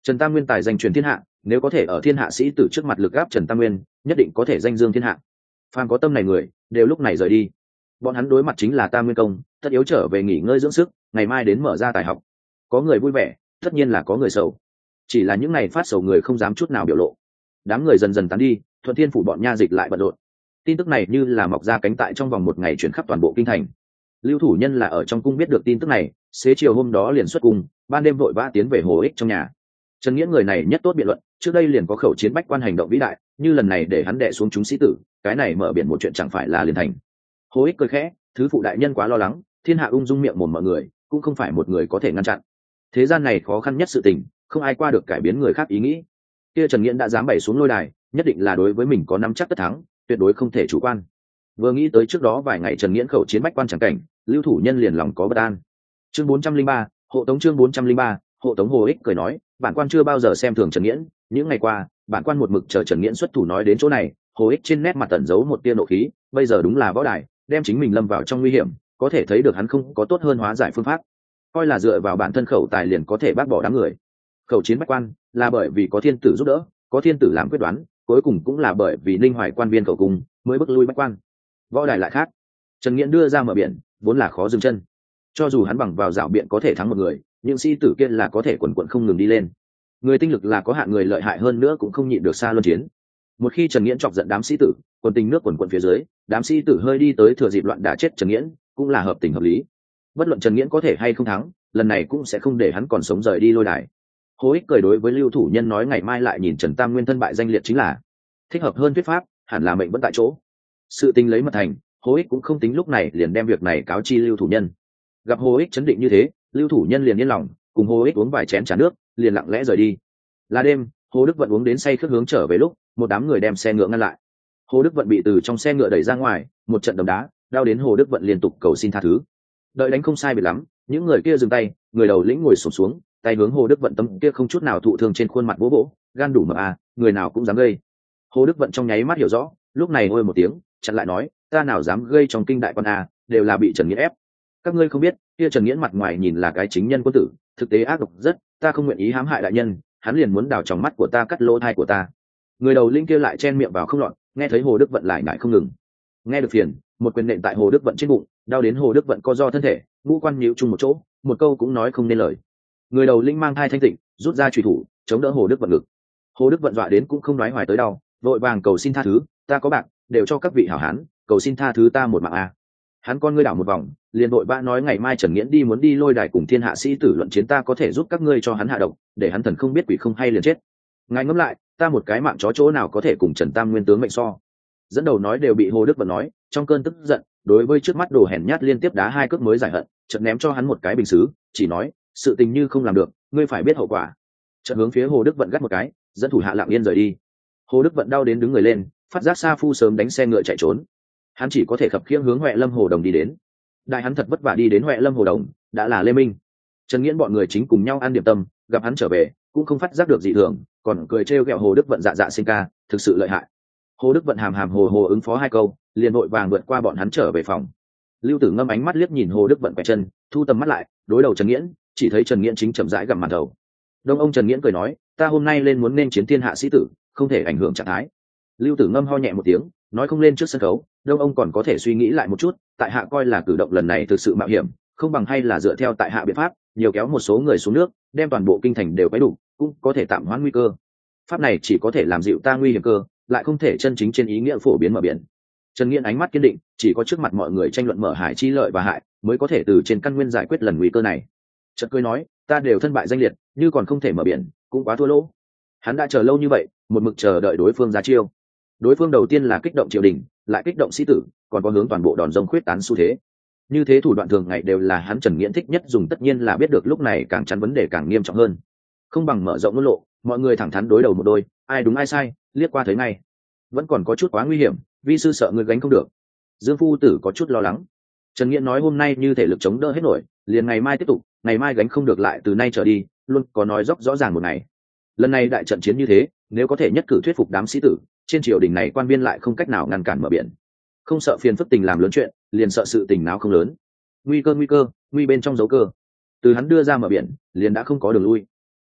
Trần Tam Nguyên tài danh truyền thiên hạ, nếu có thể ở thiên hạ sĩ tử trước mặt lực gáp Trần Tam Nguyên, nhất định có thể danh dương thiên hạ. Phan có tâm này người đều lúc này rời đi, bọn hắn đối mặt chính là Tam Nguyên công, tất yếu trở về nghỉ ngơi dưỡng sức, ngày mai đến mở ra tài học. Có người vui vẻ, tất nhiên là có người sầu, chỉ là những ngày phát sầu người không dám chút nào biểu lộ. Đám người dần dần tán đi, Thuận Thiên phủ bọn nha dịch lại bận rộn. Tin tức này như là mọc ra cánh tại trong vòng một ngày chuyển khắp toàn bộ kinh thành. Lưu Thủ Nhân là ở trong cung biết được tin tức này, xế chiều hôm đó liền xuất cung, ban đêm vội vã tiến về Hồ Ích trong nhà. Trần Nghĩa người này nhất tốt biện luận, trước đây liền có khẩu chiến bách quan hành động vĩ đại, như lần này để hắn đè xuống chúng sĩ tử, cái này mở biển một chuyện chẳng phải là liền thành. Hồ Ích cười khẽ, thứ phụ đại nhân quá lo lắng, thiên hạ ung dung miệng mồm mọi người, cũng không phải một người có thể ngăn chặn. Thế gian này khó khăn nhất sự tình, không ai qua được cải biến người khác ý nghĩ. Kia Trần Nghĩa đã dám bày xuống lôi đài, nhất định là đối với mình có nắm chắc tất thắng, tuyệt đối không thể chủ quan. Vừa nghĩ tới trước đó vài ngày Trần Nghĩa khẩu chiến bách quan chẳng cảnh, Lưu Thủ Nhân liền lòng có bất an. Chương 403, hộ tống chương 403, hộ tống. Hồ Ích cười nói, bản quan chưa bao giờ xem thường Trần Nghĩa, những ngày qua, bản quan một mực chờ Trần Nghĩa xuất thủ nói đến chỗ này. Hồ Ích trên nét mặt tẩn giấu một tia nộ khí, bây giờ đúng là võ đài, đem chính mình lâm vào trong nguy hiểm, có thể thấy được hắn không có tốt hơn hóa giải phương pháp, coi là dựa vào bản thân khẩu tài liền có thể bác bỏ đám người. Khẩu chiến bách quan là bởi vì có thiên tử giúp đỡ, có thiên tử làm quyết đoán, cuối cùng cũng là bởi vì Ninh Hoài quan viên cầu cung mới bức lui bách quan. Võ đài lại khác, Trần Nghĩa đưa ra mở biển vốn là khó dừng chân, cho dù hắn bằng vào dạo biện có thể thắng một người, những sĩ tử kia là có thể quần quận không ngừng đi lên. Người tinh lực là có hạn, người lợi hại hơn nữa cũng không nhịn được xa luân chiến. Một khi Trần Nghĩa chọc giận đám sĩ tử, quân tình nước quần quận phía dưới, đám sĩ tử hơi đi tới thừa dịp loạn đả chết Trần Nghĩa, cũng là hợp tình hợp lý. Bất luận Trần Nghĩa có thể hay không thắng, lần này cũng sẽ không để hắn còn sống rời đi lôi đài. Hồ Ích cười đối với Lưu Thủ Nhân nói, ngày mai lại nhìn Trần Tam Nguyên thân bại danh liệt chính là thích hợp hơn thuyết pháp, hẳn là mệnh vẫn tại chỗ. Sự tình lấy mật thành, Hồ Ích cũng không tính lúc này liền đem việc này cáo chi Lưu Thủ Nhân. Gặp Hồ Ích chấn định như thế, Lưu Thủ Nhân liền yên lòng, cùng Hồ Ích uống vài chén trà nước, liền lặng lẽ rời đi. Là đêm, Hồ Đức Vận uống đến say khướt hướng trở về lúc, một đám người đem xe ngựa ngăn lại. Hồ Đức Vận bị từ trong xe ngựa đẩy ra ngoài, một trận đấm đá, đau đến Hồ Đức Vận liên tục cầu xin tha thứ. Đợi đánh không sai biệt lắm, những người kia dừng tay, người đầu lĩnh ngồi xổm xuống, tay hướng Hồ Đức Vận tấm kia không chút nào thụ thương trên khuôn mặt vỗ vỗ, gan đủ mập à, người nào cũng dám gây. Hồ Đức Vận trong nháy mắt hiểu rõ, lúc này ôi một tiếng, chặn lại nói, ta nào dám gây trong kinh đại quan à, đều là bị Trần Nghĩa ép. Các ngươi không biết, kia Trần Nghĩa mặt ngoài nhìn là cái chính nhân quân tử, thực tế ác độc rất, ta không nguyện ý hãm hại đại nhân, hắn liền muốn đào tròng mắt của ta, cắt lỗ tai của ta. Người đầu lĩnh kia lại chen miệng vào không lọt, nghe thấy Hồ Đức Vận lại ngại không ngừng. Nghe được phiền, một quyền nện tại Hồ Đức Vận trên bụng, đau đến Hồ Đức Vận co do thân thể, ngũ quan nhíu chung một chỗ, một câu cũng nói không nên lời. Người đầu lĩnh mang thai thanh tịnh, rút ra chùy thủ, chống đỡ Hồ Đức Vận ngực. Hồ Đức Vận dọa đến cũng không nói hoài tới đau, vội vàng cầu xin tha thứ, ta có bạc, đều cho các vị hảo hán, cầu xin tha thứ ta một mạng a. Hắn con ngươi đảo một vòng, liền vội vã nói, ngày mai Trần Nghiễn đi muốn đi lôi đài cùng thiên hạ sĩ tử luận chiến, ta có thể giúp các ngươi cho hắn hạ độc, để hắn thần không biết quỷ không hay liền chết. Ngài ngẫm lại, ta một cái mạng chó chỗ nào có thể cùng Trần Tam Nguyên tướng mệnh so. Dẫn đầu nói đều bị Hồ Đức Vận nói, trong cơn tức giận, đối với trước mắt đồ hèn nhát liên tiếp đá hai cước mới giải hận, chợt ném cho hắn một cái bình sứ, chỉ nói, sự tình như không làm được, ngươi phải biết hậu quả. Chợt hướng phía Hồ Đức Vận gắt một cái, dẫn thủ hạ lặng yên rời đi. Hồ Đức Vận đau đến đứng người lên, phát giác Sa Phu sớm đánh xe ngựa chạy trốn, hắn chỉ có thể khập khiễng hướng Huệ Lâm Hồ Đồng đi đến. Đại hắn thật vất vả đi đến Huệ Lâm Hồ Đồng, đã là Lê Minh, Trần Nghiễn bọn người chính cùng nhau ăn điểm tâm, gặp hắn trở về, cũng không phát giác được dị thường, còn cười trêu ghẹo Hồ Đức Vận dạ dạ sinh ca, thực sự lợi hại. Hồ Đức Vận hàm hàm hồ hồ ứng phó hai câu, liền vội vàng vượt qua bọn hắn trở về phòng. Lưu Tử Ngâm ánh mắt liếc nhìn Hồ Đức Vận quẹt chân, thu tầm mắt lại, đối đầu Trần Nghiễn, chỉ thấy Trần Nghiễn chính chậm rãi gặm màn thầu. Đông ông Trần Nghiễn cười nói, ta hôm nay lên muốn nên chiến thiên hạ sĩ tử, không thể ảnh hưởng trạng thái. Lưu Tử Ngâm ho nhẹ một tiếng, nói không lên trước sân khấu, Đông ông còn có thể suy nghĩ lại một chút, tại hạ coi là cử động lần này thực sự mạo hiểm, không bằng hay là dựa theo tại hạ biện pháp, nhiều kéo một số người xuống nước, đem toàn bộ kinh thành đều quấy đủ, cũng có thể tạm hoãn nguy cơ. Pháp này chỉ có thể làm dịu ta nguy hiểm cơ, lại không thể chân chính trên ý nghĩa phổ biến mở biển. Trần Nghiễn ánh mắt kiên định, chỉ có trước mặt mọi người tranh luận mở hải chi lợi và hại, mới có thể từ trên căn nguyên giải quyết lần nguy cơ này. Chợt cười nói, ta đều thân bại danh liệt, như còn không thể mở biển, cũng quá thua lỗ. Hắn đã chờ lâu như vậy, một mực chờ đợi đối phương ra chiêu. Đối phương đầu tiên là kích động triều đình, lại kích động sĩ tử, còn có hướng toàn bộ đòn rông khuyết tán xu thế. Như thế thủ đoạn thường ngày đều là hắn Trần Nghiễn thích nhất dùng, tất nhiên là biết được lúc này càng chắn vấn đề càng nghiêm trọng hơn. Không bằng mở rộng ngôn lộ, mọi người thẳng thắn đối đầu một đôi, ai đúng ai sai, liếc qua thấy ngay. Vẫn còn có chút quá nguy hiểm, vi sư sợ người gánh không được. Dương phu tử có chút lo lắng. Trần Nghiễn nói, hôm nay như thể lực chống đỡ hết nổi, liền ngày mai tiếp tục, ngày mai gánh không được lại từ nay trở đi, luôn có nói rõ ràng một ngày. Lần này đại trận chiến như thế, nếu có thể nhất cử thuyết phục đám sĩ tử, trên triều đình này quan viên lại không cách nào ngăn cản mở biển. Không sợ phiền phức tình làm lớn chuyện, liền sợ sự tình nào không lớn. Nguy cơ, nguy bên trong dấu cơ. Từ hắn đưa ra mở biển, liền đã không có đường lui.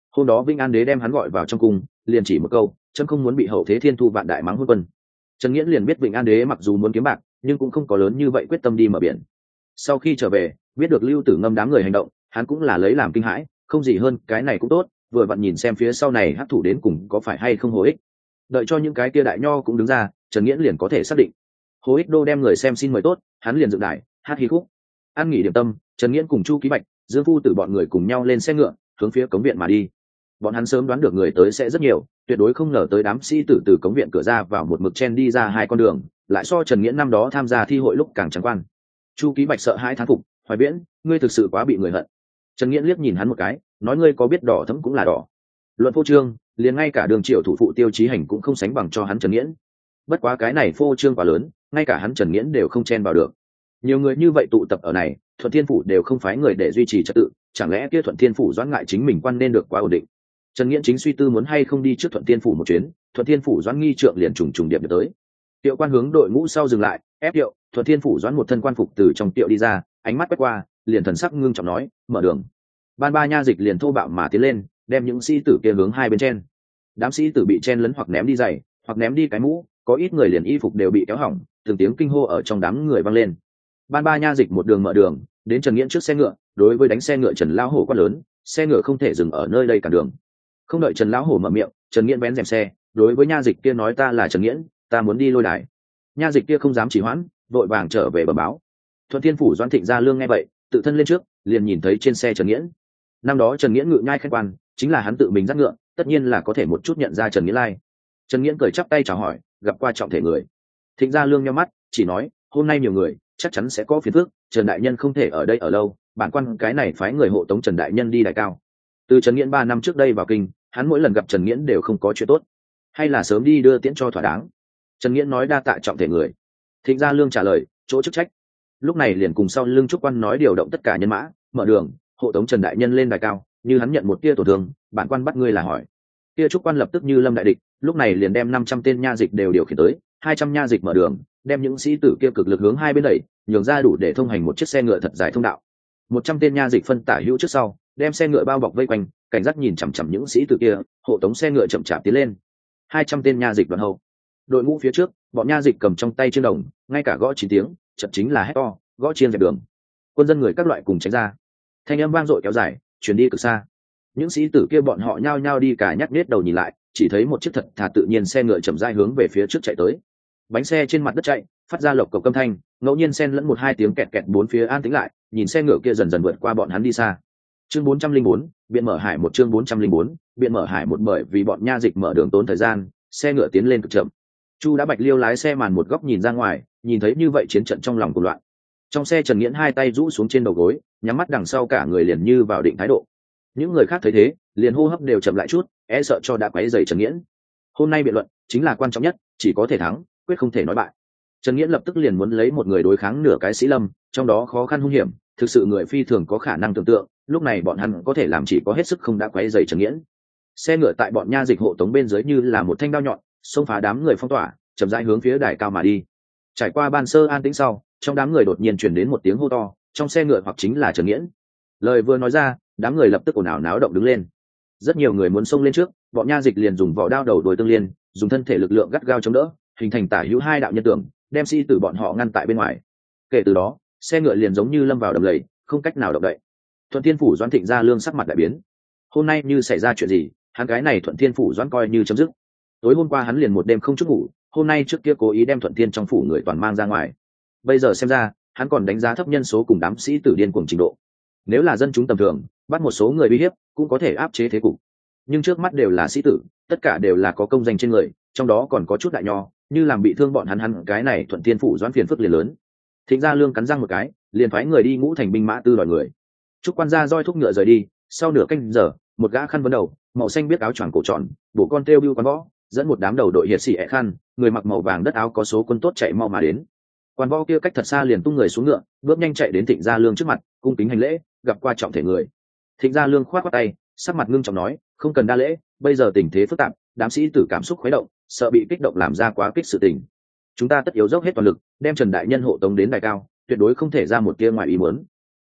Hôm đó Vĩnh An đế đem hắn gọi vào trong cung, liền chỉ một câu, chấm không muốn bị hậu thế thiên thu vạn đại mắng hôn quân. Trần Nghiễn liền biết Vĩnh An đế mặc dù muốn kiếm bạc, nhưng cũng không có lớn như vậy quyết tâm đi mở biển. Sau khi trở về, biết được Lưu Tử Ngâm đám người hành động, hắn cũng là lấy làm kinh hãi, không gì hơn cái này cũng tốt, vừa vặn nhìn xem phía sau này hắc thủ đến cùng có phải hay không hữu ích. Đợi cho những cái kia đại nho cũng đứng ra, Trần Nghiễn liền có thể xác định. Hồ Ích Đô đem người xem xin mời tốt, hắn liền dựng đài, hát hí khúc. Ăn nghỉ điểm tâm, Trần Nghiễn cùng Chu Ký Bạch, Dương Phu Tử bọn người cùng nhau lên xe ngựa, hướng phía cống viện mà đi. Bọn hắn sớm đoán được người tới sẽ rất nhiều, tuyệt đối không ngờ tới đám sĩ tử từ cống viện cửa ra vào một mực chen đi ra hai con đường, lại so Trần Nghiễn năm đó tham gia thi hội lúc càng trắng quan. Chu Ký Bạch sợ hãi thán phục, Hoài Viễn, ngươi thực sự quá bị người hận. Trần Nghiễn liếc nhìn hắn một cái, nói ngươi có biết đỏ thẫm cũng là đỏ. Luận phô trương, liền ngay cả Đường Triệu thủ phụ Tiêu Chí Hành cũng không sánh bằng cho hắn Trần Nghiễn. Bất quá cái này phô trương quá lớn, ngay cả hắn Trần Nghiễn đều không chen vào được. Nhiều người như vậy tụ tập ở này, Thuận Thiên phủ đều không phái người để duy trì trật tự, chẳng lẽ kia Thuận Thiên phủ Doãn ngại chính mình quan nên được quá ổn định. Trần Nghiễn chính suy tư muốn hay không đi trước Thuận Thiên phủ một chuyến, Thuận Thiên phủ Doãn nghi trượng liền trùng điệp tới. Tiệu quan hướng đội ngũ sau dừng lại, ép tiệu, Thuận Thiên phủ Doãn một thân quan phục từ trong tiệu đi ra, ánh mắt quét qua, liền thần sắc ngưng trọng nói, mở đường. Ban ba nha dịch liền thô bạo mà tiến lên, đem những sĩ tử kia hướng hai bên chen. Đám sĩ tử bị chen lấn hoặc ném đi giày, hoặc ném đi cái mũ, có ít người liền y phục đều bị kéo hỏng, từng tiếng kinh hô ở trong đám người vang lên. Ban ba nha dịch một đường mở đường, đến Trần Nghiễn trước xe ngựa, đối với đánh xe ngựa Trần lão hổ quát lớn, xe ngựa không thể dừng ở nơi đây cản đường. Không đợi Trần lão hổ mở miệng, Trần Nghiễn vén rèm xe, đối với nha dịch kia nói ta là Trần Nghiễn, ta muốn đi lôi đài. Nha dịch kia không dám trì hoãn, vội vàng trở về bẩm báo. Thuận Thiên phủ Doãn Thịnh Gia Lương nghe vậy, tự thân lên trước, liền nhìn thấy trên xe Trần Nghiễn. Năm đó Trần Nghiễn ngự nhai khen quan, chính là hắn tự mình dắt ngựa, tất nhiên là có thể một chút nhận ra Trần Nghiễn lai. Trần Nghiễn cười chắp tay chào hỏi, gặp qua trọng thể người. Thịnh Gia Lương nhắm mắt, chỉ nói, hôm nay nhiều người, chắc chắn sẽ có phiền phức, Trần đại nhân không thể ở đây ở lâu, bản quan cái này phái người hộ tống Trần đại nhân đi đài cao. Từ Trần Nghiễn 3 năm trước đây vào kinh, hắn mỗi lần gặp Trần Nghiễn đều không có chuyện tốt, hay là sớm đi đưa tiễn cho thỏa đáng. Trần Nghiễn nói đa tạ trọng thể người. Thịnh Gia Lương trả lời, chỗ chức trách. Lúc này liền cùng sau lưng trúc quan nói điều động tất cả nhân mã, mở đường, hộ tống Trần đại nhân lên đài cao, như hắn nhận một tia tổn thương, bản quan bắt ngươi là hỏi. Tia trúc quan lập tức như lâm đại địch, lúc này liền đem 500 tên nha dịch đều điều khiển tới, 200 nha dịch mở đường, đem những sĩ tử kia cực lực hướng hai bên đẩy, nhường ra đủ để thông hành một chiếc xe ngựa thật dài thông đạo. 100 tên nha dịch phân tả hữu trước sau, đem xe ngựa bao bọc vây quanh, cảnh giác nhìn chằm chằm những sĩ tử kia, hộ tống xe ngựa chậm chạp tiến lên. 200 tên nha dịch đoàn hậu. Đội ngũ phía trước, bọn nha dịch cầm trong tay chiên đồng, ngay cả gõ 9 tiếng, chậm chính là hét to, gõ chiên dẹp đường. Quân dân người các loại cùng tránh ra. Thanh âm vang dội kéo dài, truyền đi cực xa. Những sĩ tử kia bọn họ nhao nhao đi cả nhắc nết đầu nhìn lại, chỉ thấy một chiếc thật thà tự nhiên xe ngựa chậm rãi hướng về phía trước chạy tới. Bánh xe trên mặt đất chạy, phát ra lộc cộc âm thanh, ngẫu nhiên xen lẫn 1-2 tiếng kẹt kẹt bốn phía an tĩnh lại, nhìn xe ngựa kia dần dần vượt qua bọn hắn đi xa. Chương 404, biện mở hải một chương 404, biện mở hải một bởi vì bọn nha dịch mở đường tốn thời gian, xe ngựa tiến lên cực chậm. Chu đã Bạch Liêu lái xe màn một góc nhìn ra ngoài, nhìn thấy như vậy chiến trận trong lòng cuồng loạn. Trong xe Trần Nghiễn 2 tay rũ xuống trên đầu gối, nhắm mắt đằng sau cả người liền như vào định thái độ. Những người khác thấy thế, liền hô hấp đều chậm lại chút, e sợ cho đã quấy rầy Trần Nghiễn. Hôm nay biện luận chính là quan trọng nhất, chỉ có thể thắng, quyết không thể nói bại. Trần Nghiễn lập tức liền muốn lấy một người đối kháng nửa cái Sĩ Lâm, trong đó khó khăn hung hiểm, thực sự người phi thường có khả năng tưởng tượng, lúc này bọn hắn có thể làm chỉ có hết sức không đã quấy rầy Trần Nghiễn. Xe ngựa tại bọn nha dịch hộ tống bên dưới như là một thanh đao nhọn, xông phá đám người phong tỏa, chậm rãi hướng phía đài cao mà đi. Trải qua ban sơ an tĩnh sau, trong đám người đột nhiên truyền đến một tiếng hô to, trong xe ngựa hoặc chính là Trần Nghiễn. Lời vừa nói ra, đám người lập tức ồn ào náo động đứng lên. Rất nhiều người muốn xông lên trước, bọn nha dịch liền dùng vỏ đao đầu đuổi tương liên, dùng thân thể lực lượng gắt gao chống đỡ, hình thành tả hữu 2 đạo nhân tường, đem sĩ tử bọn họ ngăn tại bên ngoài. Kể từ đó, xe ngựa liền giống như lâm vào đầm lầy, không cách nào động đậy. Thuận Thiên phủ Doãn Thịnh Gia Lương sắc mặt đại biến. Hôm nay như xảy ra chuyện gì, hắn cái này Thuận Thiên phủ Doãn coi như chấm dứt. Tối hôm qua hắn liền một đêm không chút ngủ, hôm nay trước kia cố ý đem Thuận Thiên trong phủ người toàn mang ra ngoài. Bây giờ xem ra, hắn còn đánh giá thấp nhân số cùng đám sĩ tử điên cuồng trình độ. Nếu là dân chúng tầm thường, bắt một số người uy hiếp, cũng có thể áp chế thế cục. Nhưng trước mắt đều là sĩ tử, tất cả đều là có công danh trên người, trong đó còn có chút đại nho, như làm bị thương bọn hắn cái này Thuận Thiên phủ Doãn phiền phức liền lớn. Thịnh Gia Lương cắn răng một cái, liền phái người đi ngũ thành binh mã tư đòi người. Trúc quan gia roi thúc ngựa rời đi, sau nửa canh giờ, một gã khăn vấn đầu, màu xanh biết áo choàng cổ tròn, bổ con treo bưu quan võ, dẫn một đám đầu đội hiệt sĩ ẻ khăn, người mặc màu vàng đất áo có số quân tốt chạy mau mà đến. Quan võ kia cách thật xa liền tung người xuống ngựa, bước nhanh chạy đến Thịnh Gia Lương trước mặt, cung kính hành lễ, gặp qua trọng thể người. Thịnh Gia Lương khoát khoát tay, sắc mặt ngưng trọng nói, không cần đa lễ, bây giờ tình thế phức tạp, đám sĩ tử cảm xúc khuấy động, sợ bị kích động làm ra quá kích sự tình. Chúng ta tất yếu dốc hết toàn lực, đem Trần đại nhân hộ tống đến đài cao, tuyệt đối không thể ra một tia ngoài ý muốn.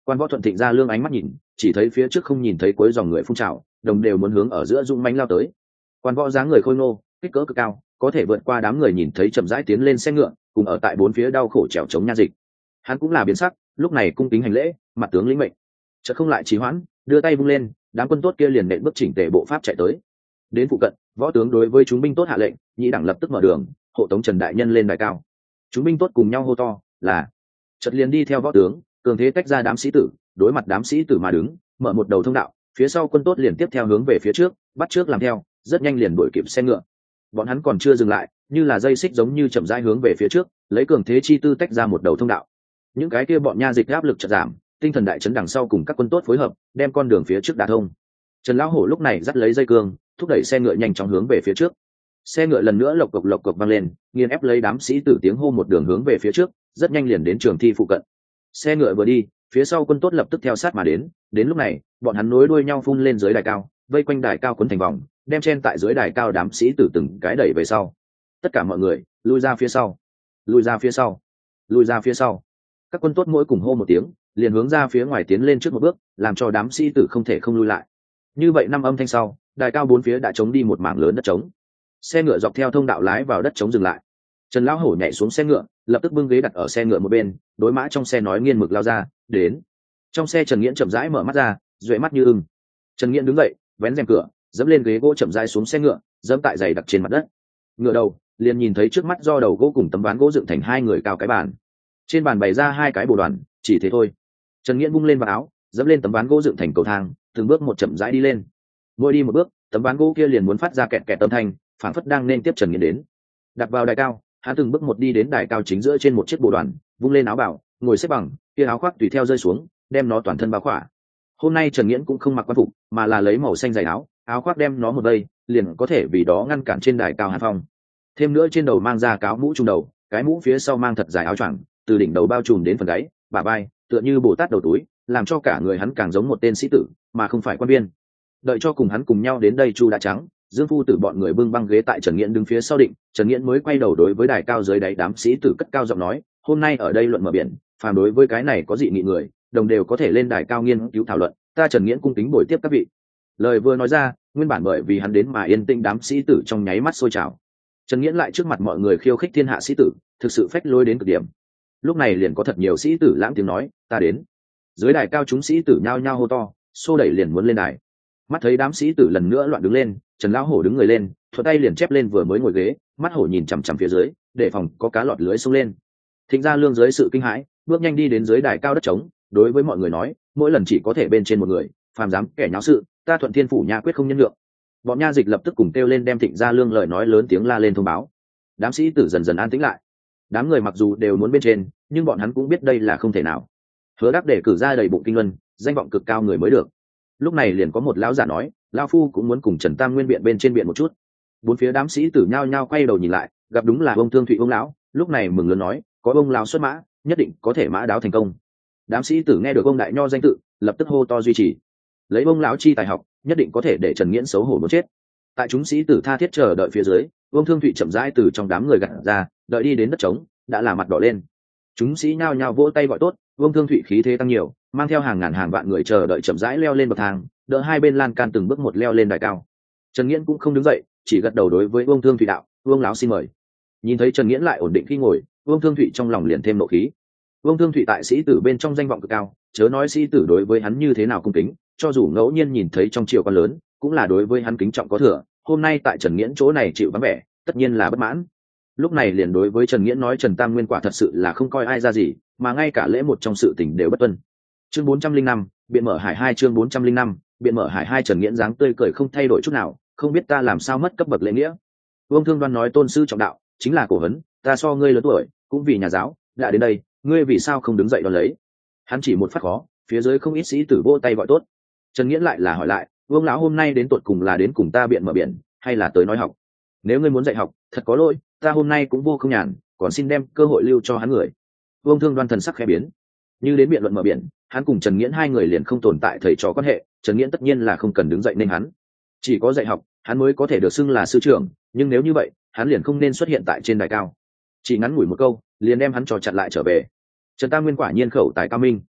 Quan Võ Thuận Thịnh Gia Lương ánh mắt nhìn, chỉ thấy phía trước không nhìn thấy cuối dòng người phun trào, đồng đều muốn hướng ở giữa dũng mãnh lao tới. Quan Võ dáng người khôi ngô, kích cỡ cực cao, có thể vượt qua đám người nhìn thấy chậm rãi tiến lên xe ngựa, cùng ở tại bốn phía đau khổ trèo chống Nha Dịch. Hắn cũng là biến sắc, lúc này cung kính hành lễ, mặt tướng lĩnh mệnh. Chợt không lại trì hoãn, đưa tay vung lên, đám quân tốt kia liền nện bước chỉnh tề bộ pháp chạy tới. Đến phụ cận, võ tướng đối với chúng binh tốt hạ lệnh, nhị đẳng lập tức mở đường, hộ tống Trần đại nhân lên đài cao. Chúng binh tốt cùng nhau hô to, là. Chợt liền đi theo võ tướng, cường thế tách ra đám sĩ tử, đối mặt đám sĩ tử mà đứng, mở một đầu thông đạo, phía sau quân tốt liền tiếp theo hướng về phía trước, bắt trước làm theo, rất nhanh liền đuổi kịp xe ngựa. Bọn hắn còn chưa dừng lại, như là dây xích giống như chậm rãi hướng về phía trước, lấy cường thế chi tư tách ra một đầu thông đạo. Những cái kia bọn Nha Dịch áp lực chợt giảm, tinh thần đại chấn đằng sau cùng các quân tốt phối hợp, đem con đường phía trước đả thông. Trần lão hổ lúc này dắt lấy dây cương, thúc đẩy xe ngựa nhanh chóng hướng về phía trước. Xe ngựa lần nữa lộc cộc vang lên, nghiền ép lấy đám sĩ tử tiếng hô một đường hướng về phía trước, rất nhanh liền đến trường thi phụ cận. Xe ngựa vừa đi, phía sau quân tốt lập tức theo sát mà đến. Đến lúc này, bọn hắn nối đuôi nhau phun lên dưới đài cao, vây quanh đài cao quấn thành vòng, đem chen tại dưới đài cao đám sĩ tử từng cái đẩy về sau. Tất cả mọi người lui ra phía sau, lui ra phía sau, lui ra phía sau. Các quân tốt mỗi cùng hô một tiếng, liền hướng ra phía ngoài tiến lên trước một bước, làm cho đám sĩ tử không thể không lui lại. Như vậy năm âm thanh sau, đài cao bốn phía đã trống đi một mảng lớn đất trống. Xe ngựa dọc theo thông đạo lái vào đất trống dừng lại. Trần lão hổ nhảy xuống xe ngựa, lập tức bưng ghế đặt ở xe ngựa một bên, đối mã trong xe nói nghiên mực lao ra, đến. Trong xe Trần Nghiễn chậm rãi mở mắt ra, duệ mắt như ưng. Trần Nghiễn đứng dậy, vén rèm cửa, dẫm lên ghế gỗ chậm rãi xuống xe ngựa, dẫm tại giày đặc trên mặt đất. Ngựa đầu, liền nhìn thấy trước mắt do đầu gỗ cùng tấm ván gỗ dựng thành hai người cao cái bàn. Trên bàn bày ra hai cái bồ đoàn, chỉ thế thôi. Trần Nghiễn bung lên vào áo, dẫm lên tấm ván gỗ dựng thành cầu thang, từng bước một chậm rãi đi lên. Mỗi đi một bước, tấm ván gỗ kia liền muốn phát ra kẹt kẹt âm thanh, phảng phất đang nên tiếp Trần Nghiễn đến. Đặt vào đài cao, hắn từng bước một đi đến đài cao chính giữa trên một chiếc bồ đoàn, vung lên áo bảo, ngồi xếp bằng, kia áo khoác tùy theo rơi xuống, đem nó toàn thân bao khỏa. Hôm nay Trần Nghiễn cũng không mặc quan phục, mà là lấy màu xanh dày áo khoác đem nó một vây, liền có thể vì đó ngăn cản trên đài cao hàn phong. Thêm nữa trên đầu mang ra cáo mũ trùm đầu, cái mũ phía sau mang thật dài áo choàng, từ đỉnh đầu bao trùm đến phần gáy, bả vai, tựa như Bồ Tát đầu túi, làm cho cả người hắn càng giống một tên sĩ tử, mà không phải quan viên. Đợi cho cùng hắn cùng nhau đến đây Chu đã trắng, Dương Phu Tử bọn người bưng băng ghế tại Trần Nghiễn đứng phía sau định, Trần Nghiễn mới quay đầu đối với đài cao dưới đáy đám sĩ tử cất cao giọng nói, hôm nay ở đây luận mở biển, phàm đối với cái này có dị nghị người, đồng đều có thể lên đài cao nghiên cứu thảo luận, ta Trần Nghiễn cung kính bồi tiếp các vị. Lời vừa nói ra, nguyên bản bởi vì hắn đến mà yên tĩnh đám sĩ tử trong nháy mắt sôi trào. Trần Nghiễn lại trước mặt mọi người khiêu khích thiên hạ sĩ tử, thực sự phách lối đến cực điểm. Lúc này liền có thật nhiều sĩ tử lãng tiếng nói, ta đến. Dưới đài cao chúng sĩ tử nhao nhao hô to, xô đẩy liền muốn lên đài. Mắt thấy đám sĩ tử lần nữa loạn đứng lên, Trần lão hổ đứng người lên, thuận tay liền chép lên vừa mới ngồi ghế, mắt hổ nhìn chằm chằm phía dưới, để phòng có cá lọt lưới xông lên. Thịnh Gia Lương dưới sự kinh hãi, bước nhanh đi đến dưới đài cao đất trống, đối với mọi người nói, mỗi lần chỉ có thể bên trên một người, phàm dám kẻ nháo sự, ta Thuận Thiên phủ nha quyết không nhân lượng. Bọn nha dịch lập tức cùng kêu lên đem Thịnh Gia Lương lời nói lớn tiếng la lên thông báo. Đám sĩ tử dần dần an tĩnh lại. Đám người mặc dù đều muốn bên trên, nhưng bọn hắn cũng biết đây là không thể nào. Hứa Đắc để cử ra đầy bụng kinh luân, danh vọng cực cao người mới được. Lúc này liền có một lão giả nói, lão phu cũng muốn cùng Trần Tam Nguyên biện bên trên biện một chút. Bốn phía đám sĩ tử nhao nhao quay đầu nhìn lại, gặp đúng là ông Thương Thụy ông lão, lúc này mừng lớn nói, có ông lão xuất mã, nhất định có thể mã đáo thành công. Đám sĩ tử nghe được ông đại nho danh tự, lập tức hô to duy trì. Lấy ông lão chi tài học, nhất định có thể để Trần Nghiễn xấu hổ muốn chết. Tại chúng sĩ tử tha thiết chờ đợi phía dưới, ông Thương Thụy chậm rãi từ trong đám người gặt ra, đợi đi đến đất trống, đã là mặt đỏ lên. Chúng sĩ nhao nhao vỗ tay gọi tốt, ông Thương Thụy khí thế tăng nhiều, mang theo hàng ngàn hàng vạn người chờ đợi chậm rãi leo lên bậc thang, đỡ hai bên lan can từng bước một leo lên đài cao. Trần Nghiễn cũng không đứng dậy, chỉ gật đầu đối với ông Thương Thụy đạo, "Vương lão xin mời." Nhìn thấy Trần Nghiễn lại ổn định khi ngồi, ông Thương Thụy trong lòng liền thêm nộ khí. Ông Thương Thụy tại sĩ tử bên trong danh vọng cực cao, chớ nói sĩ tử đối với hắn như thế nào cung kính, cho dù ngẫu nhiên nhìn thấy trong triều quan lớn, cũng là đối với hắn kính trọng có thừa. Hôm nay tại Trần Nghiễn chỗ này chịu vắng vẻ, tất nhiên là bất mãn. Lúc này liền đối với Trần Nghiễn nói Trần Tam Nguyên quả thật sự là không coi ai ra gì, mà ngay cả lễ một trong sự tình đều bất tuân. Chương 405, biện mở hải 2 chương 405, biện mở hải 2 Trần Nghiễn dáng tươi cười không thay đổi chút nào, không biết ta làm sao mất cấp bậc lễ nghĩa. Vương Thương Đoan nói tôn sư trọng đạo, chính là cổ vấn, ta so ngươi lớn tuổi, cũng vì nhà giáo, đã đến đây, ngươi vì sao không đứng dậy đón lấy? Hắn chỉ một phát khó, phía dưới không ít sĩ tử vỗ tay gọi tốt. Trần Nghiễn lại là hỏi lại, Vương lão hôm nay đến tuột cùng là đến cùng ta biện mở biển, hay là tới nói học? Nếu ngươi muốn dạy học, thật có lỗi, ta hôm nay cũng vô không nhàn, còn xin đem cơ hội lưu cho hắn người. Vương Thương Đoan thần sắc khẽ biến. Như đến biện luận mở biển, hắn cùng Trần Nghiễn hai người liền không tồn tại thầy trò quan hệ, Trần Nghiễn tất nhiên là không cần đứng dậy nên hắn. Chỉ có dạy học, hắn mới có thể được xưng là sư trưởng, nhưng nếu như vậy, hắn liền không nên xuất hiện tại trên đài cao. Chỉ ngắn ngủi một câu, liền đem hắn trò chặn lại trở về. Trần Tam Nguyên quả nhiên khẩu tài cao minh.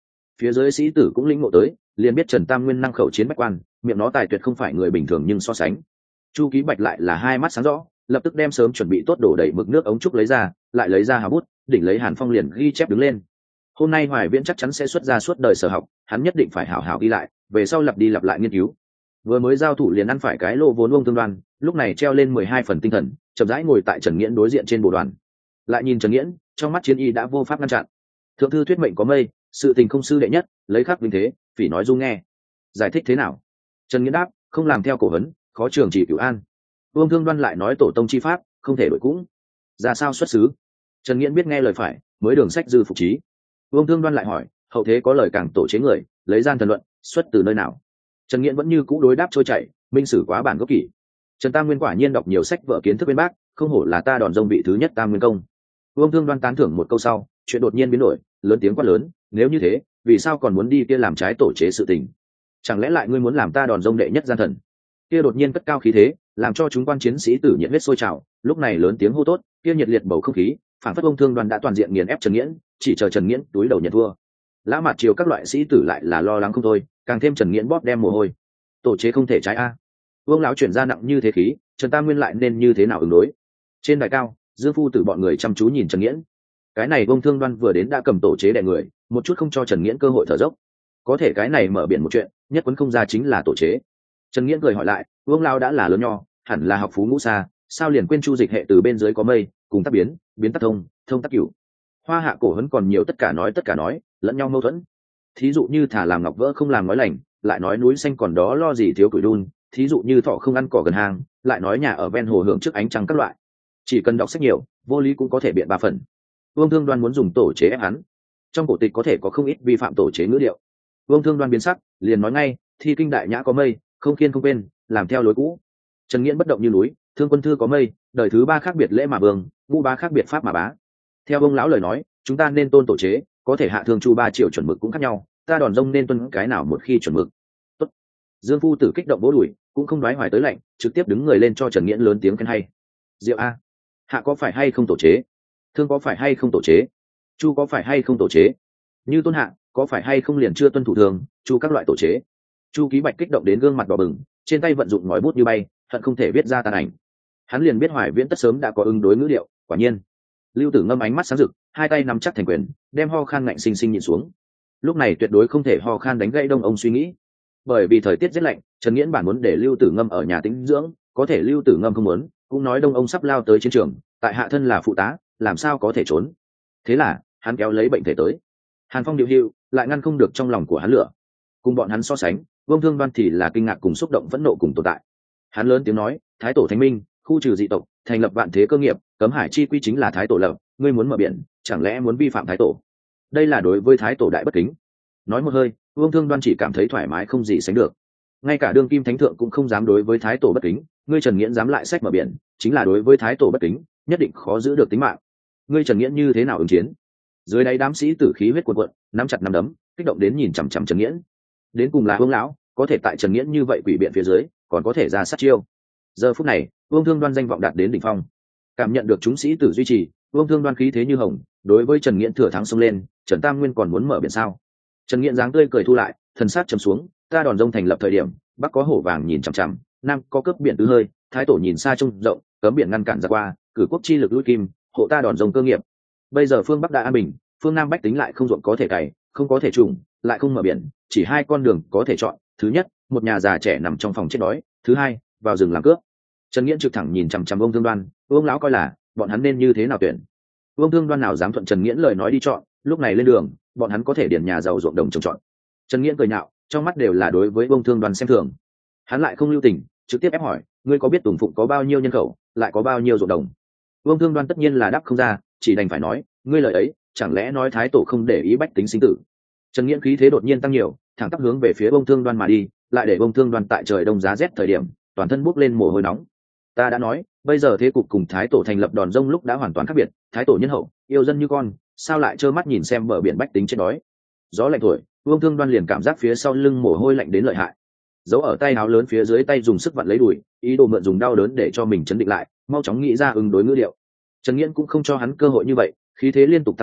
Phía dưới sĩ tử cũng lĩnh ngộ tới, liền biết Trần Tam Nguyên năng khẩu chiến bách quan, miệng nó tài tuyệt không phải người bình thường, nhưng so sánh Chu Ký Bạch lại là hai mắt sáng rõ, lập tức đem sớm chuẩn bị tốt đổ đầy mực nước ống trúc lấy ra, lại lấy ra hào bút, đỉnh lấy Hàn Phong liền ghi chép đứng lên. Hôm nay Hoài Viễn chắc chắn sẽ xuất ra suốt đời sở học, hắn nhất định phải hảo hảo ghi lại, về sau lặp đi lặp lại nghiên cứu. Vừa mới giao thủ liền ăn phải cái lô vốn Vương Thương Đoan, lúc này treo lên 12 phần tinh thần, chậm rãi ngồi tại Trần Nghiễn đối diện trên bộ đoàn. Lại nhìn Trần Nghiễn, trong mắt chiến y đã vô pháp ngăn chặn. Thượng thư thuyết mệnh có mây, sự tình không sư đệ nhất, lấy khắc vinh thế, phỉ nói du nghe. Giải thích thế nào? Trần Nghiễn đáp, không làm theo cổ hấn, khó trường chỉ cửu an. Vương Thương Đoan lại nói tổ tông chi pháp, không thể đổi cũng. Ra sao xuất xứ? Trần Nghiễn biết nghe lời phải, mới đường sách dư phục trí. Vương Thương Đoan lại hỏi, hậu thế có lời càng tổ chế người, lấy gian thần luận, xuất từ nơi nào? Trần Nghiễn vẫn như cũ đối đáp trôi chảy, minh sử quá bản gốc kỷ. Trần Tam Nguyên quả nhiên đọc nhiều sách vở kiến thức bên bác, không hổ là ta đòn rông vị thứ nhất Tam Nguyên công. Vương Thương Đoan tán thưởng một câu sau, chuyện đột nhiên biến đổi, lớn tiếng quát lớn, nếu như thế, vì sao còn muốn đi kia làm trái tổ chế sự tình? Chẳng lẽ lại ngươi muốn làm ta đòn rông đệ nhất gian thần? Kia đột nhiên cất cao khí thế, làm cho chúng quan chiến sĩ tử nhiệt huyết sôi trào, lúc này lớn tiếng hô tốt, kia nhiệt liệt bầu không khí, phản phất Vương Thương Đoan đã toàn diện nghiền ép Trần Nghiễn, chỉ chờ Trần Nghiễn túi đầu nhận thua. Lã Mạt Triều các loại sĩ tử lại là lo lắng không thôi, càng thêm Trần Nghiễn bóp đem mồ hôi. Tổ chế không thể trái a. Vương lão chuyển ra nặng như thế khí, Trần Tam Nguyên lại nên như thế nào ứng đối? Trên đài cao, Dương Phu Tử bọn người chăm chú nhìn Trần Nghiễn. Cái này Vương Thương Đoan vừa đến đã cầm tổ chế đè người, một chút không cho Trần Nghiễn cơ hội thở dốc. Có thể cái này mở biển một chuyện, nhất quấn không ra chính là tổ chế. Trần Nghiễn cười hỏi lại, Vương lão đã là lớn nho, hẳn là học phú ngũ xa, sao liền quên chu dịch hệ từ bên dưới có mây, cùng tác biến, biến tác thông, thông tác cửu. Hoa hạ cổ hấn còn nhiều tất cả nói, lẫn nhau mâu thuẫn. Thí dụ như thả làm ngọc vỡ không làm nói lành, lại nói núi xanh còn đó lo gì thiếu củi đun, thí dụ như thọ không ăn cỏ gần hàng, lại nói nhà ở ven hồ hưởng trước ánh trăng các loại. Chỉ cần đọc sách nhiều, vô lý cũng có thể biện ba phần. Vương Thương Đoan muốn dùng tổ chế ép hắn, trong cổ tịch có thể có không ít vi phạm tổ chế ngữ điệu. Vương Thương Đoan biến sắc, liền nói ngay, thi kinh đại nhã có mây, không khiên không quên, làm theo lối cũ. Trần Nghiễn bất động như núi, Thương Quân thư có mây, đời thứ ba khác biệt lễ mà vương, ngũ bá khác biệt pháp mà bá. Theo ông lão lời nói, chúng ta nên tôn tổ chế, có thể hạ thương chu 3 triệu chuẩn mực cũng khác nhau, ta đòn rông nên tuân cái nào một khi chuẩn mực. Tốt. Dương Phu Tử kích động vỗ đùi, cũng không đoái hoài tới lạnh, trực tiếp đứng người lên cho Trần Nghiễn lớn tiếng khen hay. Diệu a, hạ có phải hay không tổ chế? Thương có phải hay không tổ chế? Chu có phải hay không tổ chế? Như Tôn hạ, có phải hay không liền chưa tuân thủ thường, chu các loại tổ chế? Chu Ký Bạch kích động đến gương mặt đỏ bừng, trên tay vận dụng ngòi bút như bay, hận không thể viết ra tàn ảnh. Hắn liền biết Hoài Viễn tất sớm đã có ứng đối ngữ điệu, quả nhiên. Lưu Tử Ngâm ánh mắt sáng rực, hai tay nắm chắc thành quyền, đem ho khan ngạnh sinh sinh nhịn xuống. Lúc này tuyệt đối không thể ho khan đánh gãy Đông ông suy nghĩ. Bởi vì thời tiết rất lạnh, Trần Nghiễn bản muốn để Lưu Tử Ngâm ở nhà tĩnh dưỡng, có thể Lưu Tử Ngâm không muốn, cũng nói Đông ông sắp lao tới chiến trường, tại hạ thân là phụ tá, làm sao có thể trốn. Thế là, hắn kéo lấy bệnh thể tới. Hàn Phong điều hưu, lại ngăn không được trong lòng của hắn lửa. Cùng bọn hắn so sánh, Vương Thương Đoan thì là kinh ngạc cùng xúc động phẫn nộ cùng tồn tại. Hắn lớn tiếng nói, Thái tổ thánh minh, khu trừ dị tộc, thành lập vạn thế cơ nghiệp, cấm hải chi quy chính là Thái tổ lập, ngươi muốn mở biển, chẳng lẽ muốn vi phạm Thái tổ? Đây là đối với Thái tổ đại bất kính. Nói một hơi, Vương Thương Đoan chỉ cảm thấy thoải mái không gì sánh được. Ngay cả đương kim thánh thượng cũng không dám đối với Thái tổ bất kính, ngươi Trần Nghiễn dám lại sách mở biển, chính là đối với Thái tổ bất kính, nhất định khó giữ được tính mạng. Ngươi Trần Nghiễn như thế nào ứng chiến? Dưới đáy đám sĩ tử khí huyết cuồn cuộn, nắm chặt nắm đấm, kích động đến nhìn chằm chằm Trần Nghiễn. Đến cùng là Vương lão, có thể tại Trần Nghiễn như vậy quỷ biện phía dưới, còn có thể ra sát chiêu. Giờ phút này, Vương Thương Đoan danh vọng đạt đến đỉnh phong. Cảm nhận được chúng sĩ tử duy trì, Vương Thương Đoan khí thế như hồng, đối với Trần Nghiễn thừa thắng xông lên, Trần Tam Nguyên còn muốn mở biển sao? Trần Nghiễn dáng tươi cười thu lại, thần sát trầm xuống, ta đòn rông thành lập thời điểm, bắc có hổ vàng nhìn chằm chằm, nam có cướp biển tứ hơi, Thái tổ nhìn xa trông rộng, cấm biển ngăn cản ra qua, cử quốc chi lực lui kim, hộ ta đòn rông cơ nghiệp. Bây giờ phương bắc đã an bình, phương nam bách tính lại không ruộng có thể cày, không có thể trùng, lại không mở biển, chỉ hai con đường có thể chọn. Thứ nhất, một nhà già trẻ nằm trong phòng chết đói. Thứ hai, vào rừng làm cướp. Trần Nghiễn trực thẳng nhìn chằm chằm Vương Thương Đoan, Vương lão coi là bọn hắn nên như thế nào tuyển. Vương Thương Đoan nào dám thuận Trần Nghiễn lời nói đi chọn, lúc này lên đường, bọn hắn có thể điền nhà giàu ruộng đồng trồng trọt. Trần Nghiễn cười nhạo, trong mắt đều là đối với Vương Thương Đoan xem thường. Hắn lại không lưu tình, trực tiếp ép hỏi, ngươi có biết Tùng Phụng có bao nhiêu nhân khẩu, lại có bao nhiêu ruộng đồng? Vương Thương Đoan tất nhiên là đáp không ra, chỉ đành phải nói, ngươi lời ấy, chẳng lẽ nói Thái tổ không để ý bách tính sinh tử? Trần Nghiễn khí thế đột nhiên tăng nhiều, thẳng tắp hướng về phía Vương Thương Đoan mà đi, lại để Vương Thương Đoan tại trời đông giá rét thời điểm, toàn thân bốc lên mồ hôi nóng. Ta đã nói, bây giờ thế cục cùng Thái tổ thành lập đòn rông lúc đã hoàn toàn khác biệt, Thái tổ nhân hậu, yêu dân như con, sao lại trơ mắt nhìn xem bờ biển bách tính chết đói? Gió lạnh thổi, Vương Thương Đoan liền cảm giác phía sau lưng mồ hôi lạnh đến lợi hại. Giấu ở tay áo lớn phía dưới tay dùng sức vặn lấy đùi, ý đồ mượn dùng đau đớn để cho mình chấn định lại, mau chóng nghĩ ra ứng đối ngữ điệu. Trần Nghiễn cũng không cho hắn cơ hội như vậy, khí thế liên tục tăng lên,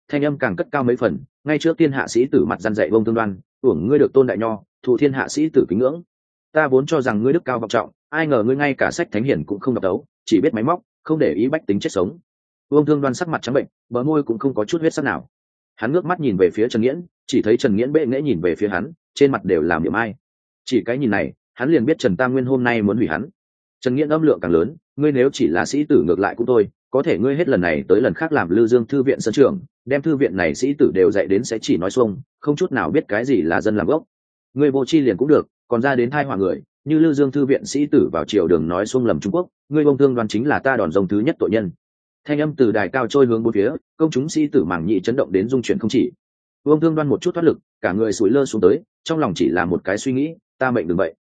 thanh âm càng cất cao mấy phần, ngay trước thiên hạ sĩ tử mặt gian dạy Vương Thương Đoan, tưởng ngươi được tôn đại nho, thụ thiên hạ sĩ tử kính ngưỡng. Ta vốn cho rằng ngươi đức cao vọng trọng, ai ngờ ngươi ngay cả sách thánh hiển cũng không đọc đấu, chỉ biết máy móc, không để ý bách tính chết sống. Vương Thương Đoan sắc mặt trắng bệnh, bờ môi cũng không có chút huyết sắc nào. Hắn ngước mắt nhìn về phía Trần Nghiễn, chỉ thấy Trần Nghiễn bệ nghễ nhìn về phía hắn, trên mặt đều làm niệm ai. Chỉ cái nhìn này, hắn liền biết Trần Tam Nguyên hôm nay muốn hủy hắn. Trần Nghiễn âm lượng càng lớn, ngươi nếu chỉ là sĩ tử ngược lại cũng thôi, có thể ngươi hết lần này tới lần khác làm Lư Dương thư viện sân trưởng, đem thư viện này sĩ tử đều dạy đến sẽ chỉ nói xuông, không chút nào biết cái gì là dân làm gốc. Ngươi vô chi liền cũng được, còn ra đến thai họa người, như Lư Dương thư viện sĩ tử vào triều đường nói xuông lầm Trung Quốc, ngươi Vương Thương Đoan chính là ta đòn rồng thứ nhất tội nhân. Thanh âm từ đài cao trôi hướng bốn phía, công chúng sĩ tử mảng nhị chấn động đến dung chuyển không chỉ. Vương Thương Đoan một chút thoát lực, cả người sủi lơ xuống tới, trong lòng chỉ là một cái suy nghĩ, ta mệnh đừng vậy.